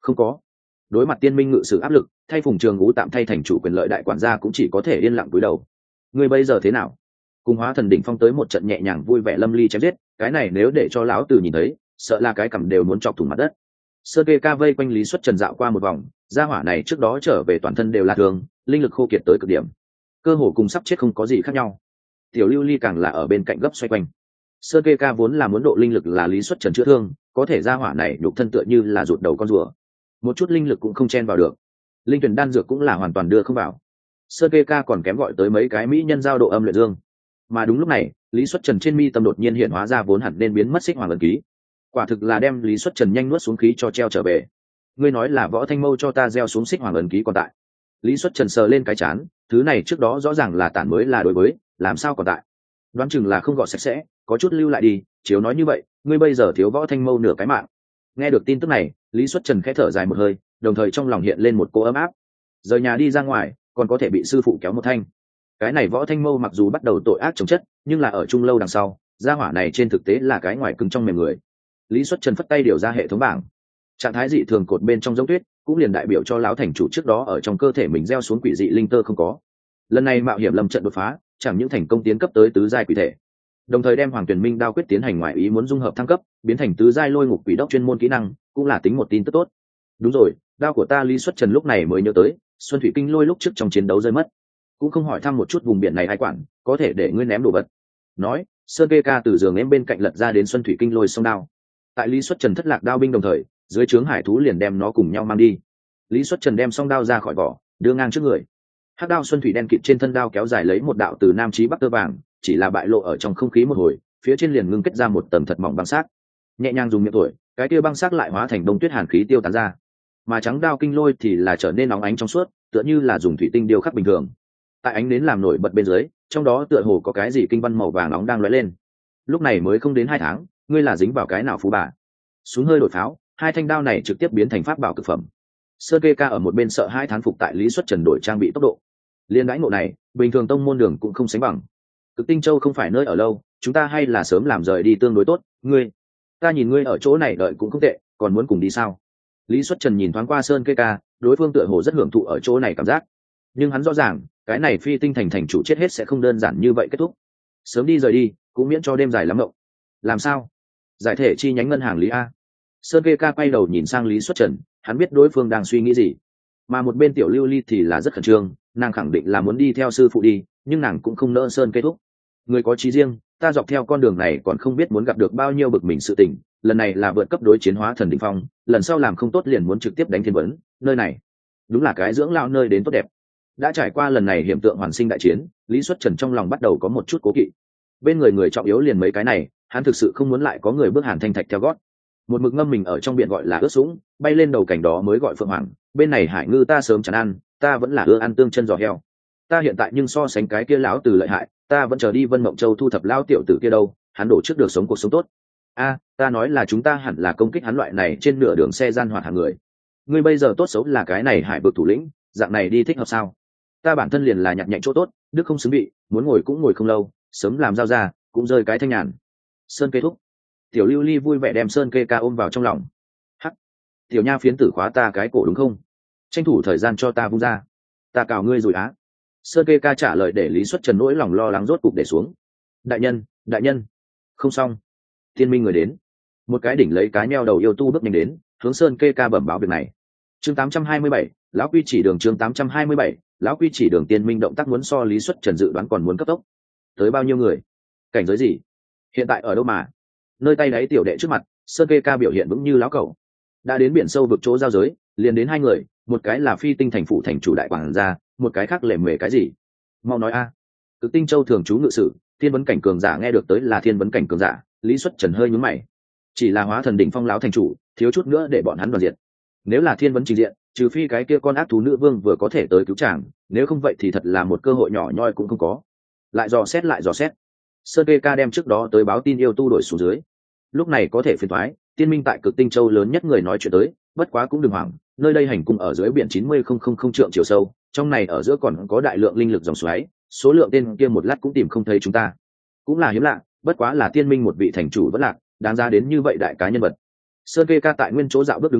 Không có. Đối mặt tiên minh ngự sử áp lực, thay Phùng Trường Ú tạm thay thành chủ quyền lợi đại quản gia cũng chỉ có thể yên lặng cúi đầu. Ngươi bây giờ thế nào? Cùng Hóa Thần đỉnh phong tới một trận nhẹ nhàng vui vẻ lâm ly chém giết, cái này nếu để cho lão tử nhìn thấy, sợ là cái cằm đều muốn chọc thủng mặt đất. Sơn Kê Ca vây quanh Lý Xuất Trần dạo qua một vòng, gia hỏa này trước đó trở về toàn thân đều là thương, linh lực khô kiệt tới cực điểm, cơ hồ cùng sắp chết không có gì khác nhau. Tiểu Lưu Ly càng là ở bên cạnh gấp xoay quanh. Sơn Kê Ca vốn là muốn độ linh lực là Lý Xuất Trần chữa thương, có thể gia hỏa này nhục thân tựa như là rụt đầu con rùa, một chút linh lực cũng không chen vào được, linh tuyển đan dược cũng là hoàn toàn đưa không vào. Sơn Kê Ca còn kém gọi tới mấy cái mỹ nhân giao độ âm luyện dương. Mà đúng lúc này, Lý Xuất Trần trên mi tâm đột nhiên hiện hóa ra vốn hẳn nên biến mất xích hoàng ấn ký, quả thực là đem Lý Xuất Trần nhanh nuốt xuống khí cho treo trở về. Ngươi nói là Võ Thanh Mâu cho ta gieo xuống xích hoàng ấn ký còn tại? Lý Xuất Trần sờ lên cái chán, thứ này trước đó rõ ràng là tản mới là đối với, làm sao còn tại? Đoán chừng là không gọt sạch sẽ, có chút lưu lại đi. Chiếu nói như vậy, ngươi bây giờ thiếu Võ Thanh Mâu nửa cái mạng. Nghe được tin tức này, Lý Xuất Trần khẽ thở dài một hơi, đồng thời trong lòng hiện lên một cô ấm áp. Rời nhà đi ra ngoài, còn có thể bị sư phụ kéo một thanh. Cái này Võ Thanh Mâu mặc dù bắt đầu tội ác chống chất, nhưng là ở chung lâu đằng sau, gia hỏa này trên thực tế là cái ngoài cứng trong mềm người. Lý Xuất Trần phất tay điều ra hệ thống bảng, trạng thái dị thường cột bên trong giống tuyết cũng liền đại biểu cho lão thành chủ trước đó ở trong cơ thể mình gieo xuống quỷ dị linh tơ không có. Lần này mạo hiểm lâm trận đột phá, chẳng những thành công tiến cấp tới tứ giai quỷ thể, đồng thời đem Hoàng Tuyển Minh đao quyết tiến hành ngoại ý muốn dung hợp thăng cấp, biến thành tứ giai lôi ngục quỷ đốc chuyên môn kỹ năng, cũng là tính một tin tức tốt. Đúng rồi, đao của ta Lý Xuất Trần lúc này mới nhớ tới, Xuân Thủy Kinh Lôi lúc trước trong chiến đấu rơi mất, cũng không hỏi thăm một chút vùng biển này ai quản, có thể để ngươi ném đồ vật. Nói, Sơn Kê Ca từ giường em bên cạnh lật ra đến Xuân Thủy Kinh Lôi song đao. Tại Lý Xuất Trần thất lạc đao binh đồng thời, dưới trướng hải thú liền đem nó cùng nhau mang đi. Lý Xuất Trần đem song đao ra khỏi vỏ, đưa ngang trước người. Hắc đao xuân thủy đen kịt trên thân đao kéo dài lấy một đạo từ nam chí bắc tơ vàng, chỉ là bại lộ ở trong không khí một hồi, phía trên liền ngưng kết ra một tầng thật mỏng băng xác. Nhẹ nhàng dùng miệng thổi, cái kia băng xác lại hóa thành đông tuyết hàn khí tiêu tán ra. Mà trắng đao kinh lôi thì là trở nên nóng ánh trong suốt, tựa như là dùng thủy tinh điêu khắc bình thường. Tại ánh nến làm nổi bật bên dưới, trong đó tựa hồ có cái gì kinh văn màu vàng nóng đang lóe lên. Lúc này mới không đến 2 tháng, ngươi là dính vào cái nào phú bà? Xuống hơi đổi pháo, hai thanh đao này trực tiếp biến thành pháp bảo cực phẩm. Sơn Kê Ca ở một bên sợ hai thán phục tại Lý Xuất Trần đổi trang bị tốc độ. Liên đãi ngộ này, bình thường tông môn đường cũng không sánh bằng. Cực Tinh Châu không phải nơi ở lâu, chúng ta hay là sớm làm rời đi tương đối tốt. Ta nhìn ngươi ở chỗ này đợi cũng không tệ, còn muốn cùng đi sao? Lý Xuất Trần nhìn thoáng qua Sơn Kê Ca, đối phương tựa hồ rất hưởng thụ ở chỗ này cảm giác, nhưng hắn rõ ràng, cái này Phi Tinh thành thành chủ chết hết sẽ không đơn giản như vậy kết thúc. Sớm đi rời đi, cũng miễn cho đêm dài lắm mộng. Làm sao? Giải thể chi nhánh ngân hàng Lý A. Sơn Kê Ca quay đầu nhìn sang Lý Xuất Trần, hắn biết đối phương đang suy nghĩ gì. Mà một bên Tiểu Lưu Ly thì là rất khẩn trương, nàng khẳng định là muốn đi theo sư phụ đi, nhưng nàng cũng không nỡ Sơn Kê thúc. Người có chí riêng, ta dọc theo con đường này còn không biết muốn gặp được bao nhiêu bực mình sự tình, lần này là vượt cấp đối chiến hóa thần đỉnh phong, lần sau làm không tốt liền muốn trực tiếp đánh thiên vấn, nơi này đúng là cái dưỡng lao nơi đến tốt đẹp. Đã trải qua lần này hiểm tượng hoàn sinh đại chiến, Lý Xuất Trần trong lòng bắt đầu có một chút cố kỵ. Bên người trọng yếu liền mấy cái này, hắn thực sự không muốn lại có người bước Hàn Thanh Thạch theo gót. Một mực ngâm mình ở trong biển gọi là ướt sũng, bay lên đầu cảnh đó mới gọi phượng hoàng, bên này hải ngư ta sớm chán ăn, ta vẫn là ưa ăn tương chân giò heo. Ta hiện tại nhưng so sánh cái kia lão từ lợi hại, ta vẫn chờ đi Vân Mộng Châu thu thập lao tiểu tử kia đâu, hắn đổ trước được sống cuộc sống tốt. Ta nói là chúng ta hẳn là công kích hắn loại này trên nửa đường xe gian hoạt hàng người. Ngươi bây giờ tốt xấu là cái này hải vực thủ lĩnh, dạng này đi thích hợp sao? Ta bản thân liền là nhặt nhạnh chỗ tốt, đức không xứng bị, muốn ngồi cũng ngồi không lâu, sớm làm giao ra, cũng rơi cái thanh nhàn. Sơn Kê thúc. Tiểu Lưu Ly vui vẻ đem Sơn Kê Ca ôm vào trong lòng. Hắc, tiểu nha phiến tử khóa ta cái cổ đúng không? Tranh thủ thời gian cho ta vung ra, ta cào ngươi rồi á. Sơn Kê Ca trả lời để Lý Xuất Trần nỗi lòng lo lắng rốt cục để xuống. Đại nhân, không xong, thiên minh người đến. Một cái đỉnh lấy cái neo đầu yêu tu bước nhanh đến, hướng Sơn Kê Ca bẩm báo việc này. Chương 827, lão quy chỉ đường. Chương 827, lão quy chỉ đường. Tiên minh động tác muốn so Lý Xuất Trần dự đoán còn muốn cấp tốc. Tới bao nhiêu người? Cảnh giới gì? Hiện tại ở đâu mà? Nơi tay đáy tiểu đệ trước mặt, Sơn Kê Ca biểu hiện vững như lão cẩu. Đã đến biển sâu vực chỗ giao giới, liền đến 2 người, một cái là Phi Tinh thành phủ thành chủ đại quản gia, một cái khác lề mề cái gì? Mau nói a. Cực Tinh Châu thường trú ngự sử, thiên vấn cảnh cường giả nghe được tới là thiên vấn cảnh cường giả, Lý Xuất Trần hơi nhướng mày. Chỉ là hóa thần đỉnh phong lão thành chủ, thiếu chút nữa để bọn hắn đoàn diệt. Nếu là thiên vấn trình diện, trừ phi cái kia con ác thú nữ vương vừa có thể tới cứu chàng, nếu không vậy thì thật là một cơ hội nhỏ nhoi cũng không có. Lại dò xét. Sơn Kê Ca đem trước đó tới báo tin yêu tu đổi xuống dưới. Lúc này có thể phiền toái, tiên minh tại Cực Tinh Châu lớn nhất người nói chuyện tới, bất quá cũng đừng hoảng, nơi đây hành cung ở dưới biển 90,000 trượng chiều sâu, trong này ở giữa còn có đại lượng linh lực dòng xoáy, số lượng tên kia một lát cũng tìm không thấy chúng ta. Cũng là hiếm lạ, bất quá là tiên minh một vị thành chủ vẫn lạc, đáng ra đến như vậy đại cá nhân vật. Sơn Kê Ca tại nguyên chỗ dạo bước đứng lên,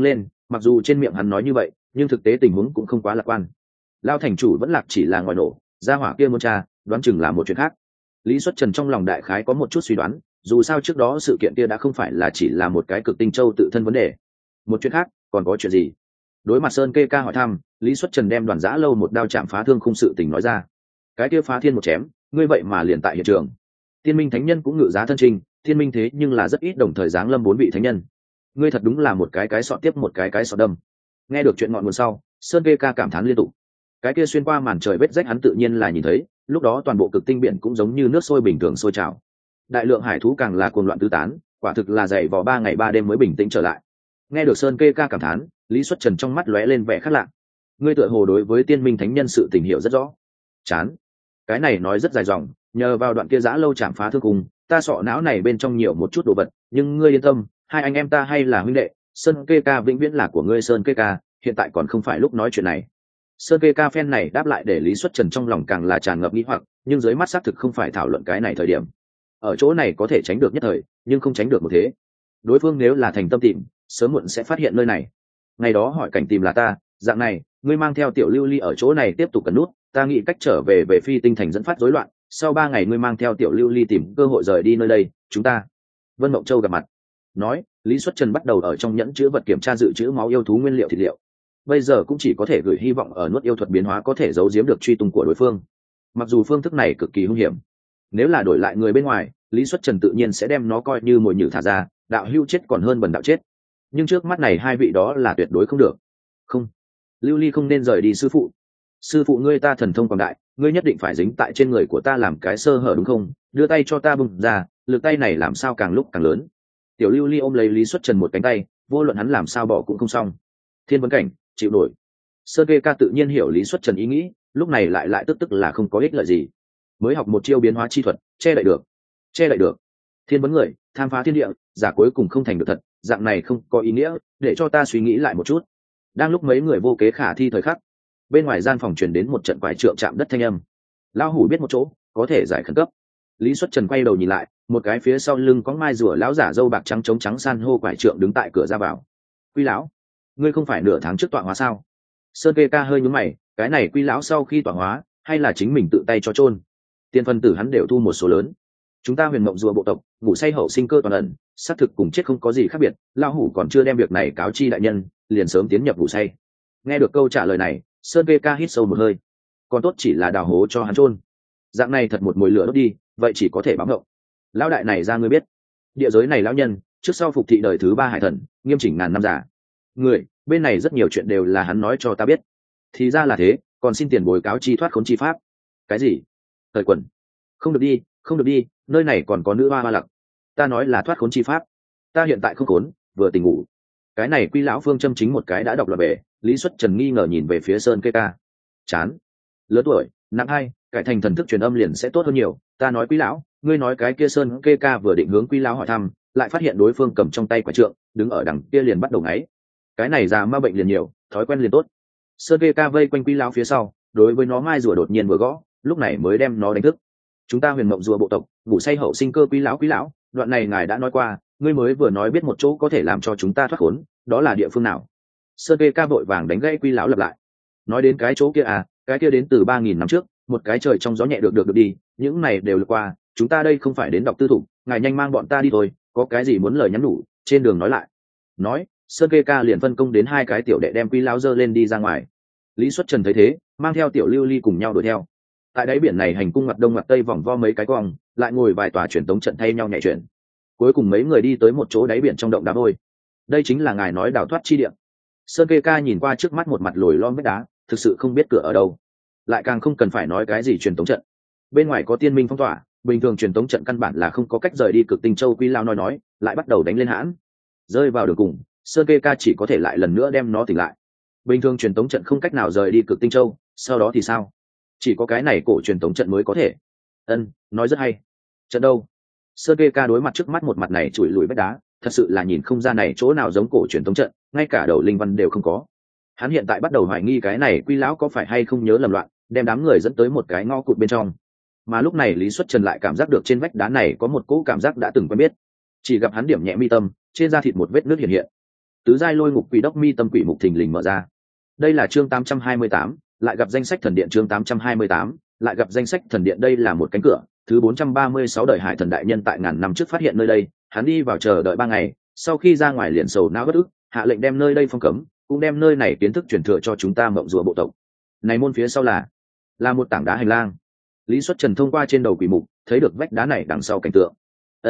mặc dù trên miệng hắn nói như vậy nhưng thực tế tình huống cũng không quá lạc quan. Lao thành chủ vẫn lạc chỉ là ngoài nổ, gia hỏa kia muốn tra đoán chừng là một chuyện khác. Lý Xuất Trần trong lòng đại khái có một chút suy đoán, dù sao trước đó sự kiện kia đã không phải là chỉ là một cái Cực Tinh Châu tự thân vấn đề. Một chuyện khác còn có chuyện gì? Đối mặt Sơn Kê Ca hỏi thăm, Lý Xuất Trần đem Đoàn Giã Lâu một đao chạm phá thương khung sự tình nói ra. Cái kia phá thiên một chém, ngươi vậy mà liền tại hiện trường. Tiên Minh Thánh Nhân cũng ngự giá thân trình, Thiên Minh thế nhưng là rất ít đồng thời giáng lâm 4 vị thánh nhân. Ngươi thật đúng là một cái sọ tiếp một cái sọ đâm. Nghe được chuyện ngọn nguồn sau, Sơn Kê Ca cảm thán liên tục. Cái kia xuyên qua màn trời vết rách hắn tự nhiên là nhìn thấy, lúc đó toàn bộ Cực Tinh biển cũng giống như nước sôi bình thường sôi trào. Đại lượng hải thú càng là cuồng loạn tứ tán, quả thực là dày vò 3 ngày 3 đêm mới bình tĩnh trở lại. Nghe được Sơn Kê Ca cảm thán, Lý Xuất Trần trong mắt lóe lên vẻ khác lạ. Ngươi tựa hồ đối với Tiên Minh Thánh Nhân sự tình hiểu rất rõ. Chán. Cái này nói rất dài dòng, nhờ vào đoạn kia Giã Lâu chạm phá thương cùng, ta sọ não này bên trong nhiều một chút đồ vật, nhưng ngươi yên tâm, hai anh em ta hay là huynh đệ, Sơn Kê Ca vĩnh viễn là của ngươi Sơn Kê Ca, hiện tại còn không phải lúc nói chuyện này. Sơn Kê Ca phen này đáp lại để Lý Xuất Trần trong lòng càng là tràn ngập nghi hoặc, nhưng dưới mắt xác thực không phải thảo luận cái này thời điểm. Ở chỗ này có thể tránh được nhất thời, nhưng không tránh được một thế. Đối phương nếu là thành tâm tìm, sớm muộn sẽ phát hiện nơi này. Ngày đó hỏi cảnh tìm là ta, dạng này, ngươi mang theo Tiểu Lưu Ly ở chỗ này tiếp tục cần nút, ta nghĩ cách trở về Phi Tinh thành dẫn phát rối loạn, sau 3 ngày ngươi mang theo Tiểu Lưu Ly tìm cơ hội rời đi nơi đây, chúng ta. Vân Mộng Châu gặp mặt. Nói, Lý Xuất Trần bắt đầu ở trong nhẫn chứa vật kiểm tra dự trữ máu yêu thú nguyên liệu thịt liệu. Bây giờ cũng chỉ có thể gửi hy vọng ở nuốt yêu thuật biến hóa có thể giấu giếm được truy tung của đối phương. Mặc dù phương thức này cực kỳ hung hiểm, nếu là đổi lại người bên ngoài, Lý Xuất Trần tự nhiên sẽ đem nó coi như mồi nhử thả ra, đạo hưu chết còn hơn bần đạo chết. Nhưng trước mắt này hai vị đó là tuyệt đối không được. Không, Lưu Ly không nên rời đi sư phụ. Sư phụ ngươi ta thần thông quảng đại, ngươi nhất định phải dính tại trên người của ta làm cái sơ hở đúng không? Đưa tay cho ta bung ra, lực tay này làm sao càng lúc càng lớn. Tiểu Lưu Ly ôm lấy Lý Xuất Trần một cánh tay, vô luận hắn làm sao bỏ cũng không xong. Thiên vấn cảnh, chịu nổi. Sơn Kê Ca tự nhiên hiểu Lý Xuất Trần ý nghĩ, lúc này lại tức là không có ích lợi gì. Mới học một chiêu biến hóa chi thuật, che đậy được. Thiên vấn người, tham phá thiên địa, giả cuối cùng không thành được thật, dạng này không có ý nghĩa, để cho ta suy nghĩ lại một chút. Đang lúc mấy người vô kế khả thi thời khắc, bên ngoài gian phòng truyền đến một trận quái trượng chạm đất thanh âm. Lão hủ biết một chỗ, có thể giải khẩn cấp. Lý Xuất Trần quay đầu nhìn lại, một cái phía sau lưng có mai rùa lão giả râu bạc trắng trống trắng san hô quái trượng đứng tại cửa ra vào. Quy lão, ngươi không phải nửa tháng trước tọa hóa sao? Sơn Kê Ca hơi nhướng mày, cái này Quy lão sau khi tọa hóa, hay là chính mình tự tay cho chôn? Tiền phân tử hắn đều thu một số lớn. Chúng ta Huyền Mộng rùa bộ tộc, ngủ say hậu sinh cơ toàn ẩn, xác thực cùng chết không có gì khác biệt, lão hủ còn chưa đem việc này cáo chi đại nhân, liền sớm tiến nhập ngủ say. Nghe được câu trả lời này, Sơn Kê Ca hít sâu một hơi. Còn tốt chỉ là đào hố cho hắn chôn. Dạng này thật một mồi lửa đốt đi, vậy chỉ có thể báo ngộng. Lão đại này ra ngươi biết, địa giới này lão nhân, trước sau phục thị đời thứ 3 hải thần, nghiêm chỉnh ngàn năm giả. Người, bên này rất nhiều chuyện đều là hắn nói cho ta biết. Thì ra là thế, còn xin tiền bồi cáo chi thoát khốn chi pháp. Cái gì? Thời quần. Không được đi, nơi này còn có nữ hoa hoa lặc. Ta nói là thoát khốn chi pháp. Ta hiện tại không khốn, vừa tỉnh ngủ. Cái này Quy lão phương châm chính một cái đã đọc là về. Lý Xuất Trần nghi ngờ nhìn về phía Sơn Kê Ca. Chán. Lớn tuổi, nặng hay, cải thành thần thức truyền âm liền sẽ tốt hơn nhiều. Ta nói Quy lão, ngươi nói cái kia Sơn Kê Ca vừa định hướng Quy lão hỏi thăm, lại phát hiện đối phương cầm trong tay quả trượng, đứng ở đằng kia liền bắt đầu ngáy. Cái này già ma bệnh liền nhiều, thói quen liền tốt. Sơn Kê Ca vây quanh Quy lão phía sau, đối với nó mai rùa đột nhiên vừa gõ, lúc này mới đem nó đánh thức. Chúng ta Huyền Mộng rùa bộ tộc, ngủ say hậu sinh cơ Quy lão, đoạn này ngài đã nói qua, ngươi mới vừa nói biết một chỗ có thể làm cho chúng ta thoát khốn, đó là địa phương nào? Sơn Kê Ca vội vàng đánh gãy Quy lão lặp lại. Nói đến cái chỗ kia à, cái kia đến từ 3000 năm trước, một cái trời trong gió nhẹ được đi, những này đều lượt qua, chúng ta đây không phải đến đọc tư thủ, ngài nhanh mang bọn ta đi thôi, có cái gì muốn lời nhắn nhủ, trên đường nói lại. Nói, Sơn Kê Ca liền phân công đến 2 cái tiểu đệ đem Quy lão dơ lên đi ra ngoài. Lý Xuất Trần thấy thế, mang theo Tiểu Lưu Ly cùng nhau đuổi theo. Tại đáy biển này hành cung mặt đông mặt tây vòng vo mấy cái cong, lại ngồi vài tòa truyền tống trận thay nhau nhảy chuyển. Cuối cùng mấy người đi tới một chỗ đáy biển trong động đá vôi. Đây chính là ngài nói đào thoát chi địa. Sơn Kê Ca nhìn qua trước mắt một mặt lồi lom vách đá, thực sự không biết cửa ở đâu, lại càng không cần phải nói cái gì truyền tống trận. Bên ngoài có tiên minh phong tỏa, bình thường truyền tống trận căn bản là không có cách rời đi Cực Tinh Châu. Quy lão nói, lại bắt đầu đánh lên hãn. Rơi vào đường cùng, Sơn Kê Ca chỉ có thể lại lần nữa đem nó tỉnh lại. Bình thường truyền tống trận không cách nào rời đi Cực Tinh Châu, sau đó thì sao? Chỉ có cái này cổ truyền tống trận mới có thể. Nói rất hay. Trận đâu? Sơn Kê Ca đối mặt trước mắt một mặt này chùi lùi vách đá, thật sự là nhìn không ra này chỗ nào giống cổ truyền tống trận, ngay cả đầu linh văn đều không có. Hắn hiện tại bắt đầu hoài nghi cái này Quy lão có phải hay không nhớ lầm loạn, đem đám người dẫn tới một cái ngõ cụt bên trong. Mà lúc này Lý Xuất Trần lại cảm giác được trên vách đá này có một cỗ cảm giác đã từng quen biết. Chỉ gặp hắn điểm nhẹ mi tâm, trên da thịt một vết nước hiện hiện. Tứ giai lôi ngục quỷ đốc mi tâm quỷ mục thình lình mở ra. Đây là chương 828, lại gặp danh sách thần điện. Chương 828, lại gặp danh sách thần điện. Đây là một cánh cửa, thứ 436 đời hải thần đại nhân tại ngàn năm trước phát hiện nơi đây, hắn đi vào chờ đợi 3 ngày, sau khi ra ngoài liền sầu não bất ức, hạ lệnh đem nơi đây phong cấm, cũng đem nơi này kiến thức truyền thừa cho chúng ta mộng rùa bộ tộc. Này môn phía sau là một tảng đá hành lang. Lý Xuất Trần thông qua trên đầu quỷ mục, thấy được vách đá này đằng sau cảnh tượng.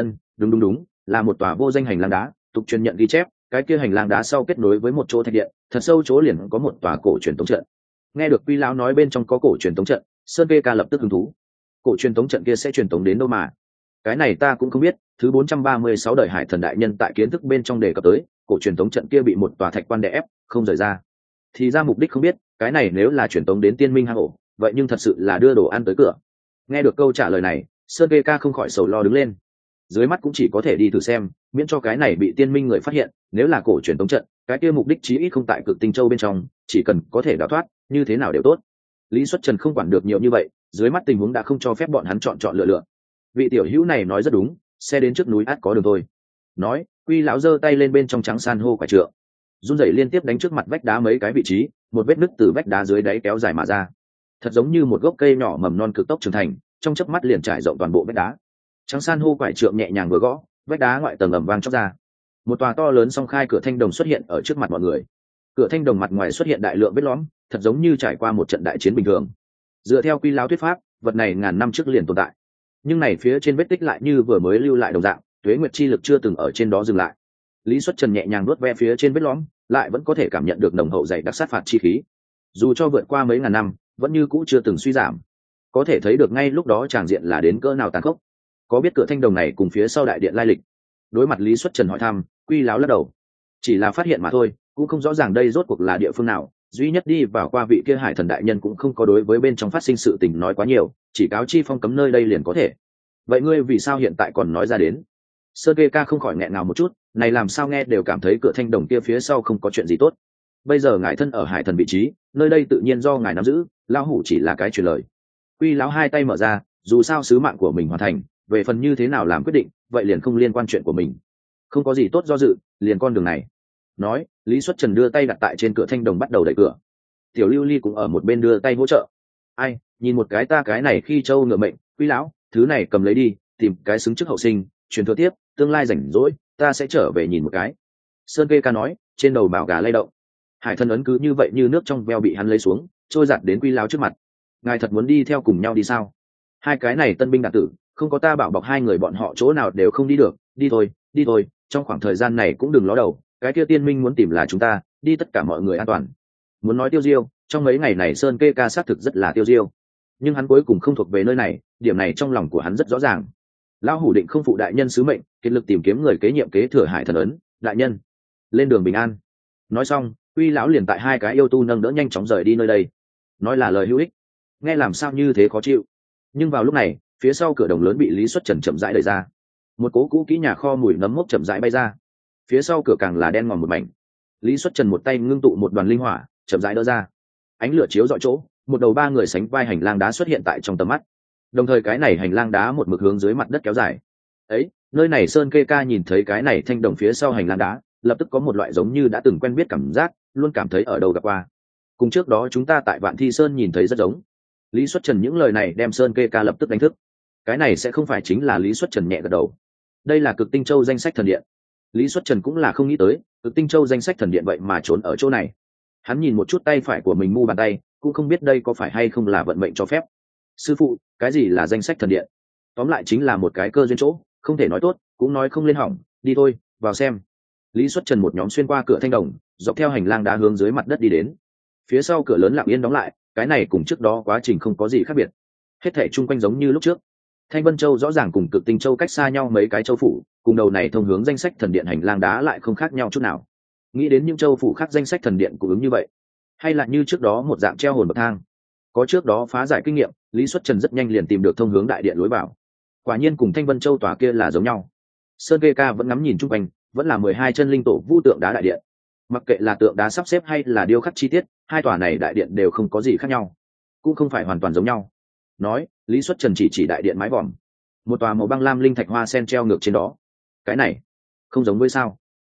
Đúng, là một tòa vô danh hành lang đá, tục truyền nhận ghi chép, cái kia hành lang đá sau kết nối với một chỗ thạch điện, thật sâu chỗ liền có một tòa cổ truyền tống trận. Nghe được Quy lão nói bên trong có cổ truyền tống trận, Sơn Kê Ca lập tức hứng thú. Cổ truyền tống trận kia sẽ truyền tống đến đâu mà? Cái này ta cũng không biết. Thứ 436 đời hải thần đại nhân tại kiến thức bên trong đề cập tới, cổ truyền tống trận kia bị một tòa thạch quan đè ép, không rời ra. Thì ra mục đích không biết, cái này nếu là truyền tống đến Tiên Minh hang ổ, vậy nhưng thật sự là đưa đồ ăn tới cửa. Nghe được câu trả lời này, Sơn Kê Ca không khỏi sầu lo đứng lên. Dưới mắt cũng chỉ có thể đi thử xem, miễn cho cái này bị Tiên Minh người phát hiện, nếu là cổ truyền tống trận, cái kia mục đích chí ít không tại Cực Tinh Châu bên trong, chỉ cần có thể đào thoát, như thế nào đều tốt. Lý Xuất Trần không quản được nhiều như vậy, dưới mắt tình huống đã không cho phép bọn hắn chọn lựa. Vị tiểu hữu này nói rất đúng, xe đến trước núi át có đường thôi. Nói, Quy lão giơ tay lên bên trong trắng san hô quả trượng, run rẩy liên tiếp đánh trước mặt vách đá mấy cái vị trí, một vết nứt từ vách đá dưới đáy kéo dài mà ra, thật giống như một gốc cây nhỏ mầm non cực tốc trưởng thành, trong chớp mắt liền trải rộng toàn bộ vách đá. Trắng san hô quả trượng nhẹ nhàng vừa gõ, vách đá ngoại tầng ầm vang chóc ra. Một tòa to lớn song khai cửa thanh đồng xuất hiện ở trước mặt mọi người. Cửa thanh đồng mặt ngoài xuất hiện đại lượng vết lõm, thật giống như trải qua một trận đại chiến bình thường. Dựa theo Quy lão thuyết pháp, vật này ngàn năm trước liền tồn tại, nhưng này phía trên vết tích lại như vừa mới lưu lại đồng dạng, tuế nguyệt chi lực chưa từng ở trên đó dừng lại. Lý Xuất Trần nhẹ nhàng nuốt ve phía trên vết lõm, lại vẫn có thể cảm nhận được nồng hậu dày đặc sát phạt chi khí. Dù cho vượt qua mấy ngàn năm, vẫn như cũ chưa từng suy giảm. Có thể thấy được ngay lúc đó tràng diện là đến cỡ nào tàn khốc. Có biết cửa thanh đồng này cùng phía sau đại điện lai lịch? Đối mặt Lý Xuất Trần hỏi thăm, Quy lão lắc đầu. Chỉ là phát hiện mà thôi, cũng không rõ ràng đây rốt cuộc là địa phương nào. Duy nhất đi vào qua vị kia hải thần đại nhân cũng không có đối với bên trong phát sinh sự tình nói quá nhiều, chỉ cáo chi phong cấm nơi đây liền có thể. Vậy ngươi vì sao hiện tại còn nói ra đến? Sơn Kê Ca không khỏi nghẹn ngào một chút, này làm sao nghe đều cảm thấy cửa thanh đồng kia phía sau không có chuyện gì tốt. Bây giờ ngài thân ở hải thần vị trí, nơi đây tự nhiên do ngài nắm giữ, lão hủ chỉ là cái truyền lời. Quy lão hai tay mở ra, dù sao sứ mạng của mình hoàn thành, về phần như thế nào làm quyết định, vậy liền không liên quan chuyện của mình. Không có gì tốt do dự, liền con đường này. Nói, Lý Xuất Trần đưa tay đặt tại trên cửa thanh đồng bắt đầu đẩy cửa. Tiểu Lưu Ly cũng ở một bên đưa tay hỗ trợ. Ai, nhìn một cái ta cái này khi châu ngựa mệnh, Quy lão, thứ này cầm lấy đi, tìm cái xứng trước hậu sinh, truyền thừa tiếp, tương lai rảnh rỗi, ta sẽ trở về nhìn một cái. Sơn Kê Ca nói, trên đầu bảo gà lay động. Hải thân ấn cứ như vậy như nước trong veo bị hắn lấy xuống, trôi giặt đến Quy lão trước mặt. Ngài thật muốn đi theo cùng nhau đi sao? Hai cái này tân binh đạt tử, không có ta bảo bọc hai người bọn họ chỗ nào đều không đi được, đi thôi, trong khoảng thời gian này cũng đừng ló đầu, cái kia Tiên Minh muốn tìm là chúng ta, đi tất cả mọi người an toàn. Muốn nói tiêu diêu, trong mấy ngày này Sơn Kê Ca xác thực rất là tiêu diêu, nhưng hắn cuối cùng không thuộc về nơi này, điểm này trong lòng của hắn rất rõ ràng. Lão hủ định không phụ đại nhân sứ mệnh, kiệt lực tìm kiếm người kế nhiệm kế thừa hải thần ấn. Đại nhân, lên đường bình an. Nói xong, Quy lão liền tại hai cái yêu tu nâng đỡ nhanh chóng rời đi nơi đây. Nói là lời hữu ích, nghe làm sao như thế khó chịu. Nhưng vào lúc này, phía sau cửa đồng lớn bị Lý Xuất Trần chậm rãi đẩy ra, một cố cũ kỹ nhà kho mùi nấm mốc chậm rãi bay ra. Phía sau cửa càng là đen ngòm một mảnh. Lý Xuất Trần một tay ngưng tụ một đoàn linh hỏa, chậm rãi đỡ ra. Ánh lửa chiếu rọi chỗ, một đầu ba người sánh vai hành lang đá xuất hiện tại trong tầm mắt. Đồng thời cái này hành lang đá một mực hướng dưới mặt đất kéo dài. Ấy, nơi này Sơn Kê Ca nhìn thấy cái này thanh đồng phía sau hành lang đá, lập tức có một loại giống như đã từng quen biết cảm giác, luôn cảm thấy ở đâu gặp qua. Cùng trước đó chúng ta tại Vạn Thi Sơn nhìn thấy rất giống. Lý Xuất Trần những lời này đem Sơn Kê Ca lập tức đánh thức. Cái này sẽ không phải chính là Lý Xuất Trần nhẹ gật đầu. Đây là Cực Tinh Châu danh sách thần điện. Lý Xuất Trần cũng là không nghĩ tới, Cực Tinh Châu danh sách thần điện vậy mà trốn ở chỗ này. Hắn nhìn một chút tay phải của mình mu bàn tay, cũng không biết đây có phải hay không là vận mệnh cho phép. Sư phụ, cái gì là danh sách thần điện? Tóm lại chính là một cái cơ duyên chỗ, không thể nói tốt, cũng nói không lên hỏng, đi thôi, vào xem. Lý Xuất Trần một nhóm xuyên qua cửa thanh đồng, dọc theo hành lang đá hướng dưới mặt đất đi đến. Phía sau cửa lớn lặng yên đóng lại, cái này cùng trước đó quá trình không có gì khác biệt. Hết thảy chung quanh giống như lúc trước. Thanh Vân Châu rõ ràng cùng Cực Tinh Châu cách xa nhau mấy cái châu phủ, cùng đầu này thông hướng danh sách thần điện hành lang đá lại không khác nhau chút nào. Nghĩ đến những châu phủ khác danh sách thần điện cũng ứng như vậy, hay là như trước đó một dạng treo hồn bậc thang. Có trước đó phá giải kinh nghiệm, Lý Xuất Trần rất nhanh liền tìm được thông hướng đại điện lối vào. Quả nhiên cùng Thanh Vân Châu tòa kia là giống nhau. Sơn Kê Ca vẫn ngắm nhìn chung quanh, vẫn là 12 chân linh tổ vu tượng đá đại điện. Mặc kệ là tượng đá sắp xếp hay là điêu khắc chi tiết, hai tòa này đại điện đều không có gì khác nhau, cũng không phải hoàn toàn giống nhau. Nói, Lý Xuất Trần chỉ đại điện mái vòm, một tòa màu băng lam linh thạch hoa sen treo ngược trên đó. Cái này không giống với sao?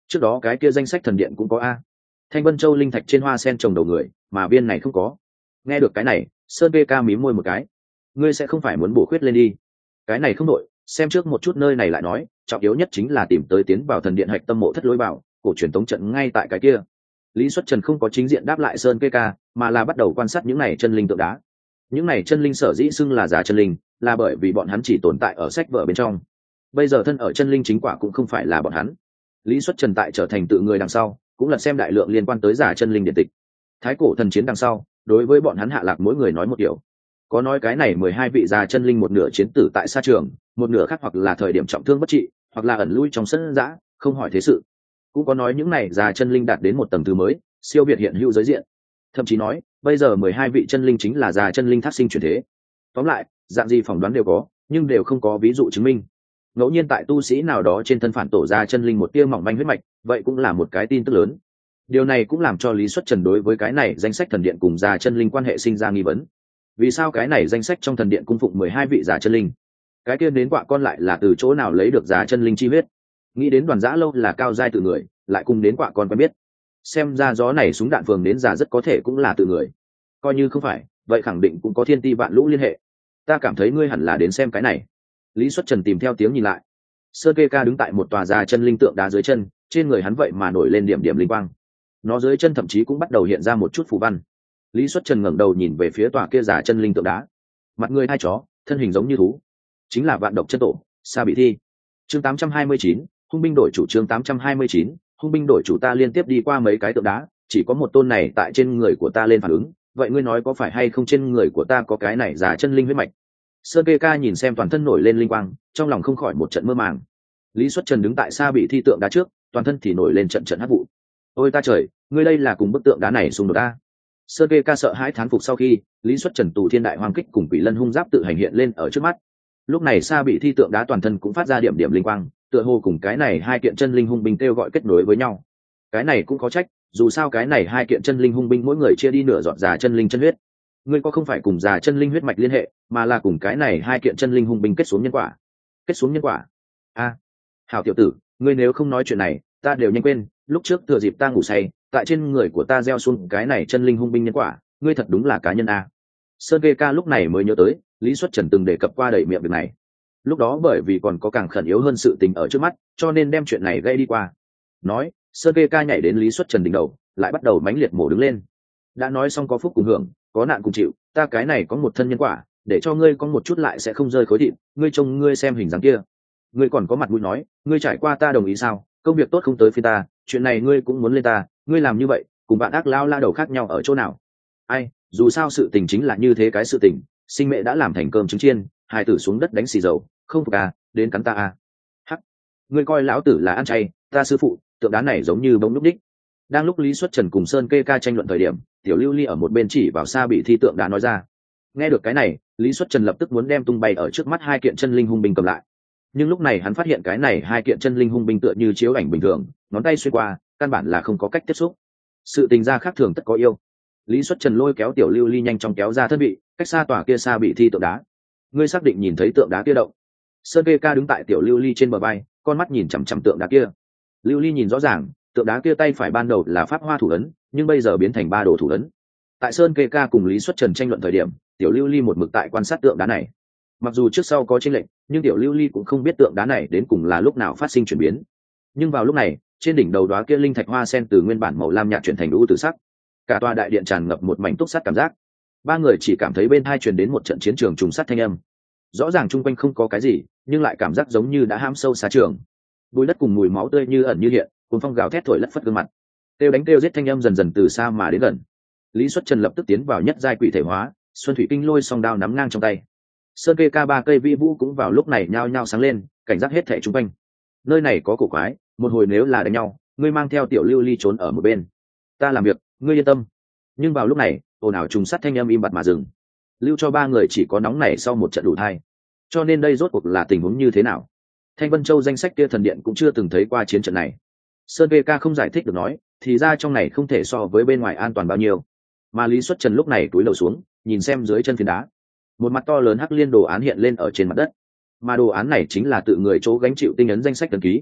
trước đó cái kia danh sách thần điện cũng có a. Thanh Vân Châu linh thạch trên hoa sen trồng đầu người, mà viên này không có. Nghe được cái này, Sơn VK mím môi một cái. Ngươi sẽ không phải muốn bổ khuyết lên đi? Cái này không đổi, xem trước một chút nơi này lại nói, trọng yếu nhất chính là tìm tới tiến vào thần điện hạch tâm mộ thất lối vào, cổ truyền tống trận ngay tại cái kia. Lý Xuất Trần không có chính diện đáp lại Sơn VK, mà là bắt đầu quan sát những này chân linh tượng đá. Những này chân linh sở dĩ xưng là giả chân linh, là bởi vì bọn hắn chỉ tồn tại ở sách vở bên trong. Bây giờ thân ở chân linh chính quả cũng không phải là bọn hắn. Lý Xuất Trần tại trở thành tự người đằng sau, cũng là xem đại lượng liên quan tới giả chân linh điện tịch. Thái cổ thần chiến đằng sau, đối với bọn hắn hạ lạc mỗi người nói một điều. Có nói cái này 12 vị giả chân linh một nửa chiến tử tại sa trường, một nửa khác hoặc là thời điểm trọng thương bất trị, hoặc là ẩn lui trong sân dã, không hỏi thế sự. Cũng có nói những này giả chân linh đạt đến một tầng thứ mới, siêu việt hiện hữu giới diện. Thậm chí nói, bây giờ 12 vị chân linh chính là giả chân linh thác sinh chuyển thế. Tóm lại, dạng gì phỏng đoán đều có, nhưng đều không có ví dụ chứng minh. Ngẫu nhiên tại tu sĩ nào đó trên thân phản tổ ra chân linh một tia mỏng manh huyết mạch, vậy cũng là một cái tin tức lớn. Điều này cũng làm cho Lý Xuất Trần đối với cái này danh sách thần điện cùng già chân linh quan hệ sinh ra nghi vấn. Vì sao cái này danh sách trong thần điện cung phụng 12 vị già chân linh? Cái kia đến quạ con lại là từ chỗ nào lấy được già chân linh chi huyết? Nghĩ đến Đoàn Dã Lâu là cao giai tự người, lại cùng đến quạ con quen biết. Xem ra gió này súng đạn phường đến già rất có thể cũng là tự người. Coi như không phải, vậy khẳng định cũng có thiên ti vạn lũ liên hệ. Ta cảm thấy ngươi hẳn là đến xem cái này. Lý Xuất Trần tìm theo tiếng nhìn lại. Sơn Kê Ca đứng tại một tòa già chân linh tượng đá dưới chân, trên người hắn vậy mà nổi lên điểm điểm linh quang. Nó dưới chân thậm chí cũng bắt đầu hiện ra một chút phù văn. Lý Xuất Trần ngẩng đầu nhìn về phía tòa kia già chân linh tượng đá. Mặt người hai chó, thân hình giống như thú, chính là vạn độc chân tổ, Sa Bị Thi. Chương 829, hung binh đổi chủ. Chương 829, hung binh đổi chủ. Ta liên tiếp đi qua mấy cái tượng đá, chỉ có một tôn này tại trên người của ta lên phản ứng, vậy ngươi nói có phải hay không trên người của ta có cái này già chân linh huyết mạch? Sơn Kê Ca nhìn xem toàn thân nổi lên linh quang, trong lòng không khỏi một trận mơ màng. Lý Xuất Trần đứng tại Sa Bị Thi tượng đá trước, toàn thân thì nổi lên trận trận hắc vụ. Ôi ta trời, ngươi đây là cùng bức tượng đá này xung đột ta. Sơn Kê Ca sợ hãi thán phục sau khi, Lý Xuất Trần tù thiên đại hoang kích cùng quỷ lân hung giáp tự hành hiện lên ở trước mắt. Lúc này Sa Bị Thi tượng đá toàn thân cũng phát ra điểm điểm linh quang, tựa hồ cùng cái này hai kiện chân linh hung binh kêu gọi kết nối với nhau. Cái này cũng có trách, dù sao cái này hai kiện chân linh hung binh mỗi người chia đi nửa giọt già chân linh chân huyết. Ngươi có không phải cùng già chân linh huyết mạch liên hệ, mà là cùng cái này hai kiện chân linh hung binh kết xuống nhân quả. Kết xuống nhân quả? A, hảo tiểu tử, ngươi nếu không nói chuyện này, ta đều nhanh quên. Lúc trước thừa dịp ta ngủ say, tại trên người của ta gieo xuống cái này chân linh hung binh nhân quả. Ngươi thật đúng là cá nhân a. Sơn Kê Ca lúc này mới nhớ tới, Lý Xuất Trần từng đề cập qua đầy miệng việc này. Lúc đó bởi vì còn có càng khẩn yếu hơn sự tình ở trước mắt, cho nên đem chuyện này gây đi qua. Nói, Sơn Kê Ca nhảy đến Lý Xuất Trần đỉnh đầu, lại bắt đầu mãnh liệt mổ đứng lên. Đã nói xong có phúc cùng hưởng, có nạn cùng chịu, ta cái này có một thân nhân quả, để cho ngươi có một chút lại sẽ không rơi khối thịt, ngươi trông ngươi xem hình dáng kia. Ngươi còn có mặt mũi nói, ngươi trải qua ta đồng ý sao? Công việc tốt không tới phía ta, chuyện này ngươi cũng muốn lên ta, ngươi làm như vậy, cùng bạn ác lao la đầu khác nhau ở chỗ nào? Ai, dù sao sự tình chính là như thế cái sự tình, sinh mẹ đã làm thành cơm trứng chiên, hai tử xuống đất đánh xì dầu, không phục à, đến cắn ta à? Hắc, ngươi coi lão tử là ăn chay, ta sư phụ, tượng đá này giống như bông núc đích. Đang lúc Lý Xuất Trần cùng Sơn Kê Ca tranh luận thời điểm, Tiểu Lưu Ly ở một bên chỉ vào Sa Bị Thi tượng đá nói ra. Nghe được cái này, Lý Xuất Trần lập tức muốn đem tung bay ở trước mắt hai kiện chân linh hung binh cầm lại. Nhưng lúc này hắn phát hiện cái này hai kiện chân linh hung binh tựa như chiếu ảnh bình thường, ngón tay xuyên qua, căn bản là không có cách tiếp xúc. Sự tình gia khác thường tất có yêu. Lý Xuất Trần lôi kéo Tiểu Lưu Ly nhanh chóng kéo ra thân vị, cách xa tòa kia Sa Bị Thi tượng đá. Ngươi xác định nhìn thấy tượng đá kia động? Sơn Kê Ca đứng tại Tiểu Lưu Ly trên bờ vai, con mắt nhìn chằm chằm tượng đá kia. Lưu Ly nhìn rõ ràng, tượng đá kia tay phải ban đầu là pháp hoa thủ ấn, nhưng bây giờ biến thành ba đồ thủ ấn. Tại Sơn Kê Ca cùng Lý Xuất Trần tranh luận thời điểm, Tiểu Lưu Ly một mực tại quan sát tượng đá này. Mặc dù trước sau có chênh lệch, nhưng Tiểu Lưu Ly cũng không biết tượng đá này đến cùng là lúc nào phát sinh chuyển biến. Nhưng vào lúc này, trên đỉnh đầu đóa kia linh thạch hoa sen từ nguyên bản màu lam nhạt chuyển thành u tử sắc. Cả tòa đại điện tràn ngập một mảnh túc sắt cảm giác. Ba người chỉ cảm thấy bên tai truyền đến một trận chiến trường trùng sắt thanh âm. Rõ ràng chung quanh không có cái gì, nhưng lại cảm giác giống như đã hãm sâu xa trường. Bụi đất cùng mùi máu tươi như ẩn như hiện, cuốn phong gào thét thổi lất phất gương mặt. Kêu đánh kêu giết thanh âm dần dần từ xa mà đến gần. Lý Xuất Trần lập tức tiến vào nhất giai quỷ thể hóa, Xuân Thủy Kinh lôi song đao nắm ngang trong tay. Sơn Kê Ca ba cây vi vũ cũng vào lúc này nhao nhao sáng lên, cảnh giác hết thảy chung quanh. Nơi này có cổ quái, một hồi nếu là đánh nhau, ngươi mang theo Tiểu Lưu Ly trốn ở một bên. Ta làm việc, ngươi yên tâm. Nhưng vào lúc này, ồn ào trùng sắt thanh âm im bặt mà dừng. Lưu cho ba người chỉ có nóng nảy sau một trận đủ thai. Cho nên đây rốt cuộc là tình huống như thế nào? Thanh Vân Châu danh sách kia thần điện cũng chưa từng thấy qua chiến trận này. Sơn VK không giải thích được nói, thì ra trong này không thể so với bên ngoài an toàn bao nhiêu. Mà Lý Xuất Trần lúc này cúi đầu xuống, nhìn xem dưới chân phiến đá. Một mặt to lớn hắc liên đồ án hiện lên ở trên mặt đất. Mà đồ án này chính là tự người chỗ gánh chịu tinh ấn danh sách ấn ký.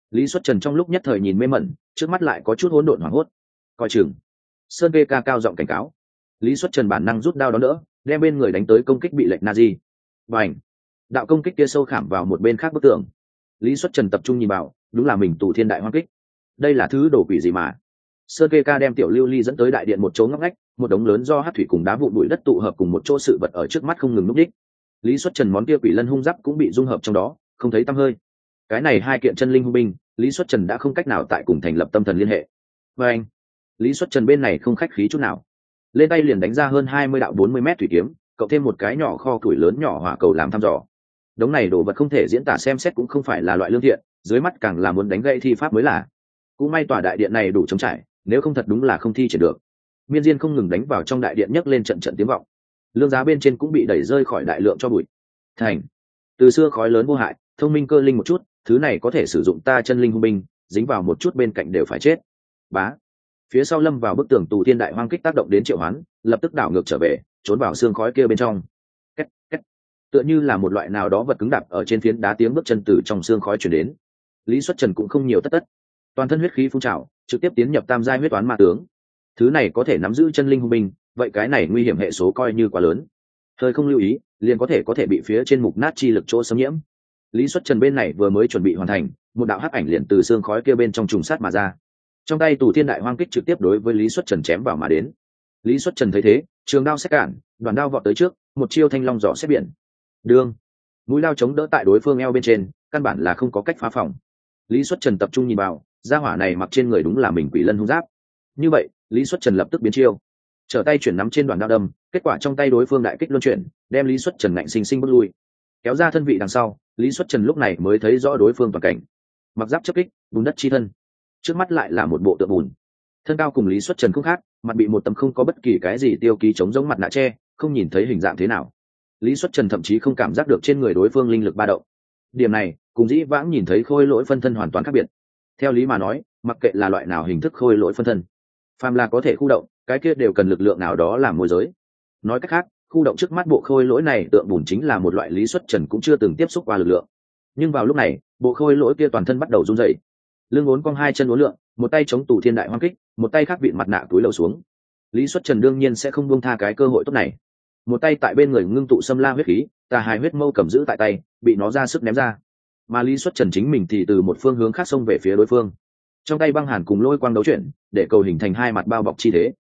Lý Xuất Trần trong lúc nhất thời nhìn mê mẩn, trước mắt lại có chút hỗn độn hoảng hốt. Coi chừng. Sơn Vê ca cao giọng cảnh cáo. Lý Xuất Trần bản năng rút đao đón đỡ, đem bên người đánh tới công kích bị lệch Nazi. Bành! Đạo công kích kia sâu khảm vào một bên khác bức tường. Lý Xuất Trần tập trung nhìn vào, đúng là mình tù thiên đại hoang kích. Đây là thứ đồ quỷ gì mà? Sơn Vê ca đem tiểu lưu ly dẫn tới đại điện một chỗ ngóc ngách, một đống lớn do hắc thủy cùng đá vụn bụi đất tụ hợp cùng một chỗ, sự vật ở trước mắt không ngừng núp đích. Lý Xuất Trần món kia quỷ lân hung giáp cũng bị dung hợp trong đó, không thấy tăm hơi. Cái này hai kiện chân linh hung binh, Lý Xuất Trần đã không cách nào tại cùng thành lập tâm thần liên hệ. Và anh, Lý Xuất Trần bên này không khách khí chút nào, lên tay liền đánh ra hơn 20 đạo 40 mét thủy kiếm, cộng thêm một cái nhỏ kho củi lớn nhỏ hỏa cầu làm thăm dò. Đống này đồ vật không thể diễn tả, xem xét cũng không phải là loại lương thiện, dưới mắt càng là muốn đánh gãy thi pháp mới là. Cũng may tòa đại điện này đủ trống trải, nếu không thật đúng là không thi triển được. Miên diên không ngừng đánh vào trong đại điện, nhấc lên trận trận tiếng vọng. Lương giá bên trên cũng bị đẩy rơi khỏi đại lượng cho bụi. Thành, từ xưa khói lớn vô hại, thông minh cơ linh một chút, thứ này có thể sử dụng ta chân linh hung binh, dính vào một chút bên cạnh đều phải chết. Bá. Phía sau lâm vào bức tường tù thiên đại hoang kích tác động đến Triệu Hoán, lập tức đảo ngược trở về, trốn vào xương khói kia bên trong. Két, két. Tựa như là một loại nào đó vật cứng đạp ở trên phiến đá, tiếng bước chân từ trong xương khói truyền đến. Lý Xuất Trần cũng không nhiều tất, toàn thân huyết khí phun trào, trực tiếp tiến nhập tam giai huyết toán ma tướng. Thứ này có thể nắm giữ chân linh hung binh, vậy cái này nguy hiểm hệ số coi như quá lớn. Hơi không lưu ý, liền có thể bị phía trên mục nát chi lực chỗ xâm nhiễm. Lý Xuất Trần bên này vừa mới chuẩn bị hoàn thành, một đạo hắc ảnh liền từ xương khói kia bên trong trùng sát mà ra. Trong tay tù thiên đại hoang kích trực tiếp đối với Lý Xuất Trần chém vào mà đến. Lý Xuất Trần thấy thế, trường đao xét cản, đoàn đao vọt tới trước, một chiêu thanh long giỏ xét biển. Đương, mũi đao chống đỡ tại đối phương eo bên trên, căn bản là không có cách phá phòng. Lý Xuất Trần tập trung nhìn vào, gia hỏa này mặc trên người đúng là mình quỷ lân hung giáp. Như vậy, Lý Xuất Trần lập tức biến chiêu, trở tay chuyển nắm trên đoàn đao đâm, kết quả trong tay đối phương đại kích luân chuyển, đem Lý Xuất Trần ngạnh sinh bước lui. Kéo ra thân vị đằng sau, Lý Xuất Trần lúc này mới thấy rõ đối phương toàn cảnh. Mặc giáp chấp kích, bùn đất chi thân, trước mắt lại là một bộ tượng bùn. Thân cao cùng Lý Xuất Trần không khác, mặt bị một tấm không có bất kỳ cái gì tiêu ký chống giống mặt nạ che, không nhìn thấy hình dạng thế nào. Lý Xuất Trần thậm chí không cảm giác được trên người đối phương linh lực ba động. Điểm này cùng dĩ vãng nhìn thấy khôi lỗi phân thân hoàn toàn khác biệt. Theo lý mà nói, mặc kệ là loại nào hình thức khôi lỗi phân thân, phàm là có thể khu động, cái kia đều cần lực lượng nào đó làm môi giới. Nói cách khác, khu động trước mắt bộ khôi lỗi này tượng bùn chính là một loại Lý Xuất Trần cũng chưa từng tiếp xúc qua lực lượng. Nhưng vào lúc này, bộ khôi lỗi kia toàn thân bắt đầu run rẩy, lưng uốn cong, hai chân uốn lượn, một tay chống tù thiên đại hoang kích, một tay khác vịn mặt nạ túi lầu xuống. Lý Xuất Trần đương nhiên sẽ không buông tha cái cơ hội tốt này, một tay tại bên người ngưng tụ xâm la huyết khí, tà hài huyết mâu cầm giữ tại tay, bị nó ra sức ném ra. Mà Lý Xuất Trần chính mình thì từ một phương hướng khác xông về phía đối phương, trong tay băng hàn cùng lôi quang đấu chuyển, để cầu hình thành hai mặt bao bọc chi thế.